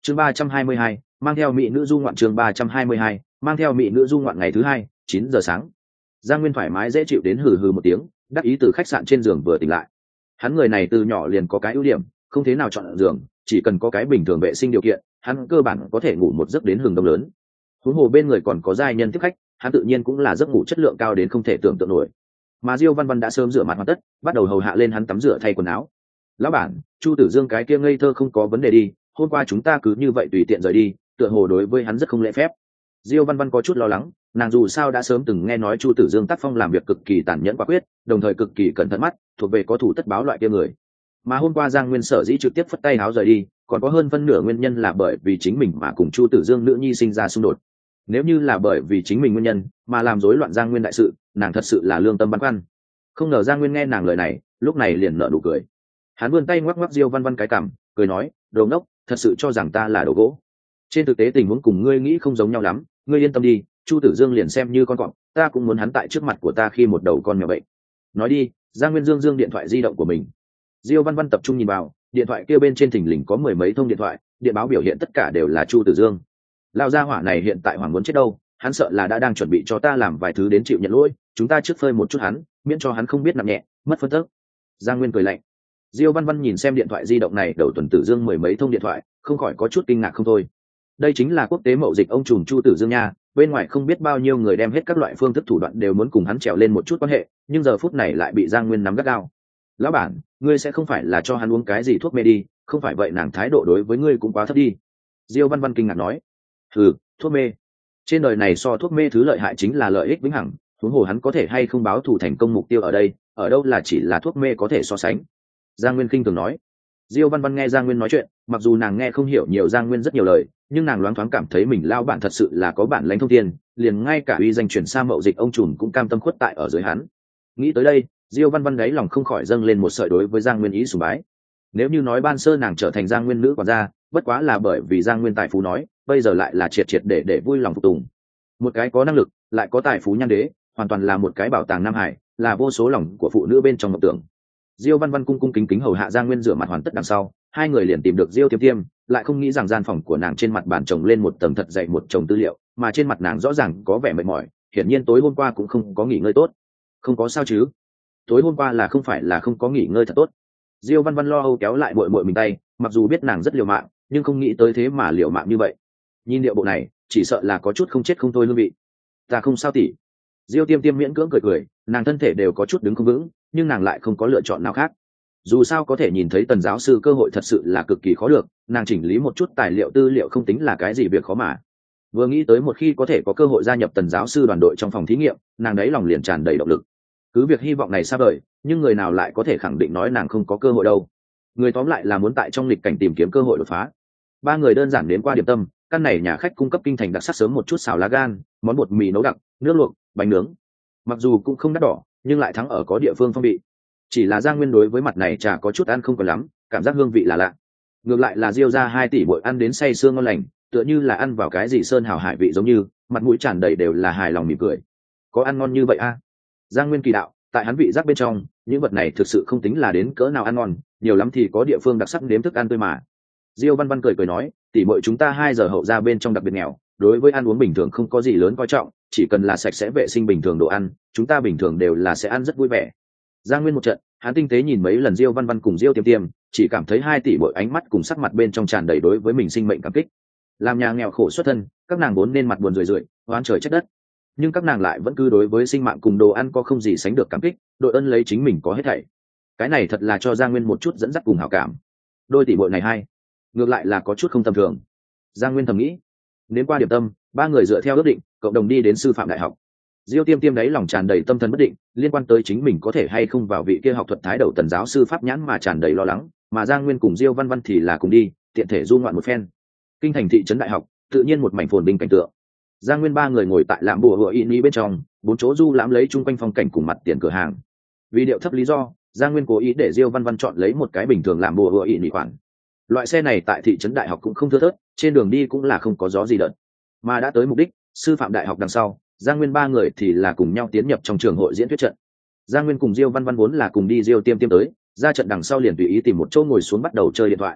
chương 322, mang theo mỹ nữ du ngoạn. chương 322, mang theo mỹ nữ du ngoạn. Ngày thứ hai 9 giờ sáng, Giang Nguyên thoải mái dễ chịu đến hừ hừ một tiếng, đắc ý từ khách sạn trên giường vừa tỉnh lại. Hắn người này từ nhỏ liền có cái ưu điểm, không thế nào chọn giường, chỉ cần có cái bình thường vệ sinh điều kiện, hắn cơ bản có thể ngủ một giấc đến hừng đông lớn. Huống hồ bên người còn có giai nhân tiếp khách, hắn tự nhiên cũng là giấc ngủ chất lượng cao đến không thể tưởng tượng nổi. Mà Diêu Văn Văn đã sớm rửa mặt hoàn tất, bắt đầu hầu hạ lên hắn tắm rửa thay quần áo. Lão bản, Chu Tử Dương cái kia ngây thơ không có vấn đề đi, hôm qua chúng ta cứ như vậy tùy tiện rời đi, tựa hồ đối với hắn rất không lễ phép. Diêu Văn Văn có chút lo lắng, nàng dù sao đã sớm từng nghe nói Chu Tử Dương tác phong làm việc cực kỳ tàn nhẫn quả quyết, đồng thời cực kỳ cẩn thận mắt, thuộc về có thủ tất báo loại kia người. Mà hôm qua Giang Nguyên sở dĩ trực tiếp phất tay áo rời đi, còn có hơn phân nửa nguyên nhân là bởi vì chính mình mà cùng Chu Tử Dương nữ nhi sinh ra xung đột. Nếu như là bởi vì chính mình nguyên nhân mà làm rối loạn Giang Nguyên đại sự, nàng thật sự là lương tâm băn khoăn. Không ngờ Giang Nguyên nghe nàng lời này, lúc này liền nở nụ cười. Hắn vươn tay ngoắc ngoắc Diêu Văn Văn cái cằm, cười nói, đồ ngốc, thật sự cho rằng ta là đồ gỗ. Trên thực tế tình huống cùng ngươi nghĩ không giống nhau lắm, ngươi yên tâm đi, Chu Tử Dương liền xem như con cọp, ta cũng muốn hắn tại trước mặt của ta khi một đầu con mèo vậy. Nói đi. Giang Nguyên dương điện thoại di động của mình. Diêu Văn Văn tập trung nhìn vào, điện thoại kia bên trên thình lình có mười mấy thông điện thoại, điện báo biểu hiện tất cả đều là Chu Tử Dương. Lão gia hỏa này hiện tại hoảng muốn chết đâu, hắn sợ là đã đang chuẩn bị cho ta làm vài thứ đến chịu nhận lỗi, chúng ta trước phơi một chút hắn, miễn cho hắn không biết nặng nhẹ, mất phân tức. Giang Nguyên cười lạnh. Diêu Văn Văn nhìn xem điện thoại di động này đầu tuần Tử Dương mười mấy thông điện thoại, không khỏi có chút kinh ngạc không thôi. Đây chính là quốc tế mậu dịch ông trùm Chu Tử Dương nha, bên ngoài không biết bao nhiêu người đem hết các loại phương thức thủ đoạn đều muốn cùng hắn trèo lên một chút quan hệ, nhưng giờ phút này lại bị Giang Nguyên nắm gắt gao. Lão bản, ngươi sẽ không phải là cho hắn uống cái gì thuốc mê đi, không phải vậy nàng thái độ đối với ngươi cũng quá thấp đi. Diêu Văn Văn kinh ngạc nói. Thuốc mê. Trên đời này so thuốc mê thứ lợi hại chính là lợi ích vĩnh hằng, huống hồ hắn có thể hay không báo thù thành công mục tiêu ở đây, ở đâu là chỉ là thuốc mê có thể so sánh. Giang Nguyên kinh thường nói. Diêu Văn Văn nghe Giang Nguyên nói chuyện, mặc dù nàng nghe không hiểu nhiều Giang Nguyên rất nhiều lời, nhưng nàng loáng thoáng cảm thấy mình lao bản thật sự là có bản lãnh thông thiên, liền ngay cả uy danh chuyển xa mậu dịch ông trùm cũng cam tâm khuất tại ở dưới hắn. Nghĩ tới đây, Diêu Văn Văn đáy lòng không khỏi dâng lên một sợi đối với Giang Nguyên ý sùng bái. Nếu như nói ban sơ nàng trở thành Giang Nguyên nữ quản gia, bất quá là bởi vì Giang Nguyên tài phú nói, bây giờ lại là triệt để vui lòng phục tùng. Một cái có năng lực, lại có tài phú nhan đế, hoàn toàn là một cái bảo tàng Nam Hải, là vô số lòng của phụ nữ bên trong mộng tưởng. Diêu Văn Văn cung cung kính kính hầu hạ Giang Nguyên rửa mặt hoàn tất đằng sau, hai người liền tìm được Diêu Tiêm Tiêm, lại không nghĩ rằng gian phòng của nàng trên mặt bàn chồng lên một tầng thật dày một chồng tư liệu, mà trên mặt nàng rõ ràng có vẻ mệt mỏi, hiển nhiên tối hôm qua cũng không có nghỉ ngơi tốt. Không có sao chứ? Tối hôm qua là không phải là không có nghỉ ngơi thật tốt. Diêu Văn Văn lo âu kéo lại muội muội mình tay, mặc dù biết nàng rất liều mạng, nhưng không nghĩ tới thế mà liều mạng như vậy. Nhìn điệu bộ này, chỉ sợ là có chút không chết không thôi hương vị. Ta không sao tỉ. Diêu Tiêm Tiêm miễn cưỡng cười, nàng thân thể đều có chút đứng không vững, nhưng nàng lại không có lựa chọn nào khác. Dù sao có thể nhìn thấy Tần giáo sư cơ hội thật sự là cực kỳ khó được, nàng chỉnh lý một chút tài liệu tư liệu không tính là cái gì việc khó mà. Vừa nghĩ tới một khi có thể có cơ hội gia nhập Tần giáo sư đoàn đội trong phòng thí nghiệm, nàng đấy lòng liền tràn đầy động lực. Cứ việc hy vọng này xa vời, nhưng người nào lại có thể khẳng định nói nàng không có cơ hội đâu. Người tóm lại là muốn tại trong lịch cảnh tìm kiếm cơ hội đột phá. Ba người đơn giản đến qua điểm tâm, căn này nhà khách cung cấp kinh thành đặc sắc sớm một chút xào lá gan, món bột mì nấu đặc, nước luộc, bánh nướng. Mặc dù cũng không đắt đỏ, nhưng lại thắng ở có địa phương phong vị. Chỉ là Giang Nguyên đối với mặt này chả có chút ăn không còn lắm, cảm giác hương vị là lạ. Ngược lại là Diêu ra 2 tỷ bội ăn đến say sương ngon lành, tựa như là ăn vào cái gì sơn hào hải vị giống như, mặt mũi tràn đầy đều là hài lòng mỉm cười. Có ăn ngon như vậy a? Giang Nguyên kỳ đạo, tại hắn vị giác bên trong, những vật này thực sự không tính là đến cỡ nào ăn ngon, nhiều lắm thì có địa phương đặc sắc nếm thức ăn tươi mà. Diêu Văn Văn cười nói, tỷ muội chúng ta 2 giờ hậu ra bên trong đặc biệt nghèo, đối với ăn uống bình thường không có gì lớn coi trọng, chỉ cần là sạch sẽ vệ sinh bình thường đồ ăn, chúng ta bình thường đều là sẽ ăn rất vui vẻ. Giang Nguyên một trận, hắn tinh tế nhìn mấy lần Diêu Văn Văn cùng Diêu Tiêm Tiêm, chỉ cảm thấy 2 tỷ muội ánh mắt cùng sắc mặt bên trong tràn đầy đối với mình sinh mệnh cảm kích. Làm nhà nghèo khổ xuất thân, các nàng vốn nên mặt buồn rười rượi, oán trời trách đất, nhưng các nàng lại vẫn cứ đối với sinh mạng cùng đồ ăn có không gì sánh được cảm kích, đội ơn lấy chính mình có hết thảy. Cái này thật là cho Giang Nguyên một chút dẫn dắt cùng hảo cảm. Đôi tỷ muội này hay, ngược lại là có chút không tầm thường. Giang Nguyên thầm nghĩ. Đến qua điểm tâm, ba người dựa theo ước định, cộng đồng đi đến sư phạm đại học. Diêu Tiêm Tiêm đấy lòng tràn đầy tâm thần bất định, liên quan tới chính mình có thể hay không vào vị kia học thuật thái đầu Tần giáo sư pháp nhãn mà tràn đầy lo lắng, mà Giang Nguyên cùng Diêu Văn Văn thì là cùng đi, tiện thể du ngoạn một phen. Kinh thành thị trấn đại học, tự nhiên một mảnh phồn vinh cảnh tượng. Giang Nguyên ba người ngồi tại lạm bùa hựa in bên trong, 4 chỗ du lãm lấy chung quanh phong cảnh cùng mặt tiền cửa hàng. Vì điệu thấp lý do, Giang Nguyên cố ý để Diêu Văn Văn chọn lấy một cái bình thường làm bùa hựa in khoản. Loại xe này tại thị trấn đại học cũng không thưa thớt, trên đường đi cũng là không có gió gì đợt. Mà đã tới mục đích, sư phạm đại học đằng sau, Giang Nguyên ba người thì là cùng nhau tiến nhập trong trường hội diễn thuyết trận. Giang Nguyên cùng Diêu Văn Văn vốn là cùng đi Diêu Tiêm Tiêm tới, ra trận đằng sau liền tùy ý tìm một chỗ ngồi xuống bắt đầu chơi điện thoại.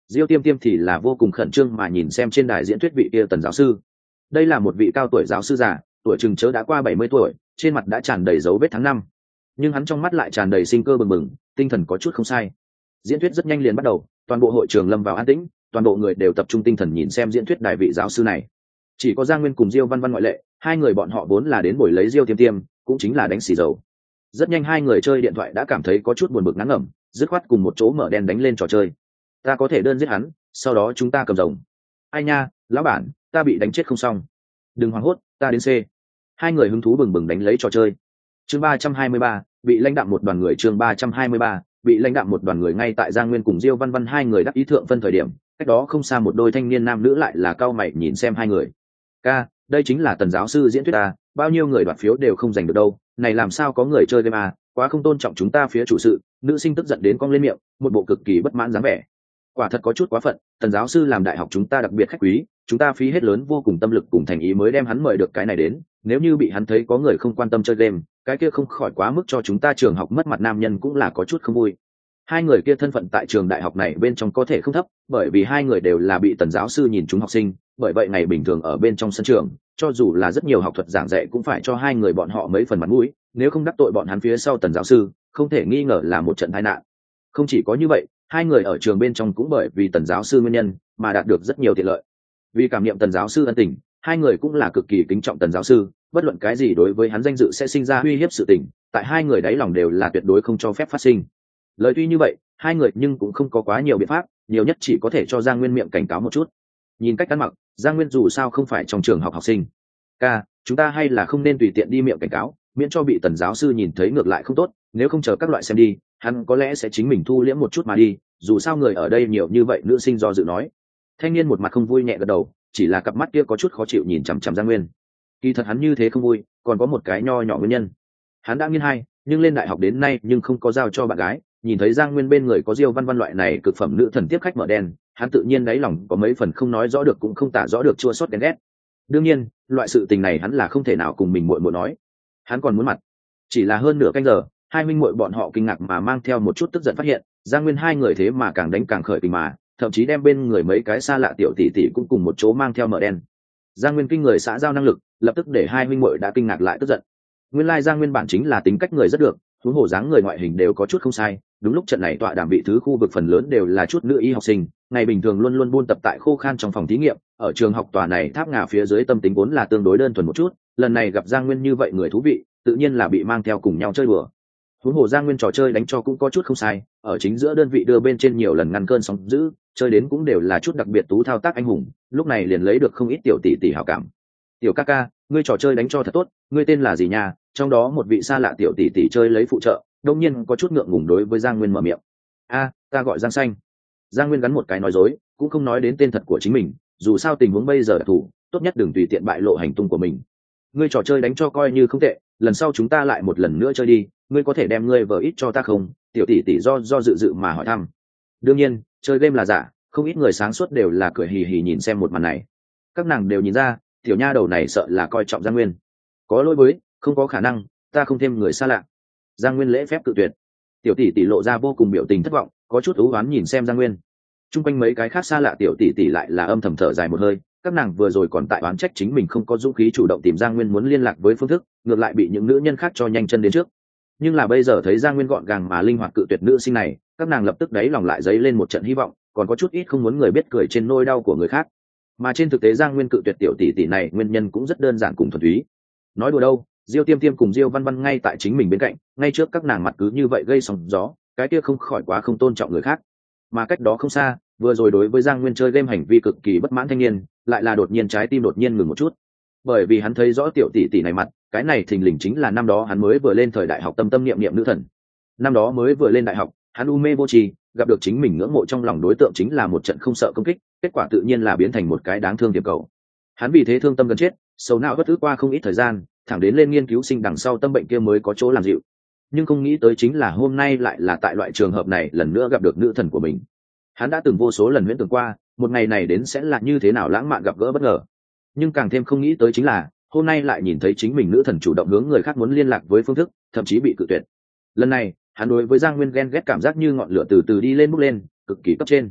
Diêu Tiêm Tiêm thì là vô cùng khẩn trương mà nhìn xem trên đài diễn thuyết vị kia Tần giáo sư. Đây là một vị cao tuổi giáo sư già, tuổi chừng chớ đã qua 70 tuổi, trên mặt đã tràn đầy dấu vết tháng năm, nhưng hắn trong mắt lại tràn đầy sinh cơ bừng bừng, tinh thần có chút không sai. Diễn thuyết rất nhanh liền bắt đầu, toàn bộ hội trường lâm vào an tĩnh, toàn bộ người đều tập trung tinh thần nhìn xem diễn thuyết đài vị giáo sư này. Chỉ có Giang Nguyên cùng Diêu Văn Văn ngoại lệ, hai người bọn họ vốn là đến buổi lấy Diêu Tiêm Tiêm, cũng chính là đánh xì dầu. Rất nhanh hai người chơi điện thoại đã cảm thấy có chút buồn bực ngán ngẩm, dứt khoát cùng một chỗ mở đèn đánh lên trò chơi. Ta có thể đơn giết hắn, sau đó chúng ta cầm rồng. Ai nha, lão bản, ta bị đánh chết không xong. Đừng hoảng hốt, ta đến C. Hai người hứng thú bừng bừng đánh lấy trò chơi. Chương 323, bị lãnh đạm một đoàn người. Chương 323, bị lãnh đạm một đoàn người. Ngay tại Giang Nguyên cùng Diêu Văn Văn hai người đắc ý thượng phân thời điểm, cách đó không xa một đôi thanh niên nam nữ lại là cau mày nhìn xem hai người. Ca, đây chính là Tần giáo sư diễn thuyết à, bao nhiêu người đoạt phiếu đều không giành được đâu, này làm sao có người chơi game à, quá không tôn trọng chúng ta phía chủ sự. Nữ sinh tức giận đến cong lên miệng, một bộ cực kỳ bất mãn dáng vẻ. Quả thật có chút quá phận, Tần giáo sư làm đại học chúng ta đặc biệt khách quý, chúng ta phí hết lớn vô cùng tâm lực cùng thành ý mới đem hắn mời được cái này đến, nếu như bị hắn thấy có người không quan tâm chơi game, cái kia không khỏi quá mức cho chúng ta trường học mất mặt. Nam nhân cũng là có chút không vui. Hai người kia thân phận tại trường đại học này bên trong có thể không thấp, bởi vì hai người đều là bị Tần giáo sư nhìn chúng học sinh, bởi vậy ngày bình thường ở bên trong sân trường, cho dù là rất nhiều học thuật giảng dạy cũng phải cho hai người bọn họ mấy phần mặt mũi, nếu không đắc tội bọn hắn phía sau Tần giáo sư, không thể nghi ngờ là một trận tai nạn. Không chỉ có như vậy, hai người ở trường bên trong cũng bởi vì Tần giáo sư nguyên nhân mà đạt được rất nhiều tiện lợi. Vì cảm niệm Tần giáo sư ân tình, hai người cũng là cực kỳ kính trọng Tần giáo sư, bất luận cái gì đối với hắn danh dự sẽ sinh ra uy hiếp sự tình, tại hai người đáy lòng đều là tuyệt đối không cho phép phát sinh. Lời tuy như vậy, hai người nhưng cũng không có quá nhiều biện pháp, nhiều nhất chỉ có thể cho Giang Nguyên miệng cảnh cáo một chút. Nhìn cách ăn mặc, Giang Nguyên dù sao không phải trong trường học học sinh. Ca, chúng ta hay là không nên tùy tiện đi miệng cảnh cáo, miễn cho bị Tần giáo sư nhìn thấy ngược lại không tốt, nếu không chờ các loại xem đi, hắn có lẽ sẽ chính mình thu liễm một chút mà đi, dù sao người ở đây nhiều như vậy. Nữ sinh do dự nói. Thanh niên một mặt không vui nhẹ gật đầu, chỉ là cặp mắt kia có chút khó chịu nhìn chằm chằm Giang Nguyên. Kỳ thật hắn như thế không vui, còn có một cái nho nhỏ nguyên nhân. Hắn đã nghiên hai, nhưng lên đại học đến nay nhưng không có giao cho bạn gái, nhìn thấy Giang Nguyên bên người có Diêu Văn Văn loại này cực phẩm nữ thần tiếp khách mở đen, hắn tự nhiên đáy lòng có mấy phần không nói rõ được cũng không tả rõ được chua xót ghen ghét. Đương nhiên, loại sự tình này hắn là không thể nào cùng mình muội muội nói. Hắn còn muốn mặt. Chỉ là hơn nửa canh giờ, hai minh muội bọn họ kinh ngạc mà mang theo một chút tức giận phát hiện, Giang Nguyên hai người thế mà càng đánh càng khởi tình mà, thậm chí đem bên người mấy cái xa lạ tiểu tỷ tỷ cũng cùng một chỗ mang theo mở đen. Giang Nguyên kinh người xã giao năng lực, lập tức để hai minh muội đã kinh ngạc lại tức giận. Nguyên lai Giang Nguyên bản chính là tính cách người rất được, huống hồ dáng người ngoại hình đều có chút không sai. Đúng lúc trận này tọa đàm vị thứ khu vực phần lớn đều là chút nữ y học sinh, ngày bình thường luôn luôn buôn tập tại khô khan trong phòng thí nghiệm, ở trường học tòa này tháp ngà phía dưới tâm tính vốn là tương đối đơn thuần một chút, lần này gặp Giang Nguyên như vậy người thú vị, tự nhiên là bị mang theo cùng nhau chơi đùa. Huống hồ Giang Nguyên trò chơi đánh cho cũng có chút không sai, ở chính giữa đơn vị đưa bên trên nhiều lần ngăn cơn sóng dữ, chơi đến cũng đều là chút đặc biệt tú thao tác anh hùng, lúc này liền lấy được không ít tiểu tỷ tỷ hảo cảm. Tiểu ca ca, ngươi trò chơi đánh cho thật tốt, ngươi tên là gì nha? Trong đó một vị xa lạ tiểu tỷ tỷ chơi lấy phụ trợ, đông nhiên có chút ngượng ngùng đối với Giang Nguyên mở miệng. A, ta gọi Giang Xanh. Giang Nguyên gắn một cái nói dối, cũng không nói đến tên thật của chính mình, dù sao tình huống bây giờ đặc thù, tốt nhất đừng tùy tiện bại lộ hành tung của mình. Ngươi trò chơi đánh cho coi như không tệ, lần sau chúng ta lại một lần nữa chơi đi, ngươi có thể đem ngươi vờ ít cho ta không? Tiểu tỷ tỷ do dự mà hỏi thăm. Đương nhiên, chơi game là giả, không ít người sáng suốt đều là cười hì hì nhìn xem một màn này. Các nàng đều nhìn ra, tiểu nha đầu này sợ là coi trọng Giang Nguyên. Có lỗi với, không có khả năng, ta không thêm người xa lạ. Giang Nguyên lễ phép cự tuyệt. Tiểu tỷ tỷ lộ ra vô cùng biểu tình thất vọng, có chút ú oán nhìn xem Giang Nguyên. Trung quanh mấy cái khác xa lạ tiểu tỷ tỷ lại là âm thầm thở dài một hơi, các nàng vừa rồi còn tại oán trách chính mình không có dũng khí chủ động tìm Giang Nguyên muốn liên lạc với phương thức, ngược lại bị những nữ nhân khác cho nhanh chân đến trước. Nhưng là bây giờ thấy Giang Nguyên gọn gàng mà linh hoạt cự tuyệt nữ sinh này, các nàng lập tức đáy lòng lại dấy lên một trận hy vọng, còn có chút ít không muốn người biết cười trên nỗi đau của người khác. Mà trên thực tế Giang Nguyên cự tuyệt tiểu tỷ tỷ này nguyên nhân cũng rất đơn giản cùng thuần túy. Nói đùa đâu, Diêu Tiêm Tiêm cùng Diêu Văn Văn ngay tại chính mình bên cạnh, ngay trước các nàng mặt cứ như vậy gây sóng gió, cái kia không khỏi quá không tôn trọng người khác. Mà cách đó không xa, vừa rồi đối với Giang Nguyên chơi game hành vi cực kỳ bất mãn thanh niên, lại là đột nhiên trái tim đột nhiên ngừng một chút. Bởi vì hắn thấy rõ tiểu tỷ tỷ này mặt, cái này thình lình chính là năm đó hắn mới vừa lên thời đại học tâm tâm niệm niệm nữ thần. Năm đó mới vừa lên đại học, hắn u mê vô tri, gặp được chính mình ngưỡng mộ trong lòng đối tượng chính là một trận không sợ công kích, kết quả tự nhiên là biến thành một cái đáng thương điểm cầu. Hắn vì thế thương tâm gần chết, sầu não bất ức qua không ít thời gian, thẳng đến lên nghiên cứu sinh đằng sau tâm bệnh kia mới có chỗ làm dịu. Nhưng không nghĩ tới chính là hôm nay lại là tại loại trường hợp này lần nữa gặp được nữ thần của mình. Hắn đã từng vô số lần huyễn tưởng qua, một ngày này đến sẽ là như thế nào lãng mạn gặp gỡ bất ngờ. Nhưng càng thêm không nghĩ tới chính là, hôm nay lại nhìn thấy chính mình nữ thần chủ động hướng người khác muốn liên lạc với phương thức, thậm chí bị cự tuyệt. Lần này, hắn đối với Giang Nguyên ghen ghét cảm giác như ngọn lửa từ từ đi lên bốc lên, cực kỳ cấp trên.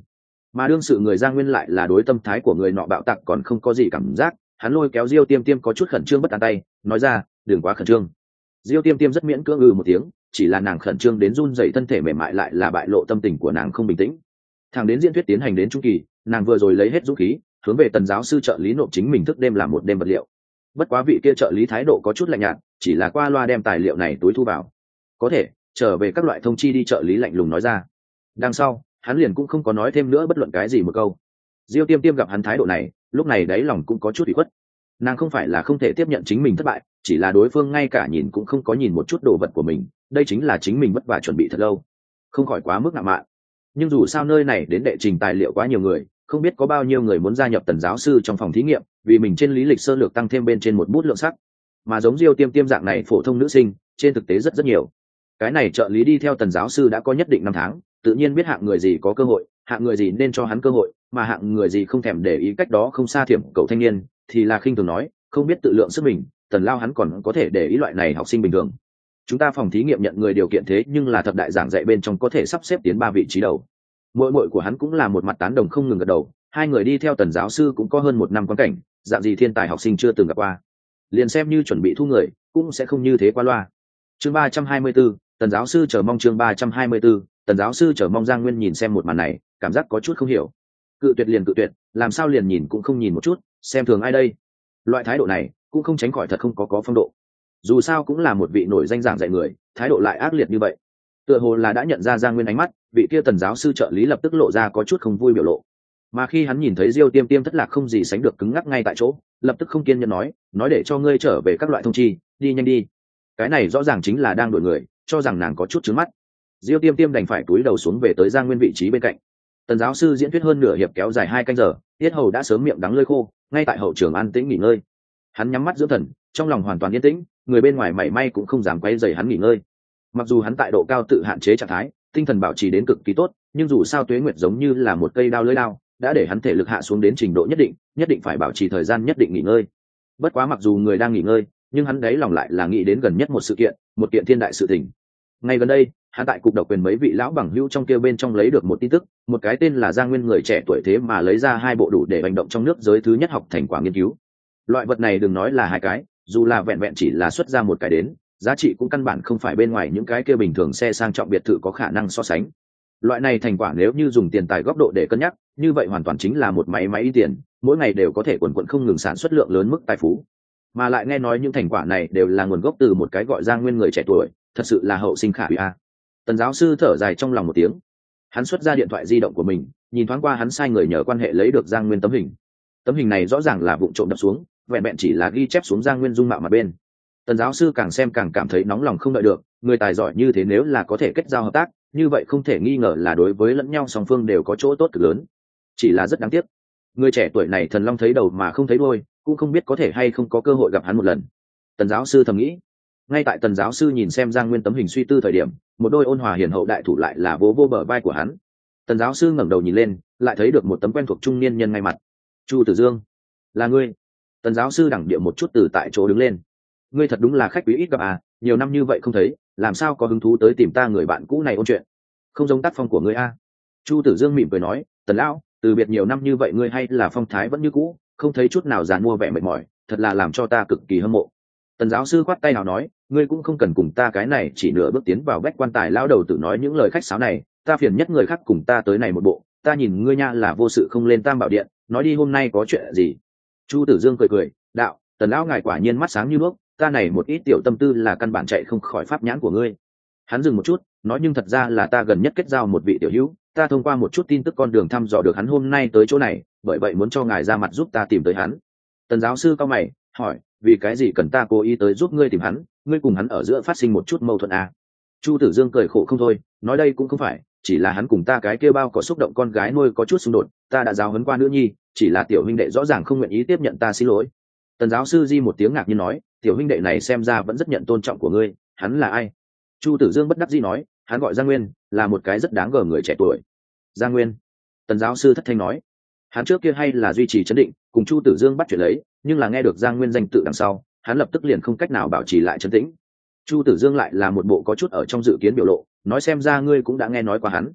mà đương sự người Giang Nguyên lại là đối tâm thái của người nọ bạo tạc còn không có gì cảm giác. Hắn lôi kéo Diêu Tiêm Tiêm có chút khẩn trương bất an tay, nói ra, đừng quá khẩn trương. Diêu Tiêm Tiêm rất miễn cưỡng một tiếng, chỉ là nàng khẩn trương đến run rẩy thân thể mềm mại lại là bại lộ tâm tình của nàng không bình tĩnh. Thẳng đến diễn thuyết tiến hành đến trung kỳ, nàng vừa rồi lấy hết dũng khí, hướng về Tần giáo sư trợ lý nộp chính mình thức đêm làm một đêm vật liệu. Bất quá vị kia trợ lý thái độ có chút lạnh nhạt, chỉ là qua loa đem tài liệu này túi thu vào. Có thể trở về các loại thông chi đi, trợ lý lạnh lùng nói ra. Đằng sau hắn liền cũng không có nói thêm nữa bất luận cái gì một câu. Diêu Tiêm Tiêm gặp hắn thái độ này, lúc này đáy lòng cũng có chút ủy khuất. Nàng không phải là không thể tiếp nhận chính mình thất bại, chỉ là đối phương ngay cả nhìn cũng không có nhìn một chút đồ vật của mình, đây chính là chính mình vất vả chuẩn bị thật lâu, không khỏi quá mức ngạo mạn. Nhưng dù sao nơi này đến đệ trình tài liệu quá nhiều người, không biết có bao nhiêu người muốn gia nhập Tần giáo sư trong phòng thí nghiệm, vì mình trên lý lịch sơ lược tăng thêm bên trên một bút lượng sắc. Mà giống Diêu Tiêm Tiêm dạng này phổ thông nữ sinh, trên thực tế rất rất nhiều. Cái này trợ lý đi theo Tần giáo sư đã có nhất định năm tháng, tự nhiên biết hạng người gì có cơ hội, hạng người gì nên cho hắn cơ hội, mà hạng người gì không thèm để ý, cách đó không xa thiểm cậu thanh niên thì là khinh thường nói, không biết tự lượng sức mình. Tần Lao hắn còn có thể để ý loại này học sinh bình thường. Chúng ta phòng thí nghiệm nhận người điều kiện thế nhưng là thập đại giảng dạy bên trong có thể sắp xếp tiến 3 vị trí đầu. Muội của hắn cũng là một mặt tán đồng không ngừng gật đầu. Hai người đi theo Tần giáo sư cũng có hơn 1 năm quan cảnh, dạng gì thiên tài học sinh chưa từng gặp qua. Liền xem như chuẩn bị thu người, cũng sẽ không như thế qua loa. Chương 324, Tần giáo sư chờ mong. Chương 324, Tần giáo sư chờ mong. Giang Nguyên nhìn xem một màn này, cảm giác có chút không hiểu. Cự tuyệt liền cự tuyệt, làm sao liền nhìn cũng không nhìn một chút, xem thường ai đây? Loại thái độ này cũng không tránh khỏi thật không có phong độ. Dù sao cũng là một vị nổi danh giảng dạy người, thái độ lại ác liệt như vậy. Tựa hồ là đã nhận ra Giang Nguyên ánh mắt, vị kia Tần giáo sư trợ lý lập tức lộ ra có chút không vui biểu lộ. Mà khi hắn nhìn thấy Diêu Tiêm Tiêm thất lạc không gì sánh được cứng ngắc ngay tại chỗ, lập tức không kiên nhẫn nói để cho ngươi trở về các loại thông chi, đi nhanh đi. Cái này rõ ràng chính là đang đuổi người, cho rằng nàng có chút trướng mắt. Diêu Tiêm Tiêm đành phải cúi đầu xuống về tới Giang Nguyên vị trí bên cạnh. Tần giáo sư diễn thuyết hơn nửa hiệp kéo dài 2 canh giờ, tiết hầu đã sớm miệng đắng lưỡi khô, ngay tại hậu trường an tĩnh nghỉ ngơi. Hắn nhắm mắt dưỡng thần, trong lòng hoàn toàn yên tĩnh, người bên ngoài mảy may cũng không dám quấy rầy hắn nghỉ ngơi. Mặc dù hắn tại độ cao tự hạn chế trạng thái, tinh thần bảo trì đến cực kỳ tốt, nhưng dù sao Tuế Nguyệt giống như là một cây đao lưỡi đao, đã để hắn thể lực hạ xuống đến trình độ nhất định phải bảo trì thời gian nhất định nghỉ ngơi. Bất quá mặc dù người đang nghỉ ngơi, nhưng hắn đấy lòng lại là nghĩ đến gần nhất một kiện thiên đại sự tình. Ngay gần đây, hắn tại cục độc quyền mấy vị lão bằng hữu trong kia bên trong lấy được một tin tức, một cái tên là Giang Nguyên người trẻ tuổi thế mà lấy ra 2 bộ đủ để hành động trong nước giới thứ nhất học thành quả nghiên cứu. Loại vật này đừng nói là 2 cái, dù là vẹn vẹn chỉ là xuất ra một cái đến, giá trị cũng căn bản không phải bên ngoài những cái kia bình thường xe sang trọng biệt thự có khả năng so sánh. Loại này thành quả nếu như dùng tiền tài góc độ để cân nhắc, như vậy hoàn toàn chính là một máy in tiền, mỗi ngày đều có thể quần quần không ngừng sản xuất lượng lớn mức tài phú. Mà lại nghe nói những thành quả này đều là nguồn gốc từ một cái gọi Giang Nguyên người trẻ tuổi, thật sự là hậu sinh khả hủy a. Tần giáo sư thở dài trong lòng một tiếng, hắn xuất ra điện thoại di động của mình, nhìn thoáng qua hắn sai người nhờ quan hệ lấy được Giang Nguyên tấm hình. Tấm hình này rõ ràng là vụng trộm đập xuống, vẹn vẹn chỉ là ghi chép xuống Giang Nguyên dung mạo mặt bên. Tần giáo sư càng xem càng cảm thấy nóng lòng không đợi được, người tài giỏi như thế nếu là có thể kết giao hợp tác, như vậy không thể nghi ngờ là đối với lẫn nhau song phương đều có chỗ tốt cực lớn. Chỉ là rất đáng tiếc, người trẻ tuổi này thần long thấy đầu mà không thấy đuôi, cũng không biết có thể hay không có cơ hội gặp hắn một lần. Tần giáo sư thầm nghĩ. Ngay tại Tần giáo sư nhìn xem Giang Nguyên tấm hình suy tư thời điểm, một đôi ôn hòa hiền hậu đại thủ lại là vô bờ vai của hắn. Tần giáo sư ngẩng đầu nhìn lên, lại thấy được một tấm quen thuộc trung niên nhân ngay mặt. Chu Tử Dương, là ngươi? Tần giáo sư đẳng địa một chút từ tại chỗ đứng lên. Ngươi thật đúng là khách quý ít gặp à, nhiều năm như vậy không thấy, làm sao có hứng thú tới tìm ta người bạn cũ này ôn chuyện? Không giống tác phong của ngươi a. Chu Tử Dương mỉm cười nói, Tần lão, từ biệt nhiều năm như vậy ngươi hay là phong thái vẫn như cũ, không thấy chút nào giàn mua vẻ mệt mỏi, thật là làm cho ta cực kỳ hâm mộ. Tần giáo sư khoát tay nào nói, ngươi cũng không cần cùng ta cái này chỉ nửa bước tiến vào bách quan tài lão đầu tự nói những lời khách sáo này, ta phiền nhất người khác cùng ta tới này một bộ, ta nhìn ngươi nha là vô sự không lên Tam Bảo Điện, nói đi hôm nay có chuyện gì? Chu Tử Dương cười cười, đạo, Tần lão ngài quả nhiên mắt sáng như đuốc, ta này một ít tiểu tâm tư là căn bản chạy không khỏi pháp nhãn của ngươi. Hắn dừng một chút, nói nhưng thật ra là ta gần nhất kết giao một vị tiểu hữu, ta thông qua một chút tin tức con đường thăm dò được hắn hôm nay tới chỗ này, bởi vậy muốn cho ngài ra mặt giúp ta tìm tới hắn. Tần giáo sư cao mày, hỏi, vì cái gì cần ta cố ý tới giúp ngươi tìm hắn, ngươi cùng hắn ở giữa phát sinh một chút mâu thuẫn à? Chu Tử Dương cười khổ không thôi, nói đây cũng không phải, chỉ là hắn cùng ta cái kia bao có xúc động con gái nuôi có chút xung đột, ta đã giáo huấn qua nữ nhi, chỉ là tiểu huynh đệ rõ ràng không nguyện ý tiếp nhận ta xin lỗi. Tần giáo sư di một tiếng ngạc nhiên nói, tiểu huynh đệ này xem ra vẫn rất nhận tôn trọng của ngươi, hắn là ai? Chu Tử Dương bất đắc dĩ nói, hắn gọi Giang Nguyên, là một cái rất đáng gờm người trẻ tuổi. Giang Nguyên? Tần giáo sư thất thanh nói, hắn trước kia hay là duy trì trấn định, cùng Chu Tử Dương bắt chuyện lấy, nhưng là nghe được Giang Nguyên danh tự đằng sau, hắn lập tức liền không cách nào bảo trì lại trấn tĩnh. Chu Tử Dương lại là một bộ có chút ở trong dự kiến biểu lộ, nói xem ra ngươi cũng đã nghe nói qua hắn.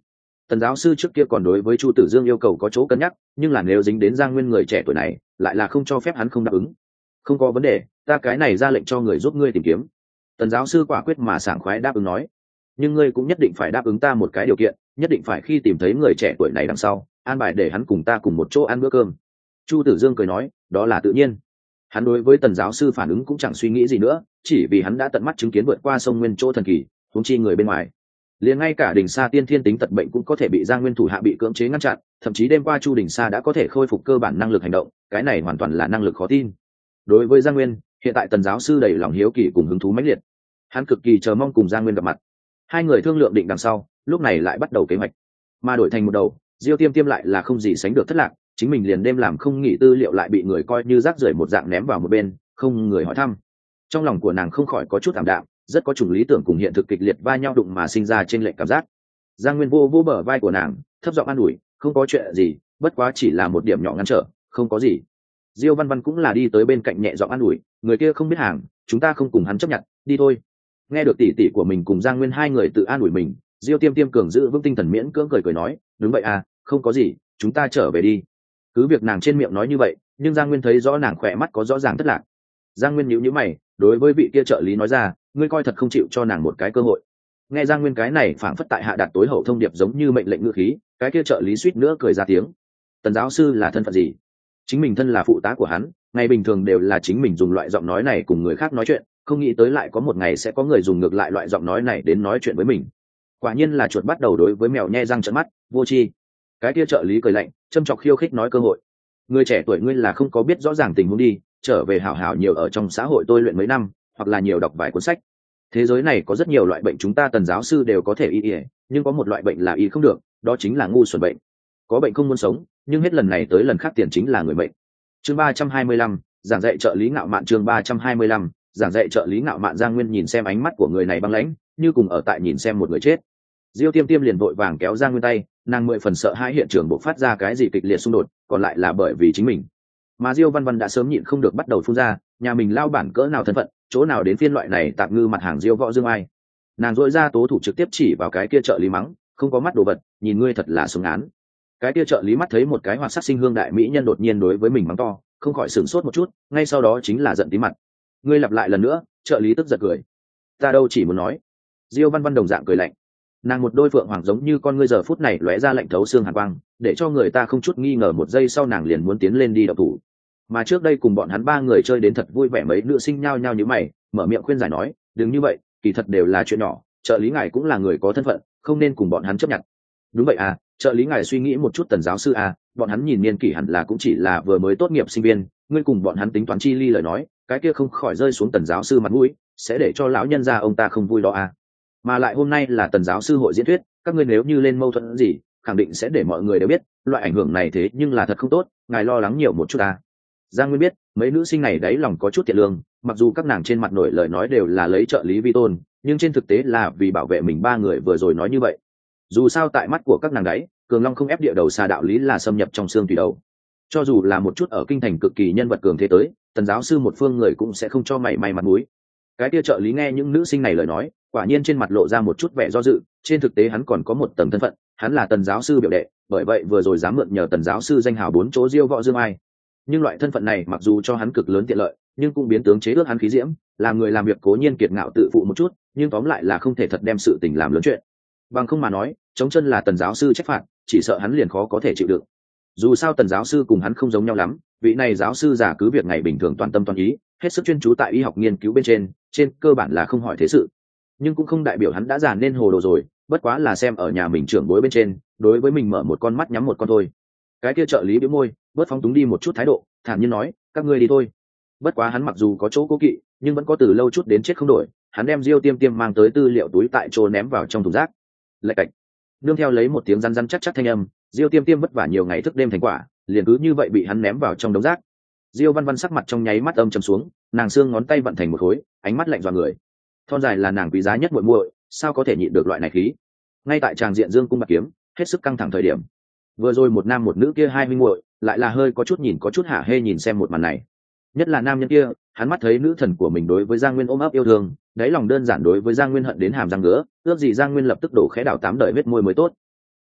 Tần giáo sư trước kia còn đối với Chu Tử Dương yêu cầu có chỗ cân nhắc, nhưng là nếu dính đến Giang Nguyên người trẻ tuổi này, lại là không cho phép hắn không đáp ứng. Không có vấn đề, ta cái này ra lệnh cho người giúp ngươi tìm kiếm. Tần giáo sư quả quyết mà sảng khoái đáp ứng nói. Nhưng ngươi cũng nhất định phải đáp ứng ta một cái điều kiện, nhất định phải khi tìm thấy người trẻ tuổi này đằng sau, an bài để hắn cùng ta cùng một chỗ ăn bữa cơm. Chu Tử Dương cười nói, đó là tự nhiên. Hắn đối với Tần giáo sư phản ứng cũng chẳng suy nghĩ gì nữa, chỉ vì hắn đã tận mắt chứng kiến vượt qua sông Nguyên chỗ thần kỳ, huống chi người bên ngoài. Liền ngay cả Đình Sa tiên thiên tính tật bệnh cũng có thể bị Giang Nguyên thủ hạ bị cưỡng chế ngăn chặn, thậm chí đêm qua Chu Đình Sa đã có thể khôi phục cơ bản năng lực hành động, cái này hoàn toàn là năng lực khó tin. Đối với Giang Nguyên, hiện tại Tần giáo sư đầy lòng hiếu kỳ cùng hứng thú mãnh liệt. Hắn cực kỳ chờ mong cùng Giang Nguyên gặp mặt. Hai người thương lượng định đằng sau, lúc này lại bắt đầu kế hoạch. Mà đổi thành một đầu, Diêu Tiêm Tiêm lại là không gì sánh được thất lạc, chính mình liền đêm làm không nghỉ tư liệu lại bị người coi như rác rưởi một dạng ném vào một bên, không người hỏi thăm. Trong lòng của nàng không khỏi có chút ảm đạm, rất có chủng lý tưởng cùng hiện thực kịch liệt va nhau đụng mà sinh ra trên lệch cảm giác. Giang Nguyên vô bờ vai của nàng, thấp giọng an ủi, không có chuyện gì, bất quá chỉ là một điểm nhỏ ngăn trở, không có gì. Diêu Văn Văn cũng là đi tới bên cạnh nhẹ giọng an ủi, người kia không biết hàng, chúng ta không cùng hắn chấp nhận, đi thôi. Nghe được tỷ tỷ của mình cùng Giang Nguyên hai người tự an ủi mình, Diêu Tiêm Tiêm cường giữ vững tinh thần miễn cưỡng cười nói, đúng vậy à, không có gì, chúng ta trở về đi. Cứ việc nàng trên miệng nói như vậy, nhưng Giang Nguyên thấy rõ nàng khỏe mắt có rõ ràng thất lạc. Giang Nguyên nhíu nhíu mày, đối với vị kia trợ lý nói ra, ngươi coi thật không chịu cho nàng một cái cơ hội. Nghe Giang Nguyên cái này phảng phất tại hạ đạt tối hậu thông điệp giống như mệnh lệnh ngữ khí, cái kia trợ lý suýt nữa cười ra tiếng. Tần giáo sư là thân phận gì? Chính mình thân là phụ tá của hắn, ngày bình thường đều là chính mình dùng loại giọng nói này cùng người khác nói chuyện, không nghĩ tới lại có một ngày sẽ có người dùng ngược lại loại giọng nói này đến nói chuyện với mình. Quả nhiên là chuột bắt đầu đối với mèo nhe răng trợn mắt, vô tri. Cái kia trợ lý cười lạnh, châm chọc khiêu khích nói cơ hội. Người trẻ tuổi ngươi là không có biết rõ ràng tình huống đi, trở về hảo hảo nhiều ở trong xã hội tôi luyện mấy năm, hoặc là nhiều đọc vài cuốn sách. Thế giới này có rất nhiều loại bệnh chúng ta Tần giáo sư đều có thể y, nhưng có một loại bệnh là y không được, đó chính là ngu xuẩn bệnh. Có bệnh không muốn sống, nhưng hết lần này tới lần khác tiền chính là người bệnh. Chương 325, giảng dạy trợ lý ngạo mạn. Chương 325, giảng dạy trợ lý ngạo mạn. Giang Nguyên nhìn xem ánh mắt của người này băng lãnh, như cùng ở tại nhìn xem một người chết. Diêu Tiêm Tiêm liền vội vàng kéo Giang Nguyên tay, nàng mười phần sợ hai hiện trường bộc phát ra cái gì kịch liệt xung đột, còn lại là bởi vì chính mình. Mà Diêu Văn Văn đã sớm nhịn không được bắt đầu phun ra, nhà mình lao bản cỡ nào thân phận, chỗ nào đến phiên loại này tạm ngư mặt hàng Diêu Võ Dương ai. Nàng dội ra tố thủ trực tiếp chỉ vào cái kia trợ lý mắng, không có mắt đồ vật, nhìn ngươi thật là sống án. Cái kia trợ lý mắt thấy một cái hoạt sắc sinh hương đại mỹ nhân đột nhiên đối với mình mắng to, không khỏi sửng sốt một chút, ngay sau đó chính là giận tí mặt. Ngươi lặp lại lần nữa, trợ lý tức giật cười. Ta đâu chỉ muốn nói. Diêu Văn Văn đồng dạng cười lạnh. Nàng một đôi phượng hoàng giống như con ngươi giờ phút này lóe ra lạnh thấu xương hàn quang, để cho người ta không chút nghi ngờ một giây sau nàng liền muốn tiến lên đi đậu thủ. Mà trước đây cùng bọn hắn ba người chơi đến thật vui vẻ mấy nữ sinh nhao nhao như mày, mở miệng khuyên giải nói, đừng như vậy, kỳ thật đều là chuyện nhỏ, trợ lý ngài cũng là người có thân phận, không nên cùng bọn hắn chấp nhận. Đúng vậy à, trợ lý ngài suy nghĩ một chút Tần giáo sư à, bọn hắn nhìn niên kỷ hẳn là cũng chỉ là vừa mới tốt nghiệp sinh viên, ngươi cùng bọn hắn tính toán chi ly lời nói, cái kia không khỏi rơi xuống Tần giáo sư mặt mũi, sẽ để cho lão nhân gia ông ta không vui đó à. Mà lại hôm nay là Tần giáo sư hội diễn thuyết, các ngươi nếu như lên mâu thuẫn gì, khẳng định sẽ để mọi người đều biết, loại ảnh hưởng này thế nhưng là thật không tốt, ngài lo lắng nhiều một chút à. Giang Nguyên biết, mấy nữ sinh này đáy lòng có chút thiện lương, mặc dù các nàng trên mặt nổi lời nói đều là lấy trợ lý vi tôn, nhưng trên thực tế là vì bảo vệ mình ba người vừa rồi nói như vậy. Dù sao tại mắt của các nàng đấy, Cường Long không ép địa đầu xa đạo lý là xâm nhập trong xương tùy đầu. Cho dù là một chút ở kinh thành cực kỳ nhân vật cường thế tới, Tần giáo sư một phương người cũng sẽ không cho mảy may mặt mũi. Cái kia trợ lý nghe những nữ sinh này lời nói, quả nhiên trên mặt lộ ra một chút vẻ do dự, trên thực tế hắn còn có một tầng thân phận, hắn là Tần giáo sư biểu đệ, bởi vậy vừa rồi dám mượn nhờ Tần giáo sư danh hào bốn chỗ Diêu Võ Dương ai. Nhưng loại thân phận này mặc dù cho hắn cực lớn tiện lợi, nhưng cũng biến tướng chế ước hắn khí diễm, làm người làm việc cố nhiên kiệt ngạo tự phụ một chút, nhưng tóm lại là không thể thật đem sự tình làm lớn chuyện. Bằng không mà nói, chống chân là Tần giáo sư trách phạt, chỉ sợ hắn liền khó có thể chịu đựng. Dù sao Tần giáo sư cùng hắn không giống nhau lắm, vị này giáo sư giả cứ việc ngày bình thường toàn tâm toàn ý, hết sức chuyên chú tại y học nghiên cứu bên trên cơ bản là không hỏi thế sự. Nhưng cũng không đại biểu hắn đã già nên hồ đồ rồi, bất quá là xem ở nhà mình trưởng bối bên trên, đối với mình mở một con mắt nhắm một con thôi. Cái kia trợ lý bĩu môi, bớt phóng túng đi một chút thái độ, thản nhiên nói, các ngươi đi thôi. Bất quá hắn mặc dù có chỗ cố kỵ, nhưng vẫn có từ lâu chút đến chết không đổi, hắn đem Diêu Tiêm Tiêm mang tới tư liệu túi tại chỗ ném vào trong thùng rác. Lạch cạch. Nương theo lấy một tiếng răn răn chắc chắc thanh âm, Diêu Tiêm Tiêm vất vả nhiều ngày thức đêm thành quả, liền cứ như vậy bị hắn ném vào trong đống rác. Diêu Văn Văn sắc mặt trong nháy mắt âm trầm xuống, nàng xương ngón tay vận thành một khối, ánh mắt lạnh dọa người. Thon dài là nàng quý giá nhất muội muội, sao có thể nhịn được loại này khí? Ngay tại tràng diện dương cung bạc kiếm, hết sức căng thẳng thời điểm. Vừa rồi một nam một nữ kia hai huynh muội, lại là hơi có chút hả hê nhìn xem một màn này. Nhất là nam nhân kia, hắn mắt thấy nữ thần của mình đối với Giang Nguyên ôm ấp yêu thương, đáy lòng đơn giản đối với Giang Nguyên hận đến hàm răng ngứa, ước gì Giang Nguyên lập tức đổ khẽ đảo tám đời vết môi mới tốt.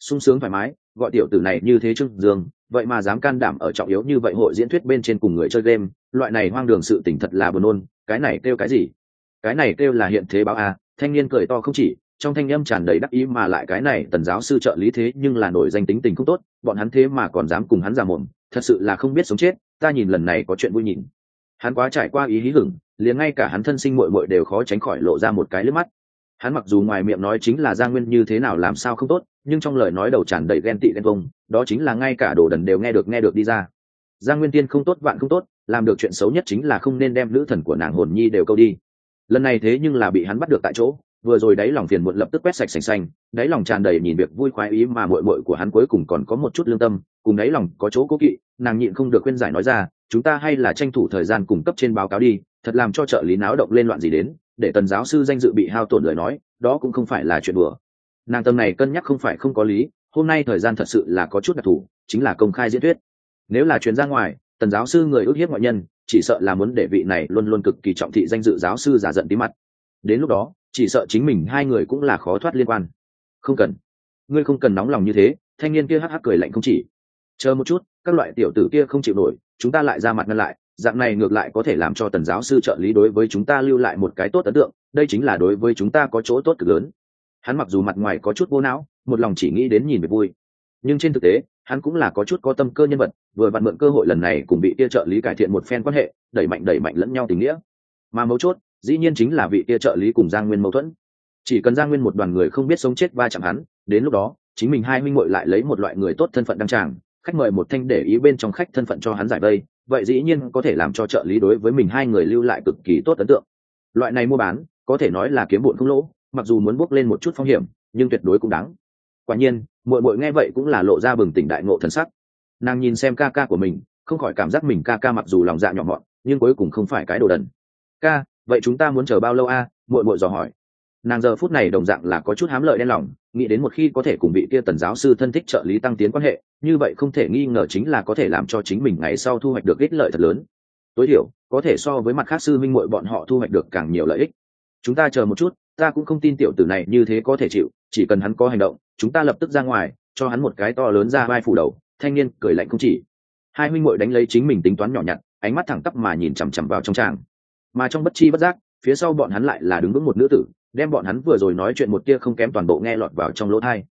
sung sướng thoải mái, gọi tiểu tử này như thế Trương Dương, vậy mà dám can đảm ở trọng yếu như vậy hội diễn thuyết bên trên cùng người chơi game, loại này hoang đường sự tình thật là buồn nôn. Cái này kêu cái gì? Cái này kêu là hiện thế báo à? Thanh niên cười to không chỉ, trong thanh âm tràn đầy đắc ý, mà lại cái này Tần giáo sư trợ lý thế nhưng là nổi danh tính tình không tốt, bọn hắn thế mà còn dám cùng hắn giả mồm, thật sự là không biết sống chết. Ta nhìn lần này có chuyện vui nhìn. Hắn quá trải qua ý hí hửng, liền ngay cả hắn thân sinh muội muội đều khó tránh khỏi lộ ra một cái liếc mắt. Hắn mặc dù ngoài miệng nói chính là Giang Nguyên như thế nào làm sao không tốt, nhưng trong lời nói đầu tràn đầy ghen tị ghen tuông, đó chính là ngay cả đồ đần đều nghe được đi ra. Giang Nguyên Tiên không tốt vạn không tốt, làm được chuyện xấu nhất chính là không nên đem nữ thần của nàng Hồn Nhi đều câu đi. Lần này thế nhưng là bị hắn bắt được tại chỗ, vừa rồi đáy lòng phiền muộn lập tức quét sạch sành xanh, đáy lòng tràn đầy nhìn việc vui khoái ý, mà muội muội của hắn cuối cùng còn có một chút lương tâm, cùng đáy lòng có chỗ cố kỵ, nàng nhịn không được khuyên giải nói ra, chúng ta hay là tranh thủ thời gian cung cấp trên báo cáo đi, thật làm cho trợ lý náo động lên loạn gì đến, để Tần giáo sư danh dự bị hao tổn lời nói, đó cũng không phải là chuyện đùa. Nàng tâm này cân nhắc không phải không có lý, hôm nay thời gian thật sự là có chút đặc thù, chính là công khai diễn thuyết. Nếu là truyền ra ngoài, Tần giáo sư người ức hiếp ngoại nhân, chỉ sợ là muốn để vị này luôn luôn cực kỳ trọng thị danh dự giáo sư giả giận tí mặt. Đến lúc đó, chỉ sợ chính mình hai người cũng là khó thoát liên quan. Không cần, ngươi không cần nóng lòng như thế. Thanh niên kia hắc hắc cười lạnh không chỉ. Chờ một chút, các loại tiểu tử kia không chịu nổi, chúng ta lại ra mặt ngăn lại, dạng này ngược lại có thể làm cho Tần giáo sư trợ lý đối với chúng ta lưu lại một cái tốt ấn tượng, đây chính là đối với chúng ta có chỗ tốt cực lớn. Hắn mặc dù mặt ngoài có chút vô não, một lòng chỉ nghĩ đến nhìn về vui, nhưng trên thực tế hắn cũng là có chút có tâm cơ nhân vật, vừa vặn mượn cơ hội lần này cùng vị kia trợ lý cải thiện một phen quan hệ, đẩy mạnh lẫn nhau tình nghĩa. Mà mấu chốt dĩ nhiên chính là vị kia trợ lý cùng Giang Nguyên mâu thuẫn. Chỉ cần Giang Nguyên một đoàn người không biết sống chết va chạm hắn, đến lúc đó chính mình hai huynh muội lại lấy một loại người tốt thân phận đăng tràng, khách mời một thanh để ý bên trong khách thân phận cho hắn giải vây, vậy dĩ nhiên có thể làm cho trợ lý đối với mình hai người lưu lại cực kỳ tốt ấn tượng. Loại này mua bán có thể nói là kiếm bụn không lỗ, mặc dù muốn bước lên một chút phong hiểm nhưng tuyệt đối cũng đáng. Quả nhiên muội muội nghe vậy cũng là lộ ra bừng tỉnh đại ngộ thần sắc. Nàng nhìn xem ca ca của mình, không khỏi cảm giác mình ca ca mặc dù lòng dạ nhỏ mọn nhưng cuối cùng không phải cái đồ đần. Ca, vậy chúng ta muốn chờ bao lâu a? Muội muội dò hỏi. Nàng giờ phút này đồng dạng là có chút hám lợi đen lòng, nghĩ đến một khi có thể cùng vị kia Tần giáo sư thân thích trợ lý tăng tiến quan hệ, như vậy không thể nghi ngờ chính là có thể làm cho chính mình ngày sau thu hoạch được ích lợi thật lớn, tối thiểu có thể so với mặt khác sư minh muội bọn họ thu hoạch được càng nhiều lợi ích. Chúng ta chờ một chút, ta cũng không tin tiểu tử này như thế có thể chịu, chỉ cần hắn có hành động chúng ta lập tức ra ngoài cho hắn một cái to lớn ra vai phủ đầu. Thanh niên cười lạnh không chỉ. Hai huynh muội đánh lấy chính mình tính toán nhỏ nhặt, ánh mắt thẳng tắp mà nhìn chằm chằm vào trong tràng, mà trong bất chi bất giác phía sau bọn hắn lại là đứng vững một nữ tử, đem bọn hắn vừa rồi nói chuyện một tia không kém toàn bộ nghe lọt vào trong lỗ tai.